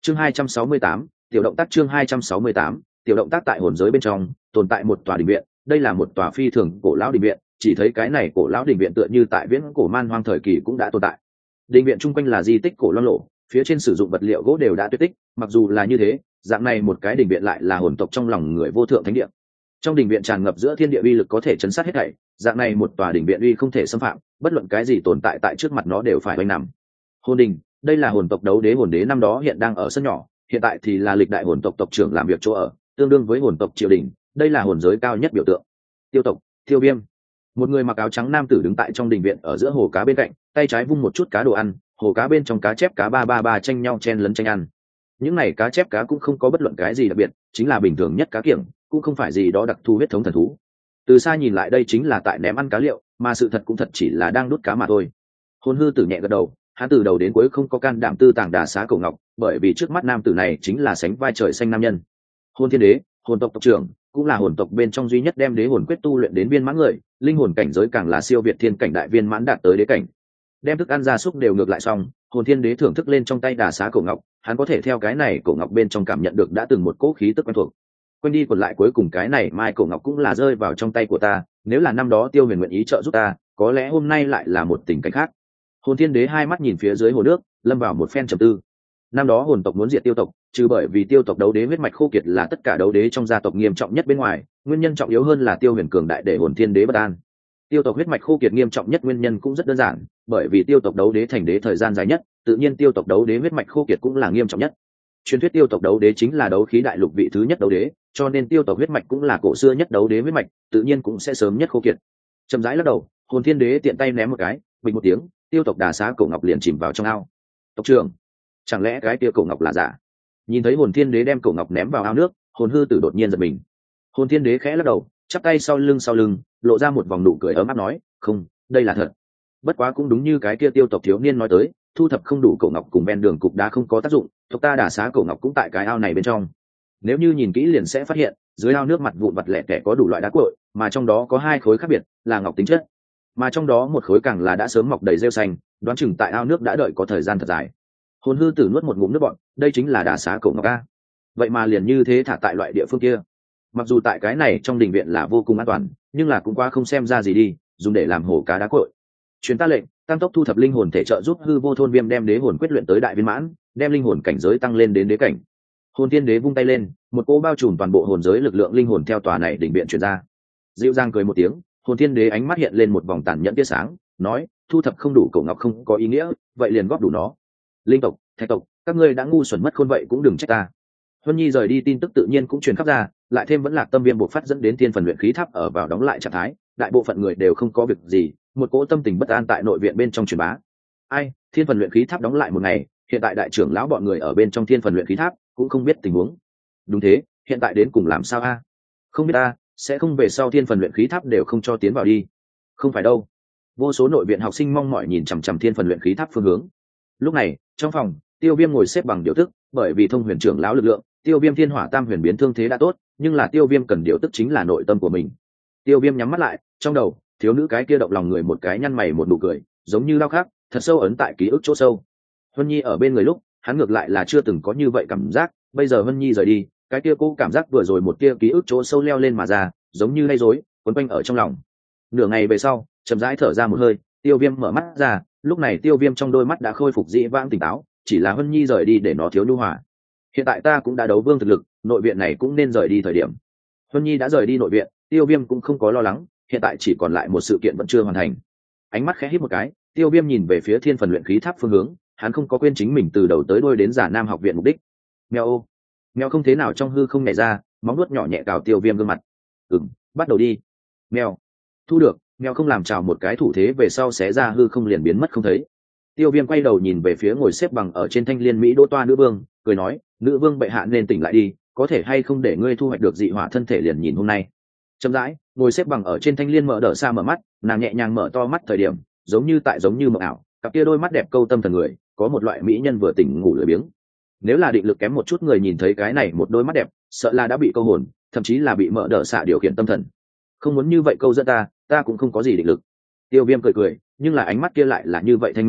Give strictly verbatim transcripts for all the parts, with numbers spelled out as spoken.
chương hai trăm sáu mươi tám, tiểu động tác chương hai trăm sáu mươi tám, tiểu động tác tại hồn giới bên trong tồn tại một tòa đình viện. Đây là một tòa phi thường cổ lão đình viện, chỉ thấy cái này cổ lão đình viện tựa như tại viễn cổ man hoang thời kỳ cũng đã tồn tại. Đình viện chung quanh là di tích cổ loang lổ, phía trên sử dụng vật liệu gỗ đều đã tuyệt tích. Mặc dù là như thế, dạng này một cái đình viện lại là hồn tộc trong lòng người vô thượng thánh địa. Trong đình viện tràn ngập giữa thiên địa uy lực có thể chấn sát hết thảy, dạng này một tòa đình viện uy không thể xâm phạm, bất luận cái gì tồn tại tại trước mặt nó đều phải oanh nằm. Hồn đình, đây là hồn tộc đấu đế hồn đế năm đó hiện đang ở sân nhỏ, hiện tại thì là lịch đại hồn tộc tộc trưởng làm việc chỗ ở, tương đương với hồn tộc triều đình, đây là hồn giới cao nhất biểu tượng. Tiêu tộc, Tiêu Viêm, một người mặc áo trắng nam tử đứng tại trong đình viện ở giữa hồ cá bên cạnh, tay trái vung một chút cá đồ ăn, hồ cá bên trong cá chép cá ba ba ba tranh nhau chen lấn tranh ăn. Những này cá chép cá cũng không có bất luận cái gì đặc biệt, chính là bình thường nhất cá kiểng, cũng không phải gì đó đặc thù huyết thống thần thú. Từ xa nhìn lại đây chính là tại ném ăn cá liệu, mà sự thật cũng thật chỉ là đang đút cá mà thôi. Hồn hư tử nhẹ gật đầu, hắn từ đầu đến cuối không có can đảm tư tàng đà xá cổ ngọc, bởi vì trước mắt nam tử này chính là sánh vai trời xanh nam nhân. Hồn thiên đế, hồn tộc tộc trưởng, cũng là hồn tộc bên trong duy nhất đem đế hồn quyết tu luyện đến viên mãn người, linh hồn cảnh giới càng là siêu việt thiên cảnh đại viên mãn đạt tới đế cảnh. Đem thức ăn gia súc đều ngược lại xong, hồn thiên đế thưởng thức lên trong tay đà xá cổ ngọc, hắn có thể theo cái này cổ ngọc bên trong cảm nhận được đã từng một cỗ khí tức quen thuộc. Quên đi còn lại cuối cùng cái này mai cổ ngọc cũng là rơi vào trong tay của ta, nếu là năm đó Tiêu Huyền nguyện ý trợ giúp ta, có lẽ hôm nay lại là một tình cảnh khác. Hồn thiên đế hai mắt nhìn phía dưới hồ nước, lâm vào một phen trầm tư. Năm đó hồn tộc muốn diệt Tiêu tộc, trừ bởi vì Tiêu tộc đấu đế huyết mạch khô kiệt là tất cả đấu đế trong gia tộc nghiêm trọng nhất bên ngoài, nguyên nhân trọng yếu hơn là Tiêu Huyền cường đại để hồn thiên đế bất an. Tiêu tộc huyết mạch khô kiệt nghiêm trọng nhất nguyên nhân cũng rất đơn giản, bởi vì Tiêu tộc đấu đế thành đế thời gian dài nhất, tự nhiên Tiêu tộc đấu đế huyết mạch khô kiệt cũng là nghiêm trọng nhất. Truyền thuyết Tiêu tộc đấu đế chính là đấu khí đại lục vị thứ nhất đấu đế, cho nên Tiêu tộc huyết mạch cũng là cổ xưa nhất đấu đế huyết mạch, tự nhiên cũng sẽ sớm nhất khô kiệt. Chậm rãi lắc đầu, hồn thiên đế tiện tay ném một cái, bình một tiếng, Tiêu tộc đà xá cổ ngọc liền chìm vào trong ao. Tộc trưởng, chẳng lẽ cái kia cổ ngọc là giả? Nhìn thấy hồn thiên đế đem cổ ngọc ném vào ao nước, hồn hư tử đột nhiên giật mình. Hồn thiên đế khẽ lắc đầu, chắp tay sau lưng sau lưng, lộ ra một vòng nụ cười ấm áp nói, không, đây là thật. Bất quá cũng đúng như cái kia Tiêu tộc thiếu niên nói tới, thu thập không đủ cổ ngọc cùng ven đường cục đá không có tác dụng, tộc ta đà xá cổ ngọc cũng tại cái ao này bên trong. Nếu như nhìn kỹ liền sẽ phát hiện, dưới ao nước mặt vụn vặt lẻ tẻ có đủ loại đá cuội, mà trong đó có hai khối khác biệt, là ngọc tính chất, mà trong đó một khối càng là đã sớm mọc đầy rêu xanh, đoán chừng tại ao nước đã đợi có thời gian thật dài. Hồn hư tử nuốt một ngụm nước bọt, đây chính là đà xá cổ ngọc a. Vậy mà liền như thế thả tại loại địa phương kia. Mặc dù tại cái này trong đình viện là vô cùng an toàn, nhưng là cũng qua không xem ra gì đi, dùng để làm hổ cá đá cuội. Truyền ta lệnh, tăng tốc thu thập linh hồn thể trợ giúp hư vô thôn viêm đem đế hồn quyết luyện tới đại viên mãn, đem linh hồn cảnh giới tăng lên đến đế cảnh. Hồn thiên đế vung tay lên, một cỗ bao trùm toàn bộ hồn giới lực lượng linh hồn theo tòa này đỉnh viện truyền ra. Dịu dàng cười một tiếng, hồn thiên đế ánh mắt hiện lên một vòng tàn nhẫn tia sáng, nói, thu thập không đủ cổ ngọc không có ý nghĩa, vậy liền góp đủ nó. Linh tộc, thạch tộc, các ngươi đã ngu xuẩn mất khôn vậy cũng đừng trách ta. Huân Nhi rời đi tin tức tự nhiên cũng truyền khắp ra, lại thêm vẫn lạc tâm viêm bộc phát dẫn đến thiên phần luyện khí tháp ở vào đóng lại trạng thái, đại bộ phận người đều không có việc gì, một cỗ tâm tình bất an tại nội viện bên trong truyền bá. Ai, thiên phần luyện khí tháp đóng lại một ngày, hiện tại đại trưởng lão bọn người ở bên trong thiên phần luyện khí tháp cũng không biết tình huống. Đúng thế, hiện tại đến cùng làm sao a? Không biết ta, sẽ không về sau thiên phần luyện khí tháp đều không cho tiến vào đi. Không phải đâu. Vô số nội viện học sinh mong mỏi nhìn chằm chằm thiên phần luyện khí tháp phương hướng. Lúc này, trong phòng, Tiêu Viêm ngồi xếp bằng điều tức, bởi vì thông huyền trưởng lão lực lượng, Tiêu Viêm thiên hỏa tam huyền biến thương thế đã tốt, nhưng là Tiêu Viêm cần điều tức chính là nội tâm của mình. Tiêu Viêm nhắm mắt lại, trong đầu, thiếu nữ cái kia động lòng người một cái nhăn mày một nụ cười, giống như lao khắc, thật sâu ấn tại ký ức chỗ sâu. Huân Nhi ở bên người lúc, hắn ngược lại là chưa từng có như vậy cảm giác, bây giờ Huân Nhi rời đi, cái kia cô cảm giác vừa rồi một kia ký ức chỗ sâu leo lên mà ra, giống như lay rối, quấn quanh ở trong lòng. Nửa ngày về sau, chậm rãi thở ra một hơi, Tiêu Viêm mở mắt ra, lúc này Tiêu Viêm trong đôi mắt đã khôi phục dị vãng tỉnh táo, chỉ là Huân Nhi rời đi để nó thiếu nhu hòa. Hiện tại ta cũng đã đấu vương thực lực, nội viện này cũng nên rời đi thời điểm. Huân Nhi đã rời đi nội viện, Tiêu Viêm cũng không có lo lắng, hiện tại chỉ còn lại một sự kiện vẫn chưa hoàn thành. Ánh mắt khẽ híp một cái, Tiêu Viêm nhìn về phía thiên phần luyện khí tháp phương hướng, hắn không có quên chính mình từ đầu tới đuôi đến Giả Nam học viện mục đích. Mèo ô, mèo không thế nào trong hư không nhảy ra, móng nuốt nhỏ nhẹ cào Tiêu Viêm gương mặt. Ừm, bắt đầu đi. Mèo, thu được. Mèo không làm chào một cái thủ thế về sau xé ra hư không liền biến mất không thấy. Tiêu Viêm quay đầu nhìn về phía ngồi xếp bằng ở trên thanh liên mỹ đỗ toa nữ vương, cười nói, nữ vương bệ hạ nên tỉnh lại đi, có thể hay không để ngươi thu hoạch được dị hỏa thân thể liền nhìn hôm nay. Chậm rãi, ngồi xếp bằng ở trên thanh liên mở đỡ xa mở mắt, nàng nhẹ nhàng mở to mắt thời điểm, giống như tại giống như mộng ảo, cặp kia đôi mắt đẹp câu tâm thần người, có một loại mỹ nhân vừa tỉnh ngủ lười biếng. Nếu là định lực kém một chút người nhìn thấy cái này một đôi mắt đẹp, sợ là đã bị câu hồn, thậm chí là bị mở đỡ xạ điều khiển tâm thần. Không muốn như vậy câu dẫn ta, ta cũng không có gì định lực. Tiêu Viêm cười cười, nhưng là ánh mắt kia lại là như vậy thanh minh,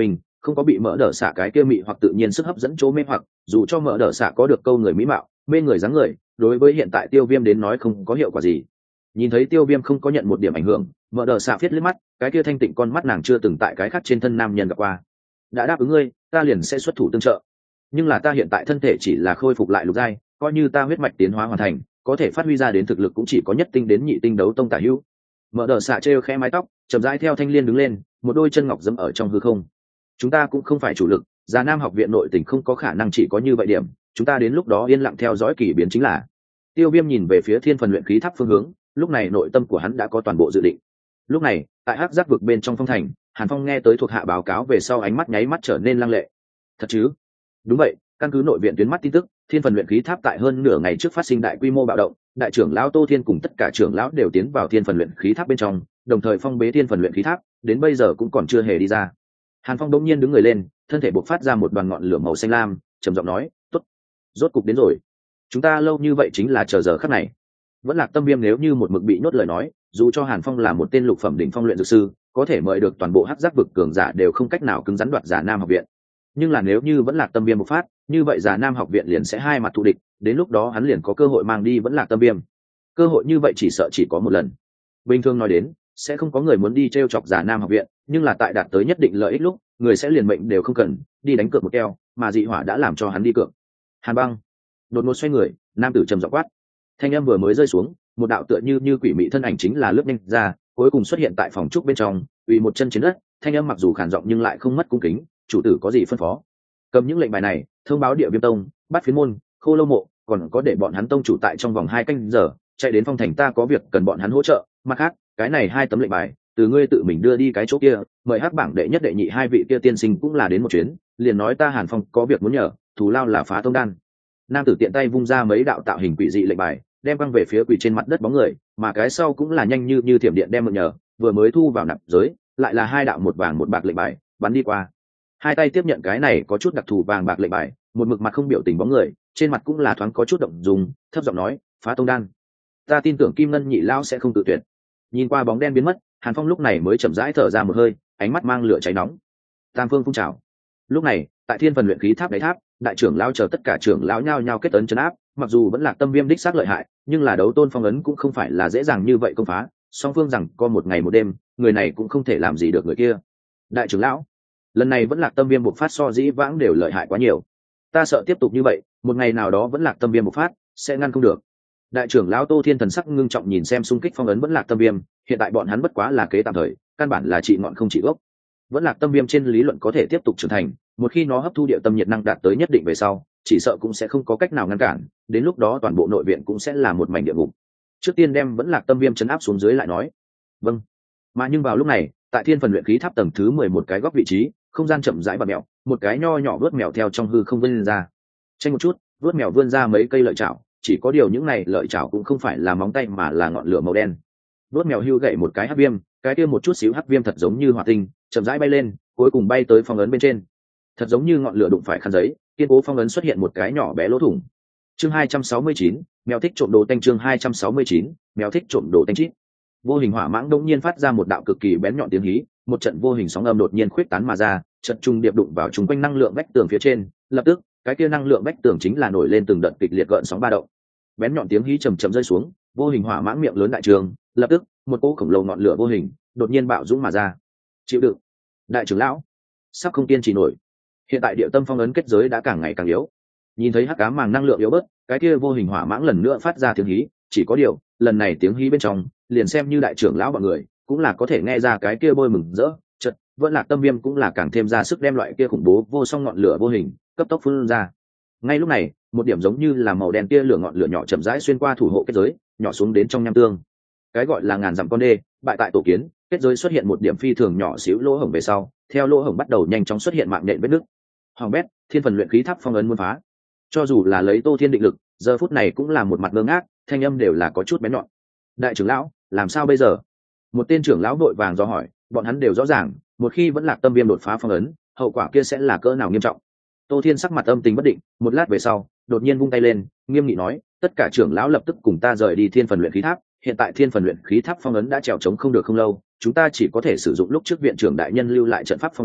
không có bị mỡ đỡ xạ cái kia mị hoặc tự nhiên sức hấp dẫn chỗ mê hoặc, dù cho mỡ đỡ xạ có được câu người mỹ mạo mê người dáng người, đối với hiện tại Tiêu Viêm đến nói không có hiệu quả gì. Nhìn thấy Tiêu Viêm không có nhận một điểm ảnh hưởng, mỡ đỡ xạ viết liếc mắt, cái kia thanh tịnh con mắt nàng chưa từng tại cái khác trên thân nam nhân gặp qua. Đã đáp ứng ngươi, ta liền sẽ xuất thủ tương trợ, nhưng là ta hiện tại thân thể chỉ là khôi phục lại lục giai, coi như ta huyết mạch tiến hóa hoàn thành, có thể phát huy ra đến thực lực cũng chỉ có nhất tinh đến nhị tinh đấu tông tả hữu. Mở đờ xạ trêu khẽ mái tóc, chậm rãi theo thanh liên đứng lên, một đôi chân ngọc dẫm ở trong hư không. Chúng ta cũng không phải chủ lực, Già Nam học viện nội tình không có khả năng chỉ có như vậy điểm, chúng ta đến lúc đó yên lặng theo dõi kỳ biến chính là. Tiêu Viêm nhìn về phía Thiên Phần luyện khí tháp phương hướng, lúc này nội tâm của hắn đã có toàn bộ dự định. Lúc này, tại hắc giác vực bên trong phong thành, Hàn Phong nghe tới thuộc hạ báo cáo về sau, ánh mắt nháy mắt trở nên lăng lệ. Thật chứ? Đúng vậy, căn cứ nội viện tuyến mắt tin tức, Thiên Phần luyện khí tháp tại hơn nửa ngày trước phát sinh đại quy mô bạo động, đại trưởng lão Tô Thiên cùng tất cả trưởng lão đều tiến vào Thiên Phần luyện khí tháp bên trong, đồng thời phong bế Thiên Phần luyện khí tháp, đến bây giờ cũng còn chưa hề đi ra. Hàn Phong đống nhiên đứng người lên, thân thể bộc phát ra một đoàn ngọn lửa màu xanh lam, trầm giọng nói, "Tốt, rốt cục đến rồi. Chúng ta lâu như vậy chính là chờ giờ khắc này." Vẫn Lạc Tâm Viêm nếu như một mực bị nhốt lời nói, dù cho Hàn Phong là một tên lục phẩm đỉnh phong luyện dược sư, có thể mời được toàn bộ hắc giác vực cường giả đều không cách nào cứng rắn đoạt Già Nam học viện. Nhưng là nếu như Vẫn Lạc Tâm Viêm bộc phát, như vậy Già Nam học viện liền sẽ hai mặt thù địch, đến lúc đó hắn liền có cơ hội mang đi Vẫn Lạc Tâm Viêm. Cơ hội như vậy chỉ sợ chỉ có một lần. Bình thường nói đến, sẽ không có người muốn đi trêu chọc Già Nam học viện, nhưng là tại đạt tới nhất định lợi ích lúc, người sẽ liền mệnh đều không cần, đi đánh cược một keo, mà dị hỏa đã làm cho hắn đi cược. Hàn Băng đột ngột xoay người, nam tử trầm giọng quát. Thanh âm vừa mới rơi xuống, một đạo tựa như như quỷ mị thân ảnh chính là lướt nhanh ra, cuối cùng xuất hiện tại phòng trúc bên trong, ủy một chân trên đất. Thanh âm mặc dù khản giọng nhưng lại không mất cung kính. Chủ tử có gì phân phó? Cầm những lệnh bài này, thông báo Địa Viêm tông, Bát Phiến môn, Khô Lâu mộ, còn có để bọn hắn tông chủ tại trong vòng hai canh giờ chạy đến phong thành, ta có việc cần bọn hắn hỗ trợ. Mặt khác, cái này hai tấm lệnh bài, từ ngươi tự mình đưa đi cái chỗ kia, mời hắc bảng đệ nhất đệ nhị hai vị kia tiên sinh cũng là đến một chuyến, liền nói ta Hàn Phong có việc muốn nhờ, thù lao là phá tông đan. Nam tử tiện tay vung ra mấy đạo tạo hình quỷ dị lệnh bài, đem văng về phía quỷ trên mặt đất bóng người, mà cái sau cũng là nhanh như như thiểm điện đem mượn nhờ, vừa mới thu vào nạp giới, lại là hai đạo một vàng một bạc lệnh bài, bắn đi qua. Hai tay tiếp nhận cái này có chút đặc thù vàng bạc lệnh bài, một mực mặt không biểu tình bóng người, trên mặt cũng là thoáng có chút động dung, thấp giọng nói, phá tông đan. Ta tin tưởng Kim Ngân nhị lão sẽ không tự tuyệt. Nhìn qua bóng đen biến mất, Hàn Phong lúc này mới chậm rãi thở ra một hơi, ánh mắt mang lửa cháy nóng. Tam phương phun trào. Lúc này, tại Thiên Phần luyện khí tháp đáy tháp, đại trưởng lão chờ tất cả trưởng lão nhao nhao kết ấn trấn áp, mặc dù Vẫn Lạc Tâm Viêm đích xác lợi hại, nhưng là đấu tôn phong ấn cũng không phải là dễ dàng như vậy công phá, song phương rằng có một ngày một đêm, người này cũng không thể làm gì được người kia. Đại trưởng lão, lần này Vẫn Lạc Tâm Viêm bộc phát so dĩ vãng đều lợi hại quá nhiều, ta sợ tiếp tục như vậy, một ngày nào đó Vẫn Lạc Tâm Viêm bộc phát sẽ ngăn không được. Đại trưởng lão Tô Thiên thần sắc ngưng trọng nhìn xem xung kích phong ấn Vẫn Lạc Tâm Viêm, hiện tại bọn hắn bất quá là kế tạm thời, căn bản là trị ngọn không trị gốc. Vẫn Lạc Tâm Viêm trên lý luận có thể tiếp tục trưởng thành, một khi nó hấp thu địa tâm nhiệt năng đạt tới nhất định về sau, chỉ sợ cũng sẽ không có cách nào ngăn cản, đến lúc đó toàn bộ nội viện cũng sẽ là một mảnh địa ngục. Trước tiên đem Vẫn Lạc Tâm Viêm chấn áp xuống dưới lại nói. Vâng. Mà nhưng vào lúc này, tại Thiên Phần luyện khí tháp tầng thứ mười một cái góc vị trí, không gian chậm rãi bật mèo, một cái nho nhỏ vớt mèo theo trong hư không vươn ra. Chênh một chút, vớt mèo vươn ra mấy cây lợi chảo, chỉ có điều những này lợi chảo cũng không phải là móng tay mà là ngọn lửa màu đen. Vớt mèo hưu gậy một cái hắc viêm, cái kia một chút xíu hắc viêm thật giống như hỏa tinh, chậm rãi bay lên, cuối cùng bay tới phong ấn bên trên. Thật giống như ngọn lửa đụng phải khăn giấy, kiên cố phong ấn xuất hiện một cái nhỏ bé lỗ thủng. Chương hai trăm sáu mươi chín, mèo thích trộm đồ tanh. Chương hai trăm sáu mươi chín, mèo thích trộm đồ tanh chít. Vô hình hỏa mãng đống nhiên phát ra một đạo cực kỳ bén nhọn tiếng hí, một trận vô hình sóng âm đột nhiên khuyết tán mà ra, trận trung điệp đụng vào chúng quanh năng lượng vách tường phía trên, lập tức, cái kia năng lượng vách tường chính là nổi lên từng đợt kịch liệt gợn sóng ba động. Bén nhọn tiếng hí trầm trầm rơi xuống, vô hình hỏa mãng miệng lớn đại trường, lập tức, một cỗ khổng lồ ngọn lửa vô hình đột nhiên bạo dũng mà ra. Chịu đựng. Đại trưởng lão, sắp không kiên trì nổi. Hiện tại địa tâm phong ấn kết giới đã càng ngày càng yếu. Nhìn thấy hắc ám màng năng lượng yếu bớt, cái kia vô hình hỏa mãng lần nữa phát ra tiếng hí, chỉ có điều, lần này tiếng hí bên trong, liền xem như đại trưởng lão bọn người, cũng là có thể nghe ra cái kia bôi mừng rỡ, chợt, Vẫn Lạc Tâm Viêm cũng là càng thêm ra sức đem loại kia khủng bố vô song ngọn lửa vô hình cấp tốc phun ra. Ngay lúc này, một điểm giống như là màu đen kia lửa ngọn lửa nhỏ chậm rãi xuyên qua thủ hộ kết giới, nhỏ xuống đến trong nham tương. Cái gọi là ngàn dặm con đê, bại tại tổ kiến, kết giới xuất hiện một điểm phi thường nhỏ xíu lỗ hổng về sau, theo lỗ hổng bắt đầu nhanh chóng xuất hiện mạng nhện vết nứt. Hoàng bét, Thiên Phần luyện khí tháp phong ấn muốn phá. Cho dù là lấy Tô Thiên định lực, giờ phút này cũng là một mặt ngơ ngác, thanh âm đều là có chút bén nhọn. Đại trưởng lão, làm sao bây giờ? Một tên trưởng lão vội vàng do hỏi, bọn hắn đều rõ ràng, một khi Vẫn Lạc Tâm Viêm đột phá phong ấn, hậu quả kia sẽ là cỡ nào nghiêm trọng. Tô Thiên sắc mặt âm tình bất định, một lát về sau, đột nhiên vung tay lên, nghiêm nghị nói, tất cả trưởng lão lập tức cùng ta rời đi Thiên Phần luyện khí tháp, hiện tại Thiên Phần luyện khí tháp phong ấn đã trèo trống không được không lâu, chúng ta chỉ có thể sử dụng lúc trước viện trưởng đại nhân lưu lại trận pháp phong ấn,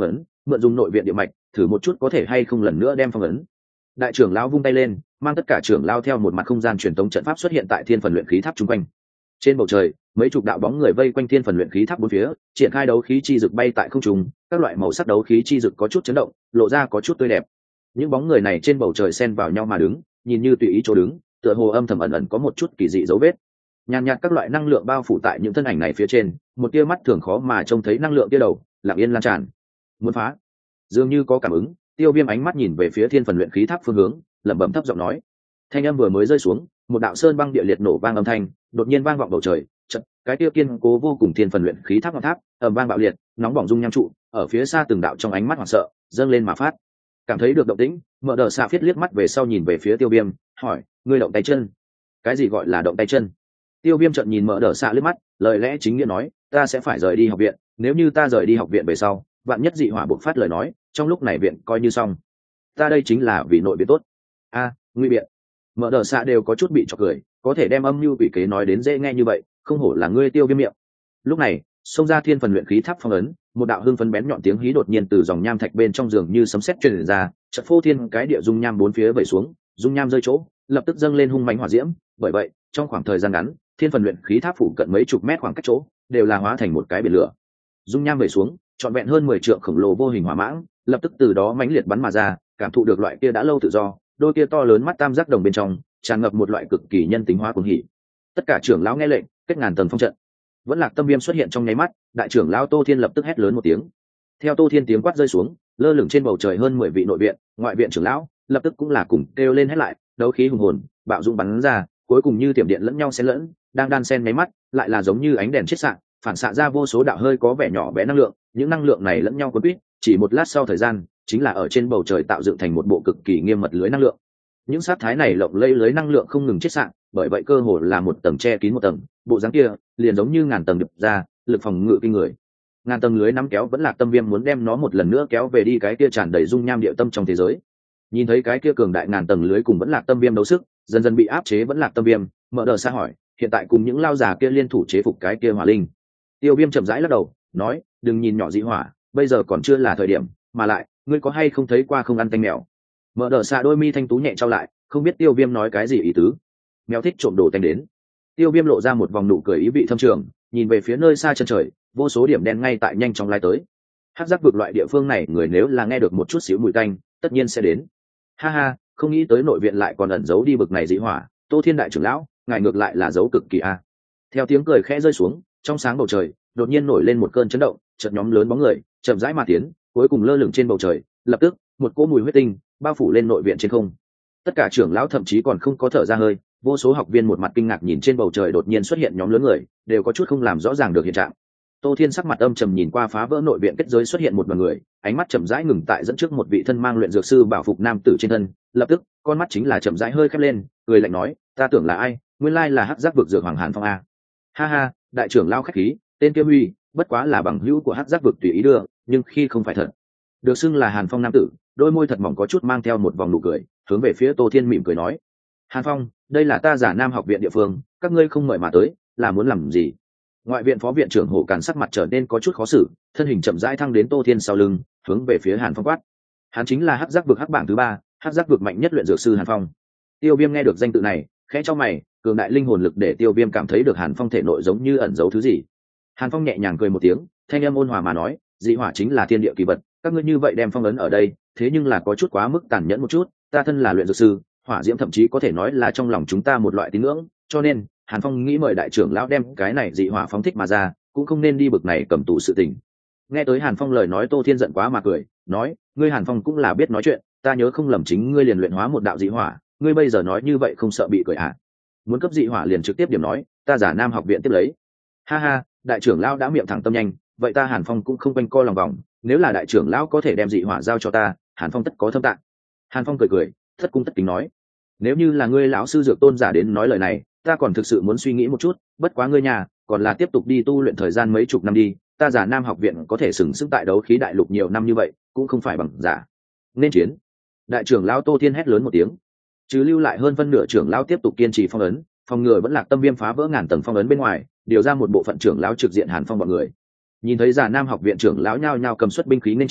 mượn dùng nội viện địa mạch thử một chút có thể hay không lần nữa đem phong ấn. Đại trưởng lão vung tay lên, mang tất cả trưởng lão theo một mặt không gian truyền tống trận pháp xuất hiện tại thiên phần luyện khí tháp chung quanh. Trên bầu trời, mấy chục đạo bóng người vây quanh thiên phần luyện khí tháp bốn phía, triển khai đấu khí chi dực bay tại không trung, các loại màu sắc đấu khí chi dực có chút chấn động, lộ ra có chút tươi đẹp. Những bóng người này trên bầu trời xen vào nhau mà đứng, nhìn như tùy ý chỗ đứng, tựa hồ âm thầm ẩn ẩn có một chút kỳ dị dấu vết. Nhàn nhạt các loại năng lượng bao phủ tại những thân ảnh này phía trên, một tia mắt thường khó mà trông thấy năng lượng tia đầu, lặng yên lan tràn. Muốn phá, dường như có cảm ứng, Tiêu Viêm ánh mắt nhìn về phía thiên phần luyện khí tháp phương hướng, lẩm bẩm thấp giọng nói. Thanh âm vừa mới rơi xuống, một đạo sơn băng địa liệt nổ vang âm thanh đột nhiên vang vọng bầu trời. Chợt, cái tiêu kiên cố vô cùng thiên phần luyện khí tháp ngọn tháp ầm vang bạo liệt, nóng bỏng dung nham trụ ở phía xa từng đạo trong ánh mắt hoảng sợ dâng lên mà phát. Cảm thấy được động tĩnh, Mở Đờ Xạ Phiết liếc mắt về sau nhìn về phía Tiêu Viêm, hỏi: ngươi động tay chân? Cái gì gọi là động tay chân? Tiêu Viêm chợt nhìn Mở Đờ Xạ liếc mắt, lời lẽ chính nghĩa nói: ta sẽ phải rời đi học viện, nếu như ta rời đi học viện về sau, vạn nhất dị hỏa bộc phát lời nói, trong lúc này viện coi như xong. Ta đây chính là vì nội viện tốt. A, à, nguy biện. Mở Đờ Xạ đều có chút bị chọc cười, có thể đem âm mưu quỷ kế nói đến dễ nghe như vậy, không hổ là ngươi Tiêu Viêm miệng. Lúc này, xông ra thiên phần luyện khí tháp phong ấn, một đạo hưng phấn bén nhọn tiếng hí đột nhiên từ dòng nham thạch bên trong giường như sấm sét truyền ra, chợt phô thiên cái địa dung nham bốn phía vẩy xuống, dung nham rơi chỗ, lập tức dâng lên hung mãnh hỏa diễm, bởi vậy, trong khoảng thời gian ngắn, thiên phần luyện khí tháp phủ cận mấy chục mét khoảng cách chỗ, đều là hóa thành một cái biển lửa. Dung nham vẩy xuống, trọn vẹn hơn mười trượng khổng lồ vô hình hỏa mãng, lập tức từ đó mãnh liệt bắn mà ra, cảm thụ được loại kia đã lâu tự do, đôi kia to lớn mắt tam giác đồng bên trong, tràn ngập một loại cực kỳ nhân tính hóa cuồng hỉ. Tất cả trưởng lão nghe lệnh, kết ngàn tầng phong trận. Vẫn Lạc Tâm Viêm xuất hiện trong nháy mắt, đại trưởng lão Tô Thiên lập tức hét lớn một tiếng. Theo Tô Thiên tiếng quát rơi xuống, lơ lửng trên bầu trời hơn mười vị nội viện, ngoại viện trưởng lão, lập tức cũng là cùng kêu lên hét lại, đấu khí hùng hồn, bạo dũng bắn ra, cuối cùng như tiệm điện lẫn nhau xen lẫn, đang đan xen nháy mắt, lại là giống như ánh đèn chiết xạ, phản xạ ra vô số đạo hơi có vẻ nhỏ bé năng lượng, những năng lượng này lẫn nhau cuốn quýt, chỉ một lát sau thời gian, chính là ở trên bầu trời tạo dựng thành một bộ cực kỳ nghiêm mật lưới năng lượng. Những sát thái này lộng lẫy lưới năng lượng không ngừng chiết xạ, bởi vậy cơ hồ là một tầng che kín một tầng, bộ dáng kia liền giống như ngàn tầng đập ra, lực phòng ngự kinh người. Ngàn tầng lưới nắm kéo Vẫn Lạc Tâm Viêm muốn đem nó một lần nữa kéo về đi cái kia tràn đầy dung nham địa tâm trong thế giới. Nhìn thấy cái kia cường đại ngàn tầng lưới cùng Vẫn Lạc Tâm Viêm đấu sức, dần dần bị áp chế Vẫn Lạc Tâm Viêm, Mở Đờ Xạ hỏi: hiện tại cùng những lao già kia liên thủ chế phục cái kia hỏa linh? Tiêu Viêm chậm rãi lắc đầu, nói: đừng nhìn nhỏ dị hỏa, bây giờ còn chưa là thời điểm, mà lại, ngươi có hay không thấy qua không ăn tanh mèo? Mở Đờ Xạ đôi mi thanh tú nhẹ trao lại, không biết Tiêu Viêm nói cái gì ý tứ. Mèo thích trộm đồ tanh đến. Tiêu Viêm lộ ra một vòng nụ cười ý vị thâm trường, nhìn về phía nơi xa chân trời, vô số điểm đen ngay tại nhanh chóng lái tới. Hắc giác vực loại địa phương này, người nếu là nghe được một chút xíu mùi tanh, tất nhiên sẽ đến. Ha ha, không nghĩ tới nội viện lại còn ẩn giấu đi bực này dị hỏa, Tô Thiên đại trưởng lão, ngài ngược lại là giấu cực kỳ a. Theo tiếng cười khẽ rơi xuống, trong sáng bầu trời, đột nhiên nổi lên một cơn chấn động, chợt nhóm lớn bóng người chậm rãi mà tiến, cuối cùng lơ lửng trên bầu trời, lập tức, một cỗ mùi huyết tinh bao phủ lên nội viện trên không. Tất cả trưởng lão thậm chí còn không có thở ra hơi, vô số học viên một mặt kinh ngạc nhìn trên bầu trời đột nhiên xuất hiện nhóm lớn người, đều có chút không làm rõ ràng được hiện trạng. Tô Thiên sắc mặt âm trầm nhìn qua phá vỡ nội viện kết giới xuất hiện một đoàn người, ánh mắt chậm rãi ngừng tại dẫn trước một vị thân mang luyện dược sư bảo phục nam tử trên thân, lập tức, con mắt chính là chậm rãi hơi khép lên, cười lạnh nói: ta tưởng là ai, nguyên lai là Hắc Giác vực dược Hoàng Hàn Phong a. Ha ha, đại trưởng lão khách khí, tên kia Huy, bất quá là bằng hữu của Hắc Giác vực tùy ý đưa, nhưng khi không phải thật. Được xưng là Hàn Phong nam tử, đôi môi thật mỏng có chút mang theo một vòng nụ cười, hướng về phía Tô Thiên mỉm cười nói: Hàn Phong, đây là ta Giả Nam học viện địa phương, các ngươi không mời mà tới, là muốn làm gì? Ngoại viện phó viện trưởng Hổ Càn sắc mặt trở nên có chút khó xử, thân hình chậm rãi thăng đến Tô Thiên sau lưng, hướng về phía Hàn Phong quát: hắn chính là Hắc Giác vực Hắc bảng thứ ba, Hắc Giác vực mạnh nhất luyện dược sư Hàn Phong. Tiêu Viêm nghe được danh tự này, khẽ cho mày, cường đại linh hồn lực để Tiêu Viêm cảm thấy được Hàn Phong thể nội giống như ẩn giấu thứ gì. Hàn Phong nhẹ nhàng cười một tiếng, thanh âm ôn hòa mà nói: dị hỏa chính là thiên địa kỳ vật, các ngươi như vậy đem phong ấn ở đây, thế nhưng là có chút quá mức tàn nhẫn một chút, ta thân là luyện dược sư, hỏa diễm thậm chí có thể nói là trong lòng chúng ta một loại tín ngưỡng, cho nên Hàn Phong nghĩ mời đại trưởng lão đem cái này dị hỏa phóng thích mà ra, cũng không nên đi bực này cầm tù sự tình. Nghe tới Hàn Phong lời nói, Tô Thiên giận quá mà cười, nói: ngươi Hàn Phong cũng là biết nói chuyện, ta nhớ không lầm chính ngươi liền luyện hóa một đạo dị hỏa, ngươi bây giờ nói như vậy không sợ bị cười à? Muốn cấp dị hỏa liền trực tiếp điểm nói, ta Giả Nam học viện tiếp lấy. Ha ha, đại trưởng lão đã miệng thẳng tâm nhanh, vậy ta Hàn Phong cũng không quanh co lòng vòng, nếu là đại trưởng lão có thể đem dị hỏa giao cho ta, Hàn Phong tất có thâm tạng. Hàn Phong cười cười, thất cung tất kính nói: nếu như là ngươi lão sư dược tôn giả đến nói lời này, ta còn thực sự muốn suy nghĩ một chút, bất quá ngươi nhà còn là tiếp tục đi tu luyện thời gian mấy chục năm đi, ta Giả Nam học viện có thể sừng sững tại đấu khí đại lục nhiều năm như vậy, cũng không phải bằng giả. Nên chiến. Đại trưởng lão Tô Thiên hét lớn một tiếng, chứ lưu lại hơn phân nửa trưởng lão tiếp tục kiên trì phong ấn, phòng ngừa Vẫn Lạc Tâm Viêm phá vỡ ngàn tầng phong ấn bên ngoài, điều ra một bộ phận trưởng lão trực diện Hàn Phong bọn người. Nhìn thấy Giả Nam học viện trưởng lão nhao nhao cầm xuất binh khí nên chiến,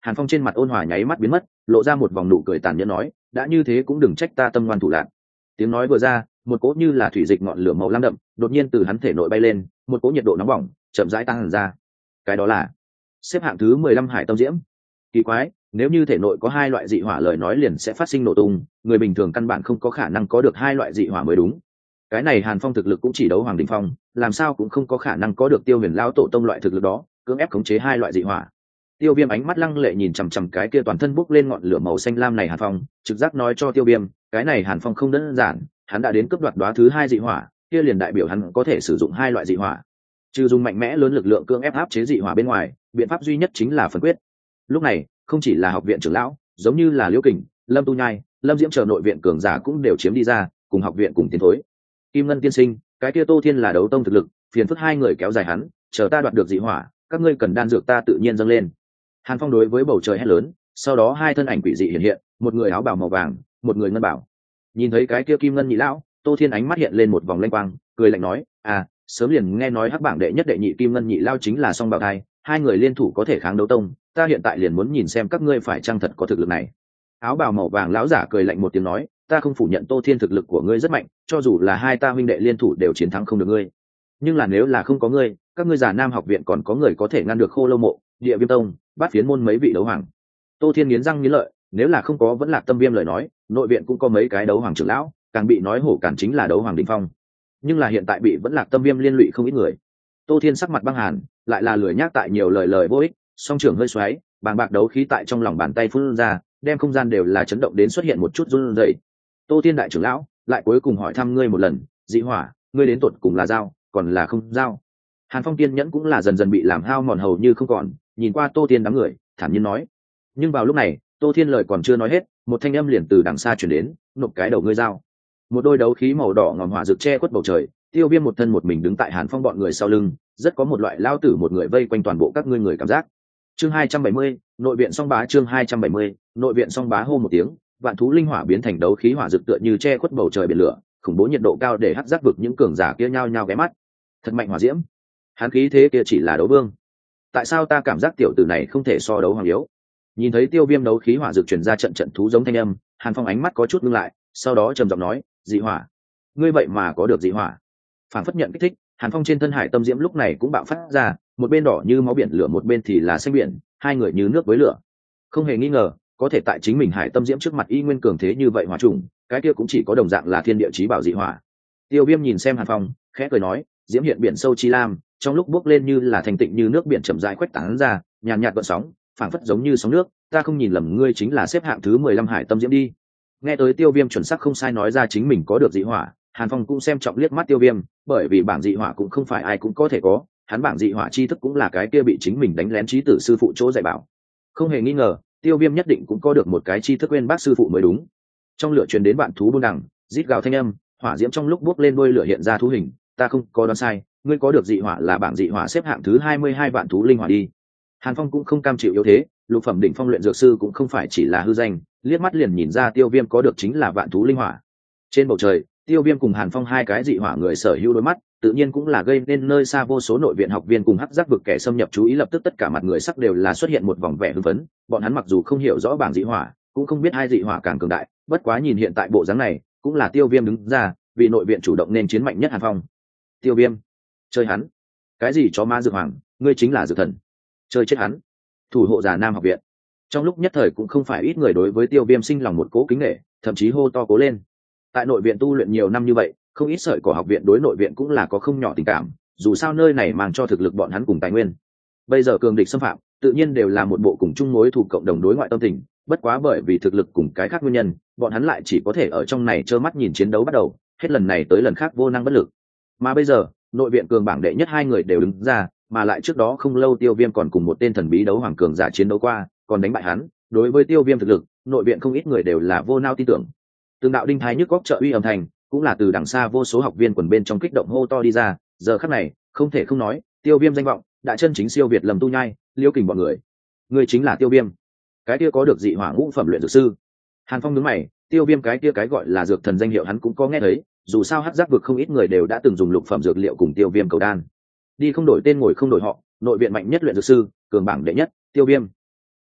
Hàn Phong trên mặt ôn hòa nháy mắt biến mất, lộ ra một vòng nụ cười tàn nhẫn nói, đã như thế cũng đừng trách ta tâm ngoan thủ lạn. Tiếng nói vừa ra, một cỗ như là thủy dịch ngọn lửa màu lam đậm đột nhiên từ hắn thể nội bay lên, một cỗ nhiệt độ nóng bỏng chậm rãi tăng ra. Cái đó là xếp hạng thứ mười lăm hải tâm diễm. Kỳ quái, nếu như thể nội có hai loại dị hỏa lời nói liền sẽ phát sinh nổ tung, người bình thường căn bản không có khả năng có được hai loại dị hỏa mới đúng. Cái này Hàn Phong thực lực cũng chỉ đấu hoàng đỉnh phong, làm sao cũng không có khả năng có được Tiêu Huyền lão tổ tông loại thực lực đó, cưỡng ép khống chế hai loại dị hỏa. Tiêu Viêm ánh mắt lăng lệ nhìn chằm chằm cái kia toàn thân bốc lên ngọn lửa màu xanh lam này Hàn Phong, trực giác nói cho Tiêu Viêm, cái này Hàn Phong không đơn giản, hắn đã đến cướp đoạt đóa thứ hai dị hỏa, kia liền đại biểu hắn có thể sử dụng hai loại dị hỏa. Trừ dùng mạnh mẽ lớn lực lượng cưỡng ép áp chế dị hỏa bên ngoài, biện pháp duy nhất chính là phần quyết. Lúc này, không chỉ là học viện trưởng lão, giống như là Liễu Kình, Lâm Tu Nhai, Lâm Diễm chờ nội viện cường giả cũng đều chiếm đi ra, cùng học viện cùng tiến thối. Kim Ngân tiên sinh, cái kia Tô Thiên là đấu tông thực lực, phiền phức hai người kéo dài hắn, chờ ta đoạt được dị hỏa, các ngươi cần đan dược ta tự nhiên dâng lên. Hàn Phong đối với bầu trời hét lớn, sau đó hai thân ảnh quỷ dị hiện hiện, một người áo bào màu vàng, một người ngân bảo. Nhìn thấy cái kia Kim Ngân nhị lão, Tô Thiên ánh mắt hiện lên một vòng lanh quang, cười lạnh nói, à, sớm liền nghe nói hắc bảng đệ nhất đệ nhị Kim Ngân nhị lão chính là song bảo thai, hai người liên thủ có thể kháng đấu tông, ta hiện tại liền muốn nhìn xem các ngươi phải chăng thật có thực lực này. Áo bào màu vàng lão giả cười lạnh một tiếng nói, ta không phủ nhận Tô Thiên thực lực của ngươi rất mạnh, cho dù là hai ta huynh đệ liên thủ đều chiến thắng không được ngươi. Nhưng là nếu là không có ngươi, các ngươi giả Nam học viện còn có người có thể ngăn được Khô Lâu mộ, Địa Viêm tông, Bát Phiến môn mấy vị đấu hoàng. Tô Thiên nghiến răng nghiến lợi, nếu là không có vẫn Lạc Tâm Viêm lời nói, nội viện cũng có mấy cái đấu hoàng trưởng lão, càng bị nói hổ cản chính là đấu hoàng đỉnh phong. Nhưng là hiện tại bị vẫn Lạc Tâm Viêm liên lụy không ít người. Tô Thiên sắc mặt băng hàn, lại là lười nhác tại nhiều lời lời vô ích, song trưởng hơi xoáy, bàng bạc đấu khí tại trong lòng bàn tay phun ra, đem không gian đều là chấn động đến xuất hiện một chút run rẩy. Tô Thiên đại trưởng lão, lại cuối cùng hỏi thăm ngươi một lần, dị hỏa, ngươi đến tột cùng là giao, còn là không giao? Hàn Phong kiên nhẫn cũng là dần dần bị làm hao mòn hầu như không còn, nhìn qua Tô Thiên đám người, thản nhiên nói. Nhưng vào lúc này, Tô Thiên lời còn chưa nói hết, một thanh âm liền từ đằng xa truyền đến, nộp cái đầu ngươi giao. Một đôi đấu khí màu đỏ ngòm hỏa rực che khuất bầu trời, Tiêu Viêm một thân một mình đứng tại Hàn Phong bọn người sau lưng, rất có một loại lao tử một người vây quanh toàn bộ các ngươi người cảm giác. Chương hai trăm bảy mươi, nội viện song bá chương hai trăm bảy mươi, nội viện song bá hô một tiếng, vạn thú linh hỏa biến thành đấu khí hỏa rực tựa như che khuất bầu trời biển lửa, khủng bố nhiệt độ cao để hắc giác vực những cường giả kia nhao nhao ghé mắt. Thật mạnh hỏa diễm. Hắn khí thế kia chỉ là đấu vương. Tại sao ta cảm giác tiểu tử này không thể so đấu hoàng yếu? Nhìn thấy Tiêu Viêm đấu khí hỏa rực truyền ra trận trận thú giống thanh âm, Hàn Phong ánh mắt có chút ngưng lại, sau đó trầm giọng nói, dị hỏa. Ngươi vậy mà có được dị hỏa? Phản phất nhận kích thích, Hàn Phong trên thân hải tâm diễm lúc này cũng bạo phát ra, một bên đỏ như máu biển lửa, một bên thì là xanh biển, hai người như nước với lửa. Không hề nghi ngờ, có thể tại chính mình hải tâm diễm trước mặt y nguyên cường thế như vậy hỏa trùng, cái kia cũng chỉ có đồng dạng là thiên địa chí bảo dị hỏa. Tiêu Viêm nhìn xem Hàn Phong, khẽ cười nói, diễm hiện biển sâu chi lam, trong lúc bốc lên như là thành tịnh như nước biển chậm rãi khuếch tán ra, nhàn nhạt gợn sóng, phảng phất giống như sóng nước, ta không nhìn lầm ngươi chính là xếp hạng thứ mười lăm hải tâm diễm đi. Nghe tới Tiêu Viêm chuẩn xác không sai nói ra chính mình có được dị hỏa, Hàn Phong cũng xem trọng liếc mắt Tiêu Viêm, bởi vì bảng dị hỏa cũng không phải ai cũng có thể có, hắn bảng dị hỏa chi thức cũng là cái kia bị chính mình đánh lén trí tử sư phụ chỗ dạy bảo. Không hề nghi ngờ, Tiêu Viêm nhất định cũng có được một cái chi thức quên bác sư phụ mới đúng. Trong lửa truyền đến bạn thú buôn đằng, rít gào thanh âm, hỏa diễm trong lúc bốc lên đuôi lửa hiện ra thú hình, ta không có đoán sai, ngươi có được dị hỏa là bảng dị hỏa xếp hạng thứ hai mươi hai vạn thú linh hỏa đi. Hàn Phong cũng không cam chịu yếu thế, lục phẩm đỉnh phong luyện dược sư cũng không phải chỉ là hư danh, liếc mắt liền nhìn ra Tiêu Viêm có được chính là vạn thú linh hỏa. Trên bầu trời, Tiêu Viêm cùng Hàn Phong hai cái dị hỏa người sở hữu đôi mắt, tự nhiên cũng là gây nên nơi xa vô số nội viện học viên cùng hắc giác vực kẻ xâm nhập chú ý, lập tức tất cả mặt người sắc đều là xuất hiện một vòng vẻ hưng phấn. Bọn hắn mặc dù không hiểu rõ bảng dị hỏa, cũng không biết hai dị hỏa càng cường đại, bất quá nhìn hiện tại bộ dáng này, cũng là Tiêu Viêm đứng ra, vì nội viện chủ động nên chiến mạnh nhất Hàn Phong. Tiêu Viêm, chơi hắn. Cái gì chó ma dược hoàng, ngươi chính là dược thần. Chơi chết hắn. Thủ hộ giả Nam học viện. Trong lúc nhất thời cũng không phải ít người đối với Tiêu Viêm sinh lòng một cố kính nể, thậm chí hô to cố lên. Tại nội viện tu luyện nhiều năm như vậy, không ít sợi của học viện đối nội viện cũng là có không nhỏ tình cảm, dù sao nơi này mang cho thực lực bọn hắn cùng tài nguyên. Bây giờ cường địch xâm phạm, tự nhiên đều là một bộ cùng chung mối thù cộng đồng đối ngoại tâm tình, bất quá bởi vì thực lực cùng cái khác nguyên nhân, bọn hắn lại chỉ có thể ở trong này trơ mắt nhìn chiến đấu bắt đầu, hết lần này tới lần khác vô năng bất lực. Mà bây giờ, nội viện cường bảng đệ nhất hai người đều đứng ra, mà lại trước đó không lâu Tiêu Viêm còn cùng một tên thần bí đấu hoàng cường giả chiến đấu qua, còn đánh bại hắn, đối với Tiêu Viêm thực lực, nội viện không ít người đều là vô nao tin tưởng. Từng đạo đinh thái nhức góc trợ uy âm thanh, cũng là từ đằng xa vô số học viên quần bên trong kích động hô to đi ra, giờ khắc này, không thể không nói, Tiêu Viêm danh vọng đã chân chính siêu việt Lâm Tu Nhai, Liễu Kình bọn người. Người chính là Tiêu Viêm, cái kia có được dị hỏa ngũ phẩm luyện dược sư. Hàn Phong nhướng mày, Tiêu Viêm cái kia cái gọi là dược thần danh hiệu hắn cũng có nghe thấy, dù sao hắc giác vực không ít người đều đã từng dùng lục phẩm dược liệu cùng Tiêu Viêm cầu đan. Đi không đổi tên ngồi không đổi họ, nội viện mạnh nhất luyện dược sư, cường bảng đệ nhất, Tiêu Viêm.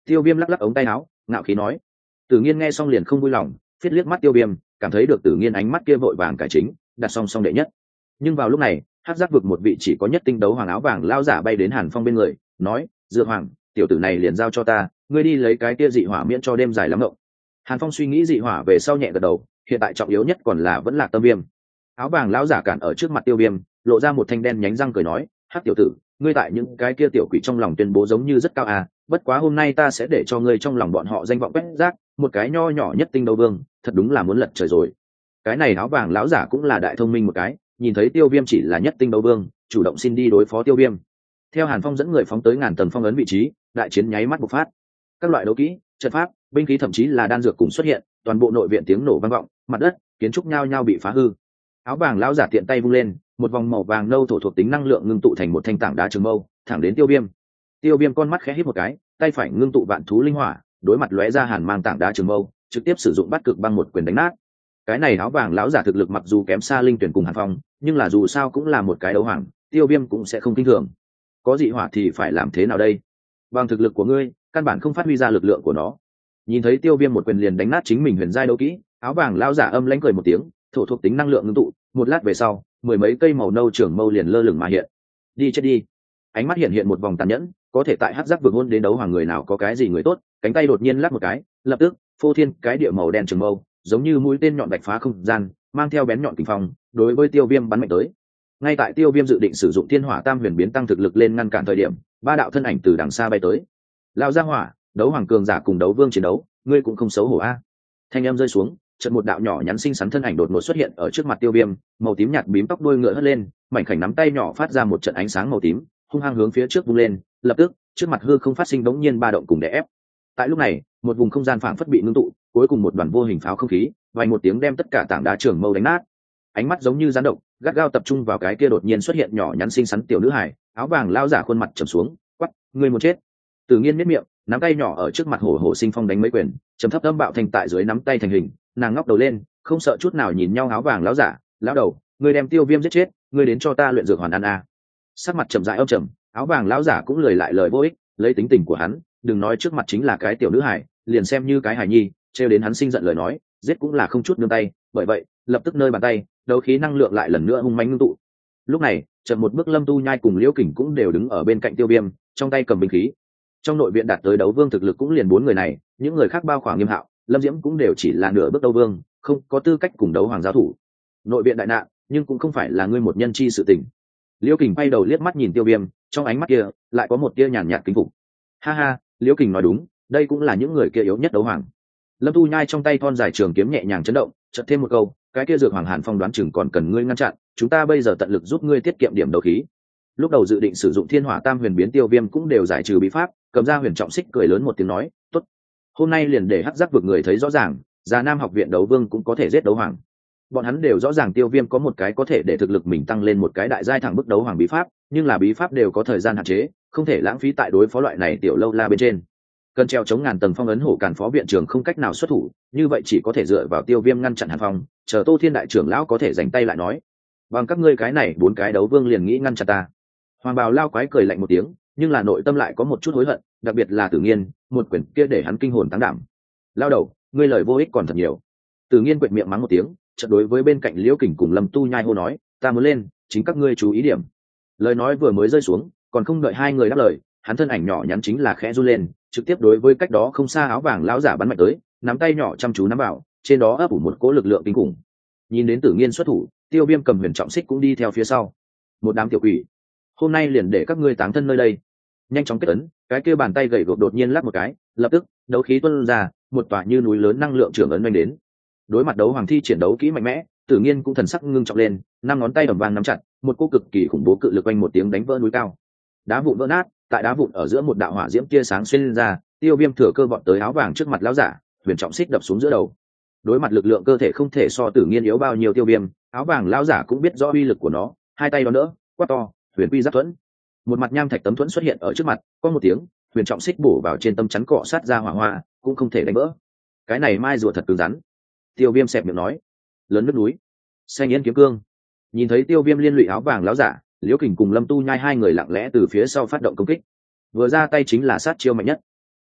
Tiêu Viêm lắc lắc ống tay áo, ngạo khí nói. Tử Nghiên nghe xong liền không vui lòng, phiết liếc mắt Tiêu Viêm, cảm thấy được Tử Nghiên ánh mắt kia vội vàng cải chính, đặt song song đệ nhất. Nhưng vào lúc này, Hắc Giác vực một vị chỉ có nhất tinh đấu hoàng áo vàng lao giả bay đến Hàn Phong bên người, nói: "Dược Hoàng, tiểu tử này liền giao cho ta, ngươi đi lấy cái kia dị hỏa miễn cho đêm dài lắm ngộng." Hàn Phong suy nghĩ dị hỏa về sau nhẹ gật đầu, hiện tại trọng yếu nhất còn là vẫn là Tâm Viêm. Áo vàng lão giả cản ở trước mặt Tiêu Viêm, lộ ra một thanh đen nhánh răng cười nói: "Hắc tiểu tử, ngươi tại những cái kia tiểu quỷ trong lòng tuyên bố giống như rất cao à, bất quá hôm nay ta sẽ để cho ngươi trong lòng bọn họ danh vọng quét rác, một cái nho nhỏ nhất tinh đấu vương, thật đúng là muốn lật trời rồi." Cái này áo vàng lão giả cũng là đại thông minh một cái, nhìn thấy Tiêu Viêm chỉ là nhất tinh đấu vương, chủ động xin đi đối phó Tiêu Viêm. Theo Hàn Phong dẫn người phóng tới ngàn tầng phong ấn vị trí, đại chiến nháy mắt bộc phát. Các loại đấu kỹ, trận pháp, binh khí thậm chí là đan dược cùng xuất hiện, toàn bộ nội viện tiếng nổ vang vọng, mặt đất, kiến trúc nhao nhao bị phá hư. Áo vàng lão giả tiện tay vung lên, một vòng màu vàng nâu thổ thuộc tính năng lượng ngưng tụ thành một thanh tảng đá trường mâu, thẳng đến Tiêu Viêm. Tiêu Viêm con mắt khẽ híp một cái, tay phải ngưng tụ vạn thú linh hỏa, đối mặt lóe ra hàn mang tảng đá trường mâu, trực tiếp sử dụng bát cực băng một quyền đánh nát. Cái này áo vàng lão giả thực lực mặc dù kém xa linh tuyển cùng Hàn Phong, nhưng là dù sao cũng là một cái đấu hoàng, Tiêu Viêm cũng sẽ không kinh thường. Có dị hỏa thì phải làm thế nào đây? Bằng thực lực của ngươi, căn bản không phát huy ra lực lượng của nó. Nhìn thấy Tiêu Viêm một quyền liền đánh nát chính mình huyền giai đấu kỹ, áo vàng lão giả âm lãnh cười một tiếng, thổ thuộc tính năng lượng ngưng tụ, một lát về sau, mười mấy cây màu nâu trưởng mâu liền lơ lửng mà hiện. Đi chết đi. Ánh mắt hiện hiện một vòng tàn nhẫn, có thể tại Hắc Giác vực hôn đến đấu hoàng người nào có cái gì người tốt, cánh tay đột nhiên lắc một cái, lập tức, phô thiên cái địa màu đen trường mâu, giống như mũi tên nhọn vạch phá không gian, mang theo bén nhọn kình phong, đối với Tiêu Viêm bắn mạnh tới. Ngay tại Tiêu Viêm dự định sử dụng Thiên Hỏa Tam Huyền biến tăng thực lực lên ngăn cản thời điểm, ba đạo thân ảnh từ đằng xa bay tới. Lão gia hỏa, đấu hoàng cường giả cùng đấu vương chiến đấu, ngươi cũng không xấu hổ a. Thanh âm rơi xuống, chợt một đạo nhỏ nhắn xinh xắn thân ảnh đột ngột xuất hiện ở trước mặt Tiêu Viêm, màu tím nhạt bím tóc đuôi ngựa hất lên, mảnh khảnh nắm tay nhỏ phát ra một trận ánh sáng màu tím, hung hăng hướng phía trước vung lên, lập tức, trước mặt hư không phát sinh bỗng nhiên ba động cùng đè ép. Tại lúc này, một vùng không gian phảng phất bị ngưng tụ, cuối cùng một đoàn vô hình pháo không khí, vang một tiếng đem tất cả tảng đá trường mâu đánh nát. Ánh mắt giống như gián động, gắt gao tập trung vào cái kia đột nhiên xuất hiện nhỏ nhắn xinh xắn tiểu nữ hài, áo vàng lao giả khuôn mặt trầm xuống, quắc, ngươi muốn chết. Tử Nghiên miết miệng, nắm tay nhỏ ở trước mặt hổ hổ sinh phong đánh mấy quyền, trầm thấp âm bạo thành tại dưới nắm tay thành hình, nàng ngóc đầu lên, không sợ chút nào nhìn nhau áo vàng lão giả, lão đầu, ngươi đem Tiêu Viêm giết chết, ngươi đến cho ta luyện dược hoàn ăn a. Sắc mặt trầm rãi âm trầm, áo vàng lão giả cũng lười lại lời vô ích, lấy tính tình của hắn, đừng nói trước mặt chính là cái tiểu nữ hài, liền xem như cái hài nhi, trêu đến hắn sinh giận lời nói, giết cũng là không chút nương tay, bởi vậy, lập tức nơi bàn tay, đấu khí năng lượng lại lần nữa hung mãnh ngưng tụ. Lúc này, chợt một bước Lâm Tu Nhai cùng Liễu Kình cũng đều đứng ở bên cạnh Tiêu Viêm, trong tay cầm binh khí. Trong nội viện đạt tới đấu vương thực lực cũng liền bốn người này, những người khác bao khoảng Nghiêm Hạo, Lâm Diễm cũng đều chỉ là nửa bước đấu vương, không có tư cách cùng đấu hoàng giáo thủ. Nội viện đại nạn, nhưng cũng không phải là ngươi một nhân chi sự tình. Liễu Kình bay đầu liếc mắt nhìn Tiêu Viêm, trong ánh mắt kia lại có một tia nhàn nhạt kính phục. Ha ha, Liễu Kình nói đúng, đây cũng là những người kia yếu nhất đấu hoàng. Lâm Tu Nhai trong tay thon dài trường kiếm nhẹ nhàng chấn động, chợt thêm một câu, cái kia dược hoàng Hàn Phong đoán chừng còn cần ngươi ngăn chặn, chúng ta bây giờ tận lực giúp ngươi tiết kiệm điểm đấu khí. Lúc đầu dự định sử dụng Thiên Hỏa Tam Huyền biến Tiêu Viêm cũng đều giải trừ bí pháp, cầm ra huyền trọng xích cười lớn một tiếng nói, tốt, hôm nay liền để Hắc Giác vực người thấy rõ ràng, già Nam học viện đấu vương cũng có thể giết đấu hoàng. Bọn hắn đều rõ ràng Tiêu Viêm có một cái có thể để thực lực mình tăng lên một cái đại giai thẳng bức đấu hoàng bí pháp, nhưng là bí pháp đều có thời gian hạn chế, không thể lãng phí tại đối phó loại này tiểu lâu la bên trên. Cần treo chống ngàn tầng phong ấn hổ càn phó viện trưởng không cách nào xuất thủ, như vậy chỉ có thể dựa vào Tiêu Viêm ngăn chặn Hàn Phong, chờ Tô Thiên đại trưởng lão có thể giành tay lại nói, bằng các ngươi cái này bốn cái đấu vương liền nghĩ ngăn chặn ta. Hoàng bào lao quái cười lạnh một tiếng, nhưng là nội tâm lại có một chút hối hận, đặc biệt là Tử Nghiên, một quyền kia để hắn kinh hồn táng đảm. Lao đầu, ngươi lời vô ích còn thật nhiều. Tử Nghiên quệt miệng mắng một tiếng, chợt đối với bên cạnh Liễu Kình cùng Lâm Tu Nhai hô nói, ta muốn lên, chính các ngươi chú ý điểm. Lời nói vừa mới rơi xuống, còn không đợi hai người đáp lời, hắn thân ảnh nhỏ nhắn chính là khẽ run lên, trực tiếp đối với cách đó không xa áo vàng lão giả bắn mạnh tới, nắm tay nhỏ chăm chú nắm vào, trên đó ấp ủ một cỗ lực lượng kinh khủng. Nhìn đến Tử Nghiên xuất thủ, Tiêu Viêm cầm huyền trọng xích cũng đi theo phía sau. Một đám tiểu quỷ, hôm nay liền để các ngươi táng thân nơi đây. Nhanh chóng kết ấn, cái kia bàn tay gầy gộc đột nhiên lắp một cái, lập tức đấu khí tuôn ra, một tòa như núi lớn năng lượng trưởng ấn nhanh đến. Đối mặt đấu hoàng thi triển đấu kỹ mạnh mẽ, Tử Nghiên cũng thần sắc ngưng trọng lên, năm ngón tay ầm vang nắm chặt, một cú cực kỳ khủng bố cự lực quanh một tiếng đánh vỡ núi cao. Đá vụn vỡ nát, tại đá vụn ở giữa một đạo hỏa diễm tia sáng xuyên lên ra, Tiêu Viêm thừa cơ vọt tới áo vàng trước mặt lão giả, huyền trọng xích đập xuống giữa đầu. Đối mặt lực lượng cơ thể không thể so Tử Nghiên yếu bao nhiêu Tiêu Viêm, áo vàng lão giả cũng biết rõ uy lực của nó, hai tay đón đỡ, quát to, huyền quy giáp thuẫn. Một mặt nham thạch tấm thuẫn xuất hiện ở trước mặt, có một tiếng, huyền trọng xích bổ vào trên tâm chắn cọ sát ra hỏa hoa, cũng không thể đánh vỡ. Cái này mai rùa thật cứng rắn. Tiêu Viêm xẹp miệng nói, lớn nước núi, xanh yên kiếm cương. Nhìn thấy Tiêu Viêm liên lụy áo vàng lão giả, Liễu Kình cùng Lâm Tu Nhai hai người lặng lẽ từ phía sau phát động công kích. Vừa ra tay chính là sát chiêu mạnh nhất.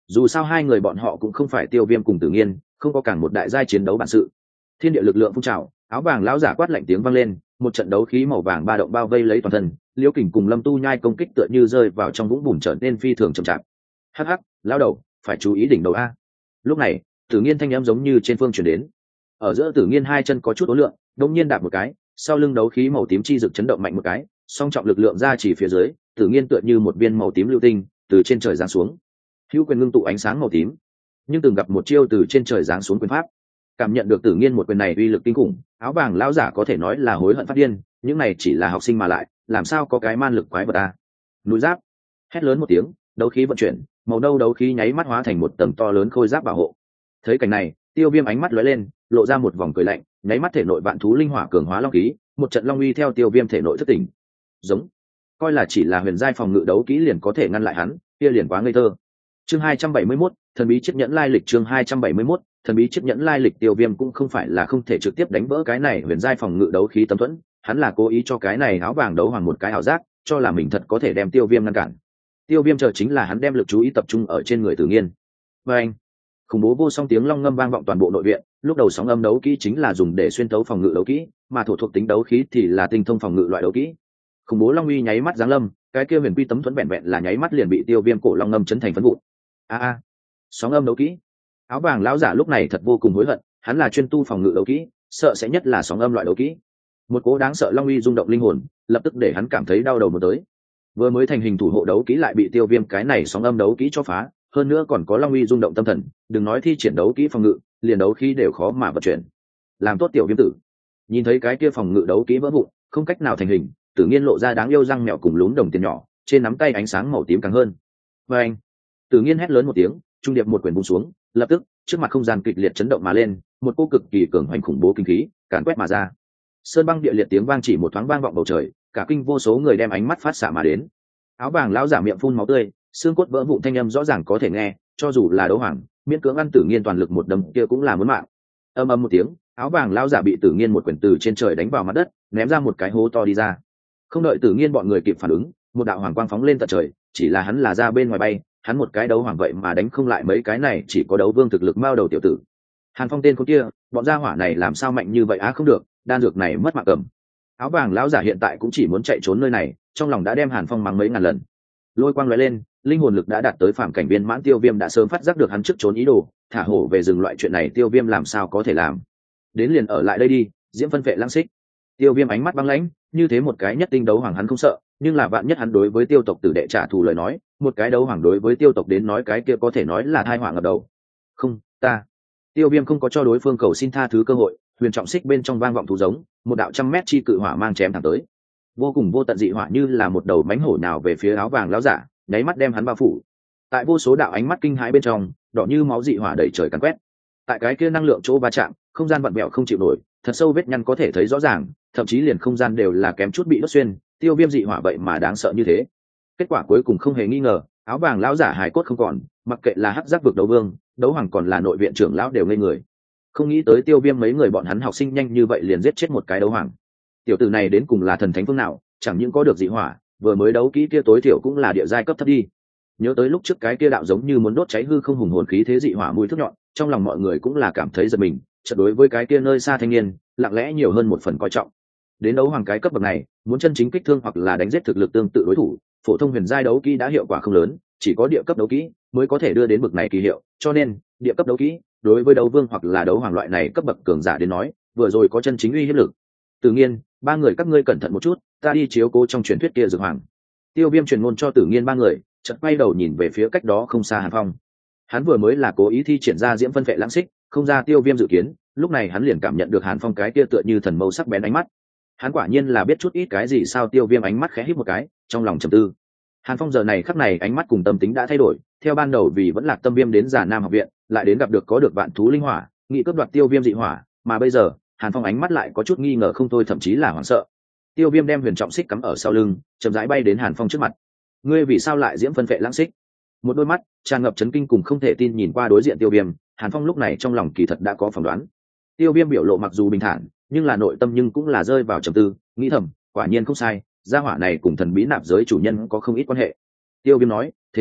dù sao hai người bọn họ cũng không phải Tiêu Viêm cùng Tử Nghiên, không có càng một đại giai chiến đấu bản sự. Thiên địa lực lượng phun trào, áo vàng lão giả quát lạnh tiếng vang lên, một trận đấu khí màu vàng ba động bao vây lấy toàn thân. Liễu Kình cùng Lâm Tu Nhai công kích tựa như rơi vào trong vũng bùn trở nên phi thường chậm chạp. Hắc hắc, lão đầu, phải chú ý đỉnh đầu a. Lúc này, Tử Nghiên thanh âm giống như trên phương truyền đến. Ở giữa Tử Nghiên hai chân có chút ố lượng, đột nhiên đạp một cái, sau lưng đấu khí màu tím chi rực chấn động mạnh một cái, song trọng lực lượng ra chỉ phía dưới, Tử Nghiên tựa như một viên màu tím lưu tinh từ trên trời giáng xuống. Hữu quyền ngưng tụ ánh sáng màu tím, nhưng từng gặp một chiêu từ trên trời giáng xuống quyền pháp. Cảm nhận được Tử Nghiên một quyền này uy lực kinh khủng, áo vàng lão giả có thể nói là hối hận phát điên, những này chỉ là học sinh mà lại, làm sao có cái man lực quái vật ta. Núi giáp, hét lớn một tiếng, đấu khí vận chuyển, màu nâu đấu khí nháy mắt hóa thành một tầng to lớn khôi giáp bảo hộ. Thấy cảnh này, Tiêu Viêm ánh mắt lóe lên, lộ ra một vòng cười lạnh, nháy mắt thể nội vạn thú linh hỏa cường hóa long khí, một trận long uy theo Tiêu Viêm thể nội thức tỉnh. Giống, coi là chỉ là huyền giai phòng ngự đấu kỹ liền có thể ngăn lại hắn, kia liền quá ngây thơ. Chương hai trăm bảy mươi mốt, thần bí chiếc nhẫn lai lịch. Chương hai trăm bảy mươi mốt, thần bí chiếc nhẫn lai lịch. Tiêu Viêm cũng không phải là không thể trực tiếp đánh vỡ cái này huyền giai phòng ngự đấu khí tấm thuẫn, hắn là cố ý cho cái này áo vàng đấu hoàng một cái ảo giác, cho là mình thật có thể đem Tiêu Viêm ngăn cản. Tiêu Viêm chờ chính là hắn đem lực chú ý tập trung ở trên người Tử Nghiên. Và anh, khủng bố vô song tiếng long ngâm vang vọng toàn bộ nội viện. Lúc đầu sóng âm đấu kỹ chính là dùng để xuyên tấu phòng ngự đấu kỹ, mà thổ thuộc tính đấu khí thì là tinh thông phòng ngự loại đấu kỹ. Khủng bố long uy nháy mắt giáng lâm, cái kia huyền quy tấm thuẫn vẹn vẹn là nháy mắt liền bị Tiêu Viêm cổ long ngâm chấn thành phấn vụn. A a, sóng âm đấu kỹ. Áo vàng lão giả lúc này thật vô cùng hối hận, hắn là chuyên tu phòng ngự đấu kỹ, sợ sẽ nhất là sóng âm loại đấu kỹ. Một cố đáng sợ long uy rung động linh hồn, lập tức để hắn cảm thấy đau đầu một tới. Vừa mới thành hình thủ hộ đấu kỹ lại bị Tiêu Viêm cái này sóng âm đấu kỹ cho phá, hơn nữa còn có long uy rung động tâm thần, đừng nói thi triển đấu kỹ phòng ngự, liền đấu khí đều khó mà vận chuyển. Làm tốt tiểu Viêm tử. Nhìn thấy cái kia phòng ngự đấu kỹ vỡ vụn, không cách nào thành hình, Tử Nghiên lộ ra đáng yêu răng mèo cùng lún đồng tiền nhỏ, trên nắm tay ánh sáng màu tím càng hơn. Và anh, Tử Nghiên hét lớn một tiếng, trung điệp một quyền bung xuống, lập tức trước mặt không gian kịch liệt chấn động mà lên, một cô cực kỳ cường hoành khủng bố kinh khí càn quét mà ra. Sơn băng địa liệt tiếng vang chỉ một thoáng vang vọng bầu trời, cả kinh vô số người đem ánh mắt phát xạ mà đến. Áo vàng lão giả miệng phun máu tươi, xương cốt vỡ vụn thanh âm rõ ràng có thể nghe, cho dù là đấu hoàng, miễn cưỡng ăn Tử Nghiên toàn lực một đấm kia cũng là muốn mạng. Âm âm một tiếng, áo vàng lão giả bị Tử Nghiên một quyền từ trên trời đánh vào mặt đất, ném ra một cái hố to đi ra. Không đợi Tử Nghiên bọn người kịp phản ứng, một đạo hoàng quang phóng lên tận trời, chỉ là hắn là ra bên ngoài bay, hắn một cái đấu hoàng vậy mà đánh không lại mấy cái này chỉ có đấu vương thực lực mao đầu tiểu tử. Hàn Phong tên con kia, bọn gia hỏa này làm sao mạnh như vậy á, không được, đan dược này mất mạng cầm. Áo vàng lão giả hiện tại cũng chỉ muốn chạy trốn nơi này, trong lòng đã đem Hàn Phong mắng mấy ngàn lần. Lôi quang lóe lên, linh hồn lực đã đạt tới phàm cảnh viên mãn. Tiêu Viêm đã sớm phát giác được hắn trước trốn ý đồ, thả hổ về rừng loại chuyện này Tiêu Viêm làm sao có thể làm. Đến liền ở lại đây đi, diễm phân vệ lãng xích. Tiêu Viêm ánh mắt băng lãnh, như thế một cái nhất tinh đấu hoàng hắn không sợ, nhưng là vạn nhất hắn đối với Tiêu tộc tử đệ trả thù lời nói, một cái đấu hoàng đối với Tiêu tộc đến nói cái kia có thể nói là tai họa ngập đầu. Không, ta. Tiêu Viêm không có cho đối phương cầu xin tha thứ cơ hội, huyền trọng xích bên trong vang vọng thú giống, một đạo trăm mét chi cự hỏa mang chém thẳng tới. Vô cùng vô tận dị hỏa như là một đầu mánh hổ nào về phía áo vàng lão giả, nháy mắt đem hắn bao phủ. Tại vô số đạo ánh mắt kinh hãi bên trong, đỏ như máu dị hỏa đầy trời càn quét. Tại cái kia năng lượng chỗ va chạm, không gian vặn vẹo không chịu nổi, thật sâu vết nhăn có thể thấy rõ ràng, thậm chí liền không gian đều là kém chút bị đốt xuyên. Tiêu Viêm dị hỏa vậy mà đáng sợ như thế. Kết quả cuối cùng không hề nghi ngờ, áo vàng lão giả hài cốt không còn, mặc kệ là hắc giác vực đấu vương, đấu hoàng còn là nội viện trưởng lão đều ngây người. Không nghĩ tới Tiêu Viêm mấy người bọn hắn học sinh nhanh như vậy liền giết chết một cái đấu hoàng. Tiểu tử này đến cùng là thần thánh phương nào, chẳng những có được dị hỏa, vừa mới đấu kỹ kia tối thiểu cũng là địa giai cấp thấp đi. Nhớ tới lúc trước cái kia đạo giống như muốn đốt cháy hư không hùng hồn khí thế dị hỏa mũi thước nhọn, trong lòng mọi người cũng là cảm thấy giật mình, chợt đối với cái kia nơi xa thanh niên, lặng lẽ nhiều hơn một phần coi trọng. Đến đấu hoàng cái cấp bậc này, muốn chân chính kích thương hoặc là đánh giết thực lực tương tự đối thủ, phổ thông huyền giai đấu kỹ đã hiệu quả không lớn, chỉ có địa cấp đấu kỹ mới có thể đưa đến bậc này kỳ hiệu, cho nên địa cấp đấu kỹ đối với đấu vương hoặc là đấu hoàng loại này cấp bậc cường giả đến nói, vừa rồi có chân chính uy hiếp lực. Tử Nghiên, ba người các ngươi cẩn thận một chút, ta đi chiếu cố trong truyền thuyết kia dược hoàng. Tiêu Viêm truyền ngôn cho Tử Nghiên ba người, chợt quay đầu nhìn về phía cách đó không xa Hàn Phong. Hắn vừa mới là cố ý thi triển ra diễm phân vệ lãng xích, không ra Tiêu Viêm dự kiến, lúc này hắn liền cảm nhận được Hàn Phong cái kia tựa như thần mâu sắc bén ánh mắt. Hắn quả nhiên là biết chút ít cái gì sao? Tiêu Viêm ánh mắt khẽ híp một cái, trong lòng trầm tư. Hàn Phong giờ này khắc này ánh mắt cùng tâm tính đã thay đổi, theo ban đầu vì vẫn lạc tâm viêm đến Già Nam học viện, lại đến gặp được có được vạn thú linh hỏa, nghị cướp đoạt Tiêu Viêm dị hỏa, mà bây giờ, Hàn Phong ánh mắt lại có chút nghi ngờ không thôi, thậm chí là hoảng sợ. Tiêu Viêm đem huyền trọng xích cắm ở sau lưng, chậm rãi bay đến Hàn Phong trước mặt. Ngươi vì sao lại diễm phân vệ lãng xích? Một đôi mắt tràn ngập chấn kinh cùng không thể tin nhìn qua đối diện Tiêu Viêm, Hàn Phong lúc này trong lòng kỳ thật đã có phỏng đoán. Tiêu Viêm biểu lộ mặc dù bình thản, nhưng là nội tâm nhưng cũng là rơi vào trầm tư, nghĩ thầm, quả nhiên không sai, gia hỏa này cùng thần bí nạp giới chủ nhân có không ít quan hệ. Tiêu Viêm nói, thế nào,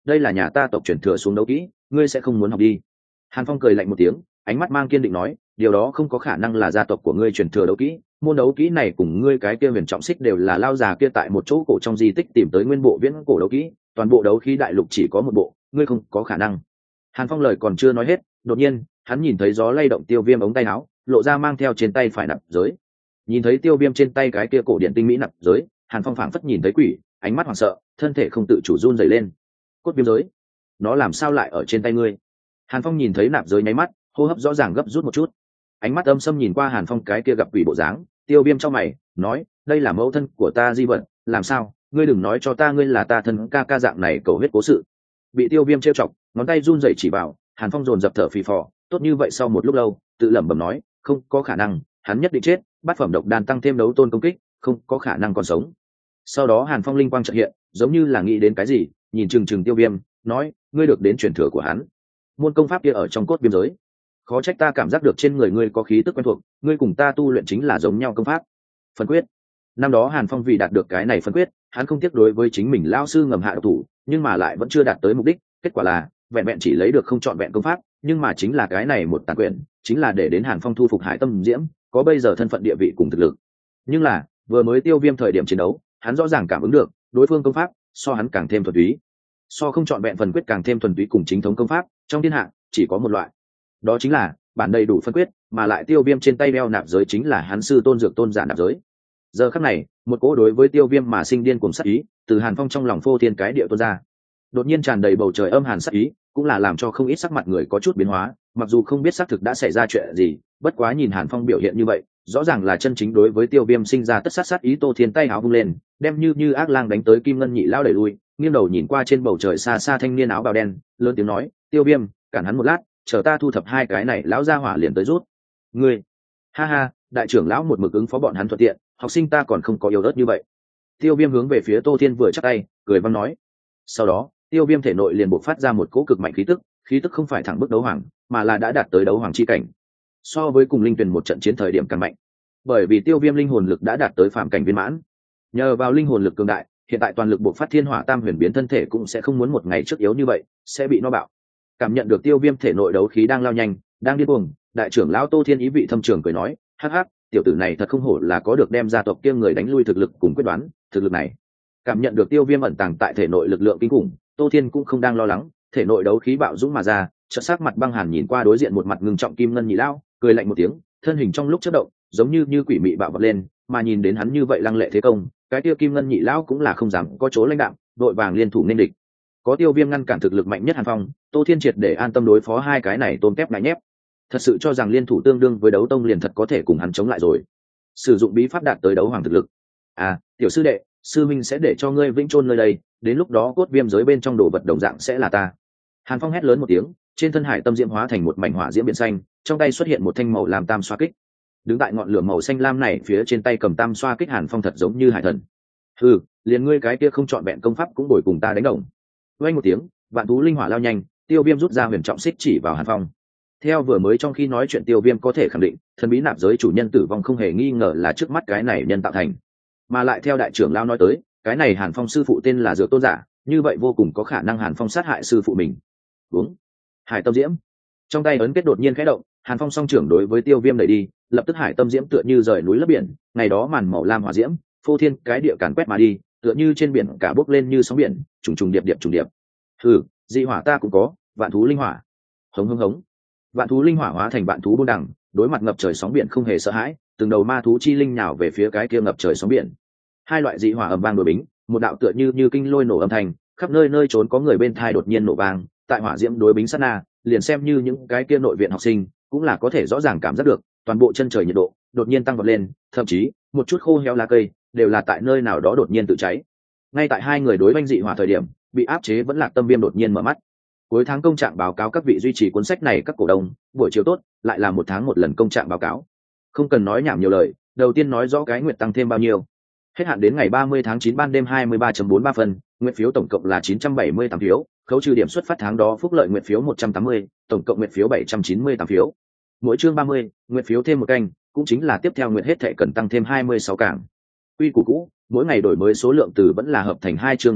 đây là nhà ta tộc truyền thừa xuống đấu kỹ, ngươi sẽ không muốn học đi. Hàn Phong cười lạnh một tiếng, ánh mắt mang kiên định nói, điều đó không có khả năng là gia tộc của ngươi truyền thừa đấu kỹ, môn đấu kỹ này cùng ngươi cái kia huyền trọng xích đều là lao già kia tại một chỗ cổ trong di tích tìm tới nguyên bộ viễn cổ đấu kỹ, toàn bộ đấu khí đại lục chỉ có một bộ, ngươi không có khả năng. Hàn Phong lời còn chưa nói hết, đột nhiên hắn nhìn thấy gió lay động Tiêu Viêm ống tay áo, lộ ra mang theo trên tay phải nạp giới. Nhìn thấy Tiêu Viêm trên tay cái kia cổ điện tinh mỹ nạp giới, Hàn Phong phảng phất nhìn thấy quỷ, ánh mắt hoảng sợ, thân thể không tự chủ run rẩy lên. Cốt viêm giới, nó làm sao lại ở trên tay ngươi? Hàn Phong nhìn thấy nạp giới nháy mắt, hô hấp rõ ràng gấp rút một chút. Ánh mắt âm sâm nhìn qua Hàn Phong cái kia gặp quỷ bộ dáng, Tiêu Viêm trong mày nói, đây là mẫu thân của ta di vật, làm sao? Ngươi đừng nói cho ta ngươi là ta thân ca ca dạng này cầu huyết cố sự. Bị Tiêu Viêm trêu chọc, ngón tay run rẩy chỉ vào, Hàn Phong dồn dập thở phì phò, tốt như vậy sau một lúc lâu, tự lẩm bẩm nói, không có khả năng, hắn nhất định chết, bát phẩm độc đan tăng thêm đấu tôn công kích, không có khả năng còn sống. Sau đó Hàn Phong linh quang chợt hiện, giống như là nghĩ đến cái gì, nhìn chừng chừng Tiêu Viêm, nói, ngươi được đến truyền thừa của hắn. Môn công pháp kia ở trong cốt viêm giới. Khó trách ta cảm giác được trên người ngươi có khí tức quen thuộc, ngươi cùng ta tu luyện chính là giống nhau công pháp. Phân quyết. Năm đó Hàn Phong vì đạt được cái này phân quyết, hắn không tiếc đối với chính mình lão sư ngầm hạ độc thủ, nhưng mà lại vẫn chưa đạt tới mục đích, kết quả là vẹn vẹn chỉ lấy được không chọn vẹn công pháp, nhưng mà chính là cái này một tàn quyền, chính là để đến Hàn Phong thu phục Hải Tâm Diễm, có bây giờ thân phận địa vị cùng thực lực. Nhưng là, vừa mới Tiêu Viêm thời điểm chiến đấu, hắn rõ ràng cảm ứng được, đối phương công pháp so hắn càng thêm thuần túy, so không chọn vẹn phần quyết càng thêm thuần túy cùng chính thống công pháp, trong thiên hạ chỉ có một loại, đó chính là bản đầy đủ phân quyết, mà lại Tiêu Viêm trên tay đeo nạp giới chính là hắn sư tôn dược tôn giả nạp giới. Giờ khắc này, một cỗ đối với Tiêu Viêm mà sinh điên cuồng sát ý, từ Hàn Phong trong lòng phô thiên cái địa tuôn ra. Đột nhiên tràn đầy bầu trời âm hàn sát ý, cũng là làm cho không ít sắc mặt người có chút biến hóa, mặc dù không biết xác thực đã xảy ra chuyện gì, bất quá nhìn Hàn Phong biểu hiện như vậy, rõ ràng là chân chính đối với Tiêu Viêm sinh ra tất sát sát ý. Tô Thiên tay áo vung lên, đem như như ác lang đánh tới Kim Ngân Nhị lão đẩy lui, nghiêng đầu nhìn qua trên bầu trời xa xa thanh niên áo bào đen, lớn tiếng nói, Tiêu Viêm, cản hắn một lát, chờ ta thu thập hai cái này lão gia hỏa liền tới rút. Ngươi, ha ha, đại trưởng lão một mực ứng phó bọn hắn thuận tiện, học sinh ta còn không có yếu ớt như vậy. Tiêu Viêm hướng về phía Tô Thiên vừa chắp tay, cười vang nói. Sau đó, Tiêu Viêm thể nội liền bộc phát ra một cỗ cực mạnh khí tức, khí tức không phải thẳng bước đấu hoàng, mà là đã đạt tới đấu hoàng chi cảnh. So với cùng linh tuyển một trận chiến thời điểm càng mạnh, bởi vì Tiêu Viêm linh hồn lực đã đạt tới phạm cảnh viên mãn. Nhờ vào linh hồn lực cường đại, hiện tại toàn lực bộc phát thiên hỏa tam huyền biến thân thể cũng sẽ không muốn một ngày trước yếu như vậy, sẽ bị no bạo. Cảm nhận được Tiêu Viêm thể nội đấu khí đang lao nhanh, đang điên cuồng, đại trưởng lão Tô Thiên ý vị thâm trường cười nói, hắc hắc, tiểu tử này thật không hổ là có được đem gia tộc kia người đánh lui thực lực cùng quyết đoán, thực lực này. Cảm nhận được Tiêu Viêm ẩn tàng tại thể nội lực lượng kinh khủng, Tô Thiên cũng không đang lo lắng, thể nội đấu khí bạo dũng mà ra, chợt sắc mặt băng hàn nhìn qua đối diện một mặt ngưng trọng Kim Ngân Nhị lão, cười lạnh một tiếng, thân hình trong lúc chớp động, giống như như quỷ mị bạo vọt lên, mà nhìn đến hắn như vậy lăng lệ thế công, cái tiêu Kim Ngân Nhị lão cũng là không dám có chỗ lãnh đạm, đội vàng liên thủ nên địch. Có Tiêu Viêm ngăn cản thực lực mạnh nhất Hàn Phong, Tô Thiên triệt để an tâm đối phó hai cái này tôm tép ngại nhép. Thật sự cho rằng liên thủ tương đương với đấu tông liền thật có thể cùng hắn chống lại rồi. Sử dụng bí pháp đạt tới đấu hoàng thực lực. À, tiểu sư đệ, sư minh sẽ để cho ngươi vĩnh chôn nơi đây, đến lúc đó cốt viêm giới bên trong đồ vật đồng dạng sẽ là ta. Hàn Phong hét lớn một tiếng, trên thân hải tâm diễm hóa thành một mảnh hỏa diễm biển xanh, trong tay xuất hiện một thanh màu làm tam xoa kích. Đứng tại ngọn lửa màu xanh lam này phía trên tay cầm tam xoa kích Hàn Phong thật giống như hải thần. Ừ, liền ngươi cái kia không chọn vẹn công pháp cũng bồi cùng ta đánh đồng. Vang một tiếng, vạn thú linh hỏa lao nhanh, Tiêu Viêm rút ra huyền trọng xích chỉ vào Hàn Phong. Theo vừa mới trong khi nói chuyện Tiêu Viêm có thể khẳng định, thần bí nạp giới chủ nhân tử vong không hề nghi ngờ là trước mắt cái này nhân tạo thành. Mà lại theo đại trưởng lão nói tới, cái này Hàn Phong sư phụ tên là Dược Tôn giả, như vậy vô cùng có khả năng Hàn Phong sát hại sư phụ mình. Uống. Hải tâm diễm. Trong tay ấn kết đột nhiên khẽ động, Hàn Phong song trưởng đối với Tiêu Viêm đẩy đi, lập tức hải tâm diễm tựa như rời núi lấp biển, ngày đó màn màu lam hỏa diễm, phô thiên cái địa càn quét mà đi, tựa như trên biển cả bốc lên như sóng biển, trùng trùng điệp điệp trùng điệp. Hừ, dị hỏa ta cũng có, vạn thú linh hỏa. Hống hống hống. Vạn thú linh hỏa hóa thành vạn thú buôn đằng, đối mặt ngập trời sóng biển không hề sợ hãi, từng đầu ma thú chi linh nhào về phía cái kia ngập trời sóng biển. Hai loại dị hỏa ầm vang đối bính, một đạo tựa như như kinh lôi nổ âm thanh, khắp nơi nơi trốn có người bên thai đột nhiên nổ vang, tại hỏa diễm đối bính sát na, liền xem như những cái kia nội viện học sinh, cũng là có thể rõ ràng cảm giác được, toàn bộ chân trời nhiệt độ đột nhiên tăng vọt lên, thậm chí một chút khô héo lá cây đều là tại nơi nào đó đột nhiên tự cháy. Ngay tại hai người đối oanh dị hỏa thời điểm, bị áp chế vẫn lạc tâm viêm đột nhiên mở mắt. Cuối tháng công trạng báo cáo các vị duy trì cuốn sách này các cổ đông, buổi chiều tốt, lại là một tháng một lần công trạng báo cáo. Không cần nói nhảm nhiều lời, đầu tiên nói rõ cái nguyện tăng thêm bao nhiêu. Hết hạn đến ngày ba mươi tháng chín ban đêm hai mươi ba giờ bốn mươi ba phân, nguyện phiếu tổng cộng là chín trăm bảy mươi tám phiếu, khấu trừ điểm xuất phát tháng đó phúc lợi nguyện phiếu một trăm tám mươi, tổng cộng nguyện phiếu bảy trăm chín mươi tám phiếu. Mỗi chương ba mươi, nguyện phiếu thêm một canh, cũng chính là tiếp theo nguyện hết thệ cần tăng thêm hai mươi sáu cảng. Quy củ cũ, mỗi ngày đổi mới số lượng từ vẫn là hợp thành hai chương đến phát,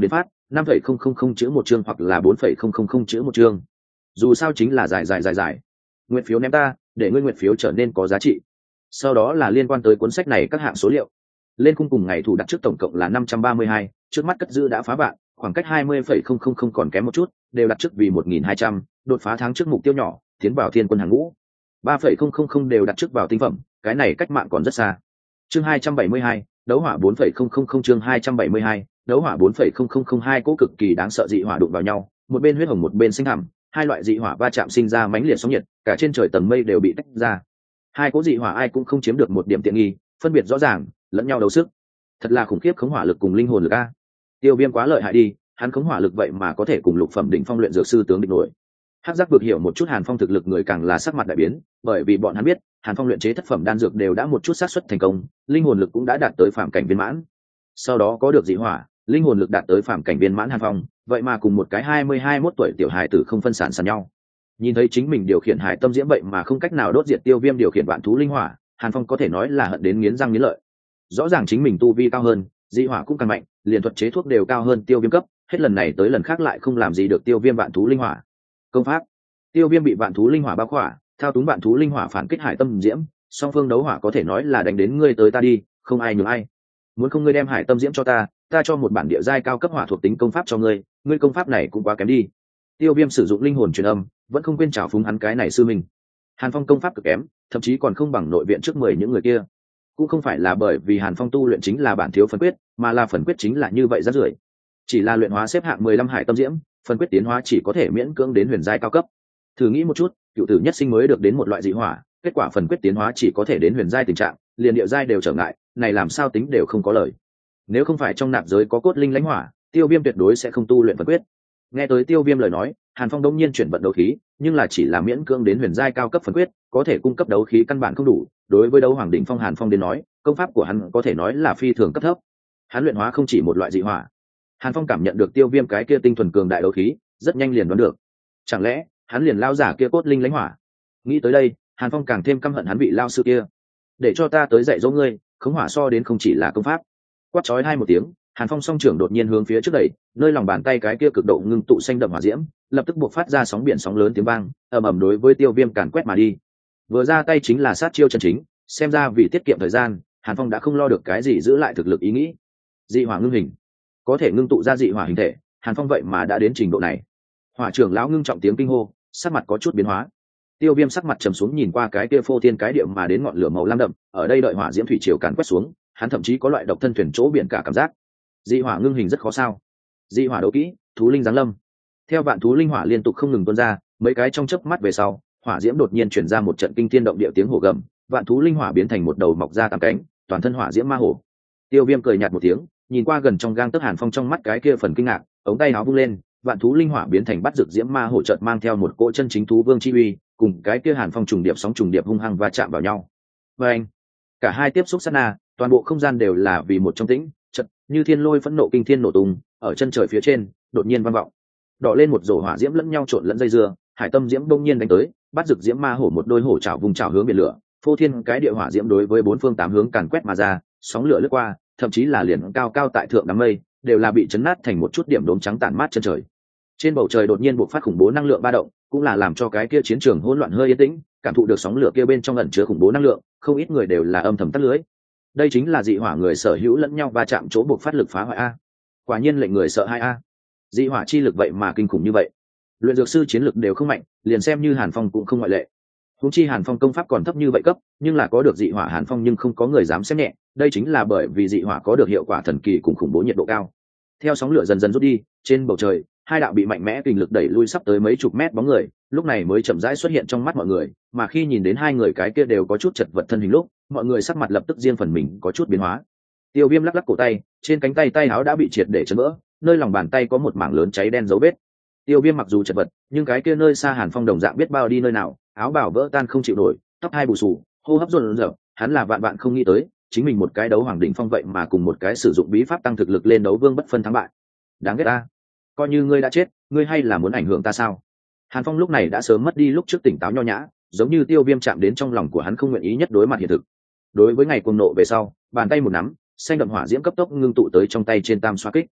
năm phẩy không không không chữ một chương hoặc là bốn phẩy không không không chữ một chương. Dù sao chính là dài dài dài dài. Nguyện phiếu ném ta, để ngươi nguyện phiếu trở nên có giá trị. Sau đó là liên quan tới cuốn sách này các hạng số liệu. Lên khung cùng ngày thủ đặt trước tổng cộng là năm trăm ba mươi hai, trước mắt cất giữ đã phá vạn, khoảng cách hai mươi phẩy không không không còn kém một chút, đều đặt trước vì một nghìn hai trăm, đột phá tháng trước mục tiêu nhỏ, tiến vào thiên quân hàng ngũ. ba phẩy không không không đều đặt trước vào tinh phẩm, cái này cách mạng còn rất xa. Chương hai trăm bảy mươi hai, đấu hỏa bốn phẩy không không không chương hai trăm bảy mươi hai, đấu hỏa bốn phẩy không không không hai cỗ cực kỳ đáng sợ dị hỏa đụng vào nhau, một bên huyết hồng một bên xanh thẳm, hai loại dị hỏa va chạm sinh ra mãnh liệt sóng nhiệt, cả trên trời tầng mây đều bị tách ra. Hai cỗ dị hỏa ai cũng không chiếm được một điểm tiện nghi, phân biệt rõ ràng, lẫn nhau đấu sức. Thật là khủng khiếp khống hỏa lực cùng linh hồn lực a. Tiêu Viêm quá lợi hại đi, hắn khống hỏa lực vậy mà có thể cùng lục phẩm đỉnh phong luyện dược sư tướng địch nổi. Hắc Giác vực hiểu một chút Hàn Phong thực lực người càng là sắc mặt đại biến, bởi vì bọn hắn biết, Hàn Phong luyện chế thất phẩm đan dược đều đã một chút xác suất thành công, linh hồn lực cũng đã đạt tới phạm cảnh viên mãn. Sau đó có được dị hỏa, linh hồn lực đạt tới phạm cảnh viên mãn Hàn Phong, vậy mà cùng một cái hai mươi hai mốt tuổi tiểu hài tử không phân sản sàn nhau. Nhìn thấy chính mình điều khiển hải tâm diễm vậy mà không cách nào đốt diệt Tiêu Viêm điều khiển vạn thú linh hỏa, Hàn Phong có thể nói là hận đến nghiến răng nghiến lợi. Rõ ràng chính mình tu vi cao hơn, dị hỏa cũng càng mạnh, liền thuật chế thuốc đều cao hơn Tiêu Viêm cấp, hết lần này tới lần khác lại không làm gì được Tiêu Viêm vạn thú linh hỏa. Công pháp, Tiêu Viêm bị vạn thú linh hỏa bao khỏa, thao túng vạn thú linh hỏa phản kích hải tâm diễm, song phương đấu hỏa có thể nói là đánh đến ngươi tới ta đi, không ai nhường ai. Muốn không ngươi đem hải tâm diễm cho ta, ta cho một bản địa giai cao cấp hỏa thuộc tính công pháp cho ngươi, ngươi công pháp này cũng quá kém đi. Tiêu Viêm sử dụng linh hồn truyền âm, vẫn không quên trào phúng hắn cái này sư mình. Hàn Phong công pháp cực kém, thậm chí còn không bằng nội viện trước mười những người kia. Cũng không phải là bởi vì Hàn Phong tu luyện chính là bản thiếu phần quyết, mà là phần quyết chính là như vậy rất rưởi. Chỉ là luyện hóa xếp hạng mười lăm hải tâm diễm, phần quyết tiến hóa chỉ có thể miễn cưỡng đến huyền giai cao cấp. Thử nghĩ một chút, cựu tử nhất sinh mới được đến một loại dị hỏa, kết quả phần quyết tiến hóa chỉ có thể đến huyền giai tình trạng, liền địa giai đều trở ngại, này làm sao tính đều không có lời. Nếu không phải trong nạp giới có cốt linh lãnh hỏa, Tiêu Viêm tuyệt đối sẽ không tu luyện phần quyết. Nghe tới Tiêu Viêm lời nói, Hàn Phong đông nhiên chuyển vận đấu khí, nhưng là chỉ là miễn cưỡng đến huyền giai cao cấp phần quyết, có thể cung cấp đấu khí căn bản không đủ. Đối với đấu hoàng đỉnh phong Hàn Phong đến nói, công pháp của hắn có thể nói là phi thường cấp thấp. Hắn luyện hóa không chỉ một loại dị hỏa. Hàn Phong cảm nhận được Tiêu Viêm cái kia tinh thuần cường đại đấu khí, rất nhanh liền đoán được. Chẳng lẽ hắn liền lao giả kia cốt linh lãnh hỏa? Nghĩ tới đây, Hàn Phong càng thêm căm hận hắn vị lao sư kia. Để cho ta tới dạy dỗ ngươi, khống hỏa so đến không chỉ là công pháp. Quát chói hai một tiếng, Hàn Phong song trưởng đột nhiên hướng phía trước đẩy, nơi lòng bàn tay cái kia cực độ ngưng tụ xanh đậm hỏa diễm, lập tức buộc phát ra sóng biển sóng lớn tiếng vang, ầm ầm đối với Tiêu Viêm càn quét mà đi. Vừa ra tay chính là sát chiêu chân chính, xem ra vì tiết kiệm thời gian, Hàn Phong đã không lo được cái gì giữ lại thực lực ý nghĩ. Dị hỏa ngưng hình, có thể ngưng tụ ra dị hỏa hình thể, Hàn Phong vậy mà đã đến trình độ này. Hỏa trưởng lão ngưng trọng tiếng kinh hô, sắc mặt có chút biến hóa. Tiêu Viêm sắc mặt trầm xuống nhìn qua cái kia phô thiên cái địa mà đến ngọn lửa màu lam đậm, ở đây đợi hỏa diễm thủy triều càn quét xuống, hắn thậm chí có loại độc thân thuyền chỗ biển cả cảm giác. Dị hỏa ngưng hình rất khó sao? Dị hỏa đấu kỹ, thú linh giáng lâm. Theo vạn thú linh hỏa liên tục không ngừng tuôn ra, mấy cái trong chớp mắt về sau, hỏa diễm đột nhiên chuyển ra một trận kinh thiên động địa tiếng hổ gầm, vạn thú linh hỏa biến thành một đầu mọc ra tám cánh, toàn thân hỏa diễm ma hổ. Tiêu Viêm cười nhạt một tiếng, nhìn qua gần trong gang tấc Hàn Phong trong mắt cái kia phần kinh ngạc, ống tay áo vung lên, vạn thú linh hỏa biến thành bắt rực diễm ma hổ chợt mang theo một cỗ chân chính thú vương chi uy, cùng cái kia Hàn Phong trùng điệp sóng trùng điệp hung hăng va chạm vào nhau. Và anh, cả hai tiếp xúc sát na, toàn bộ không gian đều là vì một trong tĩnh, chợt như thiên lôi phẫn nộ kinh thiên nổ tung, ở chân trời phía trên, đột nhiên vang vọng. Đỏ lên một rổ hỏa diễm lẫn nhau trộn lẫn dây dưa, hải tâm diễm đông nhiên đánh tới, bắt rực diễm ma hổ một đôi hổ chảo vùng chảo hướng biển lửa, phô thiên cái địa hỏa diễm đối với bốn phương tám hướng càn quét mà ra, sóng lửa lướt qua, thậm chí là liền cao cao tại thượng đám mây, đều là bị chấn nát thành một chút điểm đốm trắng tản mát chân trời. Trên bầu trời đột nhiên bộc phát khủng bố năng lượng ba động, cũng là làm cho cái kia chiến trường hỗn loạn hơi yên tĩnh, cảm thụ được sóng lửa kia bên trong ẩn chứa khủng bố năng lượng, không ít người đều là âm thầm tắt lưới. Đây chính là dị hỏa người sở hữu lẫn nhau va chạm chỗ bộc phát lực phá hoại a. Quả nhiên lệnh người sợ hai a. Dị hỏa chi lực vậy mà kinh khủng như vậy. Luyện dược sư chiến lực đều không mạnh, liền xem như Hàn Phong cũng không ngoại lệ. Huống chi Hàn Phong công pháp còn thấp như vậy cấp, nhưng là có được dị hỏa Hàn Phong nhưng không có người dám xem nhẹ, đây chính là bởi vì dị hỏa có được hiệu quả thần kỳ cùng khủng bố nhiệt độ cao. Theo sóng lửa dần dần rút đi, trên bầu trời, hai đạo bị mạnh mẽ kình lực đẩy lui sắp tới mấy chục mét bóng người, lúc này mới chậm rãi xuất hiện trong mắt mọi người, mà khi nhìn đến hai người cái kia đều có chút chật vật thân hình lúc, mọi người sắc mặt lập tức riêng phần mình có chút biến hóa. Tiêu Viêm lắc lắc cổ tay, trên cánh tay tay áo đã bị triệt để chấn vỡ, nơi lòng bàn tay có một mảng lớn cháy đen dấu vết. Tiêu Viêm mặc dù chật vật, nhưng cái kia nơi xa Hàn Phong đồng dạng biết bao đi nơi nào, áo bào vỡ tan không chịu nổi, tóc hai bù xù, hô hấp run rẩy, hắn là vạn vạn không nghĩ tới, chính mình một cái đấu hoàng đỉnh phong vậy mà cùng một cái sử dụng bí pháp tăng thực lực lên đấu vương bất phân thắng bại. Đáng ghét ta, coi như ngươi đã chết, ngươi hay là muốn ảnh hưởng ta sao? Hàn Phong lúc này đã sớm mất đi lúc trước tỉnh táo nho nhã, giống như Tiêu Viêm chạm đến trong lòng của hắn không nguyện ý nhất đối mặt hiện thực. Đối với ngày cuồng nộ về sau, bàn tay một nắm, xanh đậm hỏa diễm cấp tốc ngưng tụ tới trong tay trên tam xoa kích.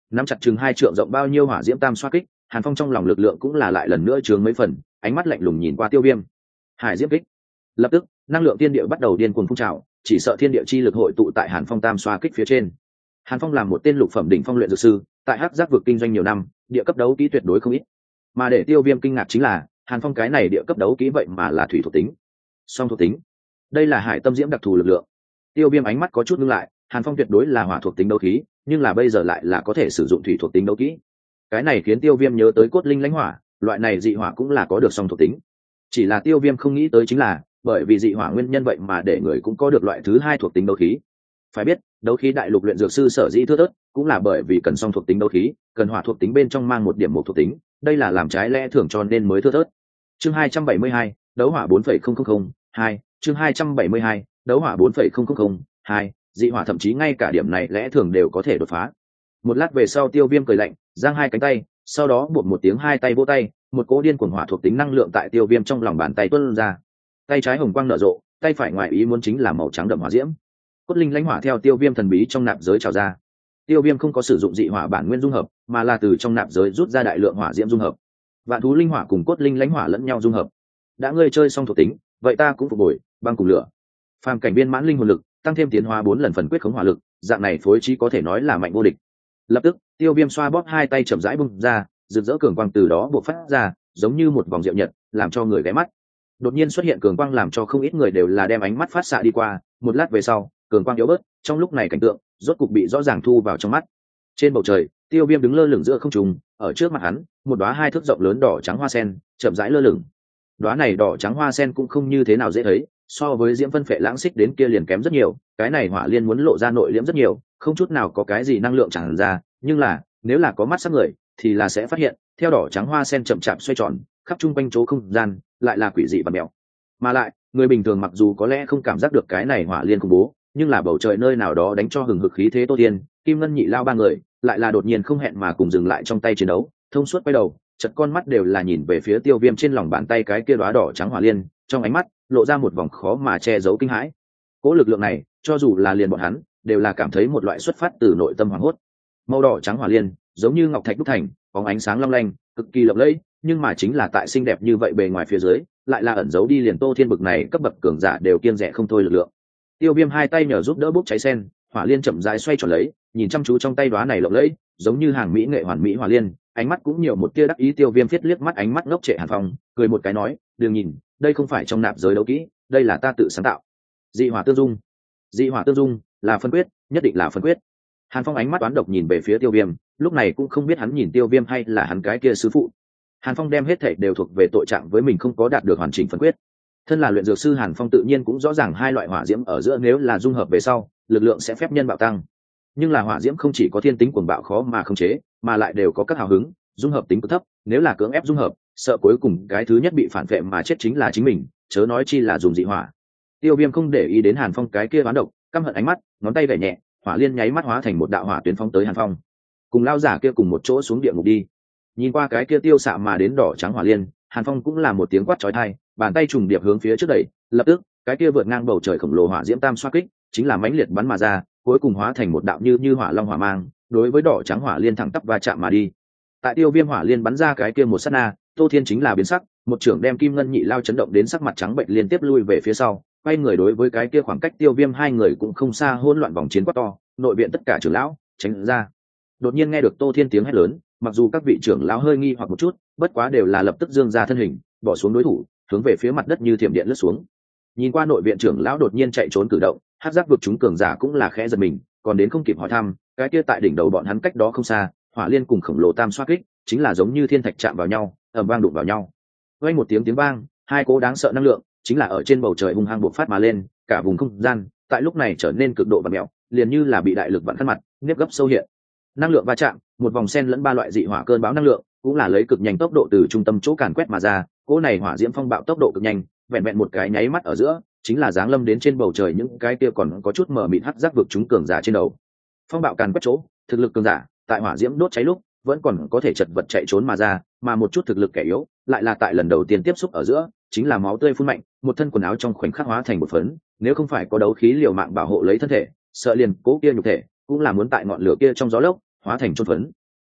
nắm chặt chừng hai trượng rộng bao nhiêu hỏa diễm tam xoa kích, Hàn Phong trong lòng lực lượng cũng là lại lần nữa chướng mấy phần, ánh mắt lạnh lùng nhìn qua Tiêu Viêm. Hải diễm kích. Lập tức, năng lượng thiên địa bắt đầu điên cuồng phun trào, chỉ sợ thiên địa chi lực hội tụ tại Hàn Phong tam xoa kích phía trên. Hàn Phong làm một tên lục phẩm đỉnh phong luyện dược sư, tại Hắc Giác vực kinh doanh nhiều năm, địa cấp đấu kỹ tuyệt đối không ít. Mà để Tiêu Viêm kinh ngạc chính là, Hàn Phong cái này địa cấp đấu kỹ vậy mà là thủy thuộc tính. Song thuộc tính. Đây là Hải Tâm Diễm đặc thù lực lượng. Tiêu Viêm ánh mắt có chút ngưng lại, Hàn Phong tuyệt đối là hỏa thuộc tính đấu khí, nhưng là bây giờ lại là có thể sử dụng thủy thuộc tính đấu kỹ. Cái này khiến Tiêu Viêm nhớ tới cốt linh lãnh hỏa, loại này dị hỏa cũng là có được song thuộc tính. Chỉ là Tiêu Viêm không nghĩ tới chính là, bởi vì dị hỏa nguyên nhân vậy mà để người cũng có được loại thứ hai thuộc tính đấu khí. Phải biết, đấu khí đại lục luyện dược sư sở dĩ thưa thớt, cũng là bởi vì cần song thuộc tính đấu khí, cần hỏa thuộc tính bên trong mang một điểm một thuộc tính, đây là làm trái lẽ thường cho nên mới thưa thớt. Chương hai trăm bảy mươi hai, đấu hỏa bốn phẩy không không không hai, chương hai trăm bảy mươi hai, đấu hỏa bốn phẩy không không không hai, dị hỏa thậm chí ngay cả điểm này lẽ thường đều có thể đột phá. Một lát về sau Tiêu Viêm cười lạnh, giang hai cánh tay, sau đó buộc một tiếng hai tay vỗ tay, một cỗ điên cuồng hỏa thuộc tính năng lượng tại Tiêu Viêm trong lòng bàn tay tuôn ra. Tay trái hồng quang nở rộ, tay phải ngoài ý muốn chính là màu trắng đậm hỏa diễm. Cốt linh lãnh hỏa theo Tiêu Viêm thần bí trong nạp giới trào ra. Tiêu Viêm không có sử dụng dị hỏa bản nguyên dung hợp, mà là từ trong nạp giới rút ra đại lượng hỏa diễm dung hợp. Vạn thú linh hỏa cùng cốt linh lãnh hỏa lẫn nhau dung hợp. Đã ngươi chơi xong thuộc tính, vậy ta cũng phục hồi, băng cùng lửa. Phàm cảnh viên mãn linh hồn lực, tăng thêm tiến hóa bốn lần phần quyết khống hỏa lực, dạng này phối trí có thể nói là mạnh vô địch. Lập tức, Tiêu Viêm xoa bóp hai tay chậm rãi bung ra, rực rỡ cường quang từ đó bộc phát ra, giống như một vòng diệu nhật, làm cho người ghé mắt. Đột nhiên xuất hiện cường quang làm cho không ít người đều là đem ánh mắt phát xạ đi qua, một lát về sau, cường quang yếu bớt, trong lúc này cảnh tượng rốt cục bị rõ ràng thu vào trong mắt. Trên bầu trời, Tiêu Viêm đứng lơ lửng giữa không trung, ở trước mặt hắn, một đóa hai thước rộng lớn đỏ trắng hoa sen, chậm rãi lơ lửng. Đóa này đỏ trắng hoa sen cũng không như thế nào dễ thấy, so với diễm phân phệ lãng xích đến kia liền kém rất nhiều, cái này hỏa liên muốn lộ ra nội liễm rất nhiều, không chút nào có cái gì năng lượng tràn ra, nhưng là, nếu là có mắt sắc người, thì là sẽ phát hiện, theo đỏ trắng hoa sen chậm chạp xoay tròn, khắp trung quanh chỗ không gian, lại là quỷ dị và mèo. Mà lại, người bình thường mặc dù có lẽ không cảm giác được cái này hỏa liên khủng bố, nhưng là bầu trời nơi nào đó đánh cho hừng hực khí thế Tô Thiên, Kim Ngân Nhị Lao ba người, lại là đột nhiên không hẹn mà cùng dừng lại trong tay chiến đấu, thông suốt quay đầu, chợt con mắt đều là nhìn về phía Tiêu Viêm trên lòng bàn tay cái kia đóa đỏ trắng hỏa liên, trong ánh mắt lộ ra một vòng khó mà che giấu kinh hãi. Cố lực lượng này, cho dù là liền bọn hắn, đều là cảm thấy một loại xuất phát từ nội tâm hoảng hốt. Màu đỏ trắng hỏa liên, giống như ngọc thạch đúc thành, bóng ánh sáng long lanh, cực kỳ lộng lẫy, nhưng mà chính là tại xinh đẹp như vậy bề ngoài phía dưới, lại là ẩn giấu đi liền Tô Thiên bực này cấp bậc cường giả đều kiêng dè không thôi lực lượng. Tiêu Viêm hai tay nhờ giúp đỡ bốc cháy sen, hỏa liên chậm rãi xoay tròn lấy, nhìn chăm chú trong tay đóa này lộng lẫy, giống như hàng mỹ nghệ hoàn mỹ hỏa liên, ánh mắt cũng nhiều một tia đắc ý. Tiêu Viêm viết liếc mắt ánh mắt ngốc trệ Hàn Phong, cười một cái nói, "Đừng nhìn, đây không phải trong nạp giới đấu kỹ, đây là ta tự sáng tạo. Dị hỏa tương dung." Dị hỏa tương dung là phân quyết, nhất định là phân quyết. Hàn Phong ánh mắt toán độc nhìn về phía Tiêu Viêm, lúc này cũng không biết hắn nhìn Tiêu Viêm hay là hắn cái kia sư phụ. Hàn Phong đem hết thảy đều thuộc về tội trạng với mình không có đạt được hoàn chỉnh phân quyết. Thân là luyện dược sư Hàn Phong tự nhiên cũng rõ ràng hai loại hỏa diễm ở giữa nếu là dung hợp về sau, lực lượng sẽ phép nhân bạo tăng. Nhưng là hỏa diễm không chỉ có thiên tính cuồng bạo khó mà khống chế, mà lại đều có các hào hứng, dung hợp tính cực thấp, nếu là cưỡng ép dung hợp, sợ cuối cùng cái thứ nhất bị phản vệ mà chết chính là chính mình, chớ nói chi là dùng dị hỏa. Tiêu Viêm không để ý đến Hàn Phong cái kia oán độc, căm hận ánh mắt, ngón tay gảy nhẹ, hỏa liên nháy mắt hóa thành một đạo hỏa tuyến phóng tới Hàn Phong. Cùng lao giả kia cùng một chỗ xuống địa ngục đi. Nhìn qua cái kia tiêu xạ mà đến đỏ trắng hỏa liên, Hàn Phong cũng là một tiếng quát chói tai, bàn tay trùng điệp hướng phía trước đẩy, lập tức, cái kia vượt ngang bầu trời khổng lồ hỏa diễm tam xoa kích, chính là mãnh liệt bắn mà ra, cuối cùng hóa thành một đạo như như hỏa long hỏa mang, đối với đỏ trắng hỏa liên thẳng tắp va chạm mà đi. Tại Tiêu Viêm hỏa liên bắn ra cái kia một sát na, Tô Thiên chính là biến sắc, một trưởng đem Kim Ngân Nhị Lao chấn động đến sắc mặt trắng bệnh liên tiếp lui về phía sau, quay người đối với cái kia khoảng cách Tiêu Viêm hai người cũng không xa hỗn loạn vòng chiến quát to, nội viện tất cả trưởng lão, tránh ra. Đột nhiên nghe được Tô Thiên tiếng hét lớn, mặc dù các vị trưởng lão hơi nghi hoặc một chút, bất quá đều là lập tức dương ra thân hình, bỏ xuống đối thủ, hướng về phía mặt đất như thiểm điện lướt xuống. Nhìn qua nội viện trưởng lão đột nhiên chạy trốn cử động, Hắc Giác vực chúng cường giả cũng là khẽ giật mình, còn đến không kịp hỏi thăm, cái kia tại đỉnh đầu bọn hắn cách đó không xa, hỏa liên cùng khổng lồ tam xoa kích, chính là giống như thiên thạch chạm vào nhau, ầm vang đụng vào nhau. Vang một tiếng tiếng vang, hai cỗ đáng sợ năng lượng, chính là ở trên bầu trời hung hăng bộc phát mà lên, cả vùng không gian, tại lúc này trở nên cực độ vặn mèo, liền như là bị đại lực vặn khăn mặt, nếp gấp sâu hiện. Năng lượng va chạm, một vòng sen lẫn ba loại dị hỏa cơn bão năng lượng, cũng là lấy cực nhanh tốc độ từ trung tâm chỗ càn quét mà ra, cỗ này hỏa diễm phong bạo tốc độ cực nhanh, vẹn vẹn một cái nháy mắt ở giữa, chính là giáng lâm đến trên bầu trời những cái kia còn có chút mờ mịt hắc giác vực chúng cường giả trên đầu. Phong bạo càn quét chỗ, thực lực cường giả, tại hỏa diễm đốt cháy lúc, vẫn còn có thể chật vật chạy trốn mà ra, mà một chút thực lực kẻ yếu, lại là tại lần đầu tiên tiếp xúc ở giữa, chính là máu tươi phun mạnh, một thân quần áo trong khoảnh khắc hóa thành một phấn, nếu không phải có đấu khí liều mạng bảo hộ lấy thân thể, sợ liền cố kia nhục thể, cũng là muốn tại ngọn lửa kia trong gió lốc, hóa thành chôn phấn.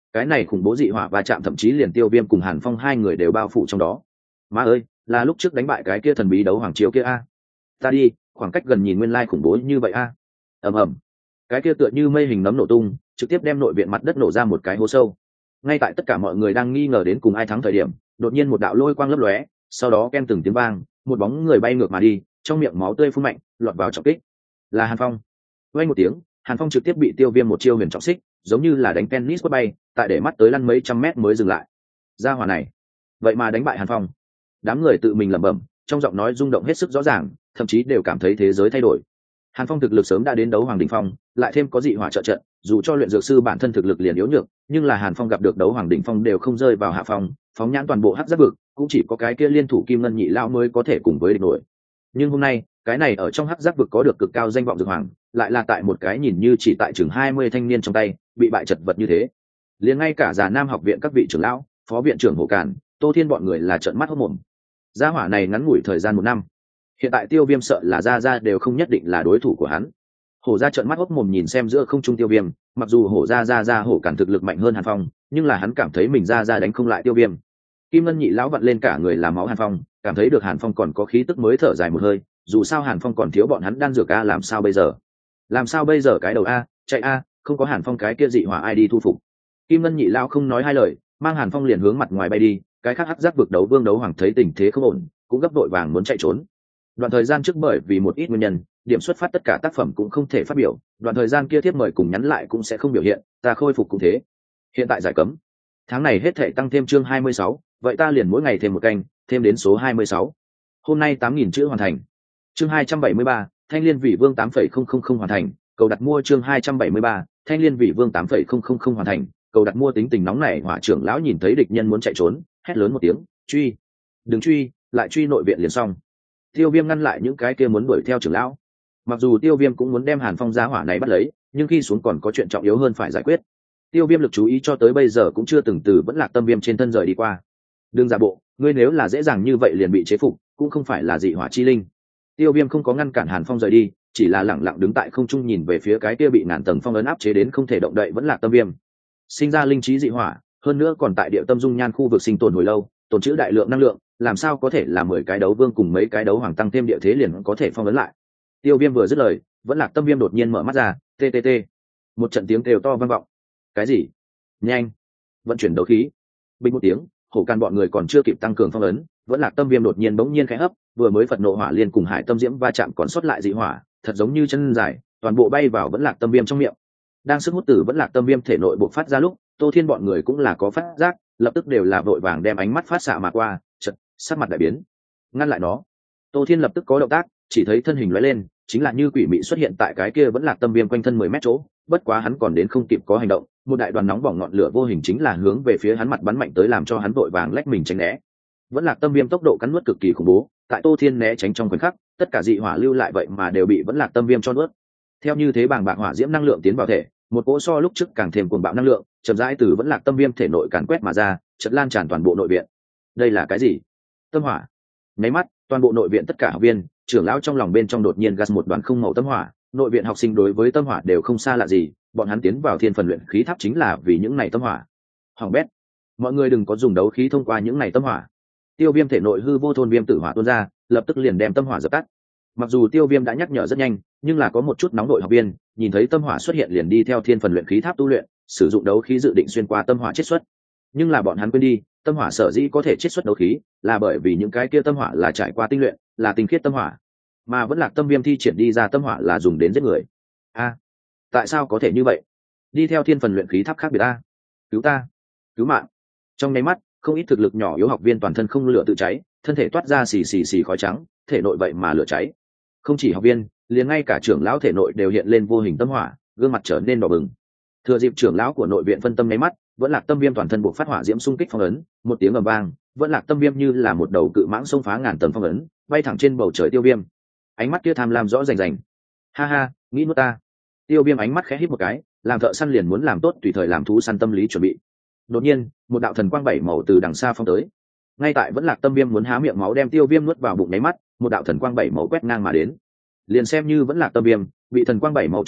cái này khủng bố dị hỏa va chạm thậm chí liền Tiêu Viêm cùng Hàn Phong hai người đều bao phủ trong đó. Má ơi, là lúc trước đánh bại cái kia thần bí đấu hoàng chiếu kia a. Ta đi, khoảng cách gần nhìn nguyên lai khủng bố như vậy a. Ầm ầm. Cái kia tựa như mây hình nấm nổ tung, trực tiếp đem nội viện mặt đất nổ ra một cái hố sâu. Ngay tại tất cả mọi người đang nghi ngờ đến cùng ai thắng thời điểm, đột nhiên một đạo lôi quang lấp lóe, sau đó ken từng tiếng vang, một bóng người bay ngược mà đi, trong miệng máu tươi phun mạnh, lọt vào trọng kích. Là Hàn Phong. Vang một tiếng, Hàn Phong trực tiếp bị Tiêu Viêm một chiêu huyền trọng xích, giống như là đánh tennis quất bay, tại để mắt tới lăn mấy trăm mét mới dừng lại. Gia hỏa này, vậy mà đánh bại Hàn Phong. Đám người tự mình lẩm bẩm, trong giọng nói rung động hết sức rõ ràng, thậm chí đều cảm thấy thế giới thay đổi. Hàn Phong thực lực sớm đã đến đấu hoàng đỉnh phong, lại thêm có dị hỏa trợ trận, dù cho luyện dược sư bản thân thực lực liền yếu nhược, nhưng là Hàn Phong gặp được đấu hoàng đỉnh phong đều không rơi vào hạ phong, phóng nhãn toàn bộ hắc giáp vực, cũng chỉ có cái kia liên thủ kim ngân nhị lão mới có thể cùng với địch nổi. Nhưng hôm nay, cái này ở trong hắc giáp vực có được cực cao danh vọng dược hoàng, lại là tại một cái nhìn như chỉ tại chừng hai mươi thanh niên trong tay, bị bại chật vật như thế. Liền ngay cả già Nam học viện các vị trưởng lão, phó viện trưởng Hồ Cản, Tô Thiên bọn người là trợn mắt hốt mồm. Gia hỏa này ngắn ngủi thời gian một năm, hiện tại Tiêu Viêm sợ là ra ra đều không nhất định là đối thủ của hắn. Hổ ra trợn mắt hốt mồm nhìn xem giữa không trung Tiêu Viêm, mặc dù hổ ra ra ra hổ Cản thực lực mạnh hơn Hàn Phong, nhưng là hắn cảm thấy mình ra ra đánh không lại Tiêu Viêm. Kim Ngân nhị lão vặn lên cả người làm máu Hàn Phong, cảm thấy được Hàn Phong còn có khí tức mới thở dài một hơi, dù sao Hàn Phong còn thiếu bọn hắn đan dược a, làm sao bây giờ? Làm sao bây giờ cái đầu a, chạy a, không có Hàn Phong cái kia dị hỏa ai đi thu phục. Kim Ngân nhị lão không nói hai lời, mang Hàn Phong liền hướng mặt ngoài bay đi, cái khác hắc giác vực đấu vương đấu hoàng thấy tình thế không ổn, cũng gấp đội vàng muốn chạy trốn. Đoạn thời gian trước bởi vì một ít nguyên nhân, điểm xuất phát tất cả tác phẩm cũng không thể phát biểu, đoạn thời gian kia thiếp mời cùng nhắn lại cũng sẽ không biểu hiện, ta khôi phục cũng thế. Hiện tại giải cấm. Tháng này hết thể tăng thêm chương hai mươi sáu, vậy ta liền mỗi ngày thêm một canh, thêm đến số hai mươi sáu. Hôm nay tám nghìn chữ hoàn thành. Chương hai trăm bảy mươi ba, Thanh Liên Vị Vương tám phẩy không không không hoàn thành, cầu đặt mua chương hai trăm bảy mươi ba, Thanh Liên Vị Vương tám phẩy không không không hoàn thành, cầu đặt mua tính tình nóng này, hỏa trưởng lão nhìn thấy địch nhân muốn chạy trốn, hét lớn một tiếng, truy. Đừng truy, lại truy nội viện liền xong. Tiêu Viêm ngăn lại những cái kia muốn đuổi theo trưởng lão. Mặc dù Tiêu Viêm cũng muốn đem Hàn Phong gia hỏa này bắt lấy, nhưng khi xuống còn có chuyện trọng yếu hơn phải giải quyết. Tiêu Viêm lực chú ý cho tới bây giờ cũng chưa từng từ vẫn lạc tâm viêm trên thân rời đi qua. Đừng giả bộ, ngươi nếu là dễ dàng như vậy liền bị chế phục, cũng không phải là dị hỏa chi linh. Tiêu Viêm không có ngăn cản Hàn Phong rời đi, chỉ là lẳng lặng đứng tại không trung nhìn về phía cái kia bị ngàn tầng phong ấn áp chế đến không thể động đậy vẫn lạc tâm viêm. Sinh ra linh trí dị hỏa, hơn nữa còn tại địa tâm dung nhan khu vực sinh tồn hồi lâu, tồn trữ đại lượng năng lượng, làm sao có thể là mười cái đấu vương cùng mấy cái đấu hoàng tăng thêm địa thế liền có thể phong ấn lại. Tiêu Viêm vừa dứt lời, vẫn lạc tâm viêm đột nhiên mở mắt ra, tê tê tê. Một trận tiếng kêu to vang vọng. Cái gì? Nhanh, vận chuyển đấu khí. Bình một tiếng, Hổ Can bọn người còn chưa kịp tăng cường phong ấn, vẫn lạc tâm viêm đột nhiên bỗng nhiên khẽ hấp, vừa mới phật nộ hỏa liên cùng hải tâm diễm va chạm còn sót lại dị hỏa, thật giống như chân dài, toàn bộ bay vào vẫn lạc tâm viêm trong miệng. Đang sức hút từ vẫn lạc tâm viêm thể nội bộc phát ra lúc, Tô Thiên bọn người cũng là có phát giác, lập tức đều là vội vàng đem ánh mắt phát xạ mà qua, chợt sắc mặt đại biến, ngăn lại nó. Tô Thiên lập tức có động tác, chỉ thấy thân hình lóe lên, chính là như quỷ mị xuất hiện tại cái kia vẫn lạc tâm viêm quanh thân mười mét chỗ, bất quá hắn còn đến không kịp có hành động, một đại đoàn nóng bỏng ngọn lửa vô hình chính là hướng về phía hắn mặt bắn mạnh tới, làm cho hắn vội vàng lách mình tránh né. Vẫn lạc tâm viêm tốc độ cắn nuốt cực kỳ khủng bố, tại Tô Thiên né tránh trong khoảnh khắc, tất cả dị hỏa lưu lại vậy mà đều bị vẫn lạc tâm viêm cho nuốt. Theo như thế bàng bạc hỏa diễm năng lượng tiến vào thể, một cỗ so lúc trước càng thêm cuồng bạo năng lượng, chậm rãi từ vẫn lạc tâm viêm thể nội càn quét mà ra, chợt lan tràn toàn bộ nội viện. Đây là cái gì? Tâm hỏa. Nháy mắt, toàn bộ nội viện tất cả học viên, trưởng lão trong lòng bên trong đột nhiên gas một đoàn không màu tâm hỏa, nội viện học sinh đối với tâm hỏa đều không xa lạ gì, bọn hắn tiến vào thiên phần luyện khí tháp chính là vì những này tâm hỏa. Hoàng bét, mọi người đừng có dùng đấu khí thông qua những này tâm hỏa. Tiêu Viêm thể nội hư vô thôn viêm tử hỏa tuôn ra, lập tức liền đem tâm hỏa dập tắt. Mặc dù Tiêu Viêm đã nhắc nhở rất nhanh, nhưng là có một chút nóng nội học viên, nhìn thấy tâm hỏa xuất hiện liền đi theo thiên phần luyện khí tháp tu luyện, sử dụng đấu khí dự định xuyên qua tâm hỏa chiết xuất. Nhưng là bọn hắn quên đi, tâm hỏa sở dĩ có thể chiết xuất đấu khí, là bởi vì những cái kia tâm hỏa là trải qua tinh luyện, là tinh khiết tâm hỏa, mà vẫn lạc tâm viêm thi triển đi ra tâm hỏa là dùng đến giết người. A, tại sao có thể như vậy? Đi theo thiên phần luyện khí tháp khác biệt a, cứu ta, cứu mạng! Trong nháy mắt, không ít thực lực nhỏ yếu học viên toàn thân không lửa tự cháy, thân thể toát ra xì xì xì khói trắng, thể nội vậy mà lửa cháy. Không chỉ học viên, liền ngay cả trưởng lão thể nội đều hiện lên vô hình tâm hỏa, gương mặt trở nên đỏ bừng. Thừa dịp trưởng lão của nội viện phân tâm nháy mắt, vẫn lạc tâm viêm toàn thân buộc phát hỏa diễm xung kích phong ấn, một tiếng ầm vang, vẫn lạc tâm viêm như là một đầu cự mãng xông phá ngàn tầng phong ấn, bay thẳng trên bầu trời Tiêu Viêm. Ánh mắt kia tham lam rõ rành rành. Ha ha, nghĩ nuốt ta. Tiêu Viêm ánh mắt khẽ híp một cái, làm thợ săn liền muốn làm tốt tùy thời làm thú săn tâm lý chuẩn bị. Đột nhiên, một đạo thần quang bảy màu từ đằng xa phong tới. Ngay tại vẫn lạc tâm viêm muốn há miệng máu đem Tiêu Viêm nuốt vào bụng nháy mắt, một đạo thần quang bảy màu quét ngang mà đến. Liền xem như vẫn lạc tâm viêm, bị thần quang bảy màu trúng đích,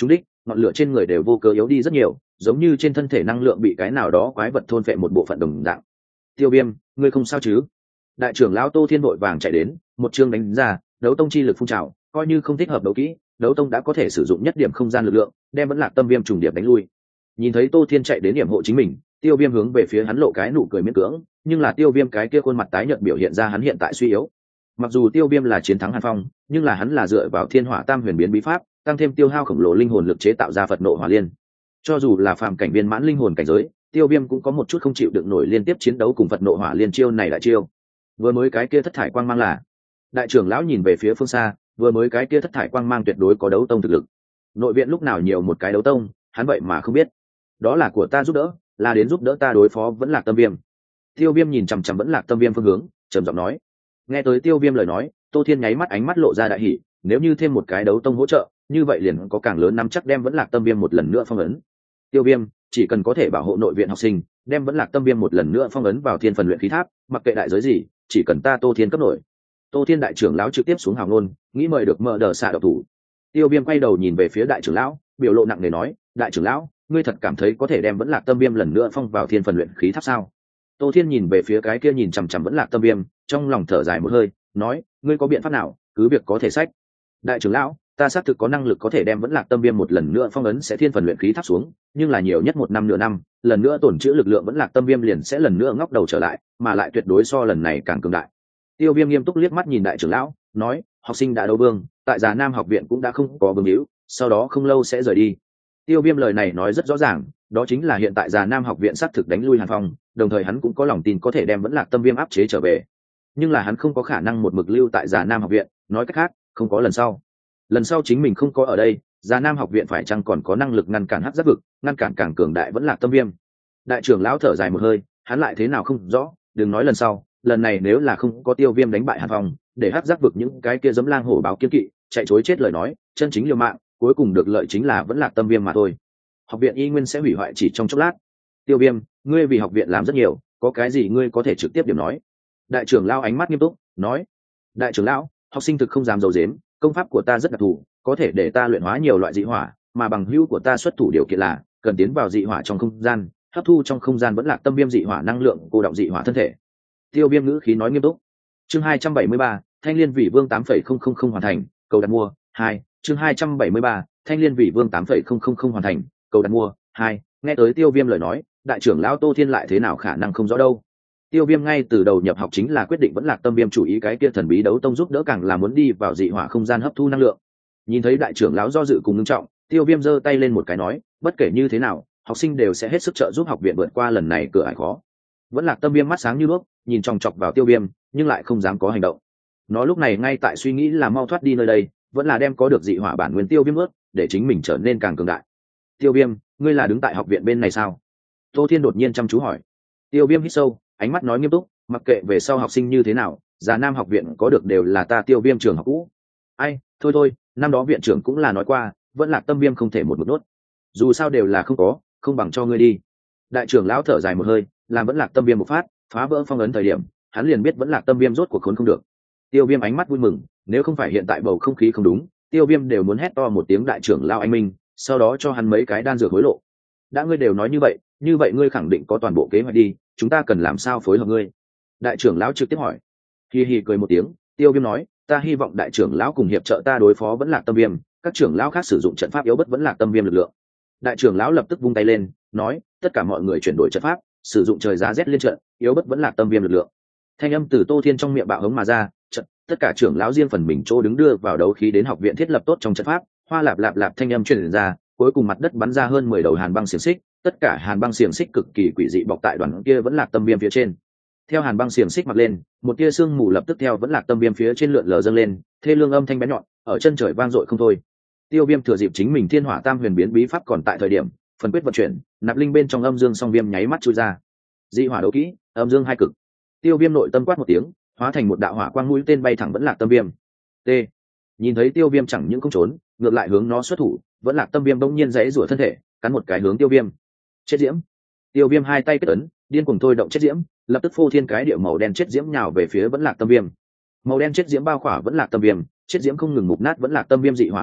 ngọn lửa trên người đều vô cớ yếu đi rất nhiều, giống như trên thân thể năng lượng bị cái nào đó quái vật thôn phệ một bộ phận đồng dạng. Tiêu Viêm, ngươi không sao chứ? Đại trưởng lão Tô Thiên vội vàng chạy đến, một chương đánh ra, đấu tông chi lực phun trào, coi như không thích hợp đấu kỹ, đấu tông đã có thể sử dụng nhất điểm không gian lực lượng, đem vẫn lạc tâm viêm trùng điệp đánh lui. Nhìn thấy Tô Thiên chạy đến điểm hộ chính mình, Tiêu Viêm hướng về phía hắn lộ cái nụ cười miễn cưỡng, nhưng là Tiêu Viêm cái kia khuôn mặt tái nhợt biểu hiện ra hắn hiện tại suy yếu. Mặc dù Tiêu Viêm là chiến thắng Hàn Phong, nhưng là hắn là dựa vào Thiên Hỏa Tam Huyền biến bí pháp, tăng thêm tiêu hao khổng lồ linh hồn lực chế tạo ra Phật nộ hỏa liên. Cho dù là phàm cảnh viên mãn linh hồn cảnh giới, Tiêu Viêm cũng có một chút không chịu đựng nổi liên tiếp chiến đấu cùng Phật nộ hỏa liên chiêu này đại chiêu. Vừa mới cái kia thất thải quang mang là, đại trưởng lão nhìn về phía phương xa, vừa mới cái kia thất thải quang mang tuyệt đối có đấu tông thực lực. Nội viện lúc nào nhiều một cái đấu tông, hắn vậy mà không biết. Đó là của ta giúp đỡ, là đến giúp đỡ ta đối phó vẫn lạc tâm viêm. Tiêu Viêm nhìn chằm chằm vẫn lạc tâm viêm phương hướng, trầm giọng nói. Nghe tới Tiêu Viêm lời nói, Tô Thiên nháy mắt ánh mắt lộ ra đại hỉ, nếu như thêm một cái đấu tông hỗ trợ, như vậy liền có càng lớn nắm chắc đem vẫn lạc tâm viêm một lần nữa phong ấn. Tiêu Viêm chỉ cần có thể bảo hộ nội viện học sinh, đem vẫn lạc tâm viêm một lần nữa phong ấn vào thiên phần luyện khí tháp, mặc kệ đại giới gì, chỉ cần ta Tô Thiên cấp nổi. Tô Thiên đại trưởng lão trực tiếp xuống hào ngôn, nghĩ mời được mở đờ xạ độc thủ. Tiêu Viêm quay đầu nhìn về phía đại trưởng lão, biểu lộ nặng nề nói, đại trưởng lão, ngươi thật cảm thấy có thể đem vẫn lạc tâm viêm lần nữa phong vào thiên phần luyện khí tháp sao? Tô Thiên nhìn về phía cái kia nhìn chằm chằm vẫn lạc tâm viêm, trong lòng thở dài một hơi, nói, ngươi có biện pháp nào, cứ việc có thể sách. Đại trưởng lão, ta xác thực có năng lực có thể đem vẫn lạc tâm viêm một lần nữa phong ấn sẽ thiên phần luyện khí tháp xuống, nhưng là nhiều nhất một năm nửa năm, lần nữa tổn trữ lực lượng vẫn lạc tâm viêm liền sẽ lần nữa ngóc đầu trở lại, mà lại tuyệt đối so lần này càng cường đại. Tiêu Viêm nghiêm túc liếc mắt nhìn đại trưởng lão, nói, học sinh đã đấu vương, tại Già Nam học viện cũng đã không có vương hữu, sau đó không lâu sẽ rời đi. Tiêu Viêm lời này nói rất rõ ràng, đó chính là hiện tại Già Nam học viện xác thực đánh lui Hàn Phong, đồng thời hắn cũng có lòng tin có thể đem vẫn lạc tâm viêm áp chế trở về. Nhưng là hắn không có khả năng một mực lưu tại Già Nam học viện, nói cách khác, không có lần sau. Lần sau chính mình không có ở đây, Già Nam học viện phải chăng còn có năng lực ngăn cản hắc giác vực, ngăn cản càng cường đại vẫn lạc tâm viêm. Đại trưởng lão thở dài một hơi, hắn lại thế nào không rõ, đừng nói lần sau, lần này nếu là không có Tiêu Viêm đánh bại Hàn Phong, để hắc giác vực những cái kia giấm lang hổ báo kiên kỵ, chạy chối chết lời nói, chân chính liều mạng, cuối cùng được lợi chính là vẫn lạc tâm viêm mà thôi. Học viện y nguyên sẽ hủy hoại chỉ trong chốc lát. Tiêu Viêm, ngươi vì học viện làm rất nhiều, có cái gì ngươi có thể trực tiếp điểm nói. Đại trưởng lão ánh mắt nghiêm túc, nói, đại trưởng lão, học sinh thực không dám giấu giếm, công pháp của ta rất đặc thù, có thể để ta luyện hóa nhiều loại dị hỏa, mà bằng hữu của ta xuất thủ điều kiện là cần tiến vào dị hỏa trong không gian, hấp thu trong không gian vẫn lạc tâm viêm dị hỏa năng lượng, cô động dị hỏa thân thể. Tiêu Viêm ngữ khí nói nghiêm túc. Chương hai trăm bảy mươi ba, Thanh Liên Vị Vương tám phẩy không không không hoàn thành, cầu đặt mua. Hai. Chương hai trăm bảy mươi ba, Thanh Liên Vị Vương tám phẩy không không không hoàn thành, cầu đặt mua. Hai. Nghe tới Tiêu Viêm lời nói, đại trưởng lão Tô Thiên lại thế nào khả năng không rõ đâu. Tiêu Viêm ngay từ đầu nhập học chính là quyết định vẫn lạc tâm viêm chủ ý cái kia thần bí đấu tông giúp đỡ càng là muốn đi vào dị hỏa không gian hấp thu năng lượng. Nhìn thấy đại trưởng lão do dự cùng ngưng trọng, Tiêu Viêm giơ tay lên một cái nói, bất kể như thế nào, học sinh đều sẽ hết sức trợ giúp học viện vượt qua lần này cửa ải khó. Vẫn lạc tâm viêm mắt sáng như đuốc, nhìn chòng chọc vào Tiêu Viêm, nhưng lại không dám có hành động. Nó lúc này ngay tại suy nghĩ là mau thoát đi nơi đây, vẫn là đem có được dị hỏa bản nguyên Tiêu Viêm ướt, để chính mình trở nên càng cường đại. Tiêu Viêm, ngươi là đứng tại học viện bên này sao? Tô Thiên đột nhiên chăm chú hỏi. Tiêu Viêm hít sâu, ánh mắt nói nghiêm túc, mặc kệ về sau học sinh như thế nào, Già Nam học viện có được đều là ta Tiêu Viêm trường học cũ. Ai, thôi thôi, năm đó viện trưởng cũng là nói qua, vẫn lạc tâm viêm không thể một một nốt. Dù sao đều là không có, không bằng cho ngươi đi. Đại trưởng lão thở dài một hơi, làm vẫn lạc tâm viêm một phát, phá vỡ phong ấn thời điểm, hắn liền biết vẫn lạc tâm viêm rốt cuộc khốn không được. Tiêu Viêm ánh mắt vui mừng, nếu không phải hiện tại bầu không khí không đúng, Tiêu Viêm đều muốn hét to một tiếng đại trưởng lão anh minh, sau đó cho hắn mấy cái đan dược hối lộ. Đã ngươi đều nói như vậy, như vậy ngươi khẳng định có toàn bộ kế hoạch đi, chúng ta cần làm sao phối hợp ngươi? Đại trưởng lão trực tiếp hỏi. Hi hi cười một tiếng, Tiêu Viêm nói, ta hy vọng đại trưởng lão cùng hiệp trợ ta đối phó vẫn lạc tâm viêm, các trưởng lão khác sử dụng trận pháp yếu bất vẫn lạc tâm viêm lực lượng. Đại trưởng lão lập tức vung tay lên, nói, tất cả mọi người chuyển đổi trận pháp, sử dụng trời giá rét liên trận, yếu bất vẫn lạc tâm viêm lực lượng. Thanh âm từ Tô Thiên trong miệng bạo hống mà ra, trận, tất cả trưởng lão riêng phần mình chỗ đứng đưa vào đấu khí đến học viện thiết lập tốt trong trận pháp, hoa lạp lạp lạp thanh âm truyền ra, cuối cùng mặt đất bắn ra hơn mười đầu hàn băng xiềng xích, tất cả hàn băng xiềng xích cực kỳ quỷ dị bọc tại đoàn kia vẫn lạc tâm viêm phía trên. Theo hàn băng xiềng xích mặc lên, một tia sương mù lập tức theo vẫn lạc tâm viêm phía trên lượn lờ dâng lên, thê lương âm thanh bén nhọn, ở chân trời vang dội không thôi. Tiêu Viêm thừa dịp chính mình Thiên Hỏa Tam Huyền biến bí pháp còn tại thời điểm, phần quyết vận chuyển, nạp linh bên trong âm dương song viêm nháy mắt chui ra. Dị hỏa đấu kỹ, âm dương hai cực. Tiêu Viêm nội tâm quát một tiếng, hóa thành một đạo hỏa quang mũi tên bay thẳng vẫn lạc tâm viêm. T. Nhìn thấy Tiêu Viêm chẳng những không trốn, ngược lại hướng nó xuất thủ, vẫn lạc tâm viêm bỗng nhiên giãy giụa thân thể, cắn một cái hướng Tiêu Viêm. Chết diễm. Tiêu Viêm hai tay kết ấn, điên cuồng thôi động chết diễm, lập tức phô thiên cái địa màu đen chết diễm nhào về phía vẫn lạc tâm viêm. Màu đen chết diễm bao khỏa vẫn lạc tâm viêm, chết diễm không ngừng mục nát vẫn lạc tâm viêm dị hỏa năng lượng,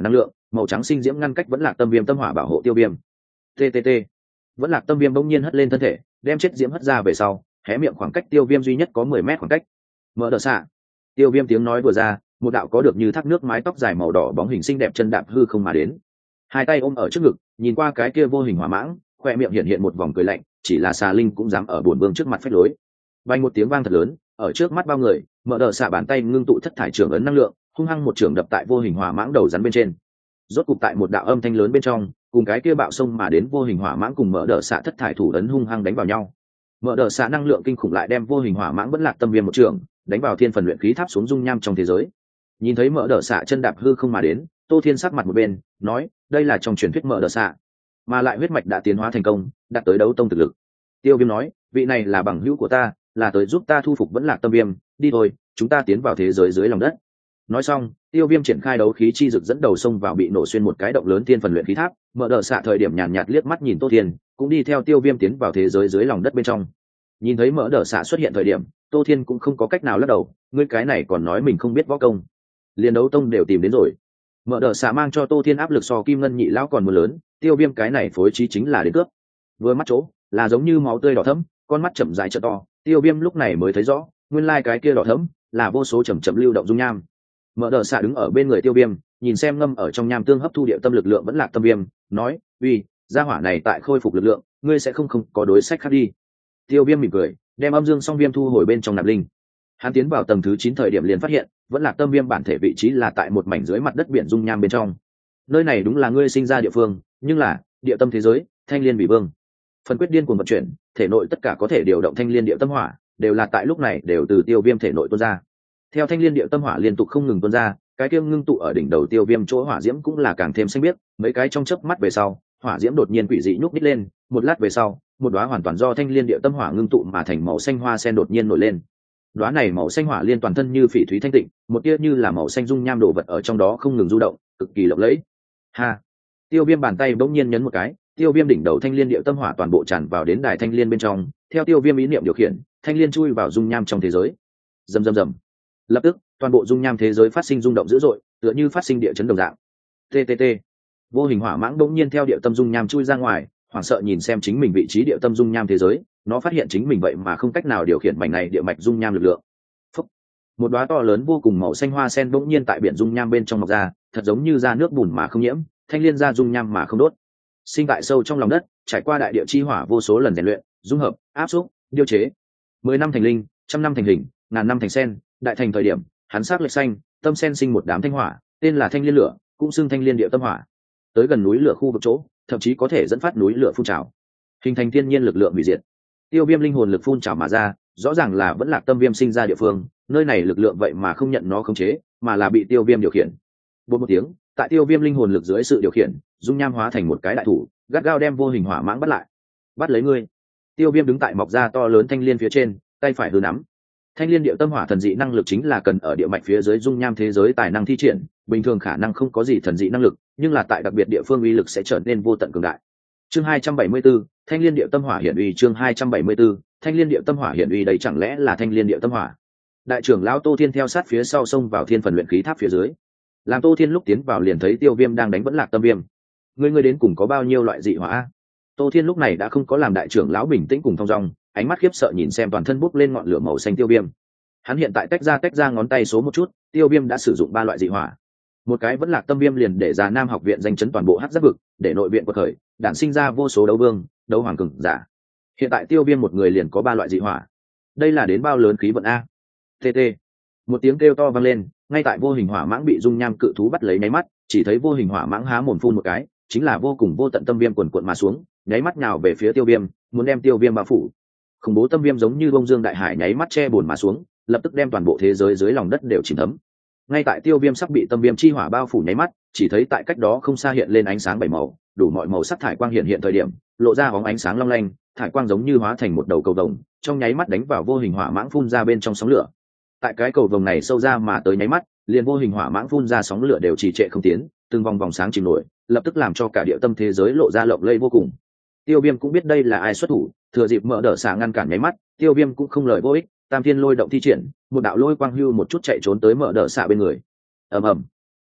màu trắng sinh diễm ngăn cách vẫn lạc tâm viêm tâm hỏa bảo hộ tiêu viêm. Ttt, vẫn lạc tâm viêm bỗng nhiên hất lên thân thể, đem chết diễm hất ra về sau, hé miệng, khoảng cách tiêu viêm duy nhất có mười mét khoảng cách. Mở đờ xạ. Tiêu viêm tiếng nói vừa ra, một đạo có được như thác nước mái tóc dài màu đỏ bóng hình xinh đẹp chân đạp hư không mà đến, hai tay ôm ở trước ngực, nhìn qua cái kia vô hình hỏa mãng, khoe miệng hiện hiện một vòng cười lạnh, chỉ là xà linh cũng dám ở bổn vương trước mặt phách lối. Vang một tiếng vang thật lớn, ở trước mắt bao người, mở đờ xạ bàn tay ngưng tụ thất thải trường ấn năng lượng, hung hăng một trường đập tại vô hình hỏa mãng đầu rắn bên trên. Rốt cục tại một đạo âm thanh lớn bên trong, cùng cái kia bạo sông mà đến vô hình hỏa mãng cùng mở đờ xạ thất thải thủ ấn hung hăng đánh vào nhau. Mở đờ xạ năng lượng kinh khủng lại đem vô hình hỏa mãng vẫn lạc tâm viêm một trường, đánh vào thiên phần luyện khí tháp xuống dung nham trong thế giới. Nhìn thấy mở đờ xạ chân đạp hư không mà đến, Tô Thiên sắc mặt một bên, nói, đây là trong truyền thuyết mở đờ xạ, mà lại huyết mạch đã tiến hóa thành công, đạt tới đấu tông thực lực. Tiêu Viêm nói, vị này là bằng hữu của ta, là tới giúp ta thu phục vẫn lạc tâm viêm, đi thôi, chúng ta tiến vào thế giới dưới lòng đất. Nói xong, Tiêu Viêm triển khai đấu khí chi dực dẫn đầu sông vào bị nổ xuyên một cái động lớn thiên phần luyện khí tháp, mở đờ xạ thời điểm nhàn nhạt liếc mắt nhìn Tô Thiên, cũng đi theo Tiêu Viêm tiến vào thế giới dưới lòng đất bên trong. Nhìn thấy mở đờ xạ xuất hiện thời điểm, Tô Thiên cũng không có cách nào lắc đầu, ngươi cái này còn nói mình không biết võ công, liên đấu tông đều tìm đến rồi. Mở đờ xạ mang cho Tô Thiên áp lực so Kim Ngân nhị lão còn mưa lớn, Tiêu Viêm cái này phối trí chính là đến cướp. Vừa mắt chỗ là giống như máu tươi đỏ thẫm, con mắt chậm rãi trợ to, Tiêu Viêm lúc này mới thấy rõ, nguyên lai cái kia đỏ thẫm là vô số chậm chậm lưu động dung nham. Mở đờ xạ đứng ở bên người Tiêu Viêm, nhìn xem ngâm ở trong nham tương hấp thu địa tâm lực lượng vẫn lạc tâm viêm, nói, uy, gia hỏa này tại khôi phục lực lượng, ngươi sẽ không không có đối sách khác đi. Tiêu Viêm mỉm cười, đem âm dương song viêm thu hồi bên trong nạp linh. Hắn tiến vào tầng thứ chín thời điểm liền phát hiện, vẫn lạc tâm viêm bản thể vị trí là tại một mảnh dưới mặt đất biển dung nham bên trong. Nơi này đúng là ngươi sinh ra địa phương, nhưng là địa tâm thế giới, thanh liên vị vương. Phần quyết điên cuồng vận chuyển, thể nội tất cả có thể điều động thanh liên địa tâm hỏa, đều là tại lúc này đều từ Tiêu Viêm thể nội tuôn ra. Theo thanh liên địa tâm hỏa liên tục không ngừng tuôn ra, cái kia ngưng tụ ở đỉnh đầu Tiêu Viêm chỗ hỏa diễm cũng là càng thêm xanh biếc, mấy cái trong chớp mắt về sau, hỏa diễm đột nhiên quỷ dị nhúc nhích lên, một lát về sau, một đóa hoàn toàn do thanh liên địa tâm hỏa ngưng tụ mà thành màu xanh hoa sen đột nhiên nổi lên. Đóa này màu xanh hỏa liên toàn thân như phỉ thúy thanh tịnh, một tia như là màu xanh dung nham đồ vật ở trong đó không ngừng du động, cực kỳ lộng lẫy. Ha! Tiêu Viêm bàn tay bỗng nhiên nhấn một cái, Tiêu Viêm đỉnh đầu thanh liên địa tâm hỏa toàn bộ tràn vào đến đài thanh liên bên trong, theo Tiêu Viêm ý niệm điều khiển, thanh liên chui vào dung nham trong thế giới. Rầm rầm rầm. Lập tức, toàn bộ dung nham thế giới phát sinh rung động dữ dội, tựa như phát sinh địa chấn đồng dạng. Ttt. Vô hình hỏa mãng bỗng nhiên theo địa tâm dung nham chui ra ngoài, hoảng sợ nhìn xem chính mình vị trí địa tâm dung nham thế giới, nó phát hiện chính mình vậy mà không cách nào điều khiển mảnh này địa mạch dung nham lực lượng. Phúc. Một đóa to lớn vô cùng màu xanh hoa sen bỗng nhiên tại biển dung nham bên trong mọc ra, thật giống như ra nước bùn mà không nhiễm, thanh liên ra dung nham mà không đốt. Sinh tại sâu trong lòng đất, trải qua đại địa chi hỏa vô số lần rèn luyện, dung hợp, áp xúc, điều chế. Mười năm thành linh, trăm năm thành hình, ngàn năm thành sen, đại thành thời điểm, hắn sắc lệch xanh, tâm sen sinh một đám thanh hỏa, tên là thanh liên lửa, cũng xưng thanh liên địa tâm hỏa. Tới gần núi lửa khu vực chỗ, thậm chí có thể dẫn phát núi lửa phun trào, hình thành thiên nhiên lực lượng hủy diệt. Tiêu Viêm linh hồn lực phun trào mà ra, rõ ràng là vẫn lạc tâm viêm sinh ra địa phương, nơi này lực lượng vậy mà không nhận nó khống chế, mà là bị Tiêu Viêm điều khiển. Bột một tiếng, tại Tiêu Viêm linh hồn lực dưới sự điều khiển, dung nham hóa thành một cái đại thủ, gắt gao đem vô hình hỏa mãng bắt lại. Bắt lấy ngươi. Tiêu Viêm đứng tại mọc ra to lớn thanh liên phía trên, tay phải hư nắm. Thanh liên địa tâm hỏa thần dị năng lực chính là cần ở địa mạch phía dưới dung nham thế giới tài năng thi triển, bình thường khả năng không có gì thần dị năng lực, nhưng là tại đặc biệt địa phương uy lực sẽ trở nên vô tận cường đại. Chương hai trăm bảy mươi 74, Thanh liên địa tâm hỏa hiển uy. Chương hai trăm bảy mươi 74, Thanh liên địa tâm hỏa hiển uy. Đây chẳng lẽ là thanh liên địa tâm hỏa? Đại trưởng lão Tô Thiên theo sát phía sau xông vào thiên phần luyện khí tháp phía dưới. Làm Tô Thiên lúc tiến vào liền thấy Tiêu Viêm đang đánh vẫn lạc tâm viêm. Ngươi ngươi đến cùng có bao nhiêu loại dị hỏa? Tô Thiên lúc này đã không có làm đại trưởng lão bình tĩnh cùng thong dong, ánh mắt khiếp sợ nhìn xem toàn thân bốc lên ngọn lửa màu xanh Tiêu Viêm. Hắn hiện tại tách ra tách ra ngón tay số một chút, Tiêu Viêm đã sử dụng ba loại dị hỏa. Một cái vẫn lạc tâm viêm liền để già Nam học viện danh chấn toàn bộ hắc giáp vực, để nội viện quật khởi, đản sinh ra vô số đấu vương, đấu hoàng cường giả. Hiện tại Tiêu Viêm một người liền có ba loại dị hỏa. Đây là đến bao lớn khí vận a. Tt. Một tiếng kêu to vang lên, ngay tại vô hình hỏa mãng bị dung nham cự thú bắt lấy nháy mắt, chỉ thấy vô hình hỏa mãng há mồm phun một cái, chính là vô cùng vô tận tâm viêm quần quận mà xuống, nháy mắt nhào về phía Tiêu Viêm, muốn đem Tiêu Viêm bao phủ. Khủng bố tâm viêm giống như bông dương đại hải nháy mắt che bùn mà xuống, lập tức đem toàn bộ thế giới dưới lòng đất đều chìm thấm. Ngay tại Tiêu Viêm sắp bị tâm viêm chi hỏa bao phủ nháy mắt, chỉ thấy tại cách đó không xa hiện lên ánh sáng bảy màu, đủ mọi màu sắc thải quang hiện hiện thời điểm, lộ ra bóng ánh sáng long lanh, thải quang giống như hóa thành một đầu cầu vồng, trong nháy mắt đánh vào vô hình hỏa mãng phun ra bên trong sóng lửa. Tại cái cầu vồng này sâu ra mà tới nháy mắt, liền vô hình hỏa mãng phun ra sóng lửa đều trì trệ không tiến, từng vòng vòng sáng chìm nổi, lập tức làm cho cả địa tâm thế giới lộ ra lộng lẫy vô cùng. Tiêu Viêm cũng biết đây là ai xuất thủ, thừa dịp mở đỡ xả ngăn cản nháy mắt, Tiêu Viêm cũng không lời vô ích, tam thiên lôi động thi triển, một đạo lôi quang hưu một chút chạy trốn tới mở đỡ xả bên người. Ầm ầm.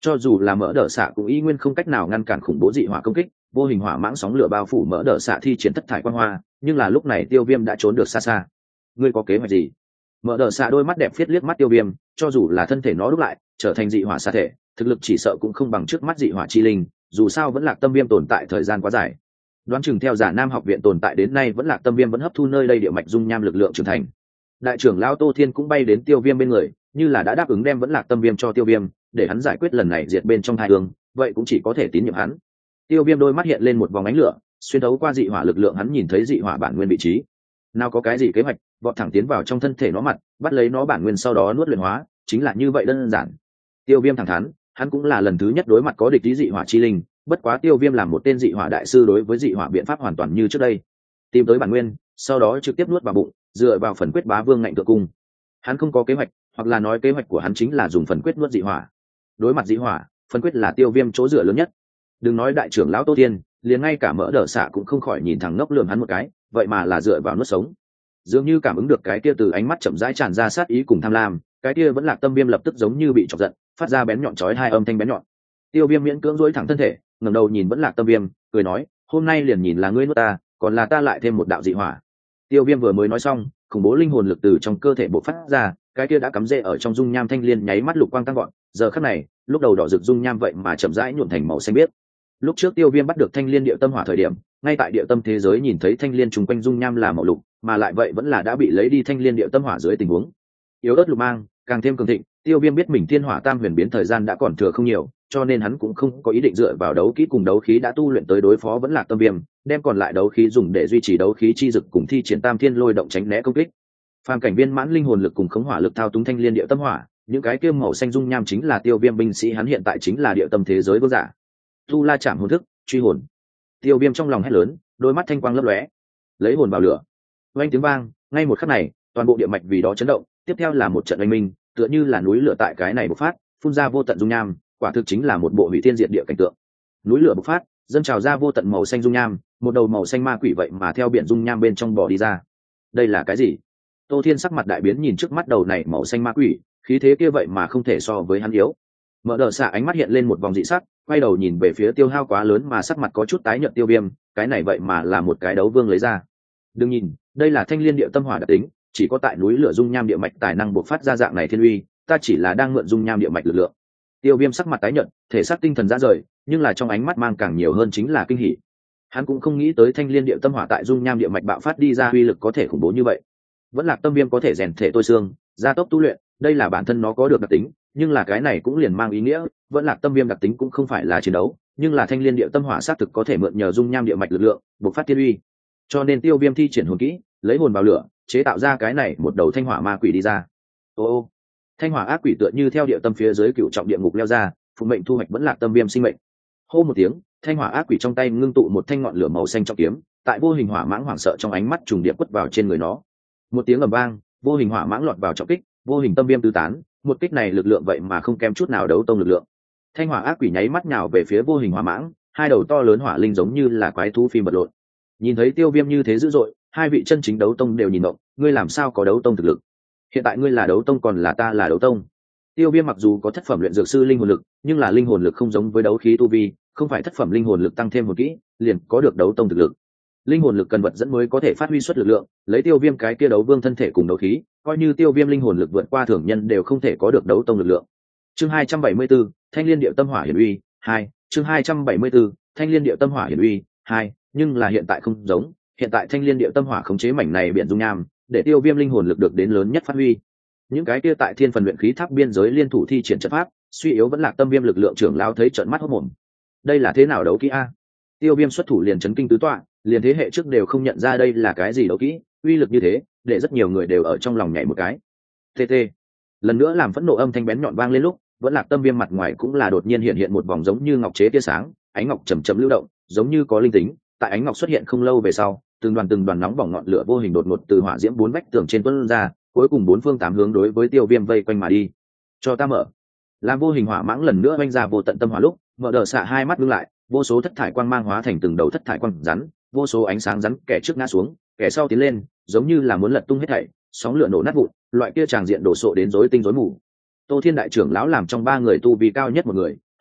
cho dù là mỡ đỡ xạ cũng y nguyên không cách nào ngăn cản khủng bố dị hỏa công kích. Vô hình hỏa mãng sóng lửa bao phủ mỡ đỡ xạ thi triển thất thải quan hoa, nhưng là lúc này Tiêu Viêm đã trốn được xa xa. Ngươi có kế hoạch gì? Mỡ đỡ xạ đôi mắt đẹp phiết liếc mắt Tiêu Viêm, cho dù là thân thể nó đúc lại trở thành dị hỏa xạ thể, thực lực chỉ sợ cũng không bằng trước mắt dị hỏa chi linh, dù sao vẫn Lạc Tâm Viêm tồn tại thời gian quá dài. Đoán chừng theo Giả Nam học viện tồn tại đến nay vẫn Lạc Tâm Viêm vẫn hấp thu nơi đây địa mạch dung nham lực lượng trưởng thành. Đại trưởng lão Tô Thiên cũng bay đến Tiêu Viêm bên người, như là đã đáp ứng đem vẫn Lạc Tâm Viêm cho Tiêu Viêm, để hắn giải quyết lần này diệt bên trong hai hướng, vậy cũng chỉ có thể tín nhiệm hắn. Tiêu Viêm đôi mắt hiện lên một vòng ánh lửa, xuyên thấu qua dị hỏa lực lượng hắn nhìn thấy dị hỏa bản nguyên vị trí. Nào có cái gì kế hoạch, vọt thẳng tiến vào trong thân thể nó mặt, bắt lấy nó bản nguyên sau đó nuốt luyện hóa, chính là như vậy đơn giản. Tiêu Viêm thẳng thắn, hắn cũng là lần thứ nhất đối mặt có địch ý dị hỏa chi linh, bất quá Tiêu Viêm làm một tên dị hỏa đại sư đối với dị hỏa biện pháp hoàn toàn như trước đây. Tìm tới bản nguyên, sau đó trực tiếp nuốt vào bụng, dựa vào phần quyết bá vương ngạnh thượng cung. Hắn không có kế hoạch, hoặc là nói kế hoạch của hắn chính là dùng phần quyết nuốt dị hỏa. Đối mặt dị hỏa, phần quyết là Tiêu Viêm chỗ dựa lớn nhất. Đừng nói đại trưởng lão Tô Thiên, liền ngay cả mỡ đỡ xạ cũng không khỏi nhìn thẳng ngốc lườm hắn một cái, vậy mà là dựa vào nuốt sống. Dường như cảm ứng được cái kia từ ánh mắt chậm rãi tràn ra sát ý cùng tham lam, cái kia vẫn Lạc Tâm Viêm lập tức giống như bị chọc giận, phát ra bén nhọn chói hai âm thanh bén nhọn. Tiêu Viêm miễn cưỡng duỗi thẳng thân thể, ngẩng đầu nhìn vẫn Lạc Tâm Viêm, cười nói, hôm nay liền nhìn là ngươi nuốt ta, còn là ta lại thêm một đạo dị hỏa. Tiêu Viêm vừa mới nói xong, khủng bố linh hồn lực từ trong cơ thể bộc phát ra, cái kia đã cắm rễ ở trong dung nham thanh liên nháy mắt lục quang tăng gọn, giờ khắc này, lúc đầu đỏ rực dung nham vậy mà chậm rãi nhuộm thành màu xanh biếc. Lúc trước Tiêu Viêm bắt được thanh liên địa tâm hỏa thời điểm, ngay tại địa tâm thế giới nhìn thấy thanh liên trùng quanh dung nham là màu lục, mà lại vậy vẫn là đã bị lấy đi thanh liên địa tâm hỏa dưới tình huống yếu ớt lục mang, càng thêm cường thịnh. Tiêu Viêm biết mình thiên hỏa tam huyền biến thời gian đã còn thừa không nhiều, cho nên hắn cũng không có ý định dựa vào đấu kỹ cùng đấu khí đã tu luyện tới đối phó vẫn Lạc Tâm Viêm, đem còn lại đấu khí dùng để duy trì đấu khí chi dực cùng thi triển tam thiên lôi động tránh né công kích. Phàm cảnh viên mãn linh hồn lực cùng khống hỏa lực thao túng thanh liên địa tâm hỏa, những cái kia màu xanh dung nham chính là Tiêu Viêm binh sĩ, hắn hiện tại chính là địa tâm thế giới vương giả. Tu La chạm hồn thức, truy hồn. Tiêu Viêm trong lòng hét lớn, đôi mắt thanh quang lấp lóe, lấy hồn vào lửa. Oanh tiếng vang, ngay một khắc này, toàn bộ địa mạch vì đó chấn động, tiếp theo là một trận oanh minh, tựa như là núi lửa tại cái này bộc phát, phun ra vô tận dung nham, quả thực chính là một bộ hủy thiên diệt địa cảnh tượng. Núi lửa bộc phát, dâng trào ra vô tận màu xanh dung nham, một đầu màu xanh ma quỷ vậy mà theo biển dung nham bên trong bò đi ra. Đây là cái gì? Tô Thiên sắc mặt đại biến nhìn trước mắt đầu này màu xanh ma quỷ, khí thế kia vậy mà không thể so với hắn yếu. Mở đờ xạ ánh mắt hiện lên một vòng dị sắc, quay đầu nhìn về phía tiêu hao quá lớn mà sắc mặt có chút tái nhợt Tiêu Viêm, cái này vậy mà là một cái đấu vương lấy ra. Đừng nhìn, đây là thanh liên địa tâm hỏa đặc tính, chỉ có tại núi lửa dung nham địa mạch tài năng bộc phát ra dạng này thiên uy, ta chỉ là đang mượn dung nham địa mạch lực lượng. Tiêu Viêm sắc mặt tái nhợt, thể xác tinh thần ra rời, nhưng là trong ánh mắt mang càng nhiều hơn chính là kinh hỉ. Hắn cũng không nghĩ tới thanh liên địa tâm hỏa tại dung nham địa mạch bạo phát đi ra uy lực có thể khủng bố như vậy. Vẫn Lạc Tâm Viêm có thể rèn thể tôi xương, gia tốc tu luyện, đây là bản thân nó có được đặc tính, nhưng là cái này cũng liền mang ý nghĩa, Vẫn Lạc Tâm Viêm đặc tính cũng không phải là chiến đấu, nhưng là thanh liên địa tâm hỏa xác thực có thể mượn nhờ dung nham địa mạch lực lượng, bộc phát thiên uy. Cho nên Tiêu Viêm thi triển hồn kỹ, lấy hồn vào lửa, chế tạo ra cái này một đầu thanh hỏa ma quỷ đi ra. Ô ô, thanh hỏa ác quỷ tựa như theo địa tâm phía dưới cựu trọng địa ngục leo ra, phụ mệnh thu hoạch Vẫn Lạc Tâm Viêm sinh mệnh. Hô một tiếng, thanh hỏa ác quỷ trong tay ngưng tụ một thanh ngọn lửa màu xanh trong kiếm, tại vô hình hỏa mãng hoảng sợ trong ánh mắt trùng điệp quất vào trên người nó. Một tiếng ầm vang, vô hình hỏa mãng lọt vào trọng kích, vô hình tâm viêm tứ tán, một kích này lực lượng vậy mà không kém chút nào đấu tông lực lượng. Thanh hỏa ác quỷ nháy mắt nhào về phía vô hình hỏa mãng, hai đầu to lớn hỏa linh giống như là quái thú phim bật lộn. Nhìn thấy Tiêu Viêm như thế dữ dội, hai vị chân chính đấu tông đều nhìn động, ngươi làm sao có đấu tông thực lực? Hiện tại ngươi là đấu tông còn là ta là đấu tông? Tiêu Viêm mặc dù có thất phẩm luyện dược sư linh hồn lực, nhưng là linh hồn lực không giống với đấu khí tu vi, không phải thất phẩm linh hồn lực tăng thêm một kỹ, liền có được đấu tông thực lực. Linh hồn lực cần vật dẫn mới có thể phát huy xuất lực lượng, lấy Tiêu Viêm cái kia đấu vương thân thể cùng đấu khí, coi như Tiêu Viêm linh hồn lực vượt qua thường nhân đều không thể có được đấu tông lực lượng. Chương hai trăm bảy mươi 74, Thanh Liên Điệu Tâm Hỏa Hiển Uy hai. Chương hai trăm bảy mươi 74, Thanh Liên Điệu Tâm Hỏa Hiển Uy hai. Nhưng là hiện tại không giống, hiện tại Thanh Liên Điệu Tâm Hỏa khống chế mảnh này biển dung nham, để Tiêu Viêm linh hồn lực được đến lớn nhất phát huy. Những cái kia tại Thiên Phần luyện khí tháp biên giới liên thủ thi triển trận pháp, suy yếu Vẫn Lạc Tâm Viêm lực lượng trưởng lão thấy trợn mắt hốt mồm. Đây là thế nào đấu kỹ a? Tiêu Viêm xuất thủ liền chấn kinh tứ tọa, liền thế hệ trước đều không nhận ra đây là cái gì đấu kỹ, uy lực như thế, để rất nhiều người đều ở trong lòng nhảy một cái. tê tê. Lần nữa làm phẫn nộ âm thanh bén nhọn vang lên lúc, Vẫn Lạc Tâm Viêm mặt ngoài cũng là đột nhiên hiện hiện một vòng giống như ngọc chế tia sáng, ánh ngọc chầm chậm lưu động, giống như có linh tính. Tại ánh ngọc xuất hiện không lâu về sau, từng đoàn từng đoàn nóng bỏng ngọn lửa vô hình đột ngột từ hỏa diễm bốn vách tường trên tuôn ra, cuối cùng bốn phương tám hướng đối với Tiêu Viêm vây quanh mà đi. Cho ta mở. Làm vô hình hỏa mãng lần nữa vanh ra vô tận tâm hỏa lúc, mở đờ xạ hai mắt ngưng lại, vô số thất thải quang mang hóa thành từng đầu thất thải quang rắn, vô số ánh sáng rắn kẻ trước ngã xuống, kẻ sau tiến lên, giống như là muốn lật tung hết thảy, sóng lửa nổ nát vụn, loại kia tràng diện đổ sộ đến rối tinh rối mù. Tô Thiên đại trưởng lão làm trong ba người tu vi cao nhất một người,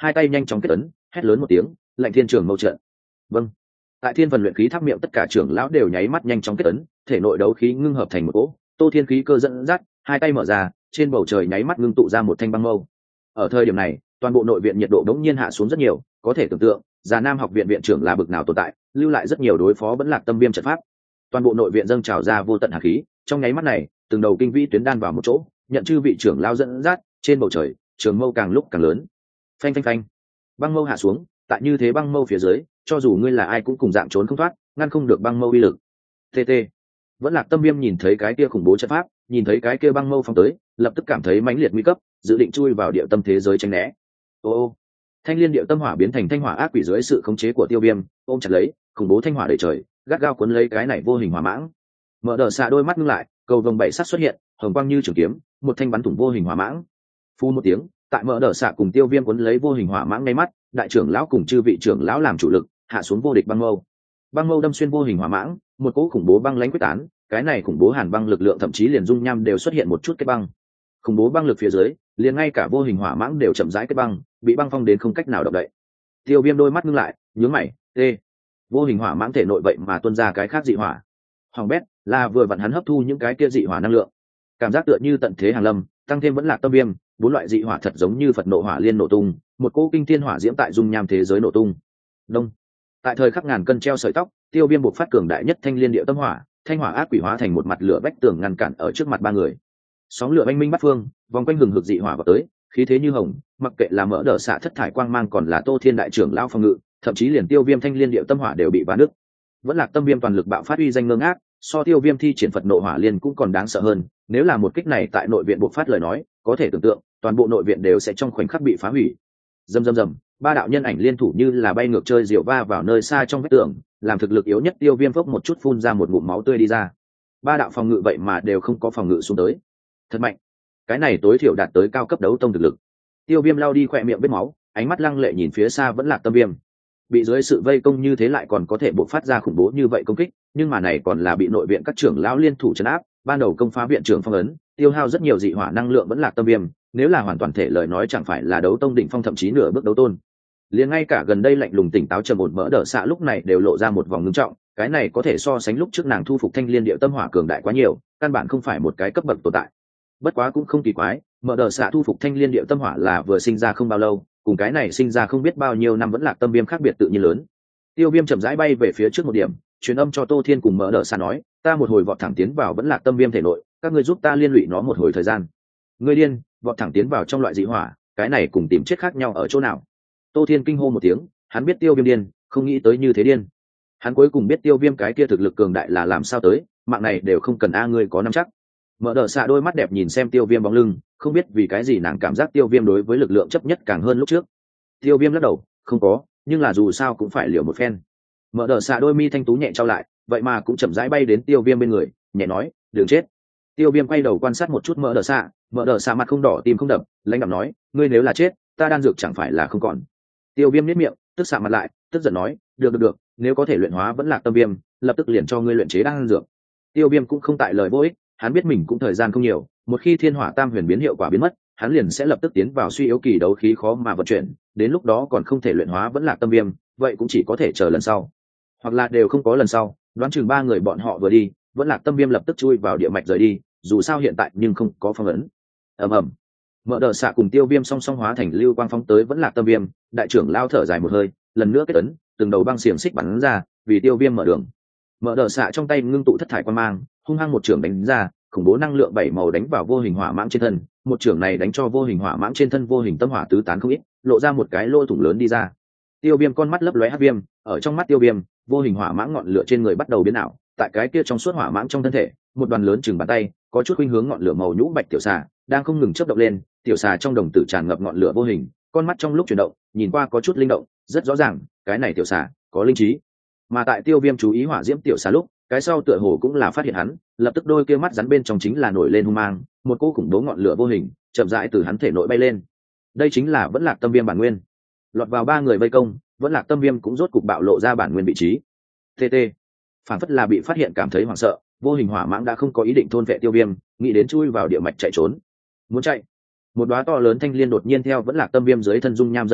hai tay nhanh chóng kết ấn, hét lớn một tiếng, lệnh thiên trường mâu trận. Vâng. Tại thiên phần luyện khí tháp miệng tất cả trưởng lão đều nháy mắt nhanh chóng kết ấn, thể nội đấu khí ngưng hợp thành một cỗ, Tô Thiên khí cơ dẫn dắt, hai tay mở ra, trên bầu trời nháy mắt ngưng tụ ra một thanh băng mâu. Ở thời điểm này, toàn bộ nội viện nhiệt độ đống nhiên hạ xuống rất nhiều, có thể tưởng tượng, Già Nam học viện viện trưởng là bực nào tồn tại, lưu lại rất nhiều đối phó vẫn lạc tâm viêm trận pháp. Toàn bộ nội viện dâng trào ra vô tận hàn khí, trong nháy mắt này, từng đầu kinh vĩ tuyến đan vào một chỗ, nhận chư vị trưởng lão dẫn dắt, trên bầu trời, trường mâu càng lúc càng lớn. Phanh phanh phanh. Băng mâu hạ xuống, tại như thế băng mâu phía dưới, cho dù ngươi là ai cũng cùng dạng trốn không thoát, ngăn không được băng mâu uy lực. Tt. Vẫn lạc tâm viêm nhìn thấy cái kia khủng bố trận pháp, nhìn thấy cái kia băng mâu phong tới, lập tức cảm thấy mãnh liệt nguy cấp, dự định chui vào địa tâm thế giới tránh né. Ô ô. Thanh liên địa tâm hỏa biến thành thanh hỏa ác quỷ dưới sự khống chế của tiêu viêm, ôm chặt lấy, khủng bố thanh hỏa đầy trời, gắt gao cuốn lấy cái này vô hình hỏa mãng. Mở đờ xạ đôi mắt ngưng lại, cầu vồng bảy sắc xuất hiện, hồng quang như trường kiếm, một thanh bắn thủng vô hình hỏa mãng. Phu một tiếng, tại mở đờ xạ cùng tiêu viêm cuốn lấy vô hình hỏa mãng ngay mắt, đại trưởng lão cùng chư vị trưởng lão làm chủ lực, hạ xuống vô địch băng mâu. Băng mâu đâm xuyên vô hình hỏa mãng, một cỗ khủng bố băng lãnh quyết tán, cái này khủng bố hàn băng lực lượng thậm chí liền dung nham đều xuất hiện một chút kết băng. Khủng bố băng lực phía dưới, liền ngay cả vô hình hỏa mãng đều chậm rãi kết băng, bị băng phong đến không cách nào động đậy. Tiêu viêm đôi mắt ngưng lại, nhướng mày, tê. Vô hình hỏa mãng thể nội vậy mà tuôn ra cái khác dị hỏa. Hoàng bét, là vừa vặn hắn hấp thu những cái kia dị hỏa năng lượng. Cảm giác tựa như tận thế hàng lâm, tăng thêm vẫn lạc tâm viêm, bốn loại dị hỏa thật giống như Phật nộ hỏa liên nổ tung, một cỗ kinh thiên hỏa diễm tại dung nham thế giới nổ tung. Đông. Tại thời khắc ngàn cân treo sợi tóc, tiêu viêm buộc phát cường đại nhất thanh liên địa tâm hỏa, thanh hỏa ác quỷ hóa thành một mặt lửa vách tường ngăn cản ở trước mặt ba người. Sóng lửa oanh minh bắt phương, vòng quanh hừng hực dị hỏa vào tới, khí thế như hồng, mặc kệ là mỡ đỡ xạ thất thải quang mang còn là Tô Thiên đại trưởng lão phòng ngự, thậm chí liền tiêu viêm thanh liên địa tâm hỏa đều bị vá nứt. Vẫn lạc tâm viêm toàn lực bạo phát uy danh ngơ ngác, so tiêu viêm thi triển Phật nộ hỏa liên cũng còn đáng sợ hơn. Nếu là một kích này tại nội viện buộc phát lời nói, có thể tưởng tượng toàn bộ nội viện đều sẽ trong khoảnh khắc bị phá hủy. Rầm rầm rầm, ba đạo nhân ảnh liên thủ như là bay ngược chơi diều va vào nơi xa trong vách tường, làm thực lực yếu nhất tiêu viêm phốc một chút phun ra một ngụm máu tươi đi ra. Ba đạo phòng ngự vậy mà đều không có phòng ngự xuống tới, thật mạnh. Cái này tối thiểu đạt tới cao cấp đấu tông thực lực. Tiêu viêm lao đi khỏe miệng vết máu, ánh mắt lăng lệ nhìn phía xa vẫn lạc tâm viêm. Bị dưới sự vây công như thế lại còn có thể bộc phát ra khủng bố như vậy công kích, nhưng mà này còn là bị nội viện các trưởng lão liên thủ trấn áp, ban đầu công phá viện trưởng phong ấn, tiêu hao rất nhiều dị hỏa năng lượng vẫn lạc tâm viêm, nếu là hoàn toàn thể lời nói chẳng phải là đấu tông đỉnh phong thậm chí nửa bước đấu tôn. Liền ngay cả gần đây lạnh lùng tỉnh táo trầm ổn mỡ đỡ xạ lúc này đều lộ ra một vòng ngưng trọng, cái này có thể so sánh lúc trước nàng thu phục thanh liên địa tâm hỏa cường đại quá nhiều, căn bản không phải một cái cấp bậc tồn tại. Bất quá cũng không kỳ quái, mỡ đỡ xạ thu phục thanh liên địa tâm hỏa là vừa sinh ra không bao lâu, cùng cái này sinh ra không biết bao nhiêu năm vẫn lạc tâm viêm khác biệt tự nhiên lớn. Tiêu viêm chậm rãi bay về phía trước một điểm, truyền âm cho Tô Thiên cùng mỡ đỡ xạ nói, ta một hồi vọt thẳng tiến vào vẫn lạc tâm viêm thể nội, các ngươi giúp ta liên lụy nó một hồi thời gian. Ngươi điên, vọt thẳng tiến vào trong loại dị hỏa, cái này cùng tìm chết khác nhau ở chỗ nào? Tô Thiên kinh hô một tiếng, hắn biết tiêu viêm điên, không nghĩ tới như thế điên. Hắn cuối cùng biết tiêu viêm cái kia thực lực cường đại là làm sao tới, mạng này đều không cần a ngươi có nắm chắc. Mở đờ xạ đôi mắt đẹp nhìn xem tiêu viêm bóng lưng, không biết vì cái gì nàng cảm giác tiêu viêm đối với lực lượng chấp nhất càng hơn lúc trước. Tiêu viêm lắc đầu, không có, nhưng là dù sao cũng phải liều một phen. Mở đờ xạ đôi mi thanh tú nhẹ trao lại, vậy mà cũng chậm rãi bay đến tiêu viêm bên người, nhẹ nói, đừng chết. Tiêu viêm quay đầu quan sát một chút mở đờ xạ, mở đờ xạ mặt không đỏ tim không đập, lãnh đạm nói, ngươi nếu là chết, ta đan dược chẳng phải là không còn. Tiêu viêm nhếch miệng, tức xạ mặt lại, tức giận nói, được được được, nếu có thể luyện hóa vẫn lạc tâm viêm, lập tức liền cho ngươi luyện chế đan dược. Tiêu viêm cũng không tại lời vô ích, hắn biết mình cũng thời gian không nhiều, một khi thiên hỏa tam huyền biến hiệu quả biến mất, hắn liền sẽ lập tức tiến vào suy yếu kỳ đấu khí khó mà vận chuyển, đến lúc đó còn không thể luyện hóa vẫn lạc tâm viêm, vậy cũng chỉ có thể chờ lần sau, hoặc là đều không có lần sau. Đoán chừng ba người bọn họ vừa đi, vẫn lạc tâm viêm lập tức chui vào địa mạch rời đi, dù sao hiện tại nhưng không có phong ấn. ầm ầm, mở đờ xạ cùng tiêu viêm song song hóa thành lưu quang phóng tới vẫn lạc tâm viêm, đại trưởng lao thở dài một hơi, lần nữa kết ấn, từng đầu băng xiềng xích bắn ra, vì tiêu viêm mở đường. Mở đờ xạ trong tay ngưng tụ thất thải quan mang, hung hăng một trưởng đánh ra, khủng bố năng lượng bảy màu đánh vào vô hình hỏa mãng trên thân, một trưởng này đánh cho vô hình hỏa mãng trên thân vô hình tâm hỏa tứ tán không ít, lộ ra một cái lỗ thủng lớn đi ra. Tiêu viêm con mắt lấp lóe hắc viêm, ở trong mắt tiêu viêm, vô hình hỏa mãng ngọn lửa trên người bắt đầu biến ảo, tại cái kia trong suốt hỏa mãng trong thân thể, một đoàn lớn chừng bàn tay, có chút khuynh hướng ngọn lửa màu nhũ bạch tiểu xà, đang không ngừng chớp động lên, tiểu xà trong đồng tử tràn ngập ngọn lửa vô hình, con mắt trong lúc chuyển động, nhìn qua có chút linh động, rất rõ ràng, cái này tiểu xà có linh trí. Mà tại tiêu viêm chú ý hỏa diễm tiểu xà lúc, cái sau tựa hồ cũng là phát hiện hắn, lập tức đôi kia mắt rắn bên trong chính là nổi lên hung mang, một cỗ khủng bố ngọn lửa vô hình chậm rãi từ hắn thể nội bay lên. Đây chính là vẫn lạc tâm viêm bản nguyên. Lọt vào ba người vây công, vẫn lạc tâm viêm cũng rốt cục bạo lộ ra bản nguyên vị trí. Tt, phản phất là bị phát hiện cảm thấy hoảng sợ, vô hình hỏa mãng đã không có ý định thôn vệ tiêu viêm, nghĩ đến chui vào địa mạch chạy trốn. Muốn chạy, một đóa to lớn thanh liên đột nhiên theo vẫn lạc tâm viêm dưới thân dung nham dâng lên,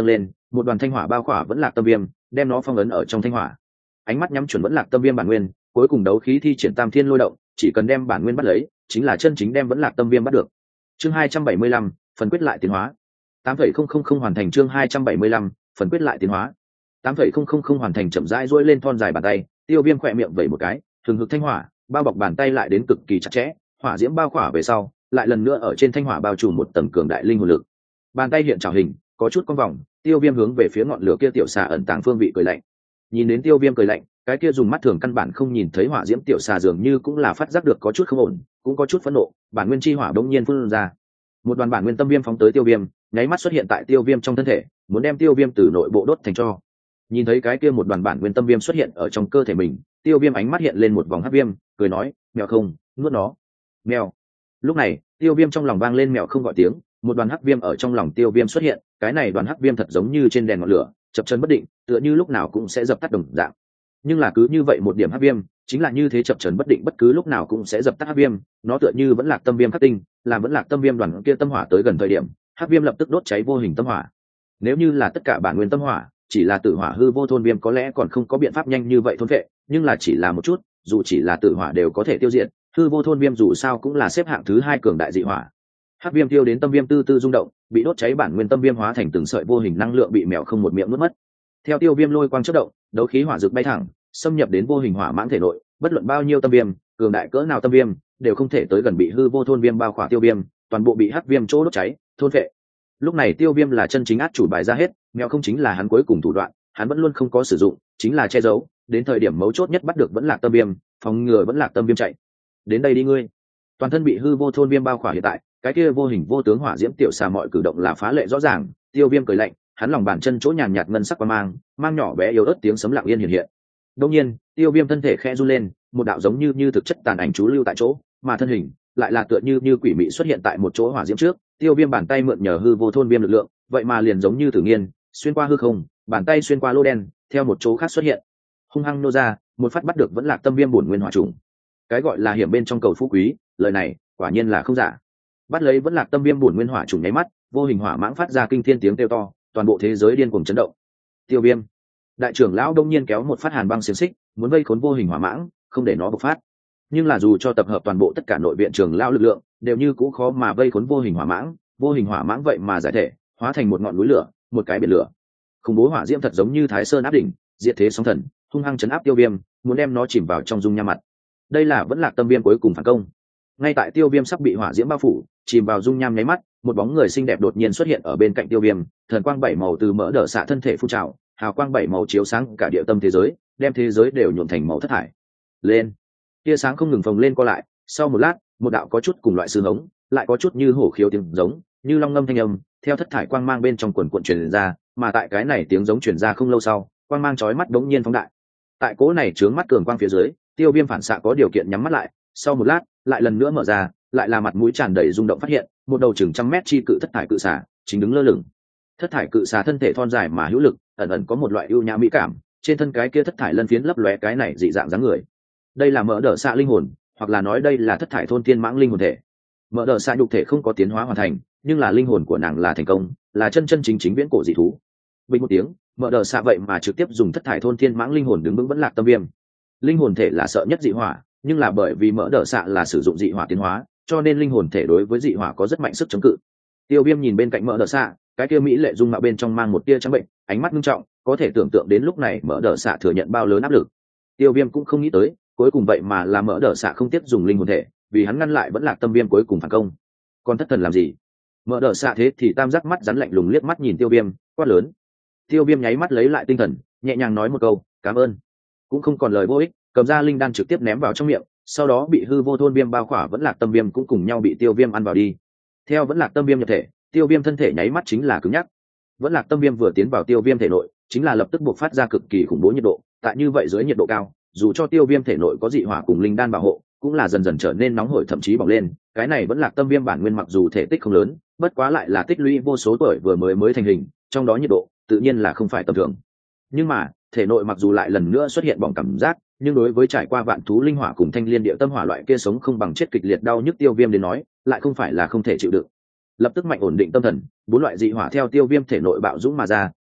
một đoàn thanh hỏa bao khỏa vẫn lạc tâm viêm, đem nó phong ấn ở trong thanh hỏa. Ánh mắt nhắm chuẩn vẫn lạc tâm viêm bản nguyên, cuối cùng đấu khí thi triển tam thiên lôi động, chỉ cần đem bản nguyên bắt lấy chính là chân chính đem vẫn lạc tâm viêm bắt được. Chương hai trăm bảy mươi lăm, phần quyết lại tiến hóa. tám phẩy không không không hoàn thành. Chương hai trăm bảy mươi lăm, phần quyết lại tiến hóa. tám phẩy không không không hoàn thành. Chậm rãi duỗi lên thon dài bàn tay, Tiêu Viêm khẽ miệng vẩy một cái, thường hực thanh hỏa bao bọc bàn tay lại đến cực kỳ chặt chẽ, hỏa diễm bao khỏa về sau, lại lần nữa ở trên thanh hỏa bao trùm một tầng cường đại linh hồn lực. Bàn tay hiện trảo hình, có chút cong vòng, Tiêu Viêm hướng về phía ngọn lửa kia tiểu xà ẩn tàng phương vị cười lạnh. Nhìn đến Tiêu Viêm cười lạnh, cái kia dùng mắt thường căn bản không nhìn thấy hỏa diễm tiểu xà dường như cũng là phát giác được có chút không ổn, cũng có chút phẫn nộ, bản nguyên chi hỏa bỗng nhiên phun ra. Một đoàn bản nguyên tâm viêm phóng tới Tiêu Viêm, nháy mắt xuất hiện tại Tiêu Viêm trong thân thể, muốn đem Tiêu Viêm từ nội bộ đốt thành tro. Nhìn thấy cái kia một đoàn bản nguyên tâm viêm xuất hiện ở trong cơ thể mình, Tiêu Viêm ánh mắt hiện lên một vòng hắc viêm, cười nói, "Mèo không, nuốt nó." Mèo. Lúc này, Tiêu Viêm trong lòng vang lên mèo không gọi tiếng, một đoàn hắc viêm ở trong lòng Tiêu Viêm xuất hiện, cái này đoàn hắc viêm thật giống như trên đèn ngọn lửa, chập chờn bất định, tựa như lúc nào cũng sẽ dập tắt đồng dạng. Nhưng là cứ như vậy một điểm hắc viêm, chính là như thế chập chờn bất định, bất cứ lúc nào cũng sẽ dập tắt hắc viêm, nó tựa như vẫn lạc tâm viêm khắc tinh, làm vẫn lạc tâm viêm đoàn kia tâm hỏa tới gần thời điểm, hắc viêm lập tức đốt cháy vô hình tâm hỏa. Nếu như là tất cả bản nguyên tâm hỏa, chỉ là tử hỏa hư vô thôn viêm có lẽ còn không có biện pháp nhanh như vậy thôn vệ, nhưng là chỉ là một chút, dù chỉ là tử hỏa đều có thể tiêu diệt, hư vô thôn viêm dù sao cũng là xếp hạng thứ hai cường đại dị hỏa. Hắc viêm tiêu đến tâm viêm tư tư rung động, bị đốt cháy bản nguyên tâm viêm hóa thành từng sợi vô hình năng lượng bị mèo không một miệng nuốt mất. Theo Tiêu Viêm lôi quang chớp động, đấu khí hỏa dược bay thẳng, xâm nhập đến vô hình hỏa mãng thể nội, bất luận bao nhiêu tâm viêm, cường đại cỡ nào tâm viêm, đều không thể tới gần bị hư vô thôn viêm bao khỏa Tiêu Viêm, toàn bộ bị hắc viêm chỗ đốt cháy, thôn phệ. Lúc này Tiêu Viêm là chân chính át chủ bài ra hết, mèo không chính là hắn cuối cùng thủ đoạn, hắn vẫn luôn không có sử dụng, chính là che giấu, đến thời điểm mấu chốt nhất bắt được vẫn lạc tâm viêm, phòng ngừa vẫn lạc tâm viêm chạy. Đến đây đi ngươi. Toàn thân bị hư vô thôn viêm bao khỏa hiện tại, cái kia vô hình vô tướng hỏa diễm tiểu xà mọi cử động là phá lệ rõ ràng. Tiêu Viêm cười lạnh, hắn lòng bàn chân chỗ nhàn nhạt ngân sắc quang mang, mang nhỏ bé yếu ớt tiếng sấm lặng yên hiện hiện. Đương nhiên, Tiêu Viêm thân thể khẽ run lên, một đạo giống như như thực chất tàn ảnh chú lưu tại chỗ, mà thân hình lại là tựa như như quỷ mị xuất hiện tại một chỗ hỏa diễm trước. Tiêu Viêm bàn tay mượn nhờ hư vô thôn viêm lực lượng, vậy mà liền giống như thử nghiên, xuyên qua hư không, bàn tay xuyên qua lô đen, theo một chỗ khác xuất hiện, hung hăng nô ra, một phát bắt được vẫn lạc tâm viêm bổn nguyên hỏa trùng. Cái gọi là hiểm bên trong cầu phú quý, lời này quả nhiên là không giả. Bắt lấy vẫn lạc tâm viêm bổn nguyên hỏa trùng nháy mắt, vô hình hỏa mãng phát ra kinh thiên tiếng kêu to, toàn bộ thế giới điên cuồng chấn động. Tiêu Viêm, đại trưởng lão đông nhiên kéo một phát hàn băng xiềng xích, muốn vây khốn vô hình hỏa mãng, không để nó bộc phát. Nhưng là dù cho tập hợp toàn bộ tất cả nội viện trưởng lão lực lượng, đều như cũ khó mà vây khốn vô hình hỏa mãng, vô hình hỏa mãng vậy mà giải thể, hóa thành một ngọn núi lửa, một cái biển lửa. Khủng bố hỏa diễm thật giống như Thái Sơn áp đỉnh, diệt thế sóng thần, hung hăng chấn áp Tiêu Viêm, muốn đem nó chìm vào trong dung nham mặt. Đây là vẫn lạc tâm viêm cuối cùng phản công. Ngay tại Tiêu Viêm sắp bị hỏa diễm bao phủ, chìm vào dung nham nháy mắt, một bóng người xinh đẹp đột nhiên xuất hiện ở bên cạnh Tiêu Viêm, thần quang bảy màu từ mỡ đỡ xạ thân thể phun trào, hào quang bảy màu chiếu sáng cả địa tâm thế giới, đem thế giới đều nhuộm thành màu thất thải. Lên, tia sáng không ngừng phồng lên co lại, sau một lát, một đạo có chút cùng loại sư hống, lại có chút như hổ khiếu tiếng giống, như long ngâm thanh âm, theo thất thải quang mang bên trong quần cuộn truyền ra, mà tại cái này tiếng giống truyền ra không lâu sau, quang mang chói mắt đống nhiên phóng đại. Tại cỗ này chướng mắt cường quang phía dưới, Tiêu Viêm phản xạ có điều kiện nhắm mắt lại, sau một lát, lại lần nữa mở ra, lại là mặt mũi tràn đầy rung động phát hiện, một đầu chừng trăm mét chi cự thất thải cự xà, chính đứng lơ lửng. Thất thải cự xà thân thể thon dài mà hữu lực, ẩn ẩn có một loại ưu nhã mỹ cảm, trên thân cái kia thất thải lân phiến lấp lóe cái này dị dạng dáng người. Đây là mỡ đỡ xạ linh hồn, hoặc là nói đây là thất thải thôn tiên mãng linh hồn thể. Mỡ đỡ xạ nhục thể không có tiến hóa hoàn thành, nhưng là linh hồn của nàng là thành công, là chân chân chính chính viễn cổ dị thú. Bình một tiếng, mỡ đỡ xạ vậy mà trực tiếp dùng thất thải thôn tiên mãng linh hồn đứng vững vẫn lạc tâm viêm. Linh hồn thể là sợ nhất dị hỏa, nhưng là bởi vì mỡ đỡ xạ là sử dụng dị hỏa tiến hóa, cho nên linh hồn thể đối với dị hỏa có rất mạnh sức chống cự. Tiêu Viêm nhìn bên cạnh mỡ đỡ xạ, cái kia mỹ lệ dung mạo bên trong mang một tia trắng bệnh, ánh mắt nghiêm trọng, có thể tưởng tượng đến lúc này mỡ đỡ xạ thừa nhận bao lớn áp lực. Tiêu Viêm cũng không nghĩ tới, cuối cùng vậy mà là mỡ đỡ xạ không tiếp dùng linh hồn thể, vì hắn ngăn lại vẫn lạc tâm viêm cuối cùng phản công. Còn thất thần làm gì? Mỡ đỡ xạ thế thì tam giác mắt rắn lạnh lùng liếc mắt nhìn Tiêu Viêm, quát lớn. Tiêu Viêm nháy mắt lấy lại tinh thần, nhẹ nhàng nói một câu, cảm ơn. Cũng không còn lời vô ích, cầm ra linh đan trực tiếp ném vào trong miệng, sau đó bị hư vô thôn viêm bao khỏa vẫn lạc tâm viêm cũng cùng nhau bị Tiêu Viêm ăn vào đi. Theo vẫn lạc tâm viêm nhập thể, Tiêu Viêm thân thể nháy mắt chính là cứng nhắc. Vẫn lạc tâm viêm vừa tiến vào Tiêu Viêm thể nội, chính là lập tức buộc phát ra cực kỳ khủng bố nhiệt độ, tại như vậy dưới nhiệt độ cao, dù cho Tiêu Viêm thể nội có dị hỏa cùng linh đan bảo hộ, cũng là dần dần trở nên nóng hổi thậm chí bỏng lên. Cái này vẫn lạc tâm viêm bản nguyên mặc dù thể tích không lớn, bất quá lại là tích lũy vô số tuổi vừa mới mới thành hình, trong đó nhiệt độ tự nhiên là không phải tầm thường. Nhưng mà, thể nội mặc dù lại lần nữa xuất hiện bỏng cảm giác, nhưng đối với trải qua vạn thú linh hỏa cùng thanh liên địa tâm hỏa loại kia sống không bằng chết kịch liệt đau nhức Tiêu Viêm đến nói, lại không phải là không thể chịu đựng. Lập tức mạnh ổn định tâm thần, bốn loại dị hỏa theo Tiêu Viêm thể nội bạo dũng mà ra,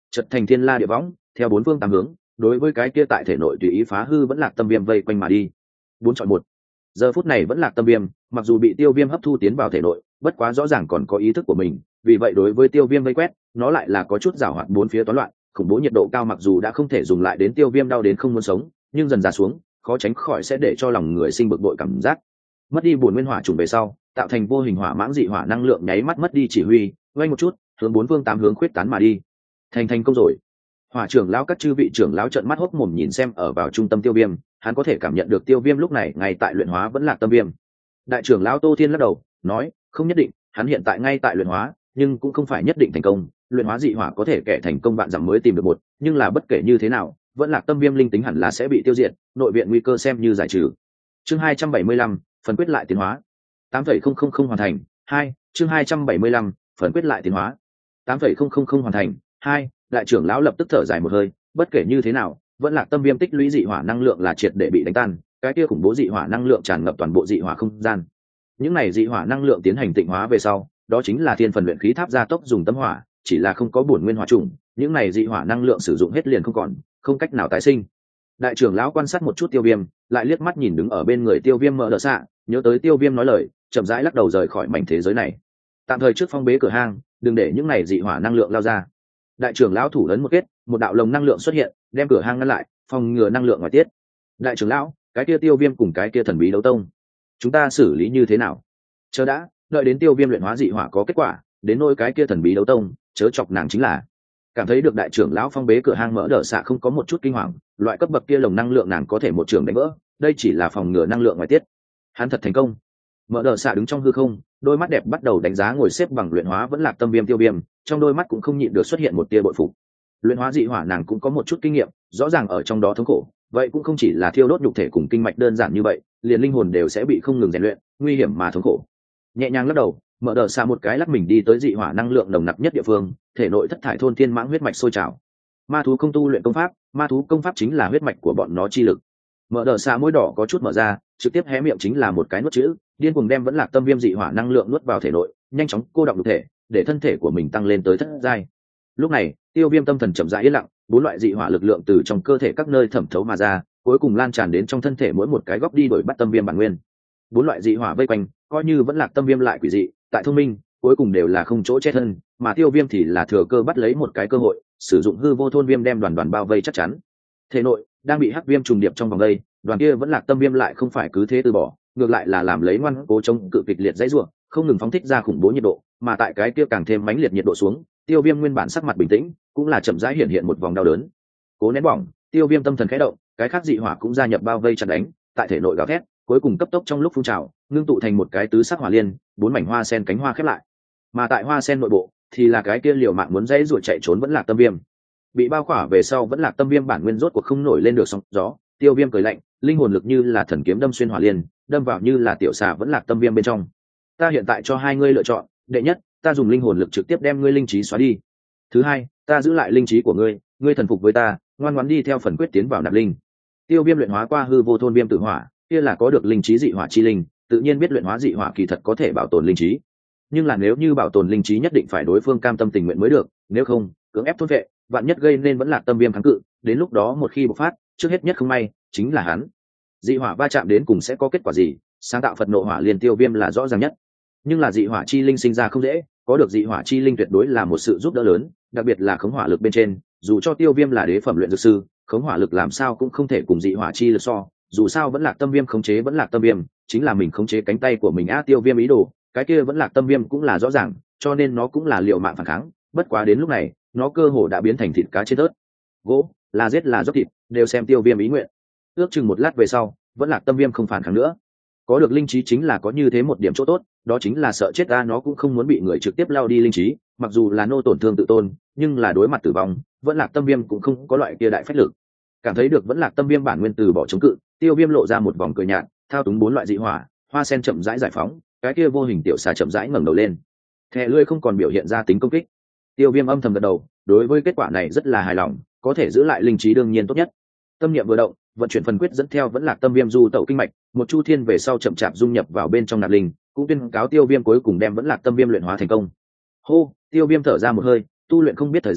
chật thành thiên la địa võng, theo bốn phương tám hướng, đối với cái kia tại thể nội tùy ý phá hư vẫn lạc tâm viêm vây quanh mà đi. Bốn chọn một. Giờ phút này vẫn lạc tâm viêm, mặc dù bị tiêu viêm hấp thu tiến vào thể nội, bất quá rõ ràng còn có ý thức của mình, vì vậy đối với tiêu viêm vây quét, nó lại là có chút giảo hoạt bốn phía toán loạn, khủng bố nhiệt độ cao mặc dù đã không thể dùng lại đến tiêu viêm đau đến không muốn sống, nhưng dần dà xuống, khó tránh khỏi sẽ để cho lòng người sinh bực bội cảm giác. Mất đi bổn nguyên hỏa trùng về sau, tạo thành vô hình hỏa mãng dị hỏa năng lượng nháy mắt mất đi chỉ huy, quay một chút, hướng bốn phương tám hướng khuyết tán mà đi. Thành thành công rồi. Hỏa trưởng lão các chư vị trưởng lão trợn mắt hốc mồm nhìn xem ở vào trung tâm tiêu viêm, hắn có thể cảm nhận được tiêu viêm lúc này ngay tại luyện hóa vẫn lạc tâm viêm. Đại trưởng lão Tô Thiên lắc đầu, nói, không nhất định, hắn hiện tại ngay tại luyện hóa, nhưng cũng không phải nhất định thành công. Luyện hóa dị hỏa có thể kẻ thành công vạn dặm mới tìm được một, nhưng là bất kể như thế nào, vẫn lạc tâm viêm linh tính hẳn là sẽ bị tiêu diệt, nội viện nguy cơ xem như giải trừ. Chương hai trăm bảy mươi lăm, phần quyết lại tiến hóa. tám phẩy không không không hoàn thành. hai, chương hai trăm bảy mươi lăm, phần quyết lại tiến hóa. tám phẩy không không không hoàn thành. hai, đại trưởng lão lập tức thở dài một hơi, bất kể như thế nào, vẫn lạc tâm viêm tích lũy dị hỏa năng lượng là triệt để bị đánh tan, cái kia khủng bố dị hỏa năng lượng tràn ngập toàn bộ dị hỏa không gian. Những này dị hỏa năng lượng tiến hành tịnh hóa về sau, đó chính là thiên phần luyện khí tháp gia tốc dùng tâm hỏa, chỉ là không có bổn nguyên hỏa trùng, những này dị hỏa năng lượng sử dụng hết liền không còn, không cách nào tái sinh. Đại trưởng lão quan sát một chút tiêu viêm, lại liếc mắt nhìn đứng ở bên người tiêu viêm mở đỡ xạ, nhớ tới tiêu viêm nói lời, chậm rãi lắc đầu rời khỏi mảnh thế giới này. Tạm thời trước phong bế cửa hang, đừng để những này dị hỏa năng lượng lao ra. Đại trưởng lão thủ ấn một kết, một đạo lồng năng lượng xuất hiện, đem cửa hang ngăn lại, phòng ngừa năng lượng ngoài tiết. Đại trưởng lão, cái kia tiêu viêm cùng cái kia thần bí đấu tông, chúng ta xử lý như thế nào? Chờ đã, đợi đến tiêu viêm luyện hóa dị hỏa có kết quả, đến nỗi cái kia thần bí đấu tông, chớ chọc nàng chính là. Cảm thấy được đại trưởng lão phong bế cửa hang mở đỡ xạ không có một chút kinh hoàng, loại cấp bậc kia lồng năng lượng nàng có thể một trường đánh vỡ, đây chỉ là phòng ngừa năng lượng ngoài tiết. Hắn thật thành công. Mở đỡ xạ đứng trong hư không, đôi mắt đẹp bắt đầu đánh giá ngồi xếp bằng luyện hóa vẫn lạc tâm viêm tiêu viêm, trong đôi mắt cũng không nhịn được xuất hiện một tia bội phục. Luyện hóa dị hỏa nàng cũng có một chút kinh nghiệm, rõ ràng ở trong đó thống khổ, vậy cũng không chỉ là thiêu đốt nhục thể cùng kinh mạch đơn giản như vậy, liền linh hồn đều sẽ bị không ngừng rèn luyện, nguy hiểm mà thống khổ. Nhẹ nhàng lắc đầu, mở đờ xa một cái lắc mình đi tới dị hỏa năng lượng nồng nặc nhất địa phương, thể nội thất thải thôn thiên mãng huyết mạch sôi trào. Ma thú không tu luyện công pháp, ma thú công pháp chính là huyết mạch của bọn nó chi lực. Mở đờ xa môi đỏ có chút mở ra, trực tiếp hé miệng chính là một cái nuốt chữ, điên cuồng đem vẫn lạc tâm viêm dị hỏa năng lượng nuốt vào thể nội, nhanh chóng cô đọng nhục thể, để thân thể của mình tăng lên tới thất giai. Lúc này, tiêu viêm tâm thần chậm rãi yên lặng, bốn loại dị hỏa lực lượng từ trong cơ thể các nơi thẩm thấu mà ra, cuối cùng lan tràn đến trong thân thể mỗi một cái góc đi đổi bắt tâm viêm bản nguyên. Bốn loại dị hỏa vây quanh, coi như vẫn lạc tâm viêm lại quỷ dị, tại thông minh, cuối cùng đều là không chỗ che thân, mà tiêu viêm thì là thừa cơ bắt lấy một cái cơ hội, sử dụng hư vô thôn viêm đem đoàn đoàn bao vây chắc chắn. Thể nội đang bị hắc viêm trùng điệp trong vòng đây, đoàn kia vẫn lạc tâm viêm lại không phải cứ thế từ bỏ, ngược lại là làm lấy ngoan cố chống cự kịch liệt dãy rủa, không ngừng phóng thích ra khủng bố nhiệt độ, mà tại cái kia càng thêm mãnh liệt nhiệt độ xuống, tiêu viêm nguyên bản sắc mặt bình tĩnh, cũng là chậm rãi hiện hiện một vòng đau đớn. Cố nén bỏng, tiêu viêm tâm thần khẽ động, cái khác dị hỏa cũng gia nhập bao vây chặt đánh, tại thể nội gào thét, cuối cùng cấp tốc trong lúc phun trào, ngưng tụ thành một cái tứ sắc hỏa liên, bốn mảnh hoa sen cánh hoa khép lại. Mà tại hoa sen nội bộ, thì là cái kia liều mạng muốn dãy ruột chạy trốn vẫn lạc tâm viêm. Bị bao khỏa về sau vẫn lạc tâm viêm bản nguyên rốt cuộc không nổi lên được sóng gió, tiêu viêm cười lạnh, linh hồn lực như là thần kiếm đâm xuyên hỏa liên, đâm vào như là tiểu xà vẫn lạc tâm viêm bên trong. Ta hiện tại cho hai ngươi lựa chọn, đệ nhất, ta dùng linh hồn lực trực tiếp đem ngươi linh trí xóa đi. Thứ hai, ta giữ lại linh trí của ngươi, ngươi thần phục với ta, ngoan ngoãn đi theo phần quyết tiến vào nạp linh. Tiêu viêm luyện hóa qua hư vô thôn viêm tử hỏa, kia là có được linh trí dị hỏa chi linh, tự nhiên biết luyện hóa dị hỏa kỳ thật có thể bảo tồn linh trí. Nhưng là nếu như bảo tồn linh trí nhất định phải đối phương cam tâm tình nguyện mới được, nếu không, cưỡng ép thôn vệ, vạn nhất gây nên vẫn lạc tâm viêm kháng cự, đến lúc đó một khi bộc phát, trước hết nhất không may chính là hắn. Dị hỏa va chạm đến cùng sẽ có kết quả gì, sáng tạo Phật nộ hỏa liên tiêu viêm là rõ ràng nhất. Nhưng là dị hỏa chi linh sinh ra không dễ, có được dị hỏa chi linh tuyệt đối là một sự giúp đỡ lớn, đặc biệt là khống hỏa lực bên trên, dù cho tiêu viêm là đế phẩm luyện dược sư, khống hỏa lực làm sao cũng không thể cùng dị hỏa chi lực so, dù sao vẫn lạc tâm viêm khống chế vẫn lạc tâm viêm, chính là mình khống chế cánh tay của mình á. Tiêu viêm ý đồ, cái kia vẫn lạc tâm viêm cũng là rõ ràng, cho nên nó cũng là liều mạng phản kháng, bất quá đến lúc này, nó cơ hồ đã biến thành thịt cá trên tớt. Gỗ, là giết là dốc thịt, đều xem tiêu viêm ý nguyện. Ước chừng một lát về sau, vẫn lạc tâm viêm không phản kháng nữa. Có được linh trí chính là có như thế một điểm chỗ tốt, đó chính là sợ chết ta, nó cũng không muốn bị người trực tiếp lao đi linh trí, mặc dù là nô tổn thương tự tôn, nhưng là đối mặt tử vong, vẫn lạc tâm viêm cũng không có loại kia đại phách lực. Cảm thấy được vẫn lạc tâm viêm bản nguyên từ bỏ chống cự, tiêu viêm lộ ra một vòng cười nhạt, thao túng bốn loại dị hỏa, hoa sen chậm rãi giải phóng, cái kia vô hình tiểu xà chậm rãi ngẩng đầu lên, thẻ lưỡi không còn biểu hiện ra tính công kích. Tiêu viêm âm thầm gật đầu, đối với kết quả này rất là hài lòng, có thể giữ lại linh trí đương nhiên tốt nhất. Tâm niệm vừa động, vận chuyển phần quyết dẫn theo vẫn lạc tâm viêm du tẩu kinh mạch, một chu thiên về sau chậm chạp dung nhập vào bên trong nạp linh, cũng tuyên cáo tiêu viêm cuối cùng đem vẫn lạc tâm viêm luyện hóa thành công. Hô, tiêu viêm thở ra một hơi, tu luyện không biết thời gian,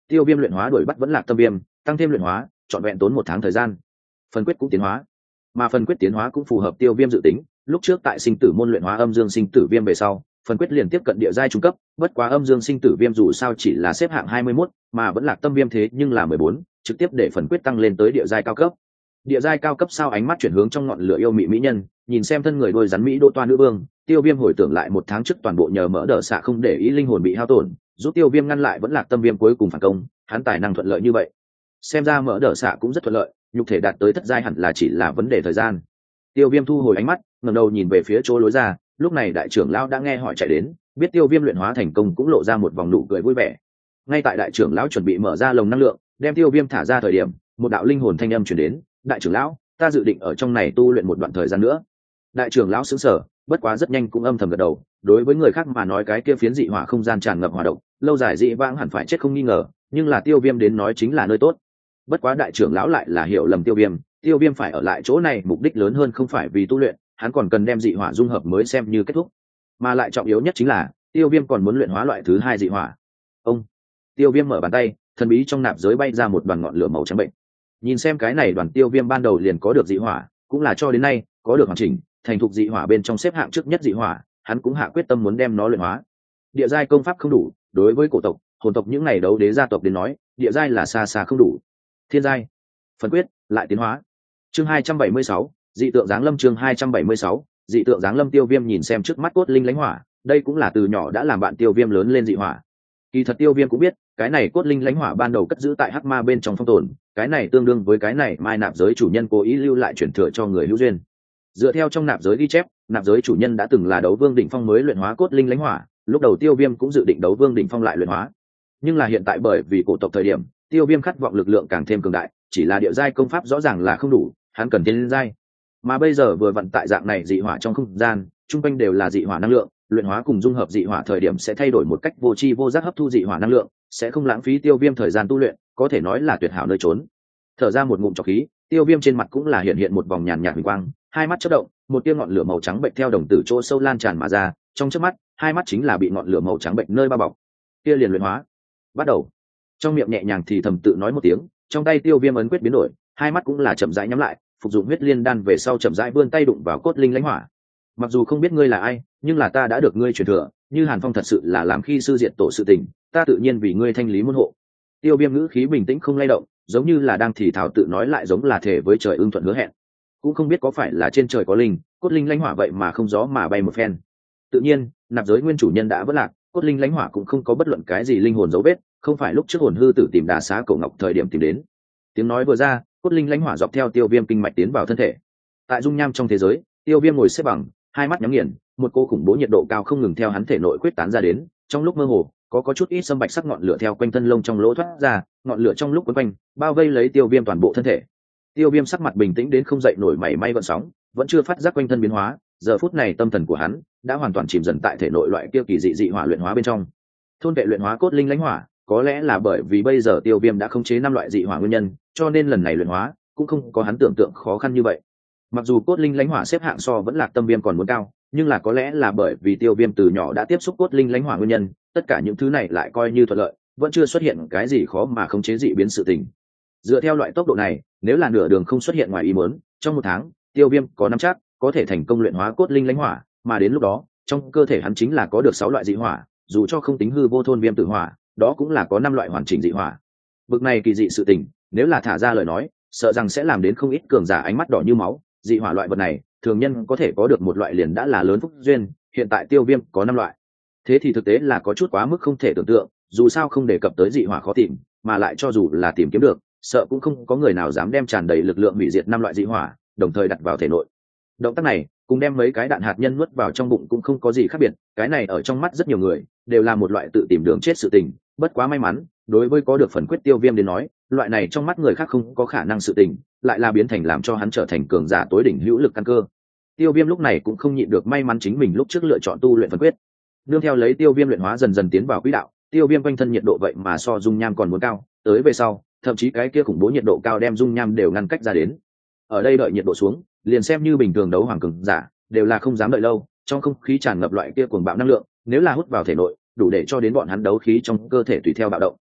tiêu viêm luyện hóa đuổi bắt vẫn lạc tâm viêm, tăng thêm luyện hóa trọn vẹn tốn một tháng thời gian. Phần quyết cũng tiến hóa, mà phần quyết tiến hóa cũng phù hợp tiêu viêm dự tính. Lúc trước tại sinh tử môn luyện hóa âm dương sinh tử viêm về sau, phần quyết liền tiếp cận địa giai trung cấp, bất quá âm dương sinh tử viêm dù sao chỉ là xếp hạng hai mươi mốt, mà vẫn lạc tâm viêm thế nhưng là mười bốn, trực tiếp để phần quyết tăng lên tới địa giai cao cấp. Địa giai cao cấp sao? Ánh mắt chuyển hướng trong ngọn lửa yêu mị mỹ nhân, nhìn xem thân người đôi rắn mỹ đô toa nữ vương, tiêu viêm hồi tưởng lại một tháng trước toàn bộ nhờ mỡ đỡ xạ không để ý linh hồn bị hao tổn, giúp tiêu viêm ngăn lại vẫn lạc tâm viêm cuối cùng phản công, hắn tài năng thuận lợi như vậy. Xem ra mỡ đỡ xạ cũng rất thuận lợi, nhục thể đạt tới thất giai hẳn là chỉ là vấn đề thời gian. Tiêu viêm thu hồi ánh mắt, ngẩng đầu nhìn về phía chỗ lối ra, lúc này đại trưởng lão đã nghe hỏi chạy đến, biết tiêu viêm luyện hóa thành công cũng lộ ra một vòng nụ cười vui vẻ. Ngay tại đại trưởng lão chuẩn bị mở ra lồng năng lượng đem tiêu viêm thả ra thời điểm, một đạo linh hồn thanh âm truyền đến: đại trưởng lão, ta dự định ở trong này tu luyện một đoạn thời gian nữa. Đại trưởng lão sững sờ, bất quá rất nhanh cũng âm thầm gật đầu. Đối với người khác mà nói cái kia phiến dị hỏa không gian tràn ngập hỏa động, lâu dài dị vãng hẳn phải chết không nghi ngờ, nhưng là tiêu viêm đến nói chính là nơi tốt. Bất quá đại trưởng lão lại là hiểu lầm tiêu viêm, tiêu viêm phải ở lại chỗ này mục đích lớn hơn không phải vì tu luyện, hắn còn cần đem dị hỏa dung hợp mới xem như kết thúc. Mà lại trọng yếu nhất chính là tiêu viêm còn muốn luyện hóa loại thứ hai dị hỏa. Ông tiêu viêm mở bàn tay, thần bí trong nạp giới bay ra một đoàn ngọn lửa màu trắng bệnh. Nhìn xem cái này đoàn tiêu viêm ban đầu liền có được dị hỏa, cũng là cho đến nay có được hoàn chỉnh thành thục dị hỏa bên trong xếp hạng trước nhất dị hỏa, hắn cũng hạ quyết tâm muốn đem nó luyện hóa. Địa giai công pháp không đủ, đối với cổ tộc hồn tộc những ngày đấu đế gia tộc đến nói địa giai là xa xa không đủ. Thiên giai phần quyết lại tiến hóa. Chương hai trăm bảy mươi sáu, dị tượng giáng lâm. Chương hai trăm bảy mươi sáu, dị tượng giáng lâm. Tiêu viêm nhìn xem trước mắt cốt linh lãnh hỏa, đây cũng là từ nhỏ đã làm bạn tiêu viêm lớn lên dị hỏa. Kỳ thật tiêu viêm cũng biết cái này cốt linh lãnh hỏa ban đầu cất giữ tại hắc ma bên trong phong tồn, cái này tương đương với cái này mai nạp giới chủ nhân cố ý lưu lại chuyển thừa cho người hữu duyên. Dựa theo trong nạp giới ghi chép, nạp giới chủ nhân đã từng là đấu vương đỉnh phong mới luyện hóa cốt linh lãnh hỏa, lúc đầu tiêu viêm cũng dự định đấu vương đỉnh phong lại luyện hóa, nhưng là hiện tại bởi vì cổ tộc thời điểm tiêu viêm khát vọng lực lượng càng thêm cường đại, chỉ là địa giai công pháp rõ ràng là không đủ, hắn cần thiên giai. Mà bây giờ vừa vận tại dạng này dị hỏa trong không gian, trung quanh đều là dị hỏa năng lượng, luyện hóa cùng dung hợp dị hỏa thời điểm sẽ thay đổi một cách vô tri vô giác hấp thu dị hỏa năng lượng, sẽ không lãng phí tiêu viêm thời gian tu luyện, có thể nói là tuyệt hảo nơi trốn. Thở ra một ngụm trọc khí, tiêu viêm trên mặt cũng là hiện hiện một vòng nhàn nhạt huỳnh quang, hai mắt chớp động, một tia ngọn lửa màu trắng bệnh theo đồng tử chỗ sâu lan tràn mà ra, trong chớp mắt hai mắt chính là bị ngọn lửa màu trắng bệnh nơi bao bọc. Tia liền luyện hóa bắt đầu. Trong miệng nhẹ nhàng thì thầm tự nói một tiếng, trong tay tiêu viêm ấn quyết biến đổi, hai mắt cũng là chậm rãi nhắm lại, phục dụng huyết liên đan về sau chậm rãi vươn tay đụng vào cốt linh lãnh hỏa. Mặc dù không biết ngươi là ai, nhưng là ta đã được ngươi truyền thừa, như Hàn Phong thật sự là làm khi sư diệt tổ sự tình, ta tự nhiên vì ngươi thanh lý môn hộ. Tiêu viêm ngữ khí bình tĩnh không lay động, giống như là đang thì thào tự nói, lại giống là thể với trời ưng thuận hứa hẹn. Cũng không biết có phải là trên trời có linh, cốt linh lãnh hỏa vậy mà không gió mà bay một phen. Tự nhiên nạp giới nguyên chủ nhân đã vất lạc, cốt linh lãnh hỏa cũng không có bất luận cái gì linh hồn dấu vết, không phải lúc trước hồn hư tử tìm đà xá cổ ngọc thời điểm tìm đến. Tiếng nói vừa ra, cốt linh lãnh hỏa dọc theo tiêu viêm kinh mạch tiến vào thân thể. Tại dung nham trong thế giới, tiêu viêm ngồi xếp bằng, hai mắt nhắm nghiền, một cô khủng bố nhiệt độ cao không ngừng theo hắn thể nội quyết tán ra đến, trong lúc mơ hồ có có chút ít sâm bạch sắc ngọn lửa theo quanh thân lông trong lỗ thoát ra, ngọn lửa trong lúc quấn quanh bao vây lấy tiêu viêm toàn bộ thân thể. Tiêu viêm sắc mặt bình tĩnh đến không dậy nổi mảy may gợn sóng, vẫn chưa phát giác quanh thân biến hóa, giờ phút này tâm thần của hắn đã hoàn toàn chìm dần tại thể nội loại kia kỳ dị dị hỏa luyện hóa bên trong. Thôn vệ luyện hóa cốt linh lãnh hỏa, có lẽ là bởi vì bây giờ tiêu viêm đã khống chế năm loại dị hỏa nguyên nhân, cho nên lần này luyện hóa cũng không có hắn tưởng tượng khó khăn như vậy. Mặc dù cốt linh lãnh hỏa xếp hạng so vẫn lạc tâm viêm còn muốn cao, nhưng là có lẽ là bởi vì tiêu viêm từ nhỏ đã tiếp xúc cốt linh lãnh hỏa nguyên nhân, tất cả những thứ này lại coi như thuận lợi, vẫn chưa xuất hiện cái gì khó mà khống chế dị biến sự tình. Dựa theo loại tốc độ này, nếu là nửa đường không xuất hiện ngoài ý muốn, trong một tháng tiêu viêm có nắm chắc có thể thành công luyện hóa cốt linh lãnh hỏa, mà đến lúc đó trong cơ thể hắn chính là có được sáu loại dị hỏa, dù cho không tính hư vô thôn viêm tử hỏa, đó cũng là có năm loại hoàn chỉnh dị hỏa. Bực này kỳ dị sự tình, nếu là thả ra lời nói, sợ rằng sẽ làm đến không ít cường giả ánh mắt đỏ như máu. Dị hỏa loại vật này thường nhân có thể có được một loại liền đã là lớn phúc duyên, hiện tại tiêu viêm có năm loại, thế thì thực tế là có chút quá mức không thể tưởng tượng. Dù sao không đề cập tới dị hỏa khó tìm, mà lại cho dù là tìm kiếm được, sợ cũng không có người nào dám đem tràn đầy lực lượng hủy diệt năm loại dị hỏa đồng thời đặt vào thể nội. Động tác này cùng đem mấy cái đạn hạt nhân nuốt vào trong bụng cũng không có gì khác biệt, cái này ở trong mắt rất nhiều người đều là một loại tự tìm đường chết sự tình. Bất quá may mắn, đối với có được phần quyết tiêu viêm đến nói, loại này trong mắt người khác không có khả năng sự tình, lại là biến thành làm cho hắn trở thành cường giả tối đỉnh hữu lực căn cơ. Tiêu viêm lúc này cũng không nhịn được may mắn chính mình lúc trước lựa chọn tu luyện phần quyết. Nương theo lấy tiêu viêm luyện hóa dần dần tiến vào quỹ đạo, tiêu viêm quanh thân nhiệt độ vậy mà so dung nham còn muốn cao, tới về sau thậm chí cái kia khủng bố nhiệt độ cao đem dung nham đều ngăn cách ra đến. Ở đây đợi nhiệt độ xuống, liền xem như bình thường đấu hoàng cường giả đều là không dám đợi lâu, trong không khí tràn ngập loại kia cuồng bạo năng lượng, nếu là hút vào thể nội, đủ để cho đến bọn hắn đấu khí trong cơ thể tùy theo bạo động.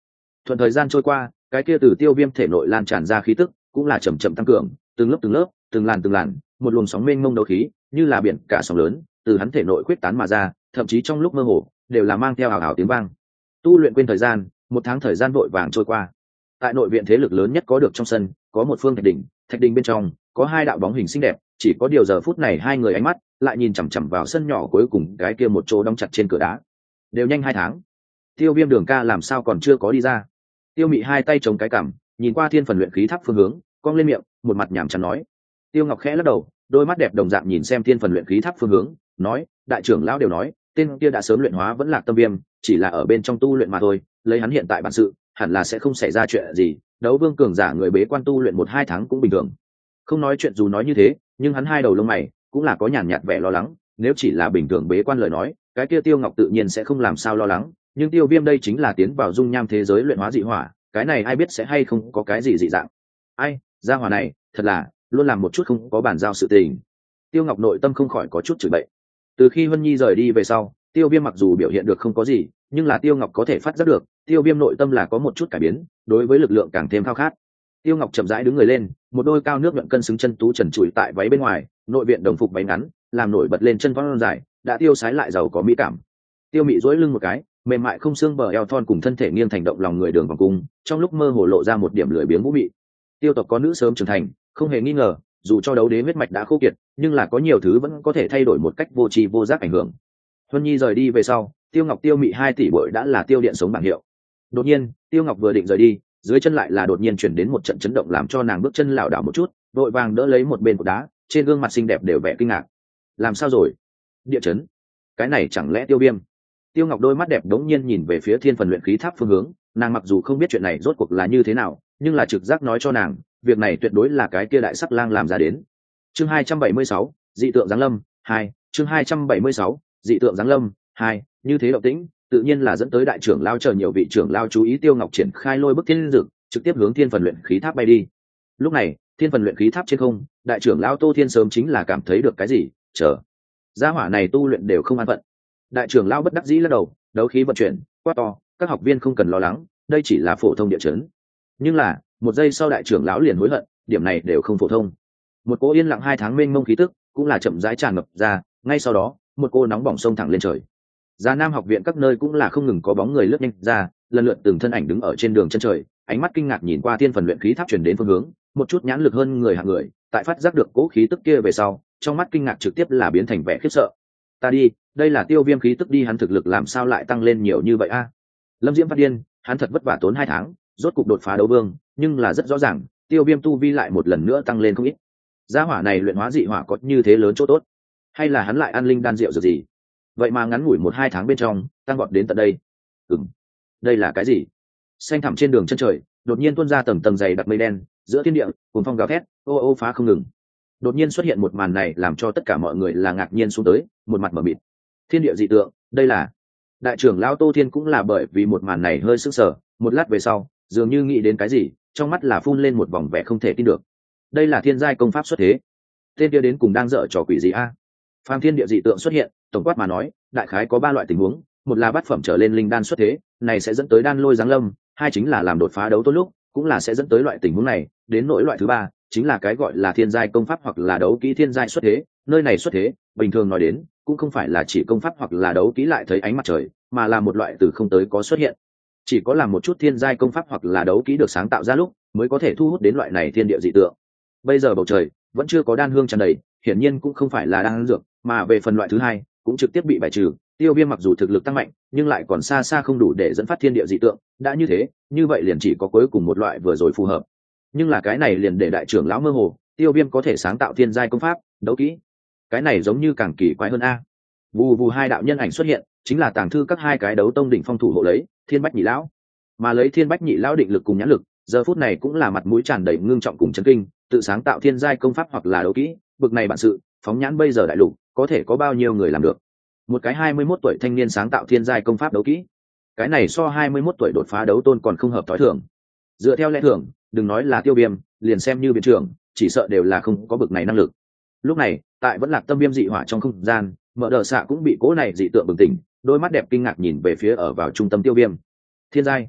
Thuận thời gian trôi qua, cái kia từ tiêu viêm thể nội lan tràn ra khí tức cũng là chậm chậm tăng cường, từng lớp từng lớp, từng làn từng làn, một luồng sóng mênh mông đấu khí như là biển cả sóng lớn từ hắn thể nội quyết tán mà ra, thậm chí trong lúc mơ hồ đều là mang theo hào hào tiếng vang. Tu luyện quên thời gian, một tháng thời gian vội vàng trôi qua. Tại nội viện thế lực lớn nhất có được trong sân có một phương thạch đỉnh, thạch đỉnh bên trong có hai đạo bóng hình xinh đẹp, chỉ có điều giờ phút này hai người ánh mắt lại nhìn chằm chằm vào sân nhỏ cuối cùng cái kia một chỗ đóng chặt trên cửa đá. Đều nhanh hai tháng, tiêu viêm đường ca làm sao còn chưa có đi ra? Tiêu mị hai tay chống cái cằm, nhìn qua thiên phần luyện khí tháp phương hướng, cong lên miệng, một mặt nhảm chán nói. Tiêu Ngọc khẽ lắc đầu, đôi mắt đẹp đồng dạng nhìn xem thiên phần luyện khí tháp phương hướng, nói, đại trưởng lão đều nói tên kia đã sớm luyện hóa vẫn lạc tâm viêm, chỉ là ở bên trong tu luyện mà thôi, lấy hắn hiện tại bản sự hẳn là sẽ không xảy ra chuyện gì. Đấu vương cường giả người bế quan tu luyện một hai tháng cũng bình thường. Không nói chuyện dù nói như thế, nhưng hắn hai đầu lông mày cũng là có nhàn nhạt vẻ lo lắng. Nếu chỉ là bình thường bế quan lời nói, cái kia Tiêu Ngọc tự nhiên sẽ không làm sao lo lắng, nhưng Tiêu Viêm đây chính là tiến vào dung nham thế giới luyện hóa dị hỏa, cái này ai biết sẽ hay không có cái gì dị dạng. Ai, gia hỏa này thật là luôn làm một chút không có bản giao sự tình. Tiêu Ngọc nội tâm không khỏi có chút chửi bậy. Từ khi Vân Nhi rời đi về sau, Tiêu Viêm mặc dù biểu hiện được không có gì, nhưng là Tiêu Ngọc có thể phát giác được Tiêu Viêm nội tâm là có một chút cải biến, đối với lực lượng càng thêm khao khát. Tiêu Ngọc chậm rãi đứng người lên, một đôi cao nước nhuận cân xứng chân tú trần trụi tại váy bên ngoài, nội viện đồng phục váy ngắn làm nổi bật lên chân thon dài, đã tiêu sái lại giàu có mỹ cảm. Tiêu Mị duỗi lưng một cái, mềm mại không xương bờ eo thon cùng thân thể nghiêng thành động lòng người đường vòng cung, trong lúc mơ hồ lộ ra một điểm lười biếng vũ mị. Tiêu tộc có nữ sớm trưởng thành, không hề nghi ngờ, dù cho đấu đế huyết mạch đã khô kiệt, nhưng là có nhiều thứ vẫn có thể thay đổi một cách vô tri vô giác ảnh hưởng. Huân Nhi rời đi về sau, Tiêu Ngọc Tiêu Mị hai tỷ bội đã là tiêu điện sống bảng hiệu. Đột nhiên, Tiêu Ngọc vừa định rời đi, dưới chân lại là đột nhiên chuyển đến một trận chấn động làm cho nàng bước chân lảo đảo một chút, vội vàng đỡ lấy một bên cột đá, trên gương mặt xinh đẹp đều vẻ kinh ngạc. Làm sao rồi? Địa chấn? Cái này chẳng lẽ Tiêu Viêm? Tiêu Ngọc đôi mắt đẹp đống nhiên nhìn về phía thiên phần luyện khí tháp phương hướng, nàng mặc dù không biết chuyện này rốt cuộc là như thế nào, nhưng là trực giác nói cho nàng, việc này tuyệt đối là cái kia đại sắc lang làm ra đến. Chương hai trăm bảy mươi sáu, dị tượng giáng lâm hai. Chương hai trăm bảy mươi sáu, dị tượng giáng lâm hai. Như thế động tĩnh, tự nhiên là dẫn tới đại trưởng lao chờ nhiều vị trưởng lao chú ý. Tiêu Ngọc triển khai lôi bức thiên dực, trực tiếp hướng thiên phần luyện khí tháp bay đi. Lúc này, thiên phần luyện khí tháp trên không, đại trưởng lao Tô Thiên sớm chính là cảm thấy được cái gì, chờ, gia hỏa này tu luyện đều không an phận. Đại trưởng lao bất đắc dĩ lắc đầu, đấu khí vận chuyển, quát to, các học viên không cần lo lắng, đây chỉ là phổ thông địa chấn. Nhưng là, một giây sau đại trưởng lão liền hối hận, điểm này đều không phổ thông. Một cô yên lặng hai tháng mênh mông khí tức, cũng là chậm rãi tràn ngập ra, ngay sau đó, một cô nóng bỏng xông thẳng lên trời. Già Nam học viện các nơi cũng là không ngừng có bóng người lướt nhanh ra, lần lượt từng thân ảnh đứng ở trên đường chân trời, ánh mắt kinh ngạc nhìn qua thiên phần luyện khí tháp truyền đến phương hướng, một chút nhãn lực hơn người hạng người, tại phát giác được cố khí tức kia về sau, trong mắt kinh ngạc trực tiếp là biến thành vẻ khiếp sợ. Ta đi, đây là Tiêu Viêm khí tức đi, hắn thực lực làm sao lại tăng lên nhiều như vậy a? Lâm Diễm phát điên, hắn thật vất vả tốn hai tháng, rốt cục đột phá đấu vương, nhưng là rất rõ ràng, Tiêu Viêm tu vi lại một lần nữa tăng lên không ít. Gia hỏa này luyện hóa dị hỏa có như thế lớn chỗ tốt, hay là hắn lại ăn linh đan rượu rồi gì? Vậy mà ngắn ngủi một hai tháng bên trong, tăng vọt đến tận đây. Ừm, đây là cái gì? Xanh thẳm trên đường chân trời, đột nhiên tuôn ra tầng tầng dày đặc mây đen, giữa thiên địa, cuồng phong gào thét, ô ô phá không ngừng. Đột nhiên xuất hiện một màn này làm cho tất cả mọi người là ngạc nhiên xuống tới, một mặt mở mịt. Thiên địa dị tượng, đây là... Đại trưởng lão Tô Thiên cũng là bởi vì một màn này hơi sững sờ, một lát về sau, dường như nghĩ đến cái gì, trong mắt là phun lên một vòng vẻ không thể tin được. Đây là thiên giai công pháp xuất thế. Tên kia đến cùng đang dở trò quỷ gì a? Phàm thiên địa dị tượng xuất hiện, tổng quát mà nói, đại khái có ba loại tình huống, một là bát phẩm trở lên linh đan xuất thế, này sẽ dẫn tới đan lôi giáng lâm, hai chính là làm đột phá đấu tốt lúc, cũng là sẽ dẫn tới loại tình huống này, đến nỗi loại thứ ba, chính là cái gọi là thiên giai công pháp hoặc là đấu kỹ thiên giai xuất thế, nơi này xuất thế, bình thường nói đến, cũng không phải là chỉ công pháp hoặc là đấu kỹ lại thấy ánh mặt trời, mà là một loại từ không tới có xuất hiện. Chỉ có làm một chút thiên giai công pháp hoặc là đấu kỹ được sáng tạo ra lúc, mới có thể thu hút đến loại này thiên địa dị tượng. Bây giờ bầu trời vẫn chưa có đan hương tràn đầy, hiển nhiên cũng không phải là đan dược, mà về phần loại thứ hai, cũng trực tiếp bị bài trừ. Tiêu Viêm mặc dù thực lực tăng mạnh, nhưng lại còn xa xa không đủ để dẫn phát thiên địa dị tượng, đã như thế, như vậy liền chỉ có cuối cùng một loại vừa rồi phù hợp. Nhưng là cái này liền để đại trưởng lão mơ hồ, Tiêu Viêm có thể sáng tạo thiên giai công pháp, đấu kỹ. Cái này giống như càng kỳ quái hơn a. Vù vù hai đạo nhân ảnh xuất hiện, chính là tàng thư các hai cái đấu tông đỉnh phong thủ hộ lấy, Thiên Bách Nhị lão. Mà lấy Thiên Bách Nhị lão định lực cùng nhãn lực, giờ phút này cũng là mặt mũi tràn đầy ngưng trọng cùng chấn kinh, tự sáng tạo thiên giai công pháp hoặc là đấu kỹ, bực này bản sự, phóng nhãn bây giờ đại lục, có thể có bao nhiêu người làm được. Một cái hai mươi mốt tuổi thanh niên sáng tạo thiên giai công pháp đấu kỹ, cái này so hai mươi mốt tuổi đột phá đấu tôn còn không hợp tối thường. Dựa theo lẽ thường, đừng nói là Tiêu Viêm, liền xem như viện trưởng, chỉ sợ đều là không có bực này năng lực. Lúc này, tại vẫn lạc tâm viêm dị hỏa trong không gian, Mở Đờ Xạ cũng bị cố này dị tượng bừng tỉnh, đôi mắt đẹp kinh ngạc nhìn về phía ở vào trung tâm Tiêu Viêm. Thiên giai,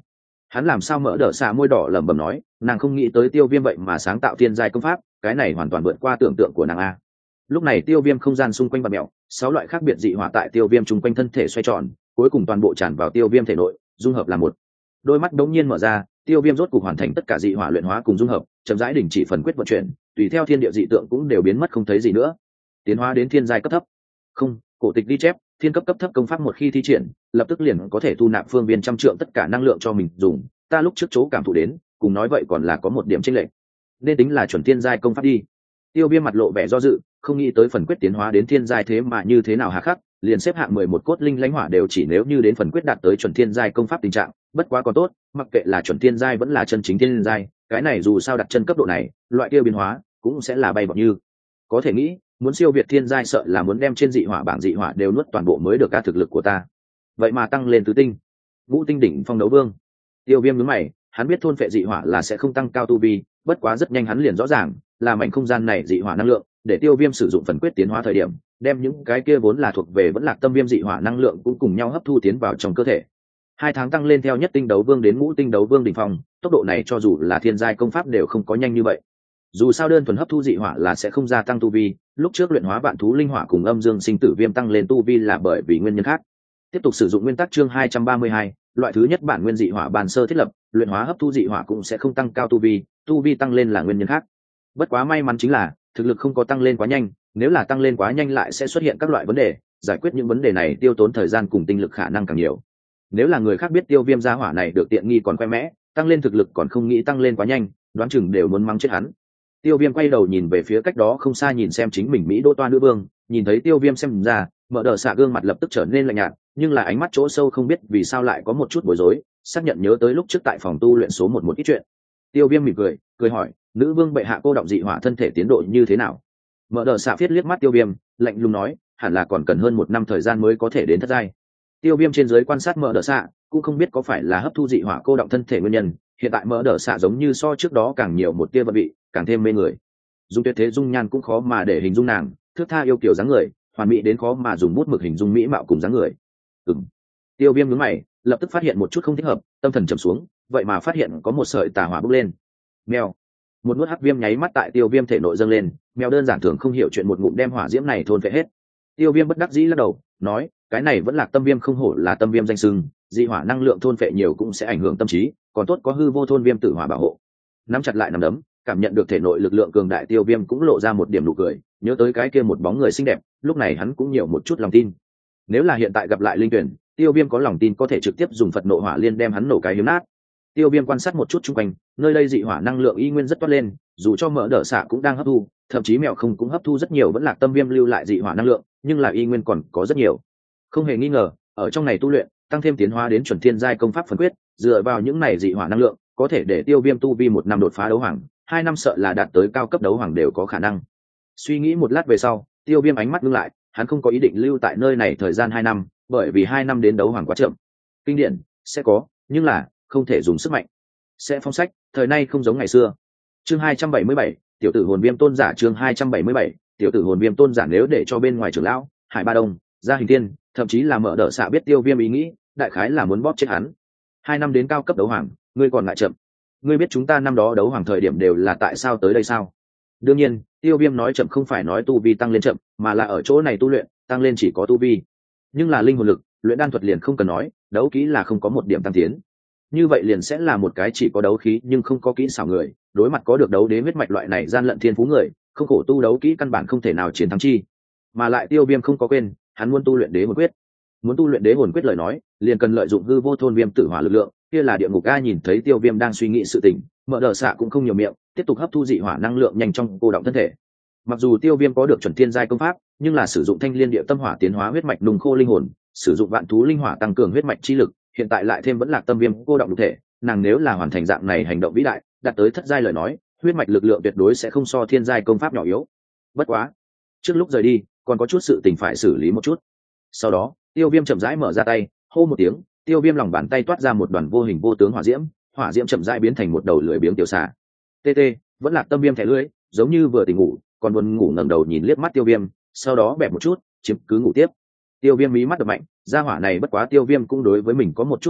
Hắn làm sao mỡ đỡ xạ môi đỏ lẩm bẩm nói, nàng không nghĩ tới tiêu viêm vậy mà sáng tạo thiên giai công pháp, cái này hoàn toàn vượt qua tưởng tượng của nàng a. Lúc này tiêu viêm không gian xung quanh bạt mẹo, sáu loại khác biệt dị hỏa tại tiêu viêm chung quanh thân thể xoay tròn, cuối cùng toàn bộ tràn vào tiêu viêm thể nội, dung hợp là một. Đôi mắt đống nhiên mở ra, tiêu viêm rốt cục hoàn thành tất cả dị hỏa luyện hóa cùng dung hợp, chậm rãi đình chỉ phần quyết vận chuyển, tùy theo thiên địa dị tượng cũng đều biến mất không thấy gì nữa. Tiến hóa đến thiên giai cấp thấp. Không, cổ tịch ghi chép, thiên cấp cấp thấp công pháp một khi thi triển, lập tức liền có thể thu nạp phương viên trăm trượng tất cả năng lượng cho mình dùng. Ta lúc trước chỗ cảm thụ đến, cùng nói vậy còn là có một điểm chênh lệch. Nên tính là chuẩn thiên giai công pháp đi. Tiêu viêm mặt lộ vẻ do dự, không nghĩ tới phần quyết tiến hóa đến thiên giai thế mà như thế nào hà khắc, liền xếp hạng mười một cốt linh lãnh hỏa đều chỉ nếu như đến phần quyết đạt tới chuẩn thiên giai công pháp tình trạng, bất quá còn tốt, mặc kệ là chuẩn thiên giai vẫn là chân chính thiên giai, cái này dù sao đặt chân cấp độ này, loại kia biến hóa cũng sẽ là bay vọt như. Có thể nghĩ, muốn siêu việt thiên giai sợ là muốn đem trên dị hỏa bảng dị hỏa đều nuốt toàn bộ mới được các thực lực của ta. Vậy mà tăng lên tứ tinh, ngũ tinh đỉnh phong đấu vương. Tiêu viêm nhướng mày, hắn biết thôn phệ dị hỏa là sẽ không tăng cao tu vi, bất quá rất nhanh hắn liền rõ ràng, là mảnh không gian này dị hỏa năng lượng, để tiêu viêm sử dụng phần quyết tiến hóa thời điểm, đem những cái kia vốn là thuộc về vẫn lạc tâm viêm dị hỏa năng lượng cũng cùng nhau hấp thu tiến vào trong cơ thể. Hai tháng tăng lên theo nhất tinh đấu vương đến ngũ tinh đấu vương đỉnh phong, tốc độ này cho dù là thiên giai công pháp đều không có nhanh như vậy. Dù sao đơn thuần hấp thu dị hỏa là sẽ không gia tăng tu vi, lúc trước luyện hóa vạn thú linh hỏa cùng âm dương sinh tử viêm tăng lên tu vi là bởi vì nguyên nhân khác. Tiếp tục sử dụng nguyên tắc chương hai trăm ba mươi hai, loại thứ nhất bản nguyên dị hỏa bàn sơ thiết lập, luyện hóa hấp thu dị hỏa cũng sẽ không tăng cao tu vi, tu vi tăng lên là nguyên nhân khác. Bất quá may mắn chính là thực lực không có tăng lên quá nhanh, nếu là tăng lên quá nhanh lại sẽ xuất hiện các loại vấn đề, giải quyết những vấn đề này tiêu tốn thời gian cùng tinh lực khả năng càng nhiều. Nếu là người khác biết tiêu viêm gia hỏa này được tiện nghi còn khoe mẽ, tăng lên thực lực còn không nghĩ tăng lên quá nhanh, đoán chừng đều muốn mắng chết hắn. Tiêu viêm quay đầu nhìn về phía cách đó không xa nhìn xem chính mình mỹ đô toa nữ vương, nhìn thấy tiêu viêm xem ra, mở đờ xạ gương mặt lập tức trở nên lạnh nhạt, nhưng là ánh mắt chỗ sâu không biết vì sao lại có một chút bối rối, xác nhận nhớ tới lúc trước tại phòng tu luyện số một một ít chuyện. Tiêu viêm mỉm cười, cười hỏi, nữ vương bệ hạ cô động dị hỏa thân thể tiến độ như thế nào? Mở đờ xạ viết liếc mắt tiêu viêm, lạnh lùng nói, hẳn là còn cần hơn một năm thời gian mới có thể đến thất giai. Tiêu viêm trên dưới quan sát mở đờ xạ, cũng không biết có phải là hấp thu dị hỏa cô động thân thể nguyên nhân, hiện tại mở đờ xạ giống như so trước đó càng nhiều một tia vật vị, càng thêm mê người. Dung tuyệt thế dung nhan cũng khó mà để hình dung nàng, thước tha yêu kiểu dáng người, hoàn mỹ đến khó mà dùng bút mực hình dung mỹ mạo cùng dáng người. Ừm. Tiêu viêm nhướng mày, lập tức phát hiện một chút không thích hợp, tâm thần trầm xuống, vậy mà phát hiện có một sợi tà hỏa bốc lên. Mèo. Một nuốt hắc viêm nháy mắt tại tiêu viêm thể nội dâng lên, mèo đơn giản thường không hiểu chuyện một ngụm đem hỏa diễm này thôn phệ hết. Tiêu viêm bất đắc dĩ lắc đầu, nói, cái này vẫn là tâm viêm không hổ là tâm viêm danh sưng, dị hỏa năng lượng thôn phệ nhiều cũng sẽ ảnh hưởng tâm trí, còn tốt có hư vô thôn viêm tử hỏa bảo hộ. Nắm chặt lại nắm đấm, cảm nhận được thể nội lực lượng cường đại, tiêu viêm cũng lộ ra một điểm nụ cười, nhớ tới cái kia một bóng người xinh đẹp, lúc này hắn cũng nhiều một chút lòng tin. Nếu là hiện tại gặp lại linh tuyển, tiêu viêm có lòng tin có thể trực tiếp dùng Phật nộ hỏa liên đem hắn nổ cái hiếm nát. Tiêu viêm quan sát một chút chung quanh, nơi đây dị hỏa năng lượng y nguyên rất toát lên, dù cho mỡ đỡ xạ cũng đang hấp thu, thậm chí mèo không cũng hấp thu rất nhiều vẫn là tâm viêm lưu lại dị hỏa năng lượng, nhưng là y nguyên còn có rất nhiều. Không hề nghi ngờ, ở trong này tu luyện, tăng thêm tiến hóa đến chuẩn thiên giai công pháp phần quyết, dựa vào những này dị hỏa năng lượng, có thể để tiêu viêm tu vi một năm đột phá đấu hoàng, hai năm sợ là đạt tới cao cấp đấu hoàng đều có khả năng. Suy nghĩ một lát về sau, tiêu viêm ánh mắt ngưng lại, hắn không có ý định lưu tại nơi này thời gian hai năm, bởi vì hai năm đến đấu hoàng quá chậm. Kinh điển sẽ có, nhưng là không thể dùng sức mạnh. Sẽ phong sách, thời nay không giống ngày xưa. Chương hai trăm bảy mươi bảy, tiểu tử hồn viêm tôn giả chương hai trăm bảy mươi bảy, tiểu tử hồn viêm tôn giả nếu để cho bên ngoài trưởng lão, Hải Ba Đông, Gia Hình Tiên, thậm chí là mở đỡ xạ biết tiêu viêm ý nghĩ, đại khái là muốn bóp chết hắn. Hai năm đến cao cấp đấu hoàng, ngươi còn lại chậm. Ngươi biết chúng ta năm đó đấu hoàng thời điểm đều là tại sao tới đây sao? Đương nhiên, tiêu viêm nói chậm không phải nói tu vi tăng lên chậm, mà là ở chỗ này tu luyện, tăng lên chỉ có tu vi. Nhưng là linh hồn lực, luyện đan thuật liền không cần nói, đấu kỹ là không có một điểm tăng tiến. Như vậy liền sẽ là một cái chỉ có đấu khí nhưng không có kỹ xảo người, đối mặt có được đấu đế huyết mạch loại này gian lận thiên phú người, không khổ tu đấu kỹ căn bản không thể nào chiến thắng chi. Mà lại tiêu viêm không có quên, hắn muốn tu luyện đế hồn quyết. Muốn tu luyện đế hồn quyết lời nói, liền cần lợi dụng hư vô thôn viêm tử hỏa lực lượng, kia là địa ngục a. Nhìn thấy tiêu viêm đang suy nghĩ sự tình, mở đờ xạ cũng không nhiều miệng, tiếp tục hấp thu dị hỏa năng lượng nhanh trong cô động thân thể. Mặc dù tiêu viêm có được chuẩn thiên giai công pháp, nhưng là sử dụng thanh liên địa tâm hỏa tiến hóa huyết mạch nung khô linh hồn, sử dụng vạn thú linh hỏa tăng cường huyết mạch chi lực, hiện tại lại thêm vẫn lạc tâm viêm cô động thể, nàng nếu là hoàn thành dạng này hành động vĩ đại, đạt tới thất giai lời nói, huyết mạch lực lượng tuyệt đối sẽ không so thiên giai công pháp nhỏ yếu. Bất quá, trước lúc rời đi, còn có chút sự tình phải xử lý một chút. Sau đó, tiêu viêm chậm rãi mở ra tay, hô một tiếng, tiêu viêm lòng bàn tay toát ra một đoàn vô hình vô tướng hỏa diễm, hỏa diễm chậm rãi biến thành một đầu lưỡi biếng tiểu xà. tt vẫn là tâm viêm thẻ lưỡi, giống như vừa tỉnh ngủ, còn buồn ngủ ngẩng đầu nhìn liếc mắt tiêu viêm, sau đó bẹp một chút, chiếm cứ ngủ tiếp. Tiêu viêm mí mắt đập mạnh, gia hỏa này bất quá tiêu viêm cũng đối với mình có một chút im lặng,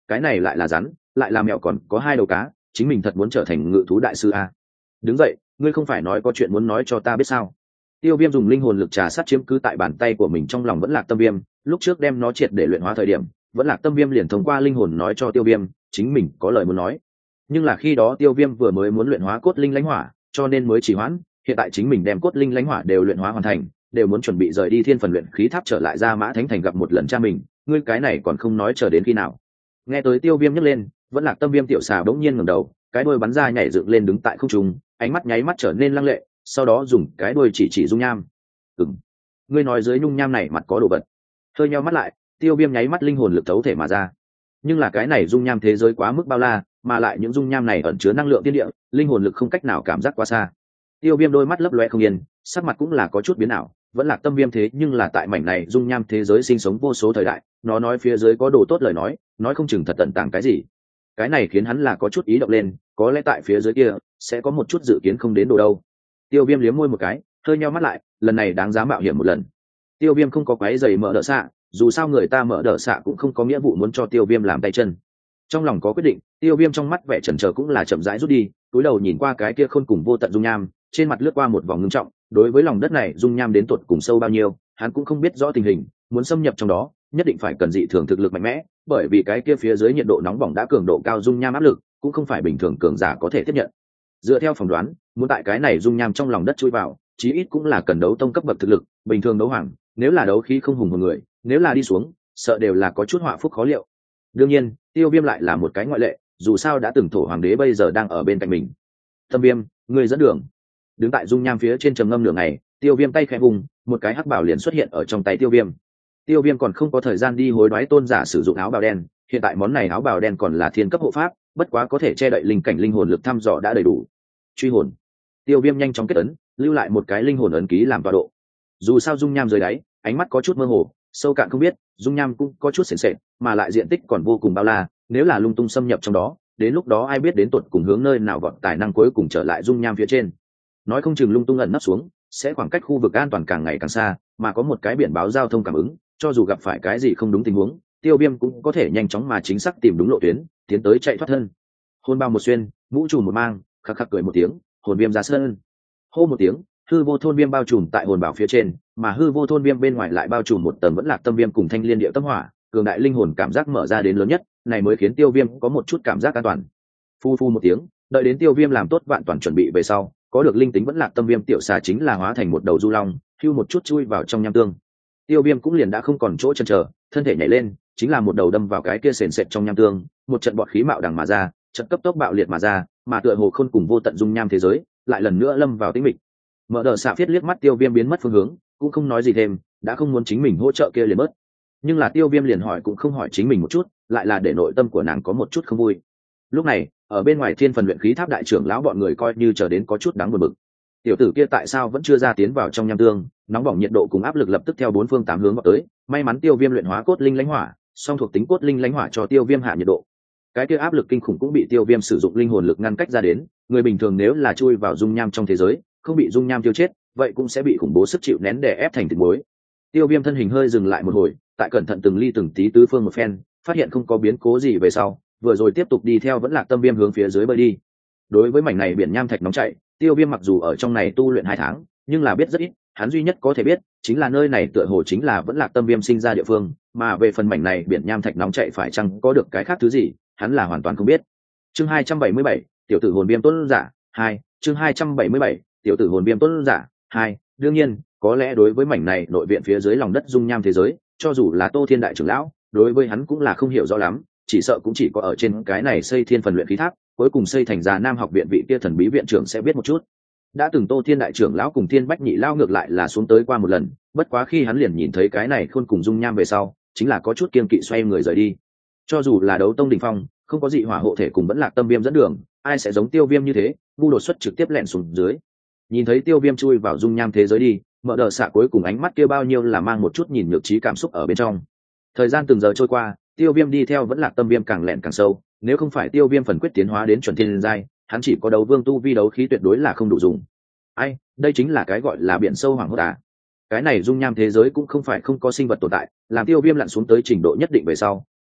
cái này lại là rắn, lại là mèo, còn có hai đầu cá, chính mình thật muốn trở thành ngự thú đại sư à? Đứng dậy, ngươi không phải nói có chuyện muốn nói cho ta biết sao? Tiêu Viêm dùng linh hồn lực trà sát chiếm cứ tại bàn tay của mình trong lòng Vẫn Lạc Tâm Viêm, lúc trước đem nó triệt để luyện hóa thời điểm, Vẫn Lạc Tâm Viêm liền thông qua linh hồn nói cho Tiêu Viêm, chính mình có lời muốn nói. Nhưng là khi đó Tiêu Viêm vừa mới muốn luyện hóa cốt linh lãnh hỏa, cho nên mới trì hoãn, hiện tại chính mình đem cốt linh lãnh hỏa đều luyện hóa hoàn thành, đều muốn chuẩn bị rời đi Thiên Phần luyện khí tháp trở lại ra Mã Thánh Thành gặp một lần cha mình, ngươi cái này còn không nói chờ đến khi nào? Nghe tới Tiêu Viêm nhấc lên, Vẫn Lạc Tâm Viêm tiểu xà bỗng nhiên ngẩng đầu, cái đuôi bắn ra nhảy dựng lên đứng tại không trung, ánh mắt nháy mắt trở nên lăng lệ, sau đó dùng cái đuôi chỉ chỉ dung nham. Ừm, ngươi nói dưới nhung nham này mặt có đồ vật. Hơi nheo mắt lại, Tiêu Viêm nháy mắt linh hồn lực thấu thể mà ra. Nhưng là cái này dung nham thế giới quá mức bao la, mà lại những dung nham này ẩn chứa năng lượng tiên địa, linh hồn lực không cách nào cảm giác quá xa. Tiêu Viêm đôi mắt lấp loe không yên, sắc mặt cũng là có chút biến ảo. Vẫn Lạc Tâm Viêm thế nhưng là tại mảnh này dung nham thế giới sinh sống vô số thời đại, nó nói phía dưới có đồ tốt lời nói, nói không chừng thật tận tàng cái gì. Cái này khiến hắn là có chút ý động lên, có lẽ tại phía dưới kia sẽ có một chút dự kiến không đến đồ đâu. Tiêu Viêm liếm môi một cái, hơi nheo mắt lại, lần này đáng giá mạo hiểm một lần. Tiêu Viêm không có quấy giày Mở Đỡ Xạ, dù sao người ta Mở Đỡ Xạ cũng không có nghĩa vụ muốn cho Tiêu Viêm làm tay chân. Trong lòng có quyết định, Tiêu Viêm trong mắt vẻ chần chờ cũng là chậm rãi rút đi, túi đầu nhìn qua cái kia khôn cùng vô tận dung nham, trên mặt lướt qua một vòng ngưng trọng. Đối với lòng đất này dung nham đến tột cùng sâu bao nhiêu, hắn cũng không biết rõ tình hình, muốn xâm nhập trong đó, nhất định phải cần dị thường thực lực mạnh mẽ, bởi vì cái kia phía dưới nhiệt độ nóng bỏng đã cường độ cao, dung nham áp lực cũng không phải bình thường cường giả có thể tiếp nhận. Dựa theo phỏng đoán, muốn tại cái này dung nham trong lòng đất chui vào, chí ít cũng là cần đấu tông cấp bậc thực lực, bình thường đấu hoàng, nếu là đấu khí không hùng hồn người, nếu là đi xuống, sợ đều là có chút họa phúc khó liệu. Đương nhiên, Tiêu Viêm lại là một cái ngoại lệ, dù sao đã từng thổ hoàng đế bây giờ đang ở bên cạnh mình. Tâm Viêm, người dẫn đường. Đứng tại dung nham phía trên trầm ngâm nửa ngày, Tiêu Viêm tay khẽ vùng, một cái hắc bảo liền xuất hiện ở trong tay Tiêu Viêm. Tiêu Viêm còn không có thời gian đi hối đoái tôn giả sử dụng áo bào đen, hiện tại món này áo bào đen còn là thiên cấp hộ pháp, bất quá có thể che đậy linh cảnh linh hồn lực thăm dò đã đầy đủ. Truy hồn. Tiêu Viêm nhanh chóng kết ấn, lưu lại một cái linh hồn ấn ký làm tọa độ. Dù sao dung nham dưới đáy, ánh mắt có chút mơ hồ, sâu cạn không biết, dung nham cũng có chút sền sệt, mà lại diện tích còn vô cùng bao la, nếu là lung tung xâm nhập trong đó, đến lúc đó ai biết đến tột cùng hướng nơi nào vọt tài năng cuối cùng trở lại dung nham phía trên. Nói không chừng lung tung ẩn nấp xuống, sẽ khoảng cách khu vực an toàn càng ngày càng xa, mà có một cái biển báo giao thông cảm ứng, cho dù gặp phải cái gì không đúng tình huống, Tiêu Viêm cũng có thể nhanh chóng mà chính xác tìm đúng lộ tuyến, tiến tới chạy thoát thân. Hồn bao một xuyên, mũ trùm một mang, khắc khắc cười một tiếng, hồn viêm ra sân. Hô một tiếng, hư vô thôn viêm bao trùm tại hồn bảo phía trên, mà hư vô thôn viêm bên ngoài lại bao trùm một tầng Vẫn Lạc Tâm Viêm cùng thanh liên địa tâm hỏa, cường đại linh hồn cảm giác mở ra đến lớn nhất, này mới khiến Tiêu Viêm có một chút cảm giác an toàn. Phu phu một tiếng, đợi đến Tiêu Viêm làm tốt vạn toàn chuẩn bị về sau, có được linh tính Vẫn Lạc Tâm Viêm tiểu xà chính là hóa thành một đầu du long, hưu một chút chui vào trong nham tương. Tiêu Viêm cũng liền đã không còn chỗ chần chờ, thân thể nhảy lên, chính là một đầu đâm vào cái kia sền sệt trong nham tương, một trận bọt khí mạo đằng mà ra, trận cấp tốc bạo liệt mà ra, mà tựa hồ khôn cùng vô tận dung nham thế giới, lại lần nữa lâm vào tĩnh mịch. Mở Đờ Xạ Phiết liếc mắt Tiêu Viêm biến mất phương hướng, cũng không nói gì thêm, đã không muốn chính mình hỗ trợ kia liền mất. Nhưng là Tiêu Viêm liền hỏi cũng không hỏi chính mình một chút, lại là để nội tâm của nàng có một chút không vui. Lúc này, ở bên ngoài Thiên Phần luyện khí tháp đại trưởng lão bọn người coi như chờ đến có chút đáng buồn bực. Tiểu tử kia tại sao vẫn chưa ra tiến vào trong nham tương, nóng bỏng nhiệt độ cùng áp lực lập tức theo bốn phương tám hướng vào tới, may mắn Tiêu Viêm luyện hóa cốt linh lãnh hỏa, song thuộc tính cốt linh lãnh hỏa cho Tiêu Viêm hạ nhiệt độ. Cái kia áp lực kinh khủng cũng bị Tiêu Viêm sử dụng linh hồn lực ngăn cách ra đến, người bình thường nếu là chui vào dung nham trong thế giới, không bị dung nham tiêu chết, vậy cũng sẽ bị khủng bố sức chịu nén đè ép thành thịt muối. Tiêu Viêm thân hình hơi dừng lại một hồi, tại cẩn thận từng ly từng tí tứ phương một phen, phát hiện không có biến cố gì về sau, vừa rồi tiếp tục đi theo Vẫn Lạc Tâm Viêm hướng phía dưới bơi đi. Đối với mảnh này biển nham thạch nóng chảy, Tiêu Viêm mặc dù ở trong này tu luyện hai tháng, nhưng là biết rất ít, hắn duy nhất có thể biết chính là nơi này tựa hồ chính là Vẫn Lạc Tâm Viêm sinh ra địa phương, mà về phần mảnh này biển nham thạch nóng chảy phải chăng có được cái khác thứ gì, hắn là hoàn toàn không biết. Chương hai trăm bảy mươi bảy, tiểu tử hồn viêm tuấn giả hai, chương hai trăm bảy mươi bảy, tiểu tử hồn viêm tuấn giả hai. Đương nhiên, có lẽ đối với mảnh này nội viện phía dưới lòng đất dung nham thế giới, cho dù là Tô Thiên đại trưởng lão, đối với hắn cũng là không hiểu rõ lắm, chỉ sợ cũng chỉ có ở trên cái này xây Thiên Phần luyện khí tháp, cuối cùng xây thành Già Nam học viện vị kia thần bí viện trưởng sẽ biết một chút. Đã từng Tô Thiên đại trưởng lão cùng Thiên Bách nhị lão ngược lại là xuống tới qua một lần, bất quá khi hắn liền nhìn thấy cái này khôn cùng dung nham về sau, chính là có chút kiêng kỵ xoay người rời đi. Cho dù là đấu tông đỉnh phong, không có dị hỏa hộ thể cùng Vẫn Lạc Tâm Viêm dẫn đường, ai sẽ giống Tiêu Viêm như thế, ngu đột xuất trực tiếp lẻn xuống dưới. Nhìn thấy Tiêu Viêm chui vào dung nham thế giới đi, Mở Đờ Xạ cuối cùng ánh mắt kia bao nhiêu là mang một chút nhìn nhược trí cảm xúc ở bên trong. Thời gian từng giờ trôi qua, Tiêu Viêm đi theo Vẫn Lạc Tâm Viêm càng lẻn càng sâu, nếu không phải Tiêu Viêm phần quyết tiến hóa đến chuẩn thiên giai, hắn chỉ có đấu vương tu vi đấu khí tuyệt đối là không đủ dùng. Ai, đây chính là cái gọi là biển sâu hoàng hốt à. Cái này dung nham thế giới cũng không phải không có sinh vật tồn tại, làm Tiêu Viêm lặn xuống tới trình độ nhất định về sau,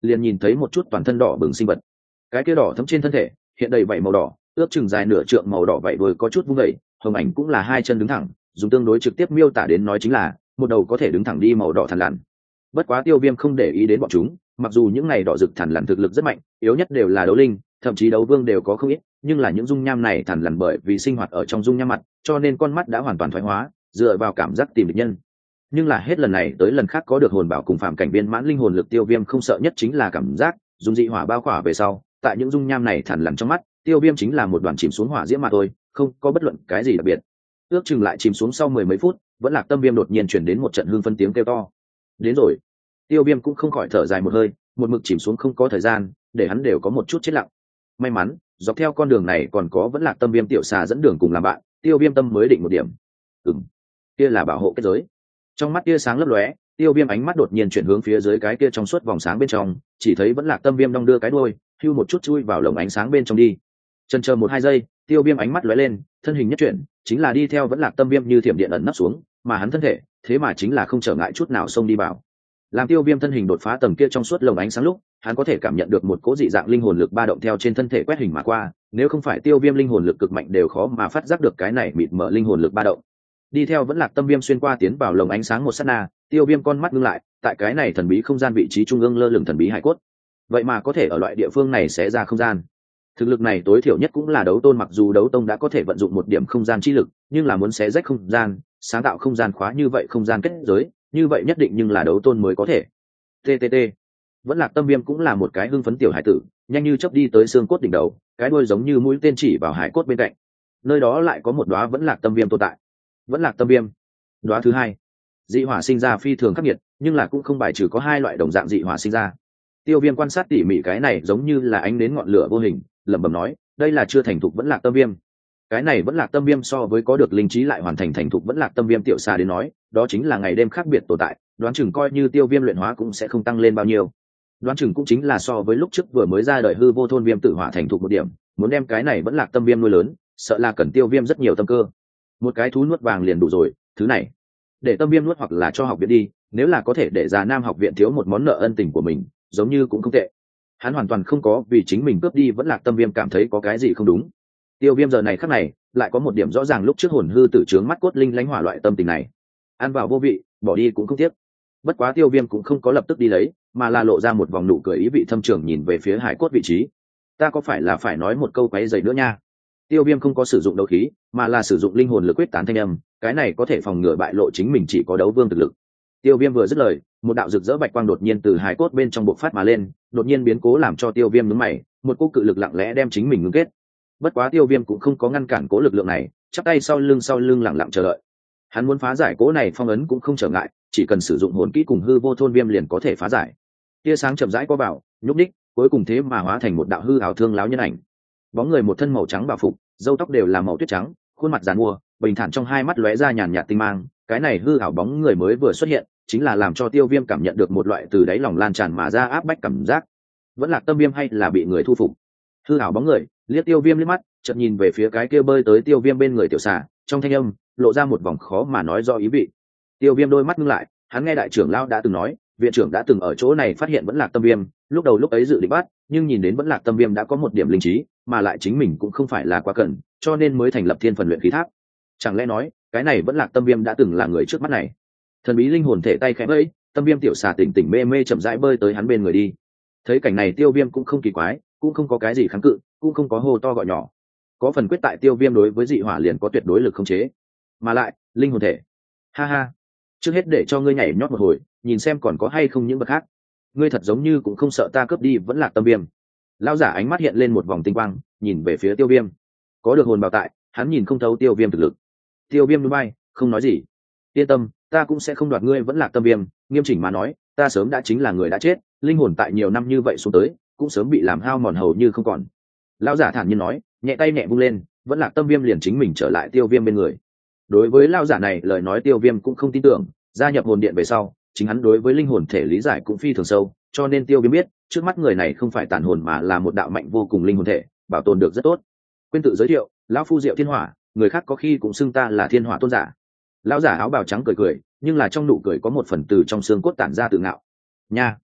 liền nhìn thấy một chút toàn thân đỏ bừng sinh vật. Cái kia đỏ thấm trên thân thể hiện đầy vảy màu đỏ, ước chừng dài nửa trượng màu đỏ vảy đuôi có chút vung vẩy, hồng ảnh cũng là hai chân đứng thẳng, dùng tương đối trực tiếp miêu tả đến nói chính là một đầu có thể đứng thẳng đi màu đỏ thằn lằn. Bất quá Tiêu Viêm không để ý đến bọn chúng, mặc dù những này đỏ rực thằn lằn thực lực rất mạnh, yếu nhất đều là đấu linh, thậm chí đấu vương đều có không ít, nhưng là những dung nham này thằn lằn bởi vì sinh hoạt ở trong dung nham mặt, cho nên con mắt đã hoàn toàn thoái hóa, dựa vào cảm giác tìm địch nhân. Nhưng là hết lần này tới lần khác có được hồn bảo cùng phạm cảnh viên mãn linh hồn lực, Tiêu Viêm không sợ nhất chính là cảm giác, dùng dị hỏa bao khỏa về sau, tại những dung nham này thằn lằn trong mắt, Tiêu Viêm chính là một đoàn chìm xuống hỏa diễm mà thôi, không có bất luận cái gì đặc biệt. Ước chừng lại chìm xuống sau mười mấy phút, vẫn Lạc Tâm Viêm đột nhiên chuyển đến một trận hưng phân tiếng kêu to. Đến rồi. Tiêu Viêm cũng không khỏi thở dài một hơi, một mực chìm xuống không có thời gian, để hắn đều có một chút chết lặng. May mắn, dọc theo con đường này còn có vẫn Lạc Tâm Viêm tiểu xà dẫn đường cùng làm bạn, Tiêu Viêm tâm mới định một điểm. Ừm, kia là bảo hộ kết giới. Trong mắt tia sáng lấp lóe, Tiêu Viêm ánh mắt đột nhiên chuyển hướng phía dưới cái kia trong suốt vòng sáng bên trong, chỉ thấy vẫn Lạc Tâm Viêm đong đưa cái đuôi, hưu một chút chui vào lồng ánh sáng bên trong đi. Chần chờ một hai giây, Tiêu Viêm ánh mắt lóe lên, thân hình nhất chuyển, chính là đi theo vẫn Lạc Tâm Viêm như thiểm điện ẩn nấp xuống, mà hắn thân thể, thế mà chính là không trở ngại chút nào xông đi vào. Làm Tiêu Viêm thân hình đột phá tầng kia trong suốt lồng ánh sáng lúc, hắn có thể cảm nhận được một cỗ dị dạng linh hồn lực ba động theo trên thân thể quét hình mà qua, nếu không phải Tiêu Viêm linh hồn lực cực mạnh đều khó mà phát giác được cái này mịt mờ linh hồn lực ba động. Đi theo vẫn Lạc Tâm Viêm xuyên qua tiến vào lồng ánh sáng một sát na, Tiêu Viêm con mắt ngưng lại, tại cái này thần bí không gian vị trí trung ương lơ lửng thần bí hải cốt. Vậy mà có thể ở loại địa phương này sẽ ra không gian. Thực lực này tối thiểu nhất cũng là đấu tôn, mặc dù đấu tông đã có thể vận dụng một điểm không gian chi lực, nhưng là muốn xé rách không gian, sáng tạo không gian khóa như vậy không gian kết giới, như vậy nhất định nhưng là đấu tôn mới có thể. tê tê tê. Vẫn Lạc Tâm Viêm cũng là một cái hưng phấn tiểu hải tử, nhanh như chớp đi tới xương cốt đỉnh đầu, cái đuôi giống như mũi tên chỉ vào hải cốt bên cạnh. Nơi đó lại có một đóa Vẫn Lạc Tâm Viêm tồn tại. Vẫn Lạc Tâm Viêm. Đóa thứ hai. Dị hỏa sinh ra phi thường khắc nghiệt, nhưng là cũng không bài trừ có hai loại đồng dạng dị hỏa sinh ra. Tiêu Viêm quan sát tỉ mỉ cái này giống như là ánh đến ngọn lửa vô hình, lẩm bẩm nói, đây là chưa thành thục Vẫn Lạc Tâm Viêm. Cái này Vẫn Lạc Tâm Viêm so với có được linh trí lại hoàn thành thành thục Vẫn Lạc Tâm Viêm tiểu xà đến nói, đó chính là ngày đêm khác biệt tồn tại, đoán chừng coi như Tiêu Viêm luyện hóa cũng sẽ không tăng lên bao nhiêu. Đoán chừng cũng chính là so với lúc trước vừa mới ra đời hư vô thôn viêm tự hỏa thành thục một điểm, muốn đem cái này Vẫn Lạc Tâm Viêm nuôi lớn, sợ là cần Tiêu Viêm rất nhiều tâm cơ. Một cái thú nuốt vàng liền đủ rồi, thứ này để Tâm Viêm nuốt hoặc là cho học viện đi, nếu là có thể để già Nam học viện thiếu một món nợ ân tình của mình, giống như cũng không tệ. Hắn hoàn toàn không có vì chính mình cướp đi Vẫn Lạc Tâm Viêm cảm thấy có cái gì không đúng. Tiêu Viêm giờ này khắc này lại có một điểm rõ ràng, lúc trước hồn hư tử trướng mắt cốt linh lãnh hỏa loại tâm tình này, ăn vào vô vị, bỏ đi cũng không tiếc. Bất quá Tiêu Viêm cũng không có lập tức đi lấy, mà là lộ ra một vòng nụ cười ý vị thâm trường nhìn về phía hải cốt vị trí. Ta có phải là phải nói một câu quấy rầy nữa nha? Tiêu Viêm không có sử dụng đấu khí, mà là sử dụng linh hồn lực quyết tán thanh âm, cái này có thể phòng ngừa bại lộ chính mình chỉ có đấu vương thực lực. Tiêu Viêm vừa dứt lời, một đạo rực rỡ bạch quang đột nhiên từ hải cốt bên trong bộc phát mà lên, đột nhiên biến cố làm cho Tiêu Viêm nhướng mày, một cỗ cự lực lặng lẽ đem chính mình ngưng kết. Bất quá Tiêu Viêm cũng không có ngăn cản cỗ lực lượng này, chắp tay sau lưng sau lưng lặng lặng chờ đợi. Hắn muốn phá giải cỗ này phong ấn cũng không trở ngại, chỉ cần sử dụng hồn kỹ cùng hư vô thôn viêm liền có thể phá giải. Tia sáng chậm rãi có vào, nhúc đích, cuối cùng thế mà hóa thành một đạo hư ảo thương láo nhân ảnh. Bóng người một thân màu trắng bảo phục, râu tóc đều là màu tuyết trắng, khuôn mặt giàn mua, bình thản trong hai mắt lóe ra nhàn nhạt tinh mang. Cái này hư ảo bóng người mới vừa xuất hiện, chính là làm cho Tiêu Viêm cảm nhận được một loại từ đáy lòng lan tràn mà ra áp bách cảm giác. Vẫn Lạc Tâm Viêm hay là bị người thu phục? Hư ảo bóng người liếc Tiêu Viêm liếc mắt, chợt nhìn về phía cái kia bơi tới Tiêu Viêm bên người tiểu xà, trong thanh âm lộ ra một vòng khó mà nói do ý vị. Tiêu Viêm đôi mắt ngưng lại, hắn nghe đại trưởng lão đã từng nói, viện trưởng đã từng ở chỗ này phát hiện Vẫn Lạc Tâm Viêm, lúc đầu lúc ấy dự định bắt, nhưng nhìn đến Vẫn Lạc Tâm Viêm đã có một điểm linh trí, mà lại chính mình cũng không phải là quá cần, cho nên mới thành lập Thiên Phần luyện khí tháp. Chẳng lẽ nói, cái này Vẫn Lạc Tâm Viêm đã từng là người trước mắt này? Thần bí linh hồn thể tay khẽ vẫy, Tâm Viêm tiểu xà tỉnh tỉnh mê mê chậm rãi bơi tới hắn bên người đi. Thấy cảnh này Tiêu Viêm cũng không kỳ quái, cũng không có cái gì kháng cự, cũng không có hô to gọi nhỏ. Có phần quyết tại Tiêu Viêm đối với dị hỏa liền có tuyệt đối lực khống chế, mà lại linh hồn thể. Ha ha, trước hết để cho ngươi nhảy nhót một hồi, nhìn xem còn có hay không những bậc khác. Ngươi thật giống như cũng không sợ ta cướp đi Vẫn Lạc Tâm Viêm. Lão giả ánh mắt hiện lên một vòng tinh quang, nhìn về phía Tiêu Viêm. Có được hồn bảo tại, hắn nhìn không thấu Tiêu Viêm thực lực. Tiêu Viêm núi bay, không nói gì. Yên tâm, ta cũng sẽ không đoạt ngươi Vẫn Lạc Tâm Viêm, nghiêm chỉnh mà nói, ta sớm đã chính là người đã chết, linh hồn tại nhiều năm như vậy xuống tới, cũng sớm bị làm hao mòn hầu như không còn. Lão giả thản nhiên nói, nhẹ tay nhẹ vung lên, Vẫn Lạc Tâm Viêm liền chính mình trở lại Tiêu Viêm bên người. Đối với lão giả này lời nói Tiêu Viêm cũng không tin tưởng, gia nhập hồn điện về sau, chính hắn đối với linh hồn thể lý giải cũng phi thường sâu, cho nên Tiêu Viêm biết, trước mắt người này không phải tàn hồn mà là một đạo mạnh vô cùng linh hồn thể, bảo tồn được rất tốt. Quên tự giới thiệu, lão phu Diệu Thiên Hỏa, người khác có khi cũng xưng ta là Thiên Hỏa tôn giả. Lão giả áo bào trắng cười cười, nhưng là trong nụ cười có một phần từ trong xương cốt tản ra tự ngạo. Nha,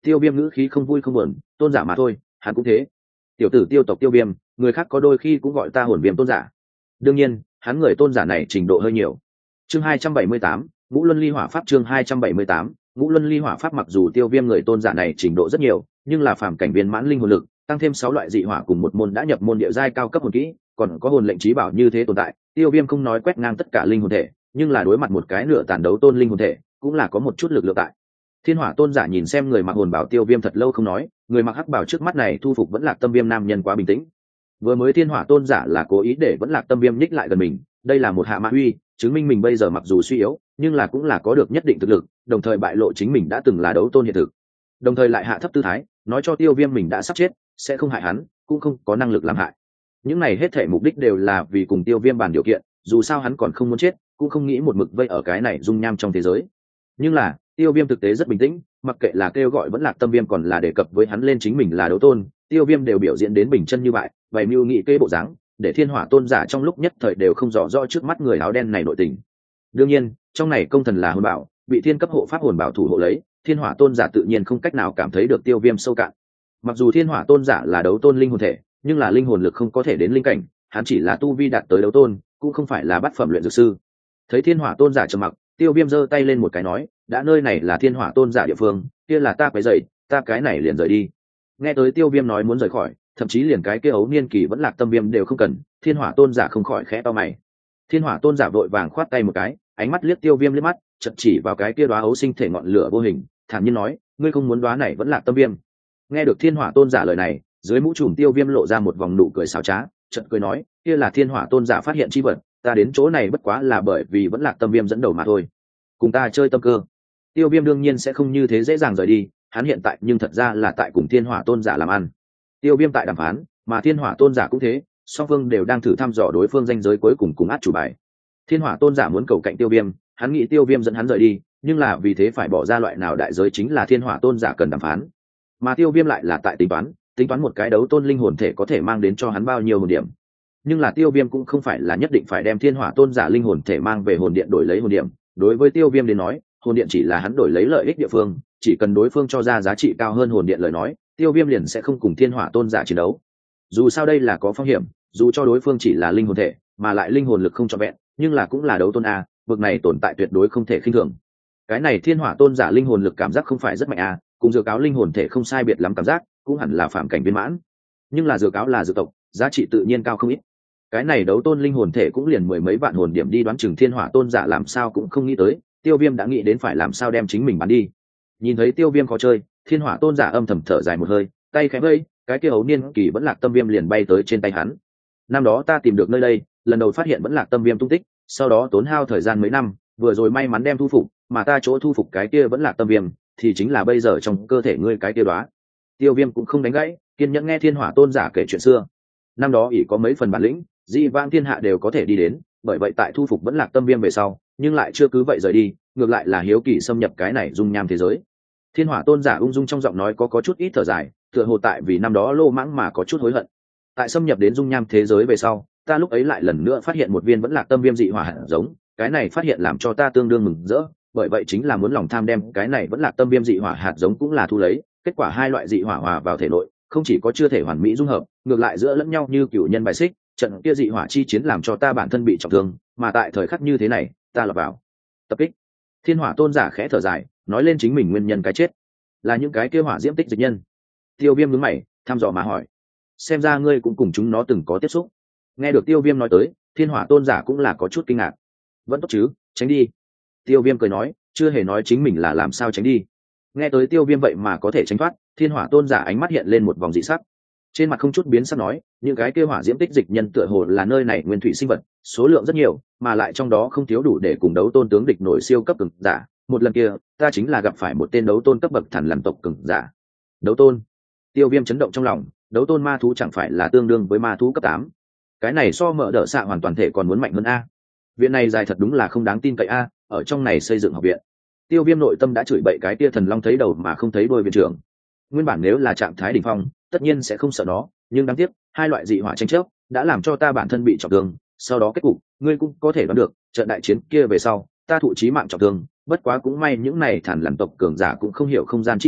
Tiêu Viêm ngữ khí không vui không buồn, tôn giả mà thôi, hắn cũng thế. Tiểu tử Tiêu tộc Tiêu Viêm, người khác có đôi khi cũng gọi ta hồn viêm tôn giả. Đương nhiên, hắn người tôn giả này trình độ hơi nhiều. Chương hai trăm bảy mươi tám, Ngũ Luân Ly Hỏa Pháp chương hai trăm bảy mươi tám, Ngũ Luân Ly Hỏa Pháp mặc dù Tiêu Viêm người tôn giả này trình độ rất nhiều, nhưng là phàm cảnh viên mãn linh hồn lực, tăng thêm sáu loại dị hỏa cùng một môn đã nhập môn địa giai cao cấp hồn kỹ, còn có hồn lệnh trí bảo như thế tồn tại, Tiêu Viêm không nói quét ngang tất cả linh hồn thể, nhưng là đối mặt một cái nửa tàn đấu tôn linh hồn thể, cũng là có một chút lực lượng tại. Thiên Hỏa tôn giả nhìn xem người mặc hồn bảo Tiêu Viêm thật lâu không nói, người mặc hắc bảo trước mắt này thu phục vẫn Lạc Tâm Viêm nam nhân quá bình tĩnh. Vừa mới Thiên Hỏa tôn giả là cố ý để vẫn Lạc Tâm Viêm nhích lại gần mình, đây là một hạ mã uy, chứng minh mình bây giờ mặc dù suy yếu, nhưng là cũng là có được nhất định thực lực, đồng thời bại lộ chính mình đã từng là đấu tôn hiện thực. Đồng thời lại hạ thấp tư thái, nói cho Tiêu Viêm mình đã sắp chết, sẽ không hại hắn, cũng không có năng lực làm hại. Những này hết thảy mục đích đều là vì cùng Tiêu Viêm bàn điều kiện, dù sao hắn còn không muốn chết, cũng không nghĩ một mực vây ở cái này dung nham trong thế giới. Nhưng là Tiêu Viêm thực tế rất bình tĩnh, mặc kệ là kêu gọi vẫn Lạc Tâm Viêm còn là đề cập với hắn lên chính mình là đấu tôn, Tiêu Viêm đều biểu diễn đến bình chân như vậy, bày mưu nghị kê bộ dáng, để Thiên Hỏa tôn giả trong lúc nhất thời đều không rõ rõ trước mắt người áo đen này nội tình. Đương nhiên, trong này công thần là hồn bảo, bị thiên cấp hộ pháp hồn bảo thủ hộ lấy, Thiên Hỏa tôn giả tự nhiên không cách nào cảm thấy được Tiêu Viêm sâu cạn. Mặc dù Thiên Hỏa tôn giả là đấu tôn linh hồn thể, nhưng là linh hồn lực không có thể đến linh cảnh, hắn chỉ là tu vi đạt tới đấu tôn, cũng không phải là bát phẩm luyện dược sư. Thấy Thiên Hỏa tôn giả trầm mặc, Tiêu Viêm giơ tay lên một cái nói, đã nơi này là Thiên Hỏa tôn giả địa phương, kia là ta quấy rầy, ta cái này liền rời đi. Nghe tới Tiêu Viêm nói muốn rời khỏi, thậm chí liền cái kia ấu niên kỳ vẫn Lạc Tâm Viêm đều không cần, Thiên Hỏa tôn giả không khỏi khẽ to mày. Thiên Hỏa tôn giả vội vàng khoát tay một cái, ánh mắt liếc Tiêu Viêm liếc mắt, chợt chỉ vào cái kia đóa ấu sinh thể ngọn lửa vô hình, thản nhiên nói, ngươi không muốn đóa này vẫn Lạc Tâm Viêm. Nghe được Thiên Hỏa tôn giả lời này, dưới mũ trùm Tiêu Viêm lộ ra một vòng nụ cười xảo trá, chợt cười nói, kia là Thiên Hỏa tôn giả phát hiện chi vật, ta đến chỗ này bất quá là bởi vì vẫn Lạc Tâm Viêm dẫn đầu mà thôi. Cùng ta chơi tâm cơ. Tiêu Viêm đương nhiên sẽ không như thế dễ dàng rời đi, hắn hiện tại nhưng thật ra là tại cùng Thiên Hỏa tôn giả làm ăn. Tiêu Viêm tại đàm phán, mà Thiên Hỏa tôn giả cũng thế, song phương đều đang thử thăm dò đối phương ranh giới cuối cùng cùng át chủ bài. Thiên Hỏa tôn giả muốn cầu cạnh Tiêu Viêm, hắn nghĩ Tiêu Viêm dẫn hắn rời đi, nhưng là vì thế phải bỏ ra loại nào đại giới chính là Thiên Hỏa tôn giả cần đàm phán. Mà Tiêu Viêm lại là tại tính toán, tính toán một cái đấu tôn linh hồn thể có thể mang đến cho hắn bao nhiêu hồn điểm. Nhưng là Tiêu Viêm cũng không phải là nhất định phải đem Thiên Hỏa tôn giả linh hồn thể mang về hồn điện đổi lấy hồn điểm, đối với Tiêu Viêm đến nói, hồn điện chỉ là hắn đổi lấy lợi ích địa phương, chỉ cần đối phương cho ra giá trị cao hơn hồn điện lời nói, Tiêu Viêm liền sẽ không cùng Thiên Hỏa tôn giả chiến đấu. Dù sao đây là có phong hiểm, dù cho đối phương chỉ là linh hồn thể, mà lại linh hồn lực không trọn vẹn, nhưng là cũng là đấu tôn a, vực này tồn tại tuyệt đối không thể khinh thường. Cái này Thiên Hỏa tôn giả linh hồn lực cảm giác không phải rất mạnh a, cùng dược áo linh hồn thể không sai biệt lắm cảm giác, cũng hẳn là phạm cảnh viên mãn. Nhưng là dược áo là dược tộc, giá trị tự nhiên cao không ít. Cái này đấu tôn linh hồn thể cũng liền mười mấy vạn hồn điểm đi, đoán chừng Thiên Hỏa tôn giả làm sao cũng không nghĩ tới, Tiêu Viêm đã nghĩ đến phải làm sao đem chính mình bán đi. Nhìn thấy Tiêu Viêm khó chơi, Thiên Hỏa tôn giả âm thầm thở dài một hơi, tay khẽ vẫy, cái kia ấu niên kỳ vẫn Lạc Tâm Viêm liền bay tới trên tay hắn. Năm đó ta tìm được nơi đây, lần đầu phát hiện vẫn Lạc Tâm Viêm tung tích, sau đó tốn hao thời gian mấy năm, vừa rồi may mắn đem thu phục, mà ta chỗ thu phục cái kia vẫn Lạc Tâm Viêm, thì chính là bây giờ trong cơ thể ngươi cái kia đó. Tiêu Viêm cũng không đánh gãy, kiên nhẫn nghe Thiên Hỏa tôn giả kể chuyện xưa. Năm đó ỷ có mấy phần bản lĩnh, dị vãng thiên hạ đều có thể đi đến, bởi vậy tại thu phục vẫn Lạc Tâm Viêm về sau, nhưng lại chưa cứ vậy rời đi, ngược lại là hiếu kỳ xâm nhập cái này dung nham thế giới. Thiên Hỏa tôn giả ung dung trong giọng nói có có chút ít thở dài, tựa hồ tại vì năm đó lô mãng mà có chút hối hận. Tại xâm nhập đến dung nham thế giới về sau, ta lúc ấy lại lần nữa phát hiện một viên vẫn Lạc Tâm Viêm dị hỏa hạt giống, cái này phát hiện làm cho ta tương đương mừng rỡ, bởi vậy chính là muốn lòng tham đem cái này vẫn Lạc Tâm Viêm dị hỏa hạt giống cũng là thu lấy, kết quả hai loại dị hỏa hòa vào thể nội, không chỉ có chưa thể hoàn mỹ dung hợp, ngược lại giữa lẫn nhau như cửu nhân bài xích, trận kia dị hỏa chi chiến làm cho ta bản thân bị trọng thương, mà tại thời khắc như thế này, ta lọt vào tập kích. Thiên Hỏa tôn giả khẽ thở dài, nói lên chính mình nguyên nhân cái chết là những cái kia hỏa diễm tích dịch nhân. Tiêu Viêm nhướng mày, thăm dò mà hỏi, xem ra ngươi cũng cùng chúng nó từng có tiếp xúc. Nghe được Tiêu Viêm nói tới, Thiên Hỏa tôn giả cũng là có chút kinh ngạc. Vẫn tốt chứ, tránh đi. Tiêu Viêm cười nói, chưa hề nói chính mình là làm sao tránh đi. Nghe tới Tiêu Viêm vậy mà có thể tránh thoát, Thiên Hỏa tôn giả ánh mắt hiện lên một vòng dị sắc, trên mặt không chút biến sắc nói, những cái kia hỏa diễm tích dịch nhân tựa hồ là nơi này nguyên thủy sinh vật, số lượng rất nhiều, mà lại trong đó không thiếu đủ để cùng đấu tôn tướng địch nổi siêu cấp cường giả. Một lần kia, ta chính là gặp phải một tên đấu tôn cấp bậc thần làm tộc cường giả. Đấu tôn? Tiêu Viêm chấn động trong lòng, đấu tôn ma thú chẳng phải là tương đương với ma thú cấp tám? Cái này so mở đỡ xạ hoàn toàn thể còn muốn mạnh hơn a. Viện này dài thật đúng là không đáng tin cậy a, ở trong này xây dựng học viện. Tiêu Viêm nội tâm đã chửi bậy cái kia thần long thấy đầu mà không thấy đuôi viện trưởng. Nguyên bản nếu là trạng thái đỉnh phong, tất nhiên sẽ không sợ nó, nhưng đáng tiếc, hai loại dị hỏa tranh chấp đã làm cho ta bản thân bị trọng thương, sau đó kết cục, ngươi cũng có thể đoán được, trận đại chiến kia về sau, ta thụ chí mạng trọng thương, bất quá cũng may những này thản làm tộc cường giả cũng không hiểu không gian chi lực,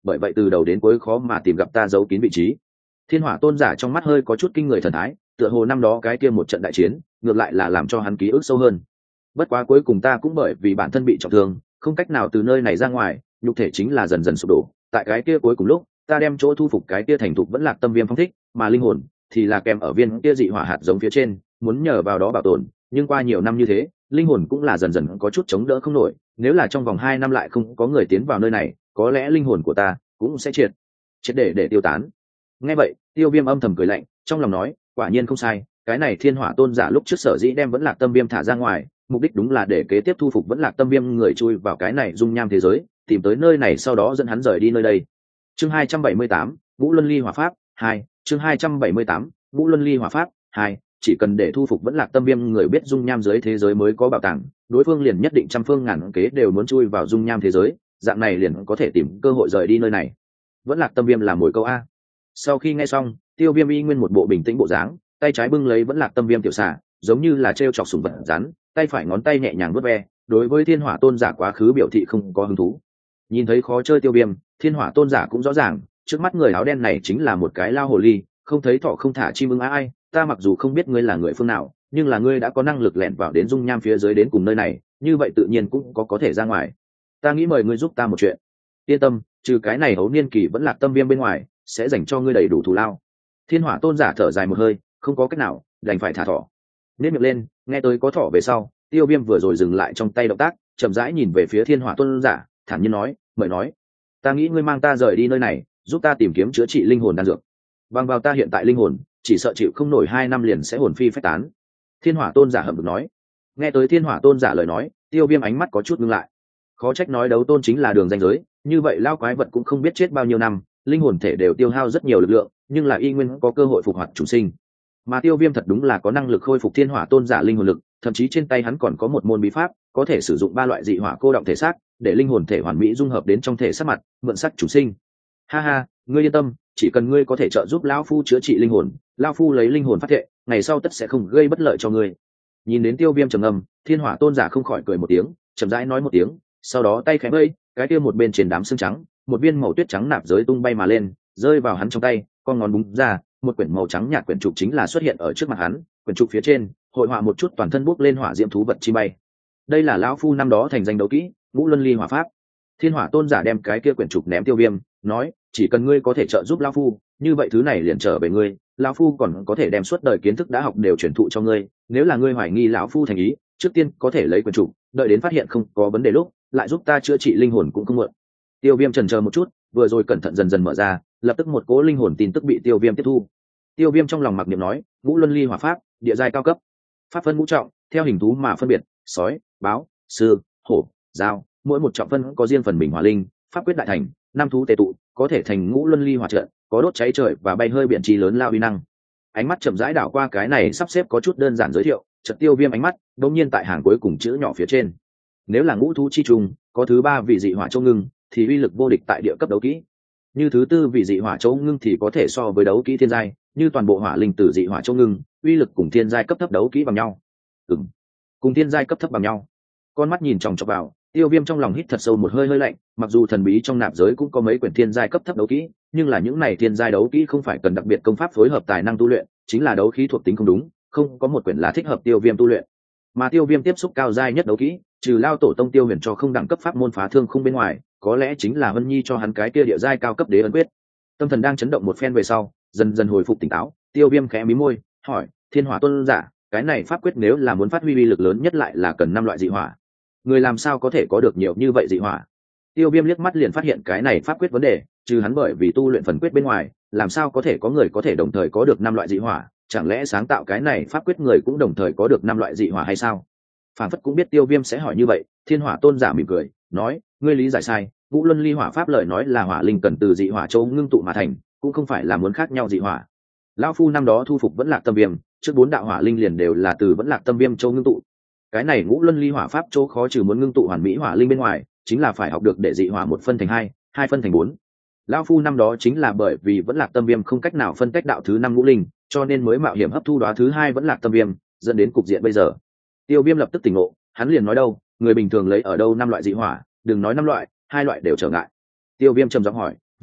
bởi vậy từ đầu đến cuối khó mà tìm gặp ta giấu kín vị trí. Thiên hỏa tôn giả trong mắt hơi có chút kinh người thần thái, tựa hồ năm đó cái kia một trận đại chiến ngược lại là làm cho hắn ký ức sâu hơn. Bất quá cuối cùng ta cũng bởi vì bản thân bị trọng thương, không cách nào từ nơi này ra ngoài, nhục thể chính là dần dần sụp đổ. Tại cái kia cuối cùng lúc, ta đem chỗ thu phục cái kia thành thục vẫn lạc tâm viêm phong thích, mà linh hồn thì là kèm ở viên kia dị hỏa hạt giống phía trên, muốn nhờ vào đó bảo tồn. Nhưng qua nhiều năm như thế, linh hồn cũng là dần dần có chút chống đỡ không nổi. Nếu là trong vòng hai năm lại không có người tiến vào nơi này, có lẽ linh hồn của ta cũng sẽ triệt triệt để để tiêu tán. Nghe vậy, Tiêu Viêm âm thầm cười lạnh, trong lòng nói, quả nhiên không sai, cái này thiên hỏa tôn giả lúc trước sở dĩ đem vẫn lạc tâm viêm thả ra ngoài, mục đích đúng là để kế tiếp thu phục vẫn lạc tâm viêm người chui vào cái này dung nham thế giới, tìm tới nơi này sau đó dẫn hắn rời đi nơi đây. Chương hai trăm bảy mươi tám, Ngũ Luân Ly Hỏa Pháp hai. Chương hai trăm bảy mươi tám, Ngũ Luân Ly Hỏa Pháp hai. Chỉ cần để thu phục vẫn lạc tâm viêm người biết dung nham dưới thế giới mới có bảo tàng, đối phương liền nhất định trăm phương ngàn kế đều muốn chui vào dung nham thế giới, dạng này liền có thể tìm cơ hội rời đi nơi này. Vẫn lạc tâm viêm là mồi câu a. Sau khi nghe xong, Tiêu Viêm y nguyên một bộ bình tĩnh bộ dáng, tay trái bưng lấy vẫn lạc tâm viêm tiểu xà, giống như là treo chọc sủng vật rắn, tay phải ngón tay nhẹ nhàng vuốt ve, đối với thiên hỏa tôn giả quá khứ biểu thị không có hứng thú. Nhìn thấy khó chơi Tiêu Viêm, thiên hỏa tôn giả cũng rõ ràng, trước mắt người áo đen này chính là một cái lao hồ ly, không thấy thỏ không thả chim ưng á ai, ta mặc dù không biết ngươi là người phương nào, nhưng là ngươi đã có năng lực lẻn vào đến dung nham phía dưới đến cùng nơi này, như vậy tự nhiên cũng có có thể ra ngoài. Ta nghĩ mời ngươi giúp ta một chuyện. Yên tâm, trừ cái này hấu niên kỳ vẫn lạc tâm viêm bên ngoài, sẽ dành cho ngươi đầy đủ thù lao. Thiên hỏa tôn giả thở dài một hơi, không có cách nào, đành phải thả thỏ. Nên miệng lên, nghe tới có thỏ về sau, Tiêu Viêm vừa rồi dừng lại trong tay động tác, chậm rãi nhìn về phía thiên hỏa tôn giả, thản nhiên nói, mời nói, ta nghĩ ngươi mang ta rời đi nơi này, giúp ta tìm kiếm chữa trị linh hồn đan dược. Bằng vào ta hiện tại linh hồn, chỉ sợ chịu không nổi hai năm liền sẽ hồn phi phách tán. Thiên hỏa tôn giả hậm hực nói. Nghe tới thiên hỏa tôn giả lời nói, Tiêu Viêm ánh mắt có chút ngưng lại. Khó trách nói đấu tôn chính là đường ranh giới, như vậy lao quái vật cũng không biết chết bao nhiêu năm, linh hồn thể đều tiêu hao rất nhiều lực lượng, nhưng là y nguyên có cơ hội phục hoạt chủ sinh. Mà Tiêu Viêm thật đúng là có năng lực khôi phục thiên hỏa tôn giả linh hồn lực, thậm chí trên tay hắn còn có một môn bí pháp, có thể sử dụng ba loại dị hỏa cô động thể xác, để linh hồn thể hoàn mỹ dung hợp đến trong thể xác mặt, mượn sắc chủ sinh. Ha ha, ngươi yên tâm, chỉ cần ngươi có thể trợ giúp lão phu chữa trị linh hồn, lão phu lấy linh hồn phát thệ, ngày sau tất sẽ không gây bất lợi cho ngươi. Nhìn đến Tiêu Viêm trầm ngâm, thiên hỏa tôn giả không khỏi cười một tiếng, chậm rãi nói một tiếng, sau đó tay khẽ vẫy, cái kia một bên trên đám xương trắng, một viên màu tuyết trắng nạp giới tung bay mà lên, rơi vào hắn trong tay, con ngón búng ra, một quyển màu trắng nhạt quyển trục chính là xuất hiện ở trước mặt hắn, quyển trục phía trên hội họa một chút toàn thân bốc lên hỏa diễm thú vật chi bay. Đây là lão phu năm đó thành danh đấu kỹ, Ngũ Luân Ly Hỏa Pháp. Thiên hỏa tôn giả đem cái kia quyển trục ném Tiêu Viêm, nói, chỉ cần ngươi có thể trợ giúp lão phu, như vậy thứ này liền trở về ngươi, lão phu còn có thể đem suốt đời kiến thức đã học đều truyền thụ cho ngươi, nếu là ngươi hoài nghi lão phu thành ý, trước tiên có thể lấy quyển trục, đợi đến phát hiện không có vấn đề lúc, lại giúp ta chữa trị linh hồn cũng không muộn. Tiêu Viêm chần chờ một chút, vừa rồi cẩn thận dần dần mở ra, lập tức một cỗ linh hồn tin tức bị Tiêu Viêm tiếp thu. Tiêu Viêm trong lòng mặc niệm nói, Ngũ Luân Ly Hỏa Pháp, địa giai cao cấp, pháp phân ngũ trọng, theo hình thú mà phân biệt, sói, báo, sư, hổ, dao, mỗi một trọng phân có riêng phần mình hỏa linh, pháp quyết đại thành, năm thú tề tụ, có thể thành Ngũ Luân Ly Hỏa trận, có đốt cháy trời và bay hơi biển chi lớn lao uy năng. Ánh mắt chậm rãi đảo qua cái này sắp xếp có chút đơn giản giới thiệu, chợt Tiêu Viêm ánh mắt đột nhiên tại hàng cuối cùng chữ nhỏ phía trên. Nếu là ngũ thú chi trùng, có thứ ba vị dị hỏa châu ngưng, thì uy lực vô địch tại địa cấp đấu kỹ. Như thứ tư vị dị hỏa châu ngưng thì có thể so với đấu kỹ thiên giai, như toàn bộ hỏa linh tử dị hỏa châu ngưng, uy lực cùng thiên giai cấp thấp đấu kỹ bằng nhau. Ừm, cùng thiên giai cấp thấp bằng nhau. Con mắt nhìn chòng chọc vào, Tiêu Viêm trong lòng hít thật sâu một hơi hơi lạnh, mặc dù thần bí trong nạp giới cũng có mấy quyển thiên giai cấp thấp đấu kỹ, nhưng là những này thiên giai đấu kỹ không phải cần đặc biệt công pháp phối hợp tài năng tu luyện, chính là đấu khí thuộc tính không đúng, không có một quyển là thích hợp Tiêu Viêm tu luyện. Mà Tiêu Viêm tiếp xúc cao giai nhất đấu kỹ, trừ lao tổ tông Tiêu Huyền cho không đẳng cấp pháp môn phá thương không bên ngoài, có lẽ chính là Vân Nhi cho hắn cái kia địa giai cao cấp đế ấn quyết. Tâm thần đang chấn động một phen về sau, dần dần hồi phục tỉnh táo, Tiêu Viêm khẽ mí môi, hỏi, Thiên Hỏa Tôn giả, cái này pháp quyết nếu là muốn phát huy uy lực lớn nhất lại là cần năm loại dị hỏa. Người làm sao có thể có được nhiều như vậy dị hỏa? Tiêu Viêm liếc mắt liền phát hiện cái này pháp quyết vấn đề, trừ hắn bởi vì tu luyện phần quyết bên ngoài, làm sao có thể có người có thể đồng thời có được năm loại dị hỏa, chẳng lẽ sáng tạo cái này pháp quyết người cũng đồng thời có được năm loại dị hỏa hay sao? Phản phất cũng biết Tiêu Viêm sẽ hỏi như vậy, Thiên Hỏa Tôn giả mỉm cười, nói, ngươi lý giải sai, Ngũ Luân Ly Hỏa Pháp lời nói là hỏa linh cần từ dị hỏa châu ngưng tụ mà thành, cũng không phải là muốn khác nhau dị hỏa. Lão phu năm đó thu phục vẫn lạc tâm viêm, trước bốn đạo hỏa linh liền đều là từ vẫn lạc tâm viêm châu ngưng tụ. Cái này Ngũ Luân Ly Hỏa Pháp chỗ khó trừ muốn ngưng tụ hoàn mỹ hỏa linh bên ngoài, chính là phải học được để dị hỏa một phân thành hai, hai phân thành bốn. Lão phu năm đó chính là bởi vì vẫn lạc tâm viêm không cách nào phân tách đạo thứ năm ngũ linh, cho nên mới mạo hiểm hấp thu đóa thứ hai vẫn lạc tâm viêm, dẫn đến cục diện bây giờ. Tiêu Viêm lập tức tỉnh ngộ, hắn liền nói đâu, người bình thường lấy ở đâu năm loại dị hỏa, đừng nói năm loại, hai loại đều trở ngại. Tiêu Viêm trầm giọng hỏi,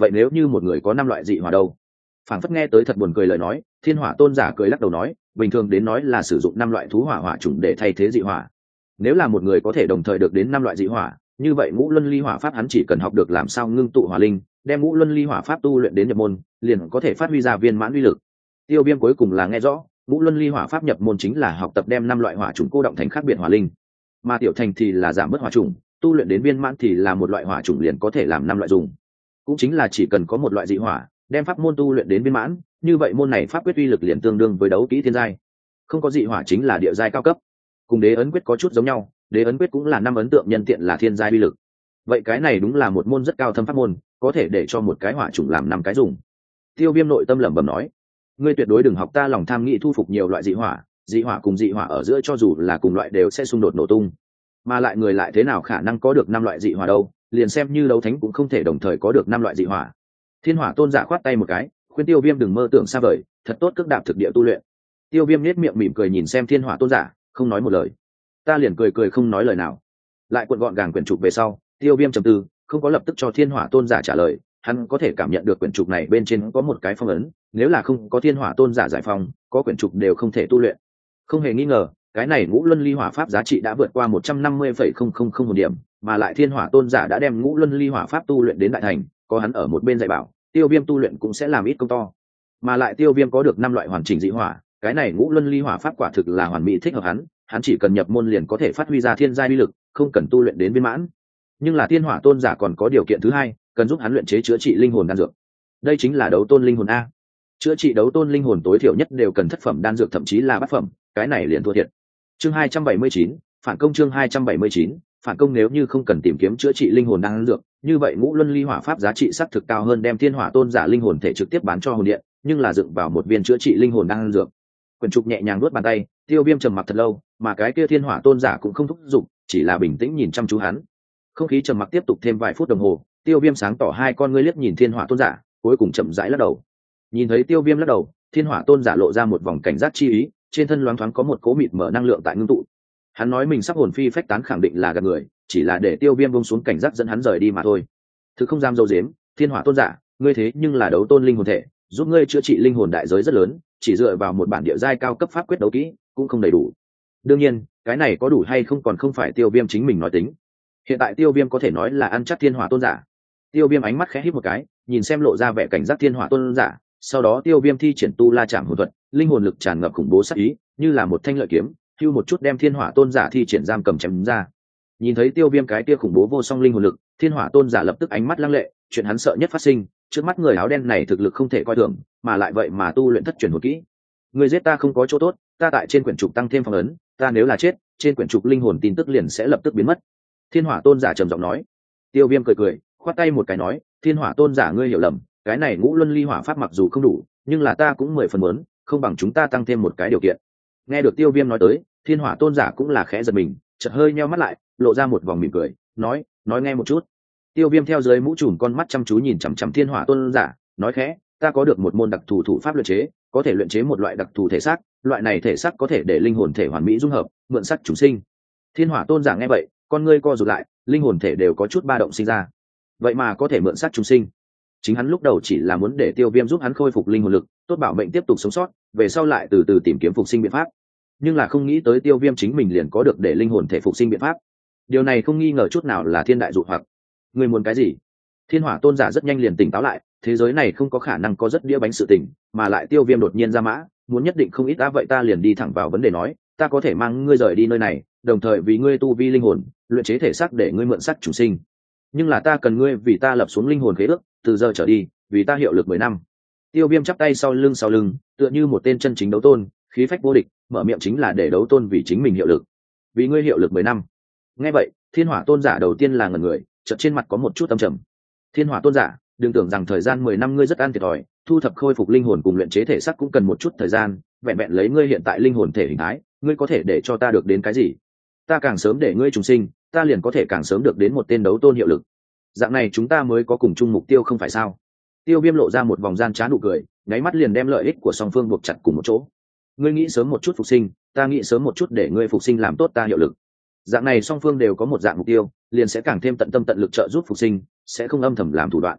vậy nếu như một người có năm loại dị hỏa đâu? Phảng phất nghe tới thật buồn cười lời nói, thiên hỏa tôn giả cười lắc đầu nói, bình thường đến nói là sử dụng năm loại thú hỏa hỏa chủng để thay thế dị hỏa. Nếu là một người có thể đồng thời được đến năm loại dị hỏa, như vậy ngũ luân ly hỏa pháp hắn chỉ cần học được làm sao ngưng tụ hỏa linh, đem ngũ luân ly hỏa pháp tu luyện đến nhập môn, liền có thể phát huy ra viên mãn uy lực. Tiêu Viêm cuối cùng là nghe rõ, ngũ luân ly hỏa pháp nhập môn chính là học tập đem năm loại hỏa chủng cô động thành khác biệt hỏa linh, mà tiểu thành thì là giảm bớt hỏa chủng, tu luyện đến viên mãn thì là một loại hỏa chủng liền có thể làm năm loại dùng. Cũng chính là chỉ cần có một loại dị hỏa, đem pháp môn tu luyện đến viên mãn, như vậy môn này pháp quyết uy lực liền tương đương với đấu kỹ thiên giai. Không có dị hỏa chính là địa giai cao cấp. Cùng đế ấn quyết có chút giống nhau, đế ấn quyết cũng là năm ấn tượng nhân tiện là thiên giai uy lực. Vậy cái này đúng là một môn rất cao thâm pháp môn, có thể để cho một cái hỏa chủng làm năm cái dùng. Tiêu Viêm nội tâm lẩm bẩm nói, ngươi tuyệt đối đừng học ta lòng tham nghĩ thu phục nhiều loại dị hỏa, dị hỏa cùng dị hỏa ở giữa cho dù là cùng loại đều sẽ xung đột nổ tung, mà lại người lại thế nào khả năng có được năm loại dị hỏa đâu, liền xem như đấu thánh cũng không thể đồng thời có được năm loại dị hỏa. Thiên Hỏa tôn giả khoát tay một cái, khuyên Tiêu Viêm đừng mơ tưởng xa vời, thật tốt cước đạp thực địa tu luyện. Tiêu Viêm nhếch miệng mỉm cười nhìn xem Thiên Hỏa tôn giả, không nói một lời. Ta liền cười cười không nói lời nào. Lại cuộn gọn gàng quyển trục về sau, Tiêu Viêm trầm tư, không có lập tức cho Thiên Hỏa tôn giả trả lời, hắn có thể cảm nhận được quyển trục này bên trên có một cái phong ấn, nếu là không có Thiên Hỏa tôn giả giải phong, có quyển trục đều không thể tu luyện. Không hề nghi ngờ, cái này ngũ luân ly hỏa pháp giá trị đã vượt qua một trăm năm mươi phẩy không không không một điểm, mà lại Thiên Hỏa tôn giả đã đem ngũ luân ly hỏa pháp tu luyện đến đại thành, có hắn ở một bên dạy bảo, Tiêu Viêm tu luyện cũng sẽ làm ít công to. Mà lại Tiêu Viêm có được năm loại hoàn chỉnh dị hỏa, cái này ngũ luân ly hỏa pháp quả thực là hoàn mỹ thích hợp hắn, hắn chỉ cần nhập môn liền có thể phát huy ra thiên giai uy lực, không cần tu luyện đến viên mãn. Nhưng là Thiên Hỏa tôn giả còn có điều kiện thứ hai, cần giúp hắn luyện chế chữa trị linh hồn đan dược. Đây chính là đấu tôn linh hồn a. Chữa trị đấu tôn linh hồn tối thiểu nhất đều cần thất phẩm đan dược, thậm chí là bát phẩm, cái này liền thua thiệt. Chương hai trăm bảy mươi chín, phản công. Chương hai trăm bảy mươi chín, phản công. Nếu như không cần tìm kiếm chữa trị linh hồn đan dược, như vậy ngũ luân ly hỏa pháp giá trị sắc thực cao hơn đem Thiên Hỏa tôn giả linh hồn thể trực tiếp bán cho hồn điện, nhưng là dựng vào một viên chữa trị linh hồn đan dược. Quyền trục nhẹ nhàng nuốt bàn tay, Tiêu Viêm trầm mặc thật lâu, mà cái kia Thiên Hỏa tôn giả cũng không thúc giục, chỉ là bình tĩnh nhìn chăm chú hắn. Không khí trầm mặc tiếp tục thêm vài phút đồng hồ, Tiêu Viêm sáng tỏ hai con ngươi liếc nhìn Thiên Hỏa tôn giả, cuối cùng chậm rãi lắc đầu. Nhìn thấy Tiêu Viêm lắc đầu, Thiên Hỏa tôn giả lộ ra một vòng cảnh giác chi ý, trên thân loáng thoáng có một cố mịt mở năng lượng tại ngưng tụ. Hắn nói mình sắp hồn phi phách tán khẳng định là gạt người, chỉ là để Tiêu Viêm buông xuống cảnh giác dẫn hắn rời đi mà thôi. Thực không dám dâu dếm, Thiên Hỏa tôn giả, ngươi thế nhưng là đấu tôn linh hồn thể, giúp ngươi chữa trị linh hồn đại giới rất lớn, chỉ dựa vào một bản địa giai cao cấp pháp quyết đấu kỹ cũng không đầy đủ. Đương nhiên, cái này có đủ hay không còn không phải Tiêu Viêm chính mình nói tính. Hiện tại Tiêu Viêm có thể nói là ăn chắc Thiên Hỏa tôn giả. Tiêu Viêm ánh mắt khẽ híp một cái, nhìn xem lộ ra vẻ cảnh giác Thiên Hỏa tôn giả, sau đó Tiêu Viêm thi triển tu la chạm hồn thuật, linh hồn lực tràn ngập khủng bố sát ý, như là một thanh lợi kiếm, hưu một chút đem Thiên Hỏa tôn giả thi triển giam cầm chém ra. Nhìn thấy Tiêu Viêm cái kia khủng bố vô song linh hồn lực, Thiên Hỏa tôn giả lập tức ánh mắt lăng lệ, chuyện hắn sợ nhất phát sinh, trước mắt người áo đen này thực lực không thể coi thường, mà lại vậy mà tu luyện thất truyền hồn kỹ. Người giết ta không có chỗ tốt, ta tại trên quyển trục tăng thêm phong ấn, ta nếu là chết, trên quyển trục linh hồn tin tức liền sẽ lập tức biến mất. Thiên Hỏa tôn giả trầm giọng nói. Tiêu Viêm cười cười, khoát tay một cái nói, Thiên Hỏa tôn giả ngươi hiểu lầm, cái này ngũ luân ly hỏa pháp mặc dù không đủ, nhưng là ta cũng mười phần muốn, không bằng chúng ta tăng thêm một cái điều kiện. Nghe được Tiêu Viêm nói tới, Thiên Hỏa tôn giả cũng là khẽ giật mình, chợt hơi nheo mắt lại, lộ ra một vòng mỉm cười, nói, nói nghe một chút. Tiêu Viêm theo dưới mũ trùm con mắt chăm chú nhìn chằm chằm Thiên Hỏa tôn giả, nói khẽ, ta có được một môn đặc thù thủ pháp luyện chế, có thể luyện chế một loại đặc thù thể xác, loại này thể xác có thể để linh hồn thể hoàn mỹ dung hợp, mượn sắc chúng sinh. Thiên Hỏa tôn giả nghe vậy, con ngươi co rụt lại, linh hồn thể đều có chút ba động sinh ra. Vậy mà có thể mượn sắc chúng sinh. Chính hắn lúc đầu chỉ là muốn để Tiêu Viêm giúp hắn khôi phục linh hồn lực, tốt bảo mệnh tiếp tục sống sót, về sau lại từ từ tìm kiếm phục sinh biện pháp. Nhưng là không nghĩ tới Tiêu Viêm chính mình liền có được để linh hồn thể phục sinh biện pháp. Điều này không nghi ngờ chút nào là thiên đại dụ hoặc. Người muốn cái gì? Thiên Hỏa tôn giả rất nhanh liền tỉnh táo lại, thế giới này không có khả năng có rất đĩa bánh sự tình, mà lại Tiêu Viêm đột nhiên ra mã, muốn nhất định không ít đã, vậy ta liền đi thẳng vào vấn đề nói, ta có thể mang ngươi rời đi nơi này, đồng thời vì ngươi tu vi linh hồn, luyện chế thể xác để ngươi mượn sắc chủ sinh. Nhưng là ta cần ngươi vì ta lập xuống linh hồn khế ước, từ giờ trở đi, vì ta hiệu lực mười năm. Tiêu Viêm chắp tay sau lưng sau lưng, tựa như một tên chân chính đấu tôn, khí phách vô địch, mở miệng chính là để đấu tôn vì chính mình hiệu lực. Vì ngươi hiệu lực mười năm. Nghe vậy, Thiên Hỏa tôn giả đầu tiên là ngẩn người, chợt trên mặt có một chút âm trầm. Thiên Hỏa tôn giả, đừng tưởng rằng thời gian mười năm ngươi rất an thiệt thòi, thu thập khôi phục linh hồn cùng luyện chế thể xác cũng cần một chút thời gian, vẹn vẹn lấy ngươi hiện tại linh hồn thể hình thái, ngươi có thể để cho ta được đến cái gì? Ta càng sớm để ngươi trùng sinh, ta liền có thể càng sớm được đến một tên đấu tôn hiệu lực. Dạng này chúng ta mới có cùng chung mục tiêu không phải sao? Tiêu Viêm lộ ra một vòng gian trá nụ cười, nháy mắt liền đem lợi ích của song phương buộc chặt cùng một chỗ. Ngươi nghĩ sớm một chút phục sinh, ta nghĩ sớm một chút để ngươi phục sinh làm tốt ta hiệu lực. Dạng này song phương đều có một dạng mục tiêu, liền sẽ càng thêm tận tâm tận lực trợ giúp phục sinh, sẽ không âm thầm làm thủ đoạn.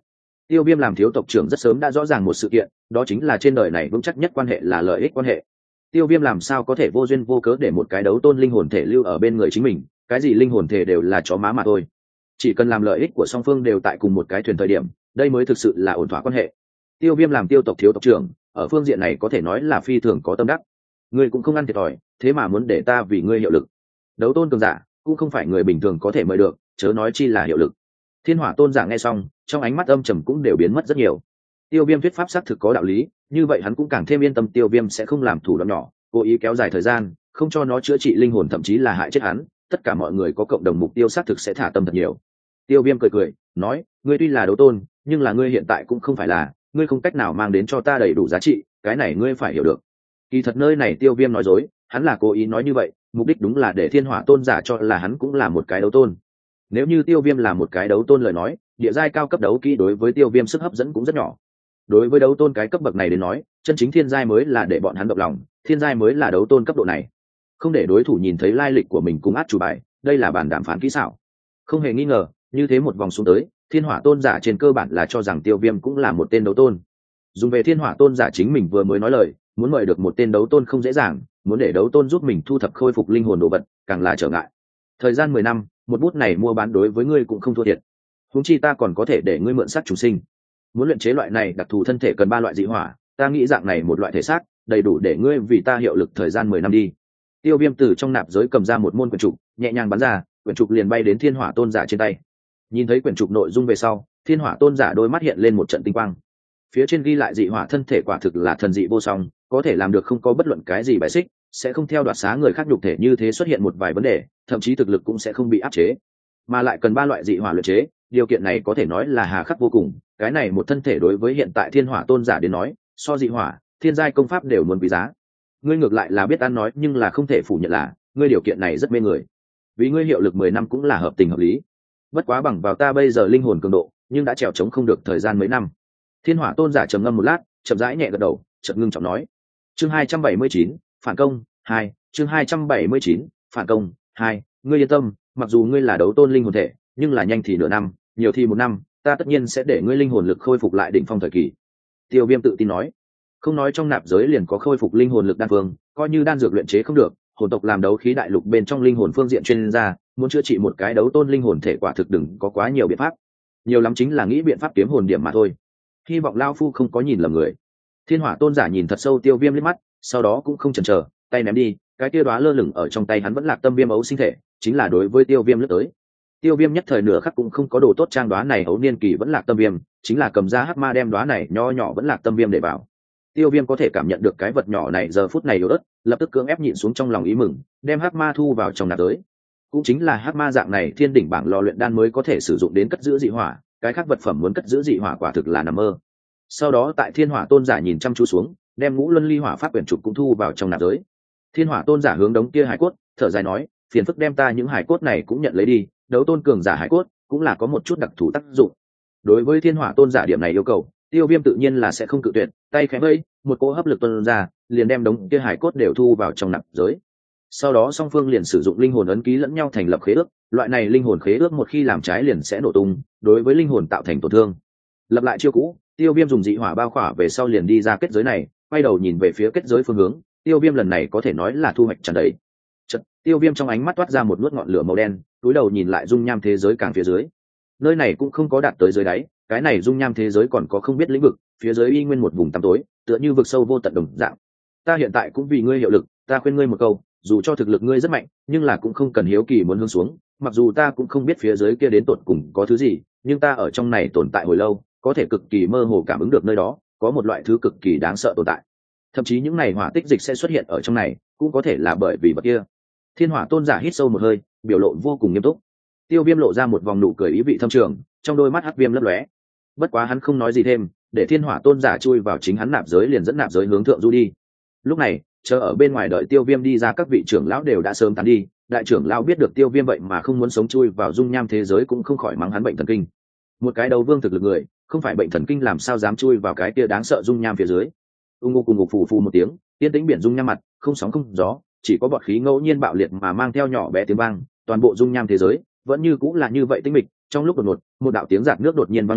Tiêu Viêm làm thiếu tộc trưởng rất sớm đã rõ ràng một sự kiện, đó chính là trên đời này vững chắc nhất quan hệ là lợi ích quan hệ. Tiêu Viêm làm sao có thể vô duyên vô cớ để một cái đấu tôn linh hồn thể lưu ở bên người chính mình, cái gì linh hồn thể đều là chó má mà thôi. Chỉ cần làm lợi ích của song phương đều tại cùng một cái thuyền thời điểm, đây mới thực sự là ổn thỏa quan hệ. Tiêu Viêm làm Tiêu tộc thiếu tộc trưởng, ở phương diện này có thể nói là phi thường có tâm đắc. Ngươi cũng không ăn thiệt thòi, thế mà muốn để ta vì ngươi hiệu lực. Đấu tôn cường giả cũng không phải người bình thường có thể mời được, chớ nói chi là hiệu lực. Thiên Hỏa tôn giả nghe xong, trong ánh mắt âm trầm cũng đều biến mất rất nhiều. Tiêu Viêm thuyết pháp xác thực có đạo lý, như vậy hắn cũng càng thêm yên tâm Tiêu Viêm sẽ không làm thủ đoạn nhỏ, cố ý kéo dài thời gian, không cho nó chữa trị linh hồn thậm chí là hại chết hắn. Tất cả mọi người có cộng đồng mục tiêu xác thực sẽ thả tâm thật nhiều. Tiêu Viêm cười cười, nói, ngươi tuy là đấu tôn, nhưng là ngươi hiện tại cũng không phải là, ngươi không cách nào mang đến cho ta đầy đủ giá trị, cái này ngươi phải hiểu được. Kỳ thật nơi này Tiêu Viêm nói dối, hắn là cố ý nói như vậy, mục đích đúng là để Thiên Hỏa tôn giả cho là hắn cũng là một cái đấu tôn. Nếu như Tiêu Viêm là một cái đấu tôn lời nói, địa giai cao cấp đấu kỹ đối với Tiêu Viêm sức hấp dẫn cũng rất nhỏ. Đối với đấu tôn cái cấp bậc này đến nói, chân chính thiên giai mới là để bọn hắn động lòng, thiên giai mới là đấu tôn cấp độ này. Không để đối thủ nhìn thấy lai lịch của mình cùng át chủ bài, đây là bản đàm phán kỹ xảo. Không hề nghi ngờ, như thế một vòng xuống tới, Thiên Hỏa tôn giả trên cơ bản là cho rằng Tiêu Viêm cũng là một tên đấu tôn. Dùng về Thiên Hỏa tôn giả chính mình vừa mới nói lời, muốn mời được một tên đấu tôn không dễ dàng, muốn để đấu tôn giúp mình thu thập khôi phục linh hồn đồ vật, càng là trở ngại. Thời gian mười năm, một bút này mua bán đối với ngươi cũng không thua thiệt. Huống chi ta còn có thể để ngươi mượn xác trùng sinh. Muốn luyện chế loại này đặc thù thân thể cần ba loại dị hỏa, ta nghĩ dạng này một loại thể xác, đầy đủ để ngươi vì ta hiệu lực thời gian mười năm đi. Tiêu Viêm từ trong nạp giới cầm ra một môn quyển trục, nhẹ nhàng bắn ra, quyển trục liền bay đến Thiên Hỏa tôn giả trên tay. Nhìn thấy quyển trục nội dung về sau, Thiên Hỏa tôn giả đôi mắt hiện lên một trận tinh quang. Phía trên ghi lại dị hỏa thân thể quả thực là thần dị vô song, có thể làm được không có bất luận cái gì bài xích, sẽ không theo đoạt xá người khác nhục thể như thế xuất hiện một vài vấn đề, thậm chí thực lực cũng sẽ không bị áp chế. Mà lại cần ba loại dị hỏa luyện chế, điều kiện này có thể nói là hà khắc vô cùng, cái này một thân thể đối với hiện tại Thiên Hỏa tôn giả đến nói, so dị hỏa, thiên giai công pháp đều muốn quý giá. Ngươi ngược lại là biết ăn nói, nhưng là không thể phủ nhận là, ngươi điều kiện này rất mê người. Vì ngươi hiệu lực mười năm cũng là hợp tình hợp lý. Bất quá bằng vào ta bây giờ linh hồn cường độ, nhưng đã trèo trống không được thời gian mấy năm. Thiên Hỏa tôn giả trầm ngâm một lát, chậm rãi nhẹ gật đầu, chợt ngưng trọng nói: chương hai trăm bảy mươi chín, phản công hai, chương hai trăm bảy mươi chín, phản công hai, ngươi yên tâm, mặc dù ngươi là đấu tôn linh hồn thể, nhưng là nhanh thì nửa năm, nhiều thì một năm, ta tất nhiên sẽ để ngươi linh hồn lực khôi phục lại đỉnh phong thời kỳ. Tiêu Viêm tự tin nói. Không nói trong nạp giới liền có khôi phục linh hồn lực đan phương, coi như đan dược luyện chế không được, hồn tộc làm đấu khí đại lục bên trong linh hồn phương diện chuyên gia, muốn chữa trị một cái đấu tôn linh hồn thể quả thực đừng có quá nhiều biện pháp. Nhiều lắm chính là nghĩ biện pháp kiếm hồn điểm mà thôi. Hy vọng lão phu không có nhìn lầm người. Thiên Hỏa tôn giả nhìn thật sâu Tiêu Viêm liếc mắt, sau đó cũng không chần chờ, tay ném đi, cái kia đóa lơ lửng ở trong tay hắn vẫn lạc tâm viêm ấu sinh thể, chính là đối với Tiêu Viêm lướt tới. Tiêu Viêm nhất thời nửa khắc cũng không có đồ tốt trang đóa này ấu niên kỳ vẫn lạc tâm viêm, chính là cầm ra hắc ma đem đóa này nho nhỏ vẫn lạc tâm viêm để vào. Tiêu Viêm có thể cảm nhận được cái vật nhỏ này giờ phút này yếu ớt, lập tức cưỡng ép nhịn xuống trong lòng ý mừng, đem hắc ma thu vào trong nạp giới. Cũng chính là hắc ma dạng này thiên đỉnh bảng lò luyện đan mới có thể sử dụng đến cất giữ dị hỏa, cái khác vật phẩm muốn cất giữ dị hỏa quả thực là nằm mơ. Sau đó tại Thiên Hỏa tôn giả nhìn chăm chú xuống, đem ngũ luân ly hỏa pháp quyển trục cũng thu vào trong nạp giới. Thiên Hỏa tôn giả hướng đống kia hải cốt, thở dài nói, phiền phức đem ta những hải cốt này cũng nhận lấy đi, đấu tôn cường giả hải cốt cũng là có một chút đặc thù tác dụng. Đối với Thiên Hỏa tôn giả điểm này yêu cầu, Tiêu Viêm tự nhiên là sẽ không cự tuyệt, tay khẽ vẫy, một cỗ hấp lực tuôn ra, liền đem đống kia hải cốt đều thu vào trong nạp giới. Sau đó song phương liền sử dụng linh hồn ấn ký lẫn nhau thành lập khế ước, loại này linh hồn khế ước một khi làm trái liền sẽ nổ tung, đối với linh hồn tạo thành tổn thương. Lập lại chiêu cũ, Tiêu Viêm dùng dị hỏa bao khỏa về sau liền đi ra kết giới này, quay đầu nhìn về phía kết giới phương hướng, Tiêu Viêm lần này có thể nói là thu hoạch tràn đầy. Chợt, Tiêu Viêm trong ánh mắt toát ra một nuốt ngọn lửa màu đen, cúi đầu nhìn lại dung nham thế giới càng phía dưới. Nơi này cũng không có đạt tới dưới đáy, cái này dung nham thế giới còn có không biết lĩnh vực, phía dưới y nguyên một vùng tăm tối, tựa như vực sâu vô tận đồng dạng. Ta hiện tại cũng vì ngươi hiệu lực, ta khuyên ngươi một câu, dù cho thực lực ngươi rất mạnh, nhưng là cũng không cần hiếu kỳ muốn hướng xuống, mặc dù ta cũng không biết phía dưới kia đến tột cùng có thứ gì, nhưng ta ở trong này tồn tại hồi lâu, có thể cực kỳ mơ hồ cảm ứng được nơi đó có một loại thứ cực kỳ đáng sợ tồn tại. Thậm chí những này hỏa tích dịch sẽ xuất hiện ở trong này, cũng có thể là bởi vì vật kia. Thiên Hỏa tôn giả hít sâu một hơi, biểu lộ vô cùng nghiêm túc. Tiêu Viêm lộ ra một vòng nụ cười ý vị thâm trường, trong đôi mắt hắc viêm lấp lóe. Bất quá hắn không nói gì thêm, để Thiên Hỏa tôn giả chui vào chính hắn nạp giới liền dẫn nạp giới hướng thượng du đi. Lúc này, chờ ở bên ngoài đợi Tiêu Viêm đi ra, các vị trưởng lão đều đã sớm tán đi. Đại trưởng lão biết được Tiêu Viêm vậy mà không muốn sống chui vào dung nham thế giới cũng không khỏi mắng hắn bệnh thần kinh. Một cái đấu vương thực lực người, không phải bệnh thần kinh làm sao dám chui vào cái kia đáng sợ dung nham phía dưới. Ung ngô cùng ngục phù phù một tiếng, tiên tĩnh biển dung nham mặt, không sóng không gió, chỉ có bọt khí ngẫu nhiên bạo liệt mà mang theo nhỏ bé tiếng vang, toàn bộ dung nham thế giới vẫn như cũng là như vậy tĩnh mịch. Trong lúc đột ngột, một đạo tiếng giạt nước đột nhiên vang lên,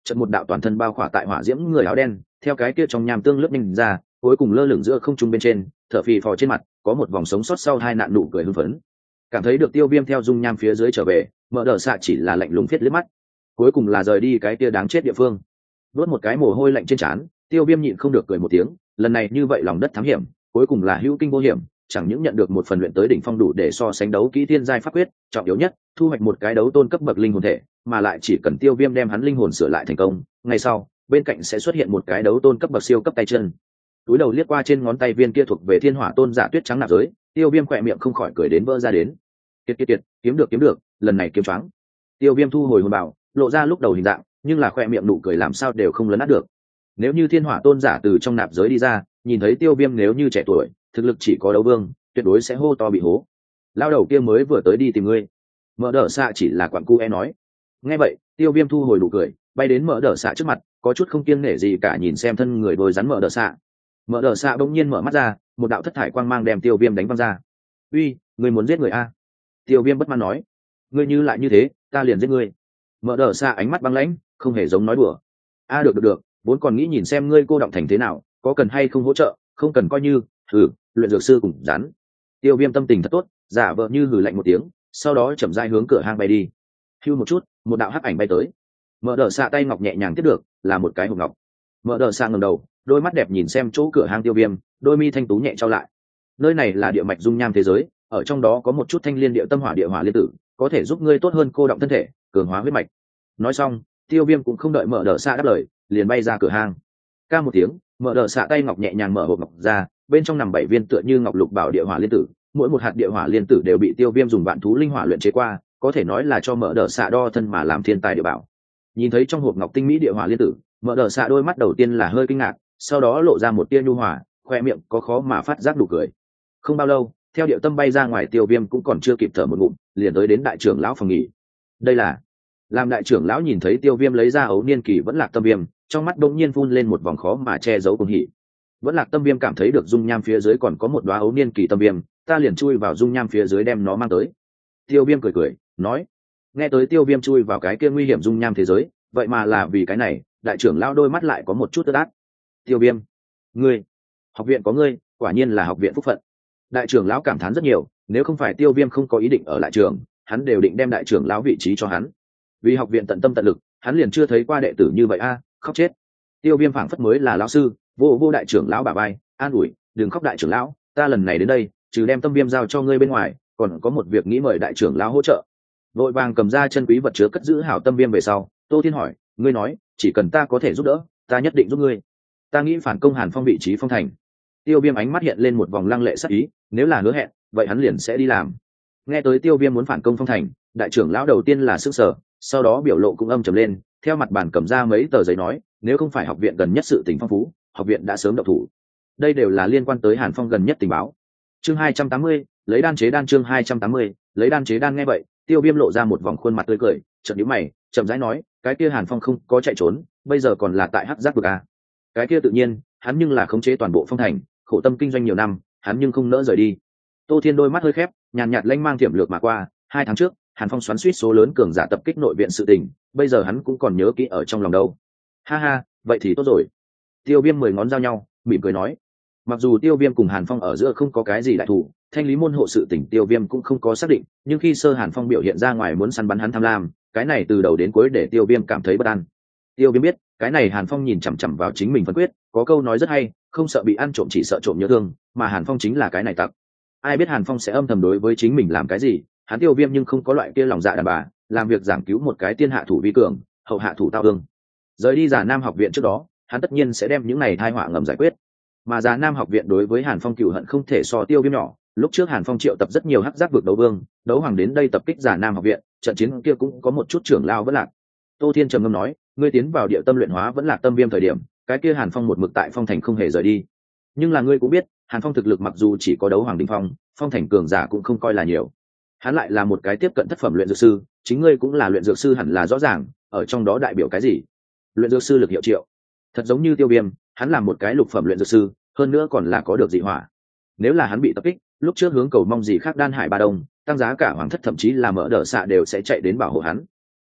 chợt một đạo toàn thân bao khỏa tại hỏa diễm người áo đen theo cái kia trong nham tương lướt nhanh ra, cuối cùng lơ lửng giữa không trung bên trên, thở phì phò trên mặt có một vòng sống sót sau hai nạn nụ cười hưng phấn. Cảm thấy được Tiêu Viêm theo dung nham phía dưới trở về, Mở Đờ Xạ chỉ là lạnh lùng viết liếc mắt, cuối cùng là rời đi cái kia đáng chết địa phương. Đốt một cái mồ hôi lạnh trên trán, Tiêu Viêm nhịn không được cười một tiếng, lần này như vậy lòng đất thám hiểm, cuối cùng là hữu kinh vô hiểm, chẳng những nhận được một phần luyện tới đỉnh phong đủ để so sánh đấu kỹ thiên giai pháp quyết, trọng yếu nhất, thu hoạch một cái đấu tôn cấp bậc linh hồn thể, mà lại chỉ cần Tiêu Viêm đem hắn linh hồn sửa lại thành công, ngày sau, bên cạnh sẽ xuất hiện một cái đấu tôn cấp bậc siêu cấp tay chân. Túi đầu liếc qua trên ngón tay viên kia thuộc về Thiên Hỏa Tôn Giả tuyết trắng nạp giới, Tiêu Viêm khỏe miệng không khỏi cười đến vỡ ra đến. Kiệt kiệt kiệt, kiếm được kiếm được, lần này kiếm choáng. Tiêu Viêm thu hồi hồn bảo, lộ ra lúc đầu hình dạng, nhưng là khỏe miệng nụ cười làm sao đều không lấn át được. Nếu như Thiên Hỏa Tôn Giả từ trong nạp giới đi ra, nhìn thấy Tiêu Viêm nếu như trẻ tuổi, thực lực chỉ có đấu vương, tuyệt đối sẽ hô to bị hố. Lao đầu kia mới vừa tới đi tìm ngươi. Mở Đờ Xạ chỉ là quặn cu e nói. Nghe vậy, Tiêu Viêm thu hồi nụ cười, bay đến Mở Đờ Xạ trước mặt, có chút không kiêng nể gì cả nhìn xem thân người đôi rắn Mở Đờ Xạ. Mở Đờ Xạ bỗng nhiên mở mắt ra, một đạo thất thải quang mang đem Tiêu Viêm đánh văng ra. Uy, ngươi muốn giết người a? Tiêu Viêm bất mãn nói. Ngươi như lại như thế, ta liền giết ngươi. Mở Đờ Xạ ánh mắt băng lãnh, không hề giống nói đùa. A được được được, vốn còn nghĩ nhìn xem ngươi cô động thành thế nào, có cần hay không hỗ trợ, không cần coi như, hừ, luyện dược sư cùng rắn. Tiêu Viêm tâm tình thật tốt, giả vờ như hừ lạnh một tiếng, sau đó chậm rãi hướng cửa hang bay đi. Hưu một chút, một đạo hắc ảnh bay tới. Mở Đờ Xạ tay ngọc nhẹ nhàng tiếp được, là một cái hộp ngọc. Mở Đờ Xạ ngẩng đầu, đôi mắt đẹp nhìn xem chỗ cửa hang Tiêu Viêm, đôi mi thanh tú nhẹ trao lại. Nơi này là địa mạch dung nham thế giới, ở trong đó có một chút thanh liên địa tâm hỏa địa hỏa liên tử, có thể giúp ngươi tốt hơn cô động thân thể, cường hóa huyết mạch. Nói xong, Tiêu Viêm cũng không đợi Mở Đờ Xạ đáp lời, liền bay ra cửa hang. Ca một tiếng, Mở Đờ Xạ tay ngọc nhẹ nhàng mở hộp ngọc ra, bên trong nằm bảy viên tựa như ngọc lục bảo địa hỏa liên tử, mỗi một hạt địa hỏa liên tử đều bị Tiêu Viêm dùng vạn thú linh hỏa luyện chế qua, có thể nói là cho Mở Đờ Xạ đo thân mà làm thiên tài địa bảo. Nhìn thấy trong hộp ngọc tinh mỹ địa hỏa liên tử, Mở Đờ Xạ đôi mắt đầu tiên là hơi kinh ngạc, sau đó lộ ra một tia nhu hòa, khoe miệng có khó mà phát giác đủ cười. Không bao lâu, theo điệu tâm bay ra ngoài, Tiêu Viêm cũng còn chưa kịp thở một ngụm, liền tới đến đại trưởng lão phòng nghỉ. Đây là làm đại trưởng lão nhìn thấy Tiêu Viêm lấy ra ấu niên kỳ vẫn lạc tâm viêm, trong mắt đột nhiên phun lên một vòng khó mà che giấu cuồng hỉ. Vẫn lạc tâm viêm cảm thấy được dung nham phía dưới còn có một đóa ấu niên kỳ tâm viêm, ta liền chui vào dung nham phía dưới đem nó mang tới. Tiêu Viêm cười cười nói. Nghe tới Tiêu Viêm chui vào cái kia nguy hiểm dung nham thế giới, vậy mà là vì cái này, đại trưởng lão đôi mắt lại có một chút ướt át. Tiêu Viêm, ngươi, học viện có ngươi, quả nhiên là học viện phúc phận. Đại trưởng lão cảm thán rất nhiều, nếu không phải Tiêu Viêm không có ý định ở lại trường, hắn đều định đem đại trưởng lão vị trí cho hắn. Vì học viện tận tâm tận lực, hắn liền chưa thấy qua đệ tử như vậy a, khóc chết. Tiêu Viêm phảng phất mới là lão sư, vô vô đại trưởng lão bả vai, an ủi, đừng khóc đại trưởng lão, ta lần này đến đây, trừ đem tâm viêm giao cho ngươi bên ngoài, còn có một việc nghĩ mời đại trưởng lão hỗ trợ. Vội vàng cầm ra chân quý vật chứa cất giữ hảo tâm viêm về sau, Tô Thiên hỏi, ngươi nói, chỉ cần ta có thể giúp đỡ, ta nhất định giúp ngươi. Ta nghĩ phản công Hàn Phong vị trí phong thành. Tiêu Viêm ánh mắt hiện lên một vòng lăng lệ sắc ý, nếu là hứa hẹn, vậy hắn liền sẽ đi làm. Nghe tới Tiêu Viêm muốn phản công phong thành, đại trưởng lão đầu tiên là sửng sở, sau đó biểu lộ cũng âm trầm lên, theo mặt bàn cầm ra mấy tờ giấy nói, nếu không phải học viện gần nhất sự tình phong phú, học viện đã sớm động thủ. Đây đều là liên quan tới Hàn Phong gần nhất tình báo. Chương hai trăm tám mươi, lấy đan chế đan. Chương hai trăm tám mươi, lấy đan chế đan. Nghe vậy, Tiêu Viêm lộ ra một vòng khuôn mặt tươi cười, chợt nhíu mày, chậm rãi nói, cái kia Hàn Phong không có chạy trốn, bây giờ còn là tại Hắc Giác vực a. Cái kia tự nhiên, hắn nhưng là khống chế toàn bộ phong thành, khổ tâm kinh doanh nhiều năm, hắn nhưng không nỡ rời đi. Tô Thiên đôi mắt hơi khép, nhàn nhạt lanh mang tiềm lược mà qua, hai tháng trước, Hàn Phong xoắn xuýt số lớn cường giả tập kích nội viện sự tình, bây giờ hắn cũng còn nhớ kỹ ở trong lòng đâu. Ha ha, vậy thì tốt rồi. Tiêu Viêm mười ngón giao nhau, mỉm cười nói. Mặc dù Tiêu Viêm cùng Hàn Phong ở giữa không có cái gì đại thù, thanh lý môn hộ sự tình Tiêu Viêm cũng không có xác định, nhưng khi Sơ Hàn Phong biểu hiện ra ngoài muốn săn bắn hắn tham lam, cái này từ đầu đến cuối để Tiêu Viêm cảm thấy bất an. Tiêu Viêm biết, cái này Hàn Phong nhìn chằm chằm vào chính mình phân quyết, có câu nói rất hay, không sợ bị ăn trộm chỉ sợ trộm nhớ thương, mà Hàn Phong chính là cái này tặc. Ai biết Hàn Phong sẽ âm thầm đối với chính mình làm cái gì, hắn Tiêu Viêm nhưng không có loại kia lòng dạ đàn bà, làm việc giảng cứu một cái tiên hạ thủ vi cường, hậu hạ thủ tao ương. Rời đi Già Nam học viện trước đó, hắn tất nhiên sẽ đem những này tai họa ngầm giải quyết. Mà Già Nam học viện đối với Hàn Phong cừu hận không thể so Tiêu Viêm nhỏ, lúc trước Hàn Phong triệu tập rất nhiều hắc giác vực đấu vương, đấu hoàng đến đây tập kích Già Nam học viện, trận chiến kia cũng có một chút trưởng lao vẫn lạc. Tô Thiên trầm ngâm nói, ngươi tiến vào địa tâm luyện hóa vẫn là tâm viêm thời điểm, cái kia Hàn Phong một mực tại phong thành không hề rời đi. Nhưng là ngươi cũng biết, Hàn Phong thực lực mặc dù chỉ có đấu hoàng đỉnh phong, phong thành cường giả cũng không coi là nhiều. Hắn lại là một cái tiếp cận thất phẩm luyện dược sư, chính ngươi cũng là luyện dược sư hẳn là rõ ràng, ở trong đó đại biểu cái gì? Luyện dược sư lực hiệu triệu. Thật giống như Tiêu Viêm, hắn là một cái lục phẩm luyện dược sư, hơn nữa còn là có được dị hỏa. Nếu là hắn bị tập kích, lúc trước hướng cầu mong gì khác Đan Hải Ba Đông, tăng giá cả hoàng thất thậm chí là Mở Đờ Xạ đều sẽ chạy đến bảo hộ hắn.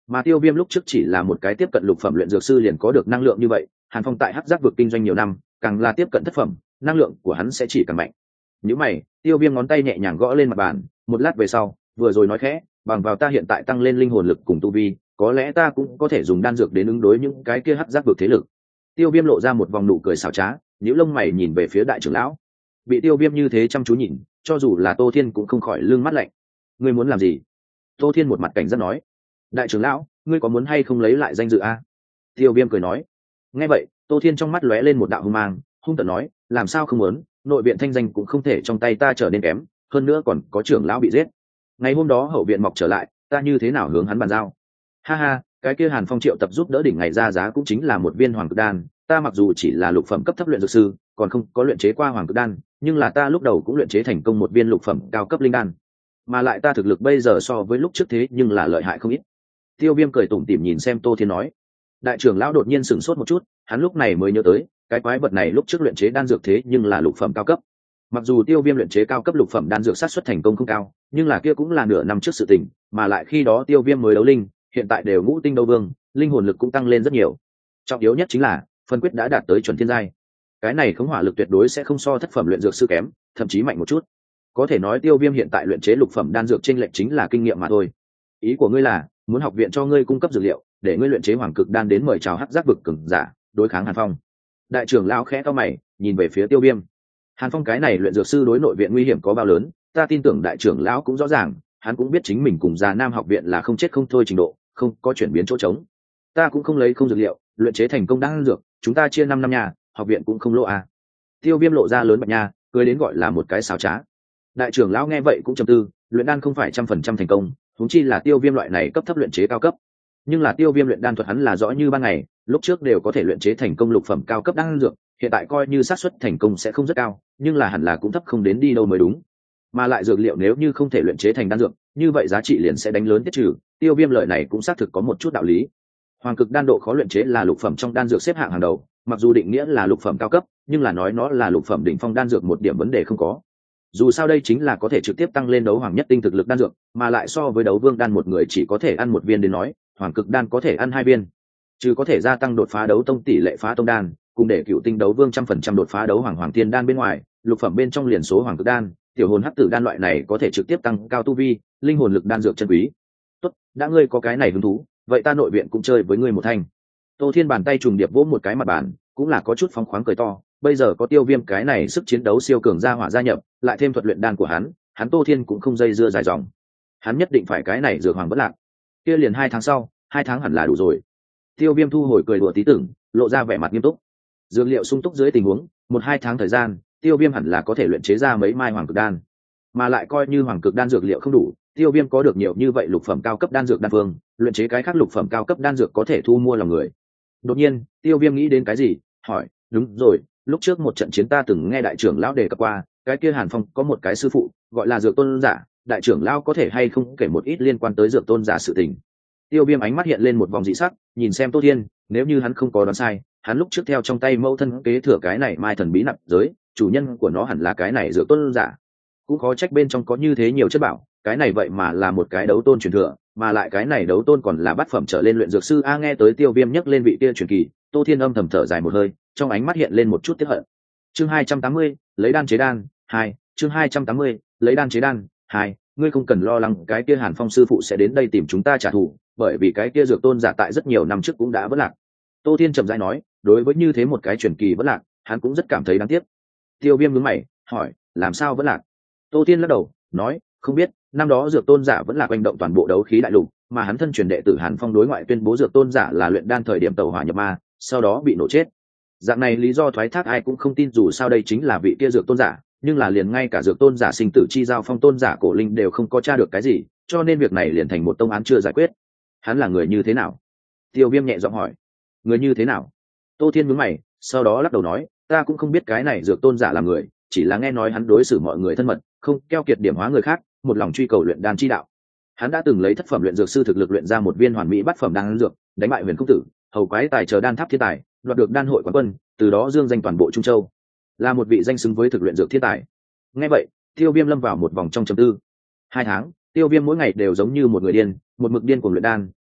mà Tiêu Viêm lúc trước chỉ là một cái tiếp cận lục phẩm luyện dược sư liền có được năng lượng như vậy. Hàn Phong tại hắc giác vực kinh doanh nhiều năm, càng là tiếp cận thất phẩm, năng lượng của hắn sẽ chỉ càng mạnh. Những mày, Tiêu Viêm ngón tay nhẹ nhàng gõ lên mặt bàn, một lát về sau, vừa rồi nói khẽ, bằng vào ta hiện tại tăng lên linh hồn lực cùng tu vi, có lẽ ta cũng có thể dùng đan dược đến ứng đối những cái kia hắc giác vực thế lực. Tiêu Viêm lộ ra một vòng nụ cười xảo trá, nhíu lông mày nhìn về phía đại trưởng lão. Bị Tiêu Viêm như thế chăm chú nhìn, cho dù là Tô Thiên cũng không khỏi lưng mắt lạnh. Ngươi muốn làm gì? Tô Thiên một mặt cảnh giác nói. Đại trưởng lão, ngươi có muốn hay không lấy lại danh dự a? Tiêu Viêm cười nói. Nghe vậy, Tô Thiên trong mắt lóe lên một đạo hung mang, hung tợn nói, làm sao không muốn, nội viện thanh danh cũng không thể trong tay ta trở nên kém, hơn nữa còn có trưởng lão bị giết. Ngày hôm đó hậu viện mọc trở lại, ta như thế nào hướng hắn bàn giao? Ha ha, cái kia Hàn Phong triệu tập giúp đỡ đỉnh ngày ra giá cũng chính là một viên hoàng cực đan, ta mặc dù chỉ là lục phẩm cấp thấp luyện dược sư, còn không có luyện chế qua hoàng cực đan, nhưng là ta lúc đầu cũng luyện chế thành công một viên lục phẩm cao cấp linh đan, mà lại ta thực lực bây giờ so với lúc trước thế nhưng là lợi hại không ít. Tiêu Viêm cười tủm tỉm nhìn xem Tô Thiên nói. Đại trưởng lão đột nhiên sửng sốt một chút, hắn lúc này mới nhớ tới, cái quái vật này lúc trước luyện chế đan dược thế nhưng là lục phẩm cao cấp. Mặc dù Tiêu Viêm luyện chế cao cấp lục phẩm đan dược sát suất thành công không cao, nhưng là kia cũng là nửa năm trước sự tình, mà lại khi đó Tiêu Viêm mới đấu linh, hiện tại đều ngũ tinh đấu vương, linh hồn lực cũng tăng lên rất nhiều. Trọng yếu nhất chính là, phân quyết đã đạt tới chuẩn thiên giai. Cái này khống hỏa lực tuyệt đối sẽ không so thất phẩm luyện dược sư kém, thậm chí mạnh một chút. Có thể nói Tiêu Viêm hiện tại luyện chế lục phẩm đan dược chênh lệch chính là kinh nghiệm mà thôi. Ý của ngươi là, muốn học viện cho ngươi cung cấp dược liệu, để ngươi luyện chế hoàng cực đan đến mời chào hắc giác vực cường giả, đối kháng Hàn Phong. Đại trưởng lão khẽ cau mày, nhìn về phía Tiêu Viêm. Hàn Phong cái này luyện dược sư đối nội viện nguy hiểm có bao lớn, ta tin tưởng đại trưởng lão cũng rõ ràng, hắn cũng biết chính mình cùng Già Nam học viện là không chết không thôi trình độ, không có chuyển biến chỗ trống. Ta cũng không lấy không dược liệu, luyện chế thành công đan dược, chúng ta chia năm năm nhà, học viện cũng không lộ à. Tiêu Viêm lộ ra lớn bạch nha, cười đến gọi là một cái xảo trá. Đại trưởng lão nghe vậy cũng trầm tư, luyện đan không phải trăm phần trăm thành công, huống chi là Tiêu Viêm loại này cấp thấp luyện chế cao cấp. Nhưng là Tiêu Viêm luyện đan thuật hắn là rõ như ban ngày, lúc trước đều có thể luyện chế thành công lục phẩm cao cấp đan dược, hiện tại coi như xác suất thành công sẽ không rất cao, nhưng là hẳn là cũng thấp không đến đi đâu mới đúng. Mà lại dược liệu nếu như không thể luyện chế thành đan dược, như vậy giá trị liền sẽ đánh lớn tiết trừ, Tiêu Viêm lợi này cũng xác thực có một chút đạo lý. Hoàng cực đan độ khó luyện chế là lục phẩm trong đan dược xếp hạng hàng đầu, mặc dù định nghĩa là lục phẩm cao cấp, nhưng là nói nó là lục phẩm đỉnh phong đan dược một điểm vấn đề không có. Dù sao đây chính là có thể trực tiếp tăng lên đấu hoàng nhất tinh thực lực đan dược, mà lại so với đấu vương đan một người chỉ có thể ăn một viên đến nói, hoàng cực đan có thể ăn hai viên. Chứ có thể gia tăng đột phá đấu tông tỷ lệ phá tông đan, cùng để cựu tinh đấu vương trăm phần trăm đột phá đấu hoàng hoàng tiên đan bên ngoài, lục phẩm bên trong liền số hoàng cực đan, tiểu hồn hắc tử đan loại này có thể trực tiếp tăng cao tu vi, linh hồn lực đan dược chân quý. Tốt, đã ngươi có cái này hứng thú, vậy ta nội viện cũng chơi với ngươi một thanh. Tô Thiên bàn tay trùng điệp vỗ một cái mặt bàn, cũng là có chút phóng khoáng cười to, bây giờ có Tiêu Viêm cái này sức chiến đấu siêu cường gia hỏa gia nhập, lại thêm thuật luyện đan của hắn, hắn Tô Thiên cũng không dây dưa dài dòng. Hắn nhất định phải cái này dược hoàng bất lạc. Kia liền hai tháng sau, hai tháng hẳn là đủ rồi. Tiêu Viêm thu hồi cười đùa tí tưởng, lộ ra vẻ mặt nghiêm túc. Dược liệu sung túc dưới tình huống, một hai tháng thời gian, Tiêu Viêm hẳn là có thể luyện chế ra mấy mai hoàng cực đan. Mà lại coi như hoàng cực đan dược liệu không đủ, Tiêu Viêm có được nhiều như vậy lục phẩm cao cấp đan dược đan phương, luyện chế cái khác lục phẩm cao cấp đan dược có thể thu mua lòng người. Đột nhiên, Tiêu Viêm nghĩ đến cái gì, hỏi, đúng rồi, lúc trước một trận chiến ta từng nghe đại trưởng lão đề cập qua, cái kia Hàn Phong có một cái sư phụ, gọi là Dược Tôn giả, đại trưởng lão có thể hay không kể một ít liên quan tới Dược Tôn giả sự tình. Tiêu Viêm ánh mắt hiện lên một vòng dị sắc, nhìn xem Tô Thiên, nếu như hắn không có đoán sai, hắn lúc trước theo trong tay mẫu thân kế thừa cái này mai thần bí nạp giới, chủ nhân của nó hẳn là cái này Dược Tôn giả. Cũng khó trách bên trong có như thế nhiều chất bảo, cái này vậy mà là một cái đấu tôn truyền thừa, mà lại cái này đấu tôn còn là bát phẩm trở lên luyện dược sư. A nghe tới Tiêu Viêm nhắc lên vị kia truyền kỳ, Tô Thiên âm thầm thở dài một hơi, trong ánh mắt hiện lên một chút tiếc hận. Chương hai trăm tám mươi, lấy đan chế đan, hai, chương hai trăm tám mươi, lấy đan chế đan, hai, ngươi không cần lo lắng cái kia Hàn Phong sư phụ sẽ đến đây tìm chúng ta trả thù, bởi vì cái kia Dược Tôn giả tại rất nhiều năm trước cũng đã vỡ lạc. Tô Thiên chậm rãi nói, đối với như thế một cái truyền kỳ vỡ lạc, hắn cũng rất cảm thấy đáng tiếc. Tiêu Viêm nhướng mày, hỏi, làm sao vỡ lạc? Tô Thiên lắc đầu, nói, không biết, năm đó Dược Tôn giả vẫn là quanh động toàn bộ đấu khí đại lục, mà hắn thân truyền đệ tử Hàn Phong đối ngoại tuyên bố Dược Tôn giả là luyện đan thời điểm tẩu hỏa nhập ma, sau đó bị nổ chết. Dạng này lý do thoái thác ai cũng không tin, dù sao đây chính là vị kia Dược Tôn giả, nhưng là liền ngay cả Dược Tôn giả sinh tử chi giao Phong Tôn giả cổ linh đều không có tra được cái gì, cho nên việc này liền thành một tông án chưa giải quyết. Hắn là người như thế nào? Tiêu Viêm nhẹ giọng hỏi. Người như thế nào? Tô Thiên nhướng mày, sau đó lắc đầu nói, ta cũng không biết cái này Dược Tôn giả là người, chỉ là nghe nói hắn đối xử mọi người thân mật, không keo kiệt điểm hóa người khác, một lòng truy cầu luyện đan chi đạo. Hắn đã từng lấy thất phẩm luyện dược sư thực lực luyện ra một viên hoàn mỹ bát phẩm đan dược, đánh bại Huyền Công Tử, hầu quái tài chờ đan tháp thiên tài, đoạt được đan hội quán quân, từ đó dương danh toàn bộ Trung Châu, là một vị danh xứng với thực luyện dược thiên tài. Nghe vậy, Tiêu Viêm lâm vào một vòng trong trầm tư. Hai tháng, Tiêu Viêm mỗi ngày đều giống như một người điên, một mực điên cuồng luyện đan,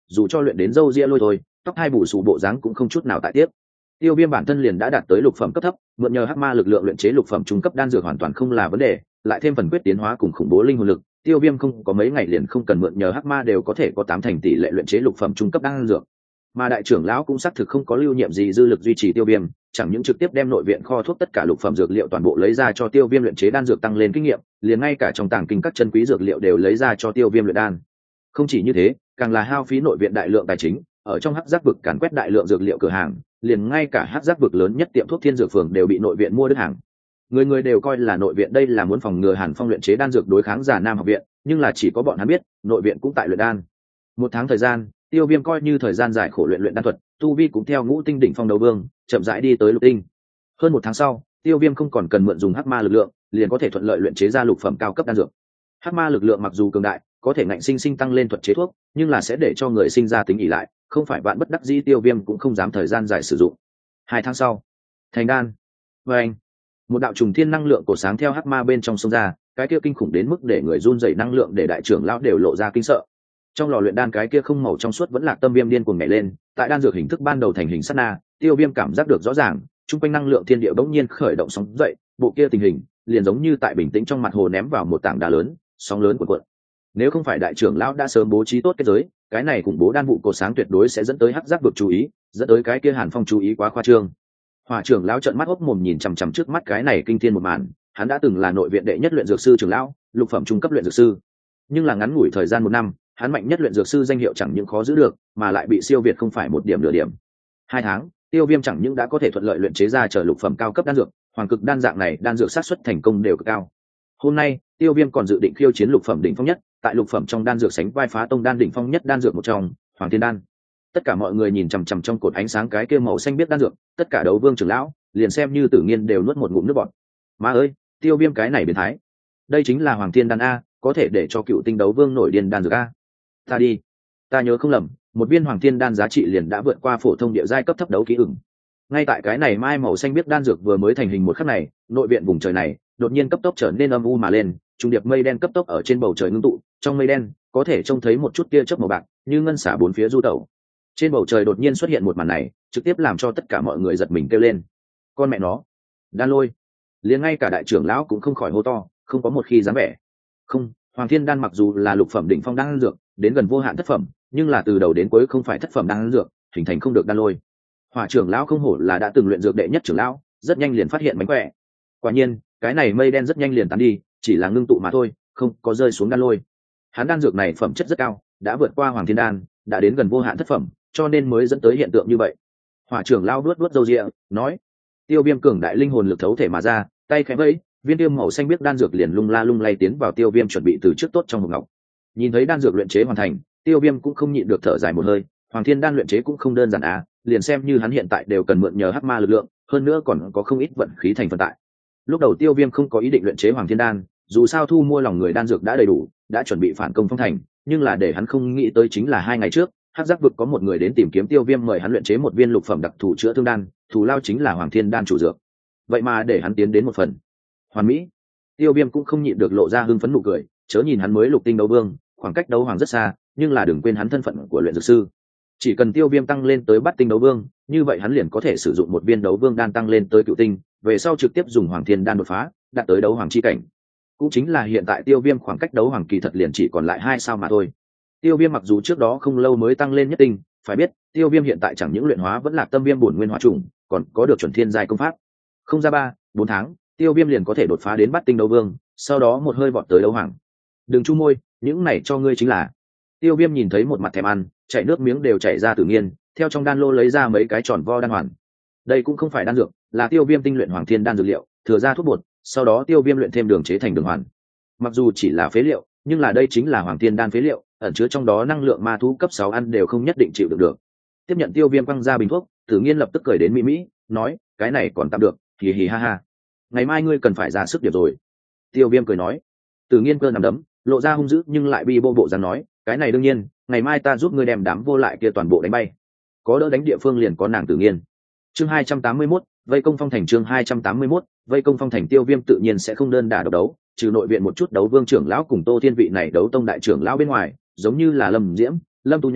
dù cho luyện đến râu ria lôi thôi, tóc hai bù xù bộ dáng cũng không chút nào tại tiếp. Tiêu Viêm bản thân liền đã đạt tới lục phẩm cấp thấp, mượn nhờ hắc ma lực lượng luyện chế lục phẩm trung cấp đan dược hoàn toàn không là vấn đề, lại thêm phần quyết tiến hóa cùng khủng bố linh hồn lực, Tiêu Viêm không có mấy ngày liền không cần mượn nhờ hắc ma đều có thể có tám thành tỷ lệ luyện chế lục phẩm trung cấp đan dược. Mà đại trưởng lão cũng xác thực không có lưu nhiệm gì dư lực duy trì Tiêu Viêm, chẳng những trực tiếp đem nội viện kho thuốc tất cả lục phẩm dược liệu toàn bộ lấy ra cho Tiêu Viêm luyện chế đan dược tăng lên kinh nghiệm, liền ngay cả trong tàng kinh các chân quý dược liệu đều lấy ra cho Tiêu Viêm luyện đan. Không chỉ như thế, càng là hao phí nội viện đại lượng tài chính, ở trong hắc giác vực càn quét đại lượng dược liệu cửa hàng, liền ngay cả hắc giác vực lớn nhất tiệm thuốc Thiên Dược Phường đều bị nội viện mua đứt hàng. Người người đều coi là nội viện đây là muốn phòng ngừa Hàn Phong luyện chế đan dược đối kháng giả Nam học viện, nhưng là chỉ có bọn hắn biết, nội viện cũng tại luyện đan. Một tháng thời gian, Tiêu Viêm coi như thời gian dài khổ luyện luyện đan thuật, tu vi cũng theo ngũ tinh đỉnh phong đấu vương, chậm rãi đi tới lục tinh. Hơn một tháng sau, Tiêu Viêm không còn cần mượn dùng hắc ma lực lượng, liền có thể thuận lợi luyện chế ra lục phẩm cao cấp đan dược. Hắc ma lực lượng mặc dù cường đại, có thể ngạnh sinh sinh tăng lên thuật chế thuốc, nhưng là sẽ để cho người sinh ra tính ỷ lại, không phải bạn bất đắc dĩ Tiêu Viêm cũng không dám thời gian dài sử dụng. Hai tháng sau, thành đan. Và anh, một đạo trùng thiên năng lượng cổ sáng theo hắc ma bên trong sông ra, cái kia kinh khủng đến mức để người run rẩy năng lượng để đại trưởng lão đều lộ ra kinh sợ. Trong lò luyện đan cái kia không màu trong suốt vẫn lạc tâm viêm điên cuồng nhảy lên, tại đan dược hình thức ban đầu thành hình sát na, Tiêu Viêm cảm giác được rõ ràng, trung quanh năng lượng thiên địa bỗng nhiên khởi động sóng dậy, bộ kia tình hình liền giống như tại bình tĩnh trong mặt hồ ném vào một tảng đá lớn, sóng lớn cuộn cuộn. Nếu không phải đại trưởng lão đã sớm bố trí tốt kết giới, cái này khủng bố đan vụ cổ sáng tuyệt đối sẽ dẫn tới hắc giác vực chú ý, dẫn tới cái kia Hàn Phong chú ý quá khoa trương. Hỏa trưởng lão trợn mắt hốc mồm nhìn chằm chằm trước mắt cái này kinh thiên một màn, hắn đã từng là nội viện đệ nhất luyện dược sư trưởng lão, lục phẩm trung cấp luyện dược sư, nhưng là ngắn ngủi thời gian một năm, hắn mạnh nhất luyện dược sư danh hiệu chẳng những khó giữ được, mà lại bị siêu việt không phải một điểm nửa điểm. Hai tháng, Tiêu Viêm chẳng những đã có thể thuận lợi luyện chế ra trở lục phẩm cao cấp đan dược, hoàng cực đan dạng này đan dược xác suất thành công đều cực cao. Hôm nay, Tiêu Viêm còn dự định khiêu chiến lục phẩm đỉnh phong nhất, tại lục phẩm trong đan dược sánh vai phá tông đan đỉnh phong nhất đan dược một trong, Hoàng Thiên đan. Tất cả mọi người nhìn chằm chằm trong cột ánh sáng cái kia màu xanh biết đan dược, tất cả đấu vương trưởng lão, liền xem như Tử Nghiên đều nuốt một ngụm nước bọt. Má ơi, Tiêu Viêm cái này biến thái. Đây chính là Hoàng Thiên đan a, có thể để cho cựu tinh đấu vương nổi điên đan dược a. Ta đi, ta nhớ không lầm, một viên Hoàng Thiên đan giá trị liền đã vượt qua phổ thông địa giai cấp thấp đấu ký ửng. Ngay tại cái này mai màu xanh biết đan dược vừa mới thành hình một khắc này, nội viện vùng trời này đột nhiên cấp tốc trở nên âm u mà lên, trung điệp mây đen cấp tốc ở trên bầu trời ngưng tụ, trong mây đen có thể trông thấy một chút tia chớp màu bạc như ngân xả bốn phía du tẩu. Trên bầu trời đột nhiên xuất hiện một màn này, trực tiếp làm cho tất cả mọi người giật mình kêu lên. Con mẹ nó, đan lôi! Liền ngay cả đại trưởng lão cũng không khỏi hô to, không có một khi dám vẻ. Không, Hoàng Thiên đan mặc dù là lục phẩm đỉnh phong đan dược, đến gần vô hạn thất phẩm, nhưng là từ đầu đến cuối không phải thất phẩm đan dược, hình thành không được đan lôi. Hỏa trưởng lão không hổ là đã từng luyện dược đệ nhất trưởng lão, rất nhanh liền phát hiện mánh khỏe. Quả nhiên, cái này mây đen rất nhanh liền tán đi, chỉ là ngưng tụ mà thôi, không có rơi xuống đan lôi. Hắn đan dược này phẩm chất rất cao, đã vượt qua Hoàng Thiên đan, đã đến gần vô hạn thất phẩm, cho nên mới dẫn tới hiện tượng như vậy. Hỏa trưởng lão vuốt vuốt râu ria, nói: Tiêu Viêm cường đại linh hồn lực thấu thể mà ra, tay khẽ vẫy, viên tiêm màu xanh biết đan dược liền lung la lung lay tiến vào Tiêu Viêm chuẩn bị từ trước tốt trong hộp ngọc. Nhìn thấy đan dược luyện chế hoàn thành, Tiêu Viêm cũng không nhịn được thở dài một hơi, Hoàng Thiên đan luyện chế cũng không đơn giản à, liền xem như hắn hiện tại đều cần mượn nhờ hắc ma lực lượng, hơn nữa còn có không ít vận khí thành phần tại. Lúc đầu Tiêu Viêm không có ý định luyện chế Hoàng Thiên đan, dù sao thu mua lòng người đan dược đã đầy đủ, đã chuẩn bị phản công phong thành, nhưng là để hắn không nghĩ tới chính là hai ngày trước, hắc giác vực có một người đến tìm kiếm Tiêu Viêm mời hắn luyện chế một viên lục phẩm đặc thù chữa thương đan, thù lao chính là Hoàng Thiên đan chủ dược. Vậy mà để hắn tiến đến một phần. Hoàn mỹ. Tiêu Viêm cũng không nhịn được lộ ra hưng phấn nụ cười, chớ nhìn hắn mới lục tinh đấu vương, khoảng cách đấu hoàng rất xa, nhưng là đừng quên hắn thân phận của luyện dược sư. Chỉ cần Tiêu Viêm tăng lên tới bát tinh đấu vương, như vậy hắn liền có thể sử dụng một viên đấu vương đan tăng lên tới cựu tinh, về sau trực tiếp dùng Hoàng Thiên đan đột phá, đạt tới đấu hoàng chi cảnh. Cũng chính là hiện tại Tiêu Viêm khoảng cách đấu hoàng kỳ thật liền chỉ còn lại hai sao mà thôi. Tiêu Viêm mặc dù trước đó không lâu mới tăng lên nhất tinh, phải biết, Tiêu Viêm hiện tại chẳng những luyện hóa vẫn là tâm viêm bổn nguyên hóa trùng, còn có được chuẩn thiên giai công pháp. Không ra ba, bốn tháng, Tiêu Viêm liền có thể đột phá đến bát tinh đấu vương, sau đó một hơi vọt tới đấu hoàng. Đừng chu môi, những này cho ngươi chính là. Tiêu Viêm nhìn thấy một mặt thèm ăn, chảy nước miếng đều chảy ra tự nhiên, theo trong đan lô lấy ra mấy cái tròn vo đan hoàn. Đây cũng không phải đan dược, là Tiêu Viêm tinh luyện Hoàng Thiên đan dược liệu, thừa ra thuốc bột, sau đó Tiêu Viêm luyện thêm đường chế thành đường hoàn. Mặc dù chỉ là phế liệu, nhưng là đây chính là Hoàng Thiên đan phế liệu, ẩn chứa trong đó năng lượng ma thú cấp sáu ăn đều không nhất định chịu được được. Tiếp nhận Tiêu Viêm quăng ra bình thuốc, Tử Nghiên lập tức cười đến mỹ mỹ, nói: "Cái này còn tạm được, hì hì ha ha. Ngày mai ngươi cần phải ra sức điểm rồi." Tiêu Viêm cười nói. Tử Nghiên cơ nằm đấm, lộ ra hung dữ nhưng lại bi bô bộ dáng nói: "Cái này đương nhiên, ngày mai ta giúp ngươi đem đám vô lại kia toàn bộ đánh bay." Có đỡ đánh địa phương liền có nàng Tử Nghiên. Chương hai trăm tám mươi mốt, vây công phong thành. Chương hai trăm tám mươi mốt, vây công phong thành. Tiêu Viêm tự nhiên sẽ không đơn đả độc đấu, trừ nội viện một chút đấu vương trưởng lão cùng Tô Thiên vị này đấu tông đại trưởng lão bên ngoài, giống như là Lâm Diễm, Lâm Tu Nhai,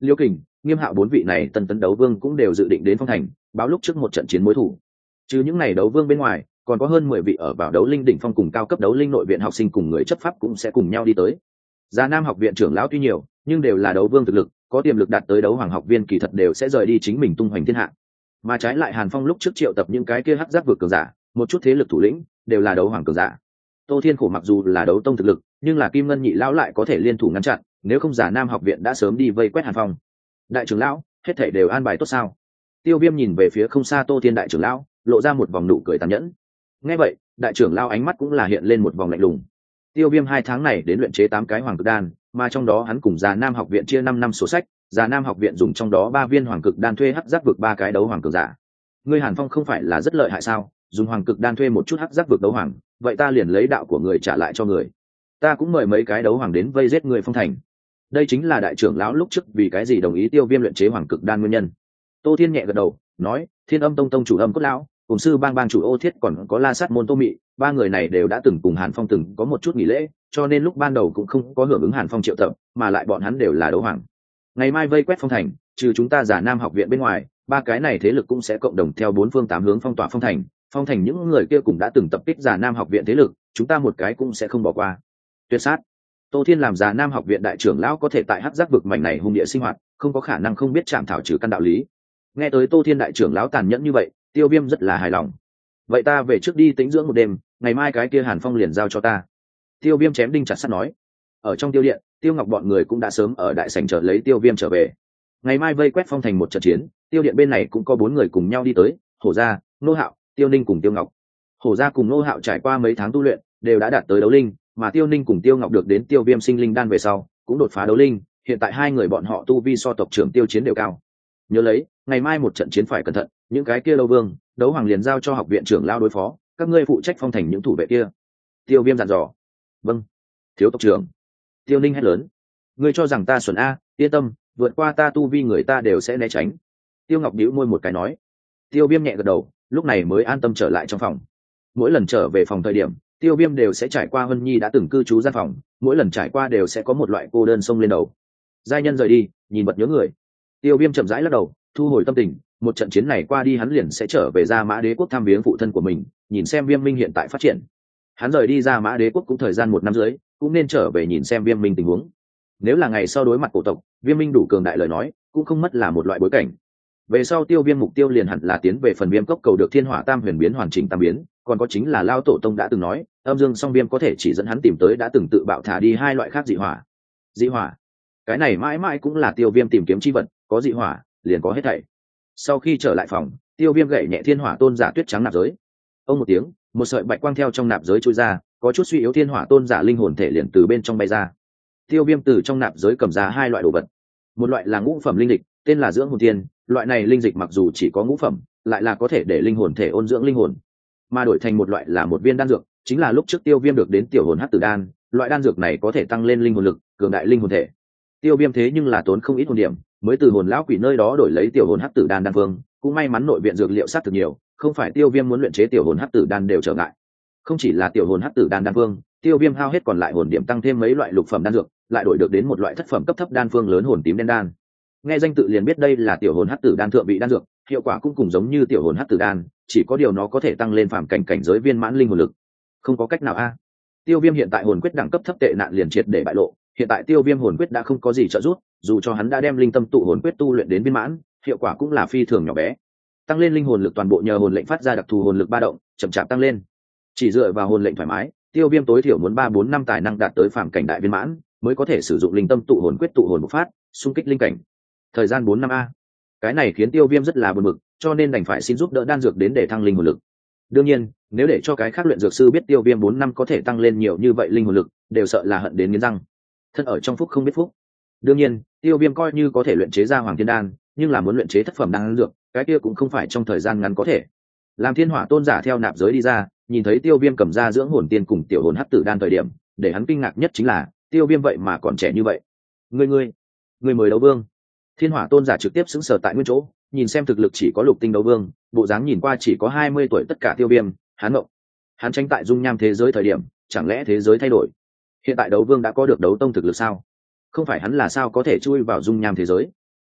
Liêu Kình, Nghiêm Hạo bốn vị này tân tấn đấu vương cũng đều dự định đến phong thành báo lúc trước một trận chiến mối thủ. Trừ những này đấu vương bên ngoài, còn có hơn mười vị ở vào đấu linh đỉnh phong cùng cao cấp đấu linh nội viện học sinh cùng người chấp pháp cũng sẽ cùng nhau đi tới. Già Nam học viện trưởng lão tuy nhiều, nhưng đều là đấu vương thực lực, có tiềm lực đạt tới đấu hoàng học viên kỳ thật đều sẽ rời đi chính mình tung hoành thiên hạ. Mà trái lại Hàn Phong lúc trước triệu tập những cái kia hắc giác vực cường giả, một chút thế lực thủ lĩnh đều là đấu hoàng cường giả. Tô Thiên Khổ mặc dù là đấu tông thực lực, nhưng là Kim Ngân nhị lão lại có thể liên thủ ngăn chặn, nếu không Già Nam học viện đã sớm đi vây quét Hàn Phong. Đại trưởng lão, hết thảy đều an bài tốt sao? Tiêu Viêm nhìn về phía không xa Tô Thiên đại trưởng lão, lộ ra một vòng nụ cười tàn nhẫn. Nghe vậy, đại trưởng lão ánh mắt cũng là hiện lên một vòng lạnh lùng. Tiêu Viêm hai tháng này đến luyện chế tám cái hoàng cực đan, mà trong đó hắn cùng Già Nam học viện chia năm năm sổ sách, Già Nam học viện dùng trong đó ba viên hoàng cực đan thuê hắc giác vực ba cái đấu hoàng cường giả. Ngươi Hàn Phong không phải là rất lợi hại sao? Dùng hoàng cực đan thuê một chút hắc giác vực đấu hoàng, vậy ta liền lấy đạo của người trả lại cho người. Ta cũng mời mấy cái đấu hoàng đến vây giết người phong thành. Đây chính là đại trưởng lão lúc trước vì cái gì đồng ý Tiêu Viêm luyện chế hoàng cực đan nguyên nhân. Tô Thiên nhẹ gật đầu, nói, Thiên Âm Tông tông chủ Âm Cốt lão, cùng sư bang bang chủ Ô Thiết còn có La Sát môn Tô Mị, ba người này đều đã từng cùng Hàn Phong từng có một chút nghỉ lễ, cho nên lúc ban đầu cũng không có hưởng ứng Hàn Phong triệu tập, mà lại bọn hắn đều là đấu hoàng. Ngày mai vây quét phong thành, trừ chúng ta Già Nam học viện bên ngoài, ba cái này thế lực cũng sẽ cộng đồng theo bốn phương tám hướng phong tỏa phong thành. Phong thành những người kia cũng đã từng tập kích Già Nam học viện thế lực, chúng ta một cái cũng sẽ không bỏ qua. Tuyệt sát. Tô Thiên làm Già Nam học viện đại trưởng lão có thể tại hắc giác vực mảnh này hung địa sinh hoạt, không có khả năng không biết chạm thảo trừ căn đạo lý. Nghe tới Tô Thiên đại trưởng lão tàn nhẫn như vậy, Tiêu Viêm rất là hài lòng. Vậy ta về trước đi tĩnh dưỡng một đêm, ngày mai cái kia Hàn Phong liền giao cho ta. Tiêu Viêm chém đinh chặt sắt nói. Ở trong tiêu điện, Tiêu Ngọc bọn người cũng đã sớm ở đại sảnh chờ lấy Tiêu Viêm trở về. Ngày mai vây quét phong thành một trận chiến, tiêu điện bên này cũng có bốn người cùng nhau đi tới, Hổ Gia, Nô Hạo, Tiêu Ninh cùng Tiêu Ngọc. Hổ Gia cùng Nô Hạo trải qua mấy tháng tu luyện, đều đã đạt tới đấu linh, mà Tiêu Ninh cùng Tiêu Ngọc được đến Tiêu Viêm sinh linh đan về sau, cũng đột phá đấu linh, hiện tại hai người bọn họ tu vi so tộc trưởng Tiêu Chiến đều cao. Nhớ lấy, ngày mai một trận chiến phải cẩn thận, những cái kia đấu vương, đấu hoàng liền giao cho học viện trưởng lao đối phó, các ngươi phụ trách phong thành những thủ vệ kia. Tiêu Viêm dặn dò. Vâng, thiếu tộc trưởng. Tiêu Ninh hét lớn. Ngươi cho rằng ta xuẩn a? Yên tâm, vượt qua ta tu vi người ta đều sẽ né tránh. Tiêu Ngọc bĩu môi một cái nói. Tiêu Viêm nhẹ gật đầu, lúc này mới an tâm trở lại trong phòng. Mỗi lần trở về phòng thời điểm, Tiêu Viêm đều sẽ trải qua Hân Nhi đã từng cư trú gian phòng, mỗi lần trải qua đều sẽ có một loại cô đơn xông lên đầu. Giai nhân rời đi, nhìn vật nhớ người. Tiêu Viêm chậm rãi lắc đầu, thu hồi tâm tình, một trận chiến này qua đi hắn liền sẽ trở về Gia Mã Đế quốc thăm viếng phụ thân của mình, nhìn xem Viêm Minh hiện tại phát triển. Hắn rời đi Gia Mã Đế quốc cũng thời gian một năm dưới, cũng nên trở về nhìn xem Viêm Minh tình huống. Nếu là ngày sau đối mặt cổ tộc, Viêm Minh đủ cường đại lời nói, cũng không mất là một loại bối cảnh. Về sau Tiêu Viêm mục tiêu liền hẳn là tiến về phần Viêm cốc cầu được Thiên Hỏa Tam Huyền biến hoàn chỉnh tam biến, còn có chính là Lao Tổ Tông đã từng nói, Âm Dương Song Viêm có thể chỉ dẫn hắn tìm tới đã từng tự bạo thả đi hai loại khác dị hỏa. Dị hỏa, cái này mãi mãi cũng là Tiêu Viêm tìm kiếm chi vật, có dị hỏa, liền có hết thảy. Sau khi trở lại phòng, Tiêu Viêm gậy nhẹ Thiên Hỏa Tôn giả tuyết trắng nạp giới. Ông một tiếng, một sợi bạch quang theo trong nạp giới trôi ra, có chút suy yếu Thiên Hỏa Tôn giả linh hồn thể liền từ bên trong bay ra. Tiêu Viêm từ trong nạp giới cầm ra hai loại đồ vật, một loại là ngũ phẩm linh dịch, tên là dưỡng hồn tiên, loại này linh dịch mặc dù chỉ có ngũ phẩm, lại là có thể để linh hồn thể ôn dưỡng linh hồn. Mà đổi thành một loại là một viên đan dược, chính là lúc trước Tiêu Viêm được đến tiểu hồn hắc tử đan, loại đan dược này có thể tăng lên linh hồn lực, cường đại linh hồn thể. Tiêu Viêm thế nhưng là tốn không ít hồn điểm, mới từ hồn lão quỷ nơi đó đổi lấy tiểu hồn hắc tử đan đan phương, cũng may mắn nội viện dược liệu sát thực nhiều, không phải Tiêu Viêm muốn luyện chế tiểu hồn hắc tử đan đều trở ngại. Không chỉ là tiểu hồn hắc tử đan đan phương, Tiêu Viêm hao hết còn lại hồn điểm tăng thêm mấy loại lục phẩm đan dược, lại đổi được đến một loại thất phẩm cấp thấp đan phương lớn hồn tím đen đan. Nghe danh tự liền biết đây là tiểu hồn hắc tử đan thượng vị đan dược, hiệu quả cũng cùng giống như tiểu hồn hắc tử đan, chỉ có điều nó có thể tăng lên phàm cảnh cảnh giới viên mãn linh hồn lực. Không có cách nào a. Tiêu Viêm hiện tại hồn quyết đẳng cấp thấp tệ nạn liền triệt để bại lộ, hiện tại Tiêu Viêm hồn quyết đã không có gì trợ giúp, dù cho hắn đã đem linh tâm tụ hồn quyết tu luyện đến viên mãn, hiệu quả cũng là phi thường nhỏ bé. Tăng lên linh hồn lực toàn bộ nhờ hồn lệnh phát ra đặc thù hồn lực ba động, chậm chạp tăng lên. Chỉ dựa vào hồn lệnh thoải mái, Tiêu Viêm tối thiểu muốn ba bốn năm tài năng đạt tới phàm cảnh đại viên mãn, mới có thể sử dụng linh tâm tụ hồn quyết tụ hồn bộc phát, xung kích linh cảnh. Thời gian bốn năm a. Cái này khiến Tiêu Viêm rất là buồn bực, cho nên đành phải xin giúp đỡ đan dược đến để thăng linh hồn lực. Đương nhiên, nếu để cho cái khác luyện dược sư biết Tiêu Viêm bốn năm có thể tăng lên nhiều như vậy linh hồn lực, đều sợ là hận đến nghiến răng. Thân ở trong phúc không biết phúc. Đương nhiên, Tiêu Viêm coi như có thể luyện chế ra Hoàng Thiên đan, nhưng là muốn luyện chế thất phẩm đan dược, cái kia cũng không phải trong thời gian ngắn có thể. Làm Thiên Hỏa Tôn giả theo nạp giới đi ra, nhìn thấy Tiêu Viêm cầm ra dưỡng hồn tiên cùng tiểu hồn hắc tử đan thời điểm, để hắn kinh ngạc nhất chính là, Tiêu Viêm vậy mà còn trẻ như vậy. Ngươi ngươi, ngươi mới đấu vương. Thiên Hỏa Tôn giả trực tiếp sững sờ tại nguyên chỗ, nhìn xem thực lực chỉ có lục tinh đấu vương, bộ dáng nhìn qua chỉ có hai mươi tuổi tất cả Tiêu Viêm, hắn ngộng. Hắn tranh tại dung nham thế giới thời điểm, chẳng lẽ thế giới thay đổi? Hiện tại đấu vương đã có được đấu tông thực lực sao? Không phải hắn là sao có thể chui vào dung nham thế giới?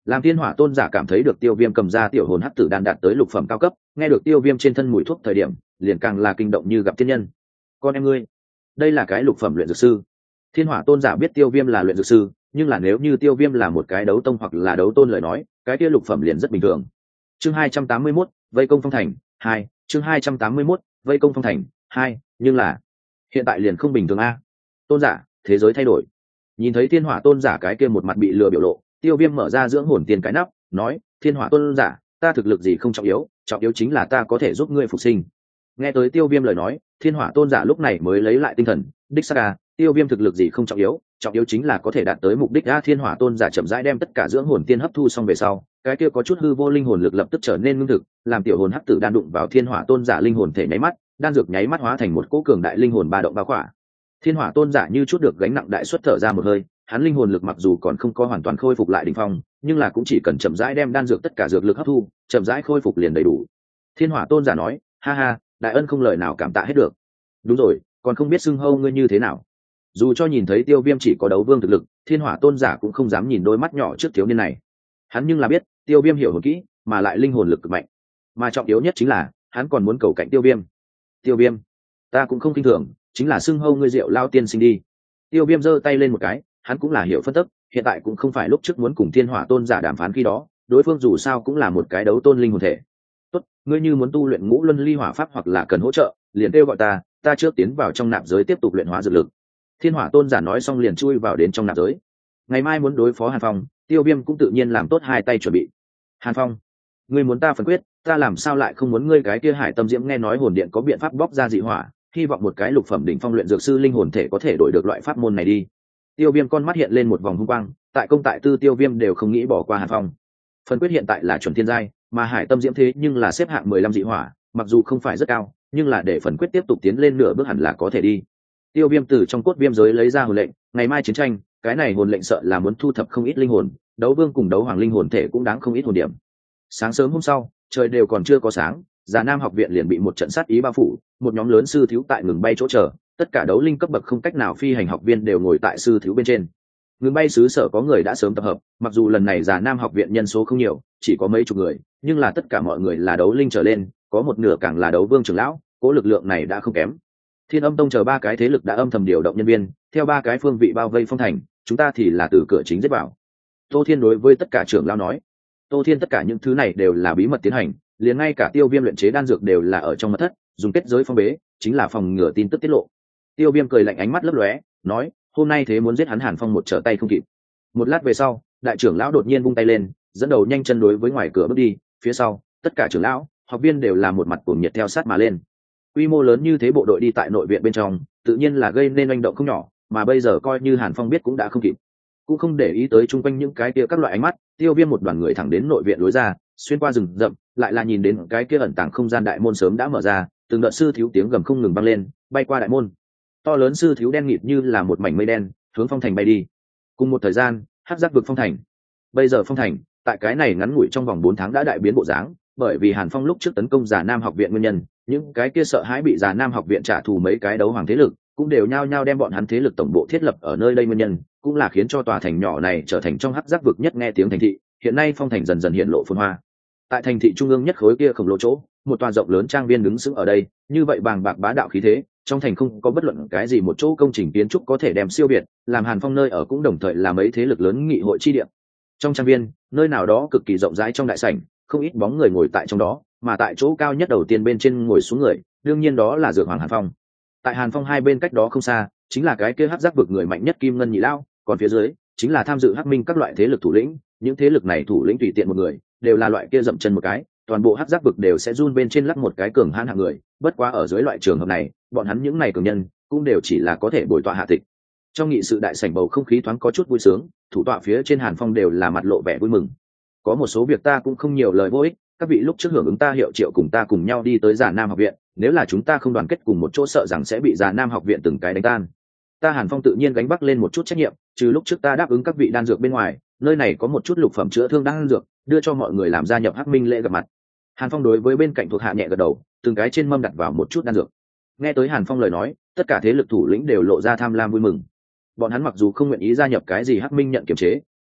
Làm thiên hỏa tôn giả cảm thấy được tiêu viêm cầm ra tiểu hồn hắc tử đan đạt tới lục phẩm cao cấp, nghe được tiêu viêm trên thân mùi thuốc thời điểm liền càng là kinh động như gặp thiên nhân. Con em ngươi, đây là cái lục phẩm luyện dược sư. Thiên hỏa tôn giả biết tiêu viêm là luyện dược sư, nhưng là nếu như tiêu viêm là một cái đấu tông hoặc là đấu tôn lời nói, cái kia lục phẩm liền rất bình thường. Chương hai trăm tám mươi mốt, vây công phong thành hai. Chương hai trăm tám mươi mốt, vây công phong thành hai. Nhưng là hiện tại liền không bình thường a. Tôn giả, thế giới thay đổi. Nhìn thấy thiên hỏa tôn giả cái kia một mặt bị lừa biểu lộ, tiêu viêm mở ra dưỡng hồn tiền cái nắp, nói: thiên hỏa tôn giả, ta thực lực gì không trọng yếu, trọng yếu chính là ta có thể giúp ngươi phục sinh. Nghe tới tiêu viêm lời nói, thiên hỏa tôn giả lúc này mới lấy lại tinh thần. Đích xác à, tiêu viêm thực lực gì không trọng yếu, trọng yếu chính là có thể đạt tới mục đích. A thiên hỏa tôn giả chậm rãi đem tất cả dưỡng hồn tiên hấp thu xong về sau, cái kia có chút hư vô linh hồn lực lập tức trở nên ngưng thực, làm tiểu hồn hắc tử đan đụng vào thiên hỏa tôn giả linh hồn thể nháy mắt, đan dược nháy mắt hóa thành một cỗ cường đại linh hồn ba động bao khỏa. Thiên hỏa tôn giả như chút được gánh nặng đại xuất thở ra một hơi, hắn linh hồn lực mặc dù còn không có hoàn toàn khôi phục lại đỉnh phong, nhưng là cũng chỉ cần chậm rãi đem đan dược tất cả dược lực hấp thu, chậm rãi khôi phục liền đầy đủ. Thiên hỏa tôn giả nói: ha ha, đại ân không lời nào cảm tạ hết được. Đúng rồi, còn không biết xưng hô ngươi như thế nào. Dù cho nhìn thấy tiêu viêm chỉ có đấu vương thực lực, thiên hỏa tôn giả cũng không dám nhìn đôi mắt nhỏ trước thiếu niên này. Hắn nhưng là biết tiêu viêm hiểu hồn kỹ, mà lại linh hồn lực cực mạnh, mà trọng yếu nhất chính là hắn còn muốn cầu cạnh tiêu viêm. Tiêu viêm, ta cũng không kinh thường, chính là xưng hô ngươi Diệu Lao tiên sinh đi. Tiêu viêm giơ tay lên một cái, hắn cũng là hiểu phân tức, hiện tại cũng không phải lúc trước muốn cùng thiên hỏa tôn giả đàm phán khi đó, đối phương dù sao cũng là một cái đấu tôn linh hồn thể. Tốt, ngươi như muốn tu luyện ngũ luân ly hỏa pháp hoặc là cần hỗ trợ, liền kêu gọi ta, ta trước tiến vào trong nạp giới tiếp tục luyện hóa dược lực. Thiên hỏa tôn giả nói xong liền chui vào đến trong nạp giới. Ngày mai muốn đối phó Hàn Phong, tiêu viêm cũng tự nhiên làm tốt hai tay chuẩn bị. Hàn Phong, ngươi muốn ta phân quyết, ta làm sao lại không muốn ngươi cái kia Hải Tâm Diễm nghe nói hồn điện có biện pháp bóc ra dị hỏa, hy vọng một cái lục phẩm đỉnh phong luyện dược sư linh hồn thể có thể đổi được loại pháp môn này đi. Tiêu viêm con mắt hiện lên một vòng hung quang, tại công tại tư tiêu viêm đều không nghĩ bỏ qua Hàn Phong. Phân quyết hiện tại là chuẩn thiên giai, mà Hải Tâm Diễm thế nhưng là xếp hạng mười lăm dị hỏa, mặc dù không phải rất cao, nhưng là để phần quyết tiếp tục tiến lên nửa bước hẳn là có thể đi. Tiêu viêm từ trong cốt viêm giới lấy ra hồn lệnh, ngày mai chiến tranh, cái này hồn lệnh sợ là muốn thu thập không ít linh hồn, đấu vương cùng đấu hoàng linh hồn thể cũng đáng không ít hồn điểm. Sáng sớm hôm sau, trời đều còn chưa có sáng, Già Nam học viện liền bị một trận sát ý bao phủ, một nhóm lớn sư thiếu tại ngừng bay chỗ chờ, tất cả đấu linh cấp bậc không cách nào phi hành học viên đều ngồi tại sư thiếu bên trên. Ngừng bay xứ sở có người đã sớm tập hợp, mặc dù lần này Già Nam học viện nhân số không nhiều, chỉ có mấy chục người, nhưng là tất cả mọi người là đấu linh trở lên, có một nửa càng là đấu vương trưởng lão, cố lực lượng này đã không kém. Thiên Âm Tông chờ ba cái thế lực đã âm thầm điều động nhân viên, theo ba cái phương vị bao vây phong thành, chúng ta thì là từ cửa chính giết vào. Tô Thiên đối với tất cả trưởng lão nói. Tô Thiên tất cả những thứ này đều là bí mật tiến hành, liền ngay cả tiêu viêm luyện chế đan dược đều là ở trong mật thất, dùng kết giới phong bế, chính là phòng ngừa tin tức tiết lộ. Tiêu viêm cười lạnh ánh mắt lấp lóe, nói: hôm nay thế muốn giết hắn Hàn Phong một trở tay không kịp. Một lát về sau, đại trưởng lão đột nhiên vung tay lên, dẫn đầu nhanh chân đối với ngoài cửa bước đi, phía sau tất cả trưởng lão học viên đều là một mặt cuồng nhiệt theo sát mà lên. Quy mô lớn như thế bộ đội đi tại nội viện bên trong, tự nhiên là gây nên oanh động không nhỏ, mà bây giờ coi như Hàn Phong biết cũng đã không kịp, cũng không để ý tới chung quanh những cái kia các loại ánh mắt. Tiêu viêm một đoàn người thẳng đến nội viện lối ra, xuyên qua rừng rậm, lại là nhìn đến cái kia ẩn tàng không gian đại môn sớm đã mở ra, từng đợt sư thiếu tiếng gầm không ngừng vang lên, bay qua đại môn. To lớn sư thiếu đen nghịt như là một mảnh mây đen, hướng phong thành bay đi. Cùng một thời gian, hắc giác vực phong thành. Bây giờ phong thành, tại cái này ngắn ngủi trong vòng bốn tháng đã đại biến bộ dáng, bởi vì Hàn Phong lúc trước tấn công Già Nam học viện nguyên nhân, những cái kia sợ hãi bị Già Nam học viện trả thù mấy cái đấu hoàng thế lực, cũng đều nhao nhao đem bọn hắn thế lực tổng bộ thiết lập ở nơi đây nguyên nhân, cũng là khiến cho tòa thành nhỏ này trở thành trong hắc giác vực nhất nghe tiếng thành thị. Hiện nay phong thành dần dần hiện lộ phồn hoa. Tại thành thị trung ương nhất khối kia khổng lồ chỗ, một tòa rộng lớn trang viên đứng sững ở đây, như vậy bàng bạc bá đạo khí thế, trong thành không có bất luận cái gì một chỗ công trình kiến trúc có thể đem siêu việt, làm Hàn Phong nơi ở cũng đồng thời là mấy thế lực lớn nghị hội chi địa. Trong trang viên, nơi nào đó cực kỳ rộng rãi trong đại sảnh, không ít bóng người ngồi tại trong đó, mà tại chỗ cao nhất đầu tiên bên trên ngồi xuống người, đương nhiên đó là Dược Hoàng Hàn Phong. Tại Hàn Phong hai bên cách đó không xa, chính là cái kia hắc giác vực người mạnh nhất Kim Ngân Nhị Lao, còn phía dưới chính là tham dự hắc minh các loại thế lực thủ lĩnh, những thế lực này thủ lĩnh tùy tiện một người, đều là loại kia dậm chân một cái, toàn bộ hắc giác vực đều sẽ run bên trên lắc một cái cường hãn hạng người, bất quá ở dưới loại trường hợp này, bọn hắn những này cường nhân cũng đều chỉ là có thể bồi tọa hạ tịch. Trong nghị sự đại sảnh bầu không khí thoáng có chút vui sướng, thủ tọa phía trên Hàn Phong đều là mặt lộ vẻ vui mừng. Có một số việc ta cũng không nhiều lời vô ích, các vị lúc trước hưởng ứng ta hiệu triệu cùng ta cùng nhau đi tới Già Nam học viện, nếu là chúng ta không đoàn kết cùng một chỗ sợ rằng sẽ bị Già Nam học viện từng cái đánh tan. Ta Hàn Phong tự nhiên gánh vác lên một chút trách nhiệm, trừ lúc trước ta đáp ứng các vị đan dược bên ngoài, nơi này có một chút lục phẩm chữa thương đan dược, đưa cho mọi người làm gia nhập hắc minh lễ gặp mặt. Hàn Phong đối với bên cạnh thuộc hạ nhẹ gật đầu, từng cái trên mâm đặt vào một chút đan dược. Nghe tới Hàn Phong lời nói, tất cả thế lực thủ lĩnh đều lộ ra tham lam vui mừng. Bọn hắn mặc dù không nguyện ý gia nhập cái gì hắc minh nhận kiềm chế,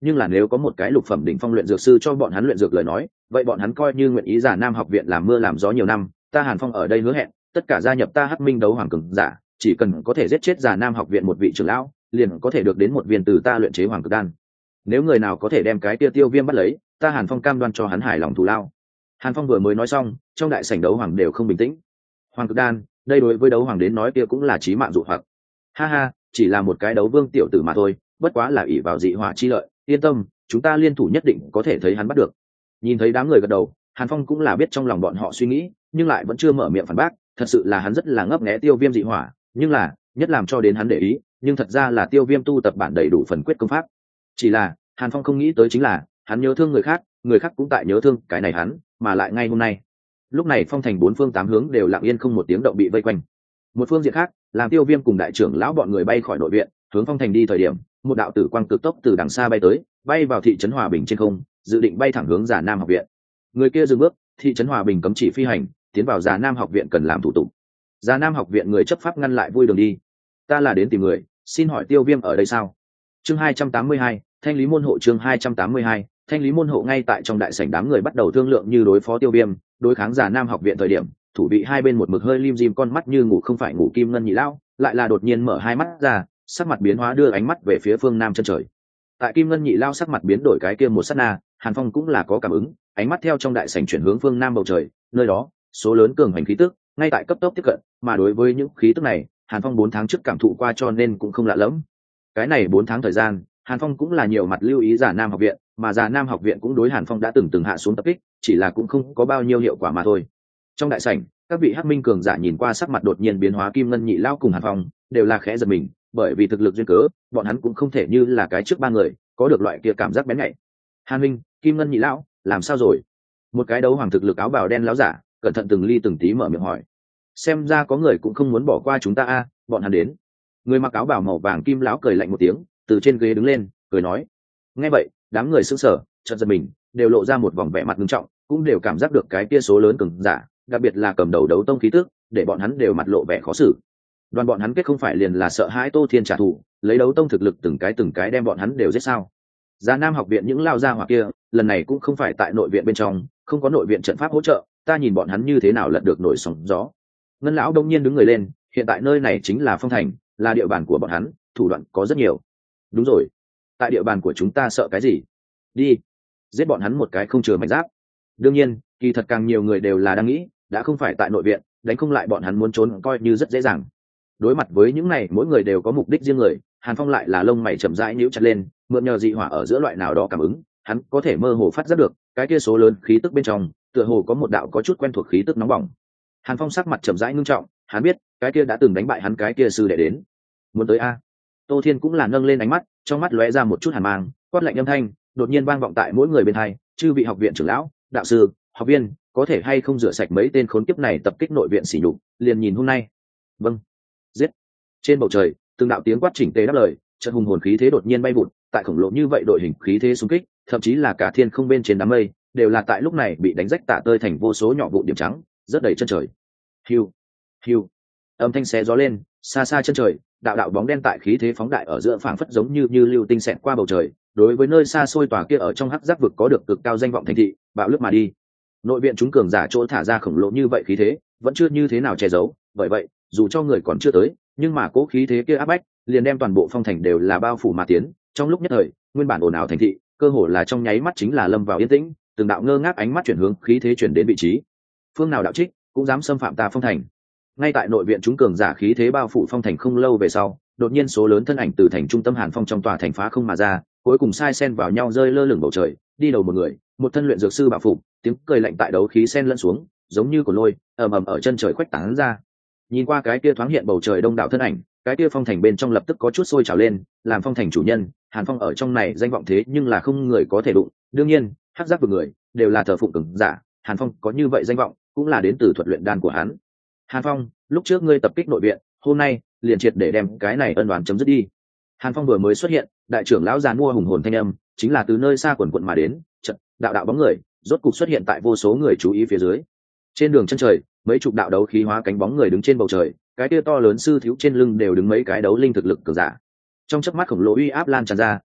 nhưng là nếu có một cái lục phẩm đỉnh phong luyện dược sư cho bọn hắn luyện dược lời nói, vậy bọn hắn coi như nguyện ý giả nam học viện làm mưa làm gió nhiều năm. Ta Hàn Phong ở đây hứa hẹn, tất cả gia nhập ta Hắc Minh đấu hoàng cường giả, chỉ cần có thể giết chết giả nam học viện một vị trưởng lão, liền có thể được đến một viên từ ta luyện chế hoàng cực đan. Nếu người nào có thể đem cái tia tiêu viêm bắt lấy, ta Hàn Phong cam đoan cho hắn hài lòng thù lao. Hàn Phong vừa mới nói xong, trong đại sảnh đấu hoàng đều không bình tĩnh. Hoàng cực đan, đây đối với đấu hoàng đến nói kia cũng là chí mạng dụ hoặc. Ha ha, chỉ là một cái đấu vương tiểu tử mà thôi, bất quá là ỷ vào dị hỏa chi lợi, yên tâm, chúng ta liên thủ nhất định có thể thấy hắn bắt được. Nhìn thấy đám người gật đầu, Hàn Phong cũng là biết trong lòng bọn họ suy nghĩ, nhưng lại vẫn chưa mở miệng phản bác. Thật sự là hắn rất là ngấp nghé tiêu viêm dị hỏa, nhưng là nhất làm cho đến hắn để ý, nhưng thật ra là tiêu viêm tu tập bản đầy đủ phần quyết công pháp. Chỉ là Hàn Phong không nghĩ tới chính là hắn nhớ thương người khác, người khác cũng tại nhớ thương cái này hắn, mà lại ngay hôm nay. Lúc này phong thành bốn phương tám hướng đều lặng yên không một tiếng động bị vây quanh. Một phương diện khác, làm tiêu viêm cùng đại trưởng lão bọn người bay khỏi nội viện, hướng phong thành đi thời điểm, một đạo tử quang cực tốc từ đằng xa bay tới, bay vào thị trấn Hòa Bình trên không, dự định bay thẳng hướng Già Nam học viện. Người kia dừng bước, thị trấn Hòa Bình cấm chỉ phi hành, tiến vào Già Nam học viện cần làm thủ tục. Già Nam học viện người chấp pháp ngăn lại vui đường đi. Ta là đến tìm người, xin hỏi tiêu viêm ở đây sao? Chương hai trăm tám mươi hai, thanh lý môn hộ. Chương hai trăm tám mươi hai, thanh lý môn hộ. Ngay tại trong đại sảnh đám người bắt đầu thương lượng như đối phó tiêu viêm, đối kháng Già Nam học viện thời điểm, thủ bị hai bên một mực hơi lim dim con mắt như ngủ không phải ngủ Kim Ngân Nhị Lão, lại là đột nhiên mở hai mắt ra, sắc mặt biến hóa đưa ánh mắt về phía phương nam chân trời. Tại Kim Ngân Nhị Lão sắc mặt biến đổi cái kia một sát na, Hàn Phong cũng là có cảm ứng, ánh mắt theo trong đại sảnh chuyển hướng phương nam bầu trời, nơi đó, số lớn cường hành khí tức, ngay tại cấp tốc tiếp cận, mà đối với những khí tức này, Hàn Phong bốn tháng trước cảm thụ qua cho nên cũng không lạ lẫm. Cái này bốn tháng thời gian, Hàn Phong cũng là nhiều mặt lưu ý Già Nam học viện, mà Già Nam học viện cũng đối Hàn Phong đã từng từng hạ xuống tập kích, chỉ là cũng không có bao nhiêu hiệu quả mà thôi. Trong đại sảnh, các vị Hắc Minh cường giả nhìn qua sắc mặt đột nhiên biến hóa Kim Ngân Nhị Lão cùng Hàn Phong, đều là khẽ giật mình, bởi vì thực lực duyên cớ, bọn hắn cũng không thể như là cái trước ba người, có được loại kia cảm giác bén nhạy. Hàn Minh, Kim Ngân Nhị Lão, làm sao rồi? Một cái đấu hoàng thực lực áo bào đen lão giả, cẩn thận từng ly từng tí mở miệng hỏi. Xem ra có người cũng không muốn bỏ qua chúng ta a, bọn hắn đến. Người mặc áo bào màu vàng Kim lão cười lạnh một tiếng, từ trên ghế đứng lên, cười nói. Nghe vậy, đám người sững sờ, chợt giật mình, đều lộ ra một vòng vẻ mặt nghiêm trọng, cũng đều cảm giác được cái kia số lớn cường giả, đặc biệt là cầm đầu đấu tông khí tức, để bọn hắn đều mặt lộ vẻ khó xử. Đoàn bọn hắn kết không phải liền là sợ hãi Tô Thiên trả thù, lấy đấu tông thực lực từng cái từng cái đem bọn hắn đều giết sao? Già Nam học viện những lao gia hỏa kia, lần này cũng không phải tại nội viện bên trong, không có nội viện trận pháp hỗ trợ, ta nhìn bọn hắn như thế nào lật được nổi sóng gió. Ngân lão đông nhiên đứng người lên, hiện tại nơi này chính là phong thành, là địa bàn của bọn hắn, thủ đoạn có rất nhiều. Đúng rồi, tại địa bàn của chúng ta sợ cái gì? Đi, giết bọn hắn một cái không chừa mảnh giáp. Đương nhiên, kỳ thật càng nhiều người đều là đang nghĩ, đã không phải tại nội viện, đánh không lại bọn hắn muốn trốn coi như rất dễ dàng. Đối mặt với những này, mỗi người đều có mục đích riêng người, Hàn Phong lại là lông mày chậm rãi nhíu chặt lên, mượn nhờ dị hỏa ở giữa loại nào đó cảm ứng, hắn có thể mơ hồ phát giác được, cái kia số lớn khí tức bên trong, tựa hồ có một đạo có chút quen thuộc khí tức nóng bỏng. Hàn Phong sắc mặt chậm rãi ngưng trọng, hắn biết, cái kia đã từng đánh bại hắn cái kia sư đệ đến. Muốn tới a? Tô Thiên cũng là nâng lên ánh mắt, trong mắt lóe ra một chút hàn mang, quát lạnh âm thanh, đột nhiên vang vọng tại mỗi người bên hai, chư vị học viện trưởng lão, đạo sư, học viên, có thể hay không rửa sạch mấy tên khốn kiếp này tập kích nội viện sỉ nhục, liền nhìn hôm nay. Vâng. Giết. Trên bầu trời, từng đạo tiếng quát chỉnh tề đáp lời, trận hùng hồn khí thế đột nhiên bay vụt, tại khổng lồ như vậy đội hình khí thế xung kích, thậm chí là cả thiên không bên trên đám mây, đều là tại lúc này bị đánh rách tả tơi thành vô số nhỏ vụn điểm trắng, rất đầy chân trời. Hiu, hiu. Âm thanh xé gió lên, xa xa chân trời, đạo đạo bóng đen tại khí thế phóng đại ở giữa phảng phất giống như như lưu tinh xẹt qua bầu trời, đối với nơi xa xôi tòa kia ở trong hắc giác vực có được cực cao danh vọng thành thị, bạo lướt mà đi. Nội viện chúng cường giả chỗ thả ra khổng lồ như vậy khí thế, vẫn chưa như thế nào che giấu, bởi vậy, dù cho người còn chưa tới, nhưng mà cố khí thế kia áp bách, liền đem toàn bộ phong thành đều là bao phủ mà tiến, trong lúc nhất thời, nguyên bản ồn ào thành thị, cơ hồ là trong nháy mắt chính là lâm vào yên tĩnh, từng đạo ngơ ngác ánh mắt chuyển hướng khí thế chuyển đến vị trí. Phương nào đạo trích, cũng dám xâm phạm ta phong thành. Ngay tại nội viện chúng cường giả khí thế bao phủ phong thành không lâu về sau, đột nhiên số lớn thân ảnh từ thành trung tâm Hàn Phong trong tòa thành phá không mà ra, cuối cùng sai sen vào nhau rơi lơ lửng bầu trời, đi đầu một người, một thân luyện dược sư bảo phục, tiếng cười lạnh tại đấu khí sen lẫn xuống, giống như của lôi, ầm ầm ở chân trời khuếch tán ra. Nhìn qua cái kia thoáng hiện bầu trời đông đảo thân ảnh, cái kia phong thành bên trong lập tức có chút sôi trào lên, làm phong thành chủ nhân, Hàn Phong ở trong này danh vọng thế nhưng là không người có thể đụng, đương nhiên, hắc giác vực người đều là thờ phụng cường giả, Hàn Phong có như vậy danh vọng, cũng là đến từ thuật luyện đan của hắn. Hàn Phong, lúc trước ngươi tập kích nội viện, hôm nay liền triệt để đem cái này ân oán chấm dứt đi. Hàn Phong vừa mới xuất hiện, đại trưởng lão giàn mua hùng hồn thanh âm, chính là từ nơi xa quần quận mà đến, chợt, đạo đạo bóng người, rốt cục xuất hiện tại vô số người chú ý phía dưới. Trên đường chân trời, mấy chục đạo đấu khí hóa cánh bóng người đứng trên bầu trời, cái kia to lớn sư thiếu trên lưng đều đứng mấy cái đấu linh thực lực cường giả. Trong chớp mắt khổng lồ uy áp lan tràn ra,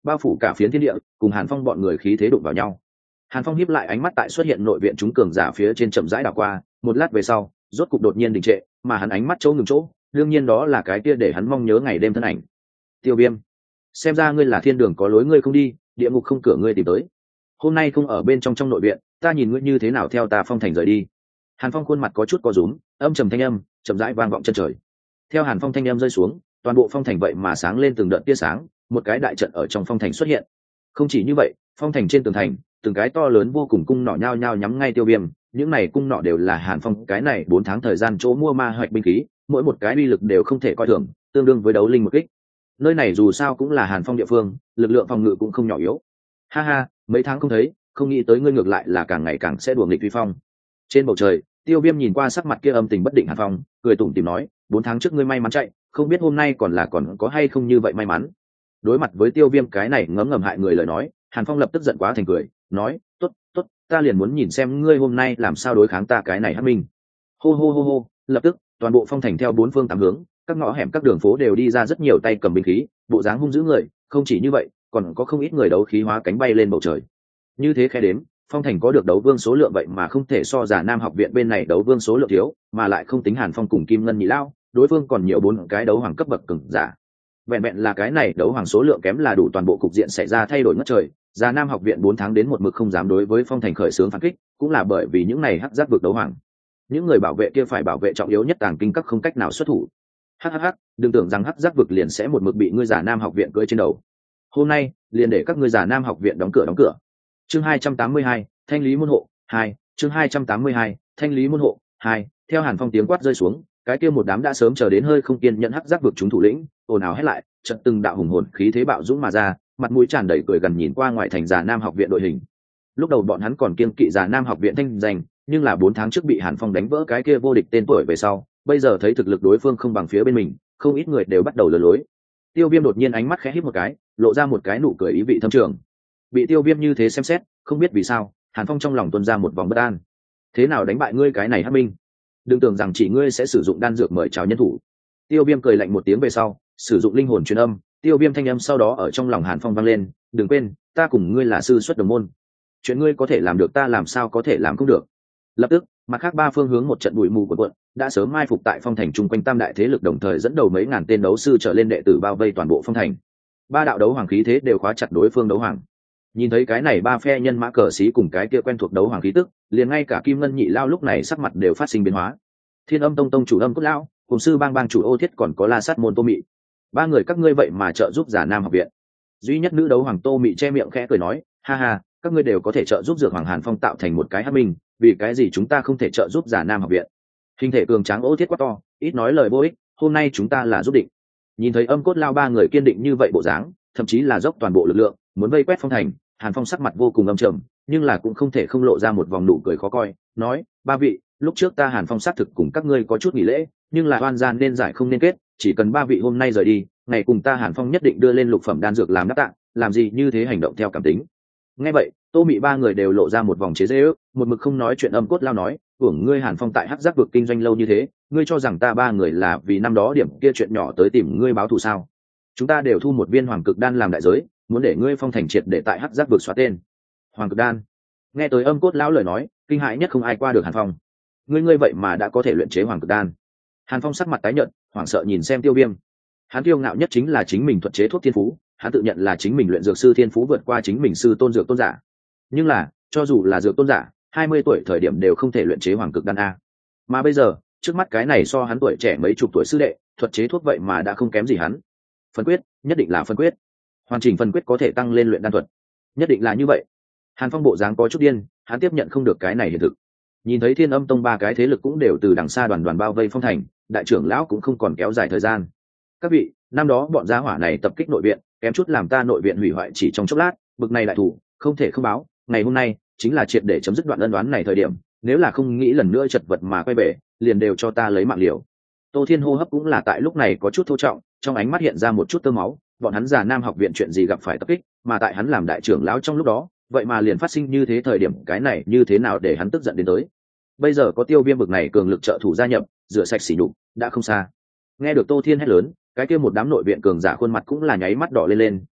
bao phủ cả phiến thiên địa, cùng Hàn Phong bọn người khí thế đụng vào nhau. Hàn Phong híp lại ánh mắt tại xuất hiện nội viện chúng cường giả phía trên chậm rãi đảo qua, một lát về sau, rốt cục đột nhiên đình trệ, mà hắn ánh mắt chỗ ngừng chỗ, đương nhiên đó là cái kia để hắn mong nhớ ngày đêm thân ảnh. Tiêu Viêm, xem ra ngươi là thiên đường có lối ngươi không đi, địa ngục không cửa ngươi tìm tới. Hôm nay không ở bên trong trong nội viện, ta nhìn ngươi như thế nào theo ta Phong Thành rời đi. Hàn Phong khuôn mặt có chút co rúm, âm trầm thanh âm chậm rãi vang vọng chân trời. Theo Hàn Phong thanh âm rơi xuống, toàn bộ Phong Thành vậy mà sáng lên từng đợt tia sáng, một cái đại trận ở trong Phong Thành xuất hiện. Không chỉ như vậy, Phong Thành trên tường thành, từng cái to lớn vô cùng cung nỏ nhao nhao nhắm ngay Tiêu Viêm, những này cung nỏ đều là Hàn Phong cái này bốn tháng thời gian chỗ mua ma hoạch binh khí, mỗi một cái uy lực đều không thể coi thường, tương đương với đấu linh một kích. Nơi này dù sao cũng là Hàn Phong địa phương, lực lượng phòng ngự cũng không nhỏ yếu. Ha ha, mấy tháng không thấy, không nghĩ tới ngươi ngược lại là càng ngày càng sẽ đùa nghịch vi phong. Trên bầu trời, Tiêu Viêm nhìn qua sắc mặt kia âm tình bất định Hàn Phong, cười tủm tỉm nói, bốn tháng trước ngươi may mắn chạy, không biết hôm nay còn là còn có hay không như vậy may mắn. Đối mặt với Tiêu Viêm cái này ngấm ngầm hại người lời nói, Hàn Phong lập tức giận quá thành cười, nói, tốt, tốt, ta liền muốn nhìn xem ngươi hôm nay làm sao đối kháng ta cái này hắc minh. Hô hô hô hô, lập tức, toàn bộ Phong Thành theo bốn phương tám hướng, các ngõ hẻm các đường phố đều đi ra rất nhiều tay cầm binh khí, bộ dáng hung dữ người, không chỉ như vậy, còn có không ít người đấu khí hóa cánh bay lên bầu trời. Như thế khẽ đếm, Phong Thành có được đấu vương số lượng vậy mà không thể so Già Nam học viện bên này đấu vương số lượng thiếu, mà lại không tính Hàn Phong cùng Kim Ngân Nhị Lao, đối phương còn nhiều bốn cái đấu hoàng cấp bậc cường giả. Vẹn vẹn là cái này đấu hoàng số lượng kém là đủ toàn bộ cục diện xảy ra thay đổi ngất trời. Già Nam học viện bốn tháng đến một mực không dám đối với Phong Thành khởi xướng phản kích, cũng là bởi vì những này hắc giác vực đấu hoàng. Những người bảo vệ kia phải bảo vệ trọng yếu nhất tàng kinh các không cách nào xuất thủ. Hắc hắc hắc, đừng tưởng rằng hắc giác vực liền sẽ một mực bị ngươi Già Nam học viện cưỡi trên đầu. Hôm nay, liền để các ngươi Già Nam học viện đóng cửa đóng cửa. Chương hai trăm tám mươi hai, thanh lý môn hộ hai. Chương hai trăm tám mươi hai, thanh lý môn hộ hai. Theo Hàn Phong tiếng quát rơi xuống, cái kia một đám đã sớm chờ đến hơi không kiên nhẫn hắc giác vực chúng thủ lĩnh, ồn ào hét lại, trận từng đạo hùng hồn khí thế bạo dũng mà ra, mặt mũi tràn đầy cười gần nhìn qua ngoại thành Già Nam học viện đội hình. Lúc đầu bọn hắn còn kiêng kỵ Già Nam học viện thanh danh, nhưng là bốn tháng trước bị Hàn Phong đánh vỡ cái kia vô địch tên tuổi về sau, bây giờ thấy thực lực đối phương không bằng phía bên mình, không ít người đều bắt đầu lừa lối. Tiêu Viêm đột nhiên ánh mắt khẽ híp một cái, lộ ra một cái nụ cười ý vị thâm trường. Bị Tiêu Viêm như thế xem xét, không biết vì sao, Hàn Phong trong lòng tuôn ra một vòng bất an. Thế nào đánh bại ngươi cái này hắc minh? Đừng tưởng rằng chỉ ngươi sẽ sử dụng đan dược mời chào nhân thủ. Tiêu Viêm cười lạnh một tiếng về sau, sử dụng linh hồn truyền âm, Tiêu Viêm thanh âm sau đó ở trong lòng Hàn Phong vang lên, đừng quên, ta cùng ngươi là sư xuất đồng môn. Chuyện ngươi có thể làm được ta làm sao có thể làm không được. Lập tức, mặt khác ba phương hướng một trận bụi mù của quận, đã sớm mai phục tại Phong Thành chung quanh tam đại thế lực đồng thời dẫn đầu mấy ngàn tên đấu sư trở lên đệ tử bao vây toàn bộ Phong Thành. Ba đạo đấu hoàng khí thế đều khóa chặt đối phương đấu hoàng. Nhìn thấy cái này ba phe nhân mã cờ xí cùng cái kia quen thuộc đấu hoàng khí tức, liền ngay cả Kim Ngân Nhị Lao lúc này sắc mặt đều phát sinh biến hóa. Thiên Âm Tông tông chủ Âm Cốt Lão, cùng sư bang bang chủ Ô Thiết còn có La Sát môn Tô Mị. Ba người các ngươi vậy mà trợ giúp Già Nam học viện. Duy nhất nữ đấu hoàng Tô Mị che miệng khẽ cười nói, ha ha, các ngươi đều có thể trợ giúp Dược Hoàng Hàn Phong tạo thành một cái hắc minh, vì cái gì chúng ta không thể trợ giúp Già Nam học viện? Hình thể cường tráng Ô Thiết quá to, ít nói lời vô ích, hôm nay chúng ta là giúp định. Nhìn thấy Âm Cốt Lao ba người kiên định như vậy bộ dáng, thậm chí là dốc toàn bộ lực lượng, muốn vây quét Phong Thành. Hàn Phong sắc mặt vô cùng âm trầm, nhưng là cũng không thể không lộ ra một vòng nụ cười khó coi, nói, ba vị, lúc trước ta Hàn Phong xác thực cùng các ngươi có chút nghỉ lễ, nhưng là oan gian nên giải không nên kết, chỉ cần ba vị hôm nay rời đi, ngày cùng ta Hàn Phong nhất định đưa lên lục phẩm đan dược làm đáp tạng, làm gì như thế hành động theo cảm tính. Nghe vậy, Tô Mị ba người đều lộ ra một vòng chế giễu, một mực không nói chuyện. Âm Cốt Lao nói, tưởng ngươi Hàn Phong tại hắc giác vực kinh doanh lâu như thế, ngươi cho rằng ta ba người là vì năm đó điểm kia chuyện nhỏ tới tìm ngươi báo thù sao? Chúng ta đều thu một viên hoàng cực đan làm đại giới, muốn để ngươi Phong Thành triệt để tại hắc giác vực xóa tên. Hoàng cực đan. Nghe tới Âm Cốt Lão lời nói, kinh hãi nhất không ai qua được Hàn Phong. Ngươi ngươi vậy mà đã có thể luyện chế hoàng cực đan. Hàn Phong sắc mặt tái nhợt, hoảng sợ nhìn xem Tiêu Viêm. Hắn kiêu ngạo nhất chính là chính mình thuật chế thuốc thiên phú, hắn tự nhận là chính mình luyện dược sư thiên phú vượt qua chính mình sư tôn dược tôn giả. Nhưng là, cho dù là dược tôn giả, hai mươi tuổi thời điểm đều không thể luyện chế hoàng cực đan a. Mà bây giờ, trước mắt cái này so hắn tuổi trẻ mấy chục tuổi sư đệ, thuật chế thuốc vậy mà đã không kém gì hắn. Phân quyết, nhất định là phân quyết. Hoàn chỉnh phân quyết có thể tăng lên luyện đan thuật, nhất định là như vậy. Hàn Phong bộ dáng có chút điên, hắn tiếp nhận không được cái này hiện thực. Nhìn thấy Thiên Âm Tông ba cái thế lực cũng đều từ đằng xa đoàn đoàn bao vây Phong Thành, đại trưởng lão cũng không còn kéo dài thời gian. Các vị, năm đó bọn gia hỏa này tập kích nội viện, kém chút làm ta nội viện hủy hoại chỉ trong chốc lát, bực này lại thủ, không thể không báo. Ngày hôm nay chính là triệt để chấm dứt đoạn ân đoán này thời điểm, nếu là không nghĩ lần nữa chật vật mà quay về, liền đều cho ta lấy mạng liều. Tô Thiên hô hấp cũng là tại lúc này có chút thô trọng, trong ánh mắt hiện ra một chút tơ máu. Bọn hắn Già Nam học viện chuyện gì gặp phải tập kích, mà tại hắn làm đại trưởng lão trong lúc đó, vậy mà liền phát sinh như thế thời điểm, cái này như thế nào để hắn tức giận đến tới. Bây giờ có Tiêu Viêm bực này cường lực trợ thủ gia nhập, rửa sạch sỉ nhục đã không xa. Nghe được Tô Thiên hét lớn, cái kia một đám nội viện cường giả khuôn mặt cũng là nháy mắt đỏ lên lên,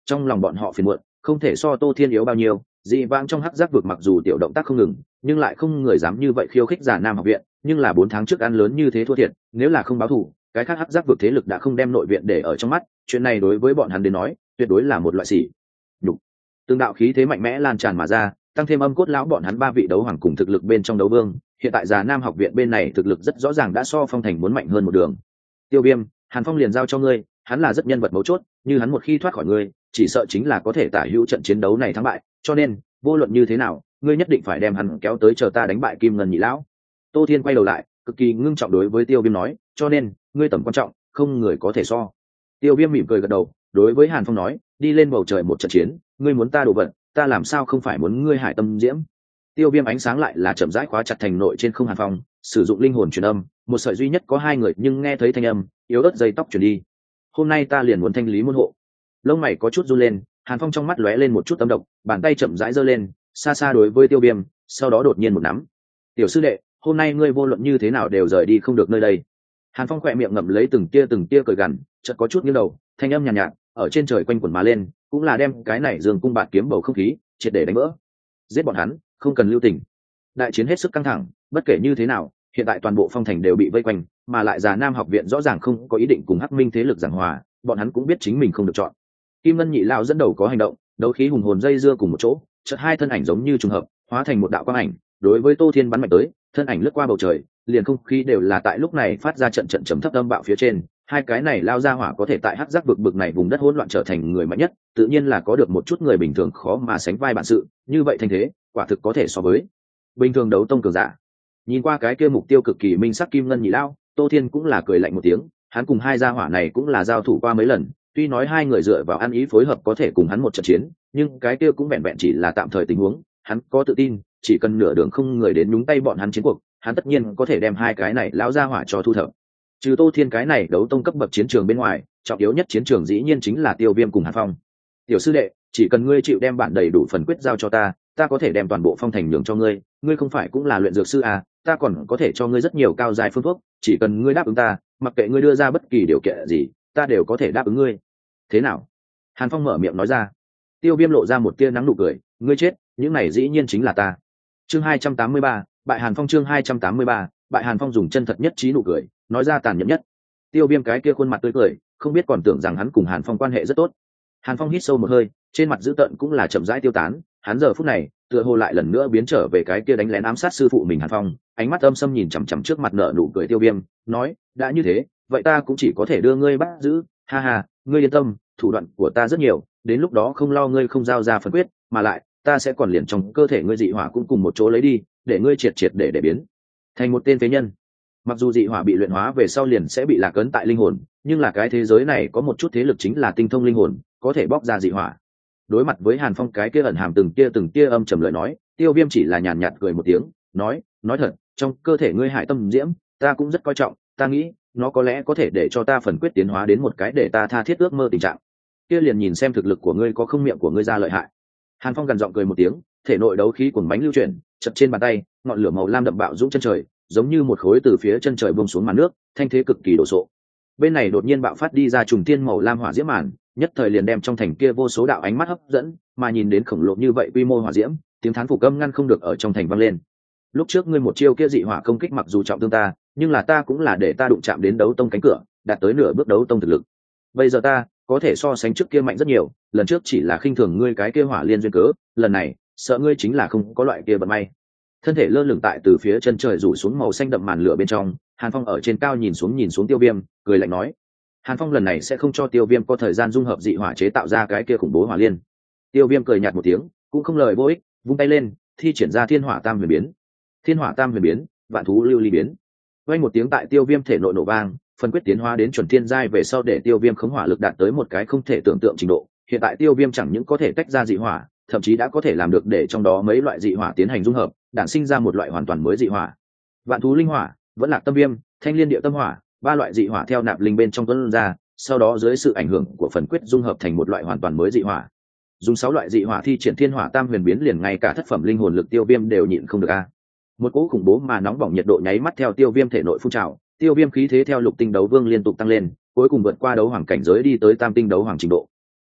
trong lòng bọn họ phiền muộn không thể so Tô Thiên yếu bao nhiêu. Dị vãng trong hắc giác vực mặc dù tiểu động tác không ngừng, nhưng lại không người dám như vậy khiêu khích Già Nam học viện, nhưng là bốn tháng trước ăn lớn như thế thua thiệt, nếu là không báo thù, cái khác hắc giác vực thế lực đã không đem nội viện để ở trong mắt, chuyện này đối với bọn hắn đến nói, tuyệt đối là một loại sỉ nhục. Từng đạo khí thế mạnh mẽ lan tràn mà ra, tăng thêm âm cốt lão bọn hắn ba vị đấu hoàng cùng thực lực bên trong đấu vương, hiện tại Già Nam học viện bên này thực lực rất rõ ràng đã so Phong Thành muốn mạnh hơn một đường. Tiêu Viêm, Hàn Phong liền giao cho ngươi, hắn là rất nhân vật mấu chốt, như hắn một khi thoát khỏi ngươi, chỉ sợ chính là có thể tả hữu trận chiến đấu này thắng bại, cho nên vô luận như thế nào ngươi nhất định phải đem hắn kéo tới chờ ta đánh bại Kim Ngân nhị lão. Tô Thiên quay đầu lại cực kỳ ngưng trọng đối với Tiêu Viêm nói, cho nên ngươi tầm quan trọng không người có thể so. Tiêu Viêm mỉm cười gật đầu đối với Hàn Phong nói, đi lên bầu trời một trận chiến, ngươi muốn ta đồ vật, ta làm sao không phải muốn ngươi hải tâm diễm. Tiêu Viêm ánh sáng lại là chậm rãi khóa chặt thành nội trên không Hàn Phong, sử dụng linh hồn truyền âm, một sợi duy nhất có hai người nhưng nghe thấy thanh âm yếu ớt dây tóc truyền đi. Hôm nay ta liền muốn thanh lý môn hộ. Lông mày có chút run lên, Hàn Phong trong mắt lóe lên một chút tâm động, bàn tay chậm rãi giơ lên, xa xa đối với Tiêu Viêm, sau đó đột nhiên một nắm. Tiểu sư đệ, hôm nay ngươi vô luận như thế nào đều rời đi không được nơi đây. Hàn Phong khỏe miệng ngậm lấy từng tia từng tia cười gằn, chợt có chút nghiêng đầu, thanh âm nhàn nhạt, nhạt ở trên trời quanh quẩn mà lên, cũng là đem cái này Dương cung bạt kiếm bầu không khí triệt để đánh vỡ. Giết bọn hắn, không cần lưu tình. Đại chiến hết sức căng thẳng, bất kể như thế nào, hiện tại toàn bộ Phong Thành đều bị vây quanh, mà lại Già Nam học viện rõ ràng không có ý định cùng Hắc Minh thế lực giảng hòa, bọn hắn cũng biết chính mình không được chọn. Kim Ngân nhị lão dẫn đầu có hành động, đấu khí hùng hồn dây dưa cùng một chỗ, chợt hai thân ảnh giống như trùng hợp, hóa thành một đạo quang ảnh, đối với Tô Thiên bắn mạnh tới, thân ảnh lướt qua bầu trời, liền không khí đều là tại lúc này phát ra trận trận trầm thấp âm bạo phía trên, hai cái này lao ra hỏa có thể tại hắc giác vực bực này vùng đất hỗn loạn trở thành người mạnh nhất, tự nhiên là có được một chút người bình thường khó mà sánh vai bản sự, như vậy thành thế, quả thực có thể so với bình thường đấu tông cường giả. Nhìn qua cái kia mục tiêu cực kỳ minh sắc Kim Ngân nhị lão, Tô Thiên cũng là cười lạnh một tiếng, hắn cùng hai gia hỏa này cũng là giao thủ qua mấy lần, tuy nói hai người dựa vào ăn ý phối hợp có thể cùng hắn một trận chiến, nhưng cái kia cũng vẹn vẹn chỉ là tạm thời tình huống, hắn có tự tin, chỉ cần nửa đường không người đến nhúng tay bọn hắn chiến cuộc, hắn tất nhiên có thể đem hai cái này lão gia hỏa cho thu thập. Trừ Tô Thiên cái này đấu tông cấp bậc chiến trường bên ngoài, trọng yếu nhất chiến trường dĩ nhiên chính là Tiêu Viêm cùng Hàn Phong. Tiểu sư đệ, chỉ cần ngươi chịu đem bản đầy đủ phần quyết giao cho ta, ta có thể đem toàn bộ Phong Thành nhường cho ngươi, ngươi không phải cũng là luyện dược sư à, ta còn có thể cho ngươi rất nhiều cao dài phương thuốc, chỉ cần ngươi đáp ứng ta, mặc kệ ngươi đưa ra bất kỳ điều kiện gì, ta đều có thể đáp ứng ngươi. Thế nào? Hàn Phong mở miệng nói ra. Tiêu Viêm lộ ra một tia nắng nụ cười, ngươi chết, những này dĩ nhiên chính là ta. Chương hai trăm tám mươi ba, bại Hàn Phong. Chương hai trăm tám mươi ba, bại Hàn Phong dùng chân thật nhất trí nụ cười, nói ra tàn nhẫn nhất. Tiêu Viêm cái kia khuôn mặt tươi cười, không biết còn tưởng rằng hắn cùng Hàn Phong quan hệ rất tốt. Hàn Phong hít sâu một hơi, trên mặt dữ tợn cũng là chậm rãi tiêu tán, hắn giờ phút này, tựa hồ lại lần nữa biến trở về cái kia đánh lén ám sát sư phụ mình Hàn Phong, ánh mắt âm sâm nhìn chằm chằm trước mặt nở nụ cười Tiêu Viêm, nói, đã như thế, vậy ta cũng chỉ có thể đưa ngươi bắt giữ, ha ha, ngươi yên tâm, thủ đoạn của ta rất nhiều, đến lúc đó không lo ngươi không giao ra phần quyết, mà lại, ta sẽ còn liền trong cơ thể ngươi dị hỏa cũng cùng một chỗ lấy đi, để ngươi triệt triệt để để biến thành một tên phế nhân. Mặc dù dị hỏa bị luyện hóa về sau liền sẽ bị lạc ấn tại linh hồn, nhưng là cái thế giới này có một chút thế lực chính là tinh thông linh hồn, có thể bóc ra dị hỏa. Đối mặt với Hàn Phong cái kia ẩn hàm từng tia từng tia âm trầm lời nói, Tiêu Viêm chỉ là nhàn nhạt cười một tiếng, nói, nói thật, trong cơ thể ngươi hải tâm diễm, ta cũng rất coi trọng, ta nghĩ, nó có lẽ có thể để cho ta phần quyết tiến hóa đến một cái để ta tha thiết ước mơ tình trạng. Kia liền nhìn xem thực lực của ngươi có không miệng của ngươi ra lợi hại. Hàn Phong gần giọng cười một tiếng, thể nội đấu khí cuồng bánh lưu chuyển, chập trên bàn tay, ngọn lửa màu lam đậm bạo dũng chân trời, giống như một khối từ phía chân trời buông xuống màn nước, thanh thế cực kỳ đồ sộ. Bên này đột nhiên bạo phát đi ra trùng thiên màu lam hỏa diễm màn, nhất thời liền đem trong thành kia vô số đạo ánh mắt hấp dẫn, mà nhìn đến khổng lồ như vậy quy mô hỏa diễm, tiếng thán phục âm ngăn không được ở trong thành vang lên. Lúc trước ngươi một chiêu kia dị hỏa công kích mặc dù trọng thương ta, nhưng là ta cũng là để ta đụng chạm đến đấu tông cánh cửa, đạt tới nửa bước đấu tông thực lực. Bây giờ ta có thể so sánh trước kia mạnh rất nhiều, lần trước chỉ là khinh thường ngươi cái kia hỏa liên duyên cớ, lần này sợ ngươi chính là không có loại kia vận may. Thân thể lơ lửng tại từ phía chân trời rủ xuống màu xanh đậm màn lửa bên trong, Hàn Phong ở trên cao nhìn xuống nhìn xuống Tiêu Viêm, cười lạnh nói, Hàn Phong lần này sẽ không cho Tiêu Viêm có thời gian dung hợp dị hỏa chế tạo ra cái kia khủng bố hỏa liên. Tiêu Viêm cười nhạt một tiếng, cũng không lời vô ích, vung tay lên, thi triển ra Thiên Hỏa Tam Huyền biến. Thiên Hỏa Tam Huyền biến, vạn thú lưu ly biến. Vang một tiếng tại Tiêu Viêm thể nội nổ vang, phần quyết tiến hóa đến chuẩn thiên giai về sau để Tiêu Viêm khống hỏa lực đạt tới một cái không thể tưởng tượng trình độ. Hiện tại Tiêu Viêm chẳng những có thể tách ra dị hỏa, thậm chí đã có thể làm được để trong đó mấy loại dị hỏa tiến hành dung hợp, đản sinh ra một loại hoàn toàn mới dị hỏa. Vạn thú linh hỏa, vẫn lạc tâm viêm, thanh liên địa tâm hỏa, ba loại dị hỏa theo nạp linh bên trong tuôn ra, sau đó dưới sự ảnh hưởng của phần quyết dung hợp thành một loại hoàn toàn mới dị hỏa. Dùng sáu loại dị hỏa thi triển Thiên Hỏa Tam Huyền biến, liền ngay cả thất phẩm linh hồn lực Tiêu Viêm đều nhịn không được a. Một cỗ khủng bố mà nóng bỏng nhiệt độ nháy mắt theo Tiêu Viêm thể nội phun trào, Tiêu Viêm khí thế theo lục tinh đấu vương liên tục tăng lên, cuối cùng vượt qua đấu hoàng cảnh giới đi tới tam tinh đấu hoàng trình độ.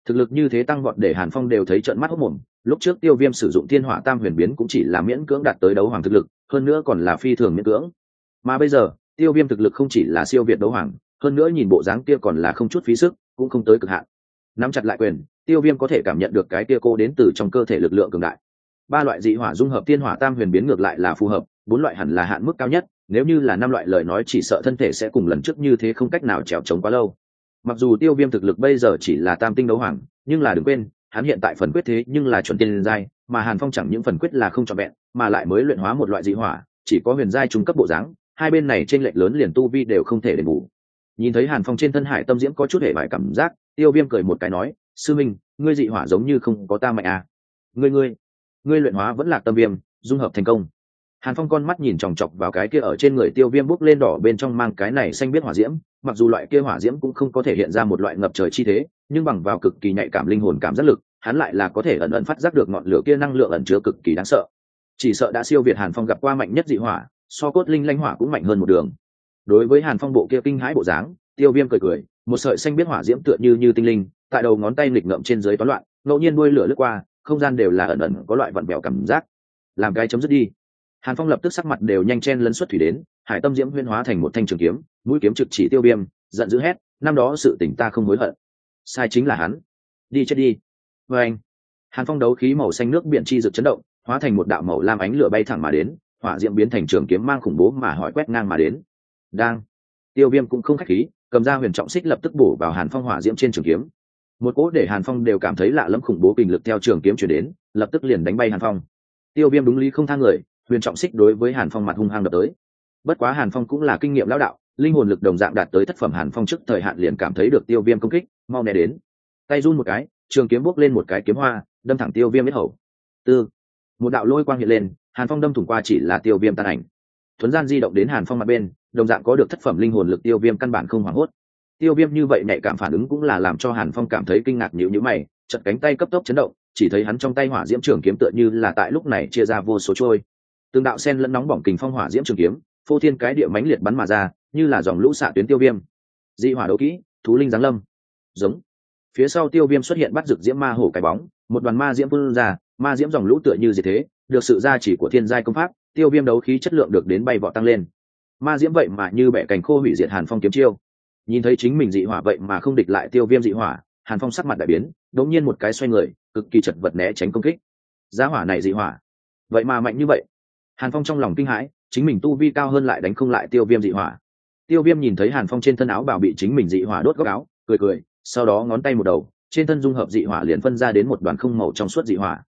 Thực lực như thế tăng vọt để Hàn Phong đều thấy trợn mắt hốt mồm. Lúc trước Tiêu Viêm sử dụng Thiên Hỏa Tam Huyền Biến cũng chỉ là miễn cưỡng đạt tới đấu hoàng thực lực, hơn nữa còn là phi thường miễn cưỡng. Mà bây giờ, Tiêu Viêm thực lực không chỉ là siêu việt đấu hoàng, hơn nữa nhìn bộ dáng kia còn là không chút phí sức, cũng không tới cực hạn. Nắm chặt lại quyền, Tiêu Viêm có thể cảm nhận được cái kia cô đến từ trong cơ thể lực lượng cường đại. Ba loại dị hỏa dung hợp Thiên Hỏa Tam Huyền Biến ngược lại là phù hợp, bốn loại hẳn là hạn mức cao nhất, nếu như là năm loại lời nói chỉ sợ thân thể sẽ cùng lần trước như thế không cách nào trèo trống quá lâu. Mặc dù Tiêu Viêm thực lực bây giờ chỉ là tam tinh đấu hoàng, nhưng là đừng quên, hắn hiện tại phần quyết thế nhưng là chuẩn tiên giai, mà Hàn Phong chẳng những phần quyết là không trọn vẹn, mà lại mới luyện hóa một loại dị hỏa, chỉ có huyền giai trung cấp bộ dáng, hai bên này trên lệch lớn liền tu vi đều không thể đền bù. Nhìn thấy Hàn Phong trên thân hải tâm diễm có chút hề bại cảm giác, Tiêu Viêm cười một cái nói, sư minh, ngươi dị hỏa giống như không có ta mạnh à? Ngươi ngươi, ngươi luyện hóa vẫn là tâm viêm, dung hợp thành công. Hàn Phong con mắt nhìn chòng chọc vào cái kia ở trên người Tiêu Viêm bốc lên đỏ bên trong mang cái này xanh biết hỏa diễm, mặc dù loại kia hỏa diễm cũng không có thể hiện ra một loại ngập trời chi thế, nhưng bằng vào cực kỳ nhạy cảm linh hồn cảm giác lực, hắn lại là có thể ẩn ẩn phát giác được ngọn lửa kia năng lượng ẩn chứa cực kỳ đáng sợ. Chỉ sợ đã siêu việt Hàn Phong gặp qua mạnh nhất dị hỏa, so cốt linh lanh hỏa cũng mạnh hơn một đường. Đối với Hàn Phong bộ kia kinh hãi bộ dáng, Tiêu Viêm cười cười, một sợi xanh biết hỏa diễm tựa như như tinh linh, tại đầu ngón tay nghịch ngợm trên dưới toán loạn, ngẫu nhiên đuôi lửa lướt qua, không gian đều là ẩn ẩn có loại vặn vẹo cảm giác. Làm cái chấm dứt đi. Hàn Phong lập tức sắc mặt đều nhanh chen lấn xuất thủy đến, hải tâm diễm huyễn hóa thành một thanh trường kiếm, mũi kiếm trực chỉ Tiêu Viêm, giận dữ hét, năm đó sự tình ta không hối hận. Sai chính là hắn. Đi chết đi. Và anh. Hàn Phong đấu khí màu xanh nước biển chi rực chấn động, hóa thành một đạo màu lam ánh lửa bay thẳng mà đến, hỏa diễm biến thành trường kiếm mang khủng bố mà hỏi quét ngang mà đến. Đang. Tiêu Viêm cũng không khách khí, cầm ra huyền trọng xích lập tức bổ vào Hàn Phong hỏa diễm trên trường kiếm. Một cỗ để Hàn Phong đều cảm thấy lạ lẫm khủng bố kinh lực theo trường kiếm truyền đến, lập tức liền đánh bay Hàn Phong. Tiêu Viêm đúng lý không tha người, huyền trọng xích đối với Hàn Phong mặt hung hăng đập tới. Bất quá Hàn Phong cũng là kinh nghiệm lão đạo, linh hồn lực đồng dạng đạt tới thất phẩm. Hàn Phong trước thời hạn liền cảm thấy được Tiêu Viêm công kích, mau né đến. Tay run một cái, trường kiếm bốc lên một cái kiếm hoa, đâm thẳng Tiêu Viêm huyết hầu. Tư, một đạo lôi quang hiện lên, Hàn Phong đâm thủng qua chỉ là Tiêu Viêm tan ảnh. Thuấn gian di động đến Hàn Phong mặt bên, đồng dạng có được thất phẩm linh hồn lực. Tiêu Viêm căn bản không hoảng hốt. Tiêu Viêm như vậy nhạy cảm phản ứng cũng là làm cho Hàn Phong cảm thấy kinh ngạc, nhíu nhíu mày, chợt cánh tay cấp tốc chấn động, chỉ thấy hắn trong tay hỏa diễm trường kiếm tựa như là tại lúc này chia ra vô số trôi. Từng đạo sen lẫn nóng bỏng kình phong hỏa diễm trường kiếm, phô thiên cái địa mãnh liệt bắn mà ra, như là dòng lũ xạ tuyến Tiêu Viêm. Dị hỏa đấu kỹ, thú linh giáng lâm. Giống. Phía sau Tiêu Viêm xuất hiện bắt rực diễm ma hổ cái bóng, một đoàn ma diễm phun ra, ma diễm dòng lũ tựa như diệt thế, được sự gia chỉ của thiên giai công pháp, Tiêu Viêm đấu khí chất lượng được đến bay vọt tăng lên. Ma diễm vậy mà như bẻ cành khô hủy diệt Hàn Phong kiếm chiêu. Nhìn thấy chính mình dị hỏa vậy mà không địch lại Tiêu Viêm dị hỏa, Hàn Phong sắc mặt đại biến, đột nhiên một cái xoay người, cực kỳ chật vật né tránh công kích. Giá hỏa này dị hỏa, vậy mà mạnh như vậy. Hàn Phong trong lòng kinh hãi, chính mình tu vi cao hơn lại đánh không lại Tiêu Viêm dị hỏa. Tiêu Viêm nhìn thấy Hàn Phong trên thân áo bào bị chính mình dị hỏa đốt góc áo, cười cười, sau đó ngón tay một đầu, trên thân dung hợp dị hỏa liền phân ra đến một đoàn không màu trong suốt dị hỏa.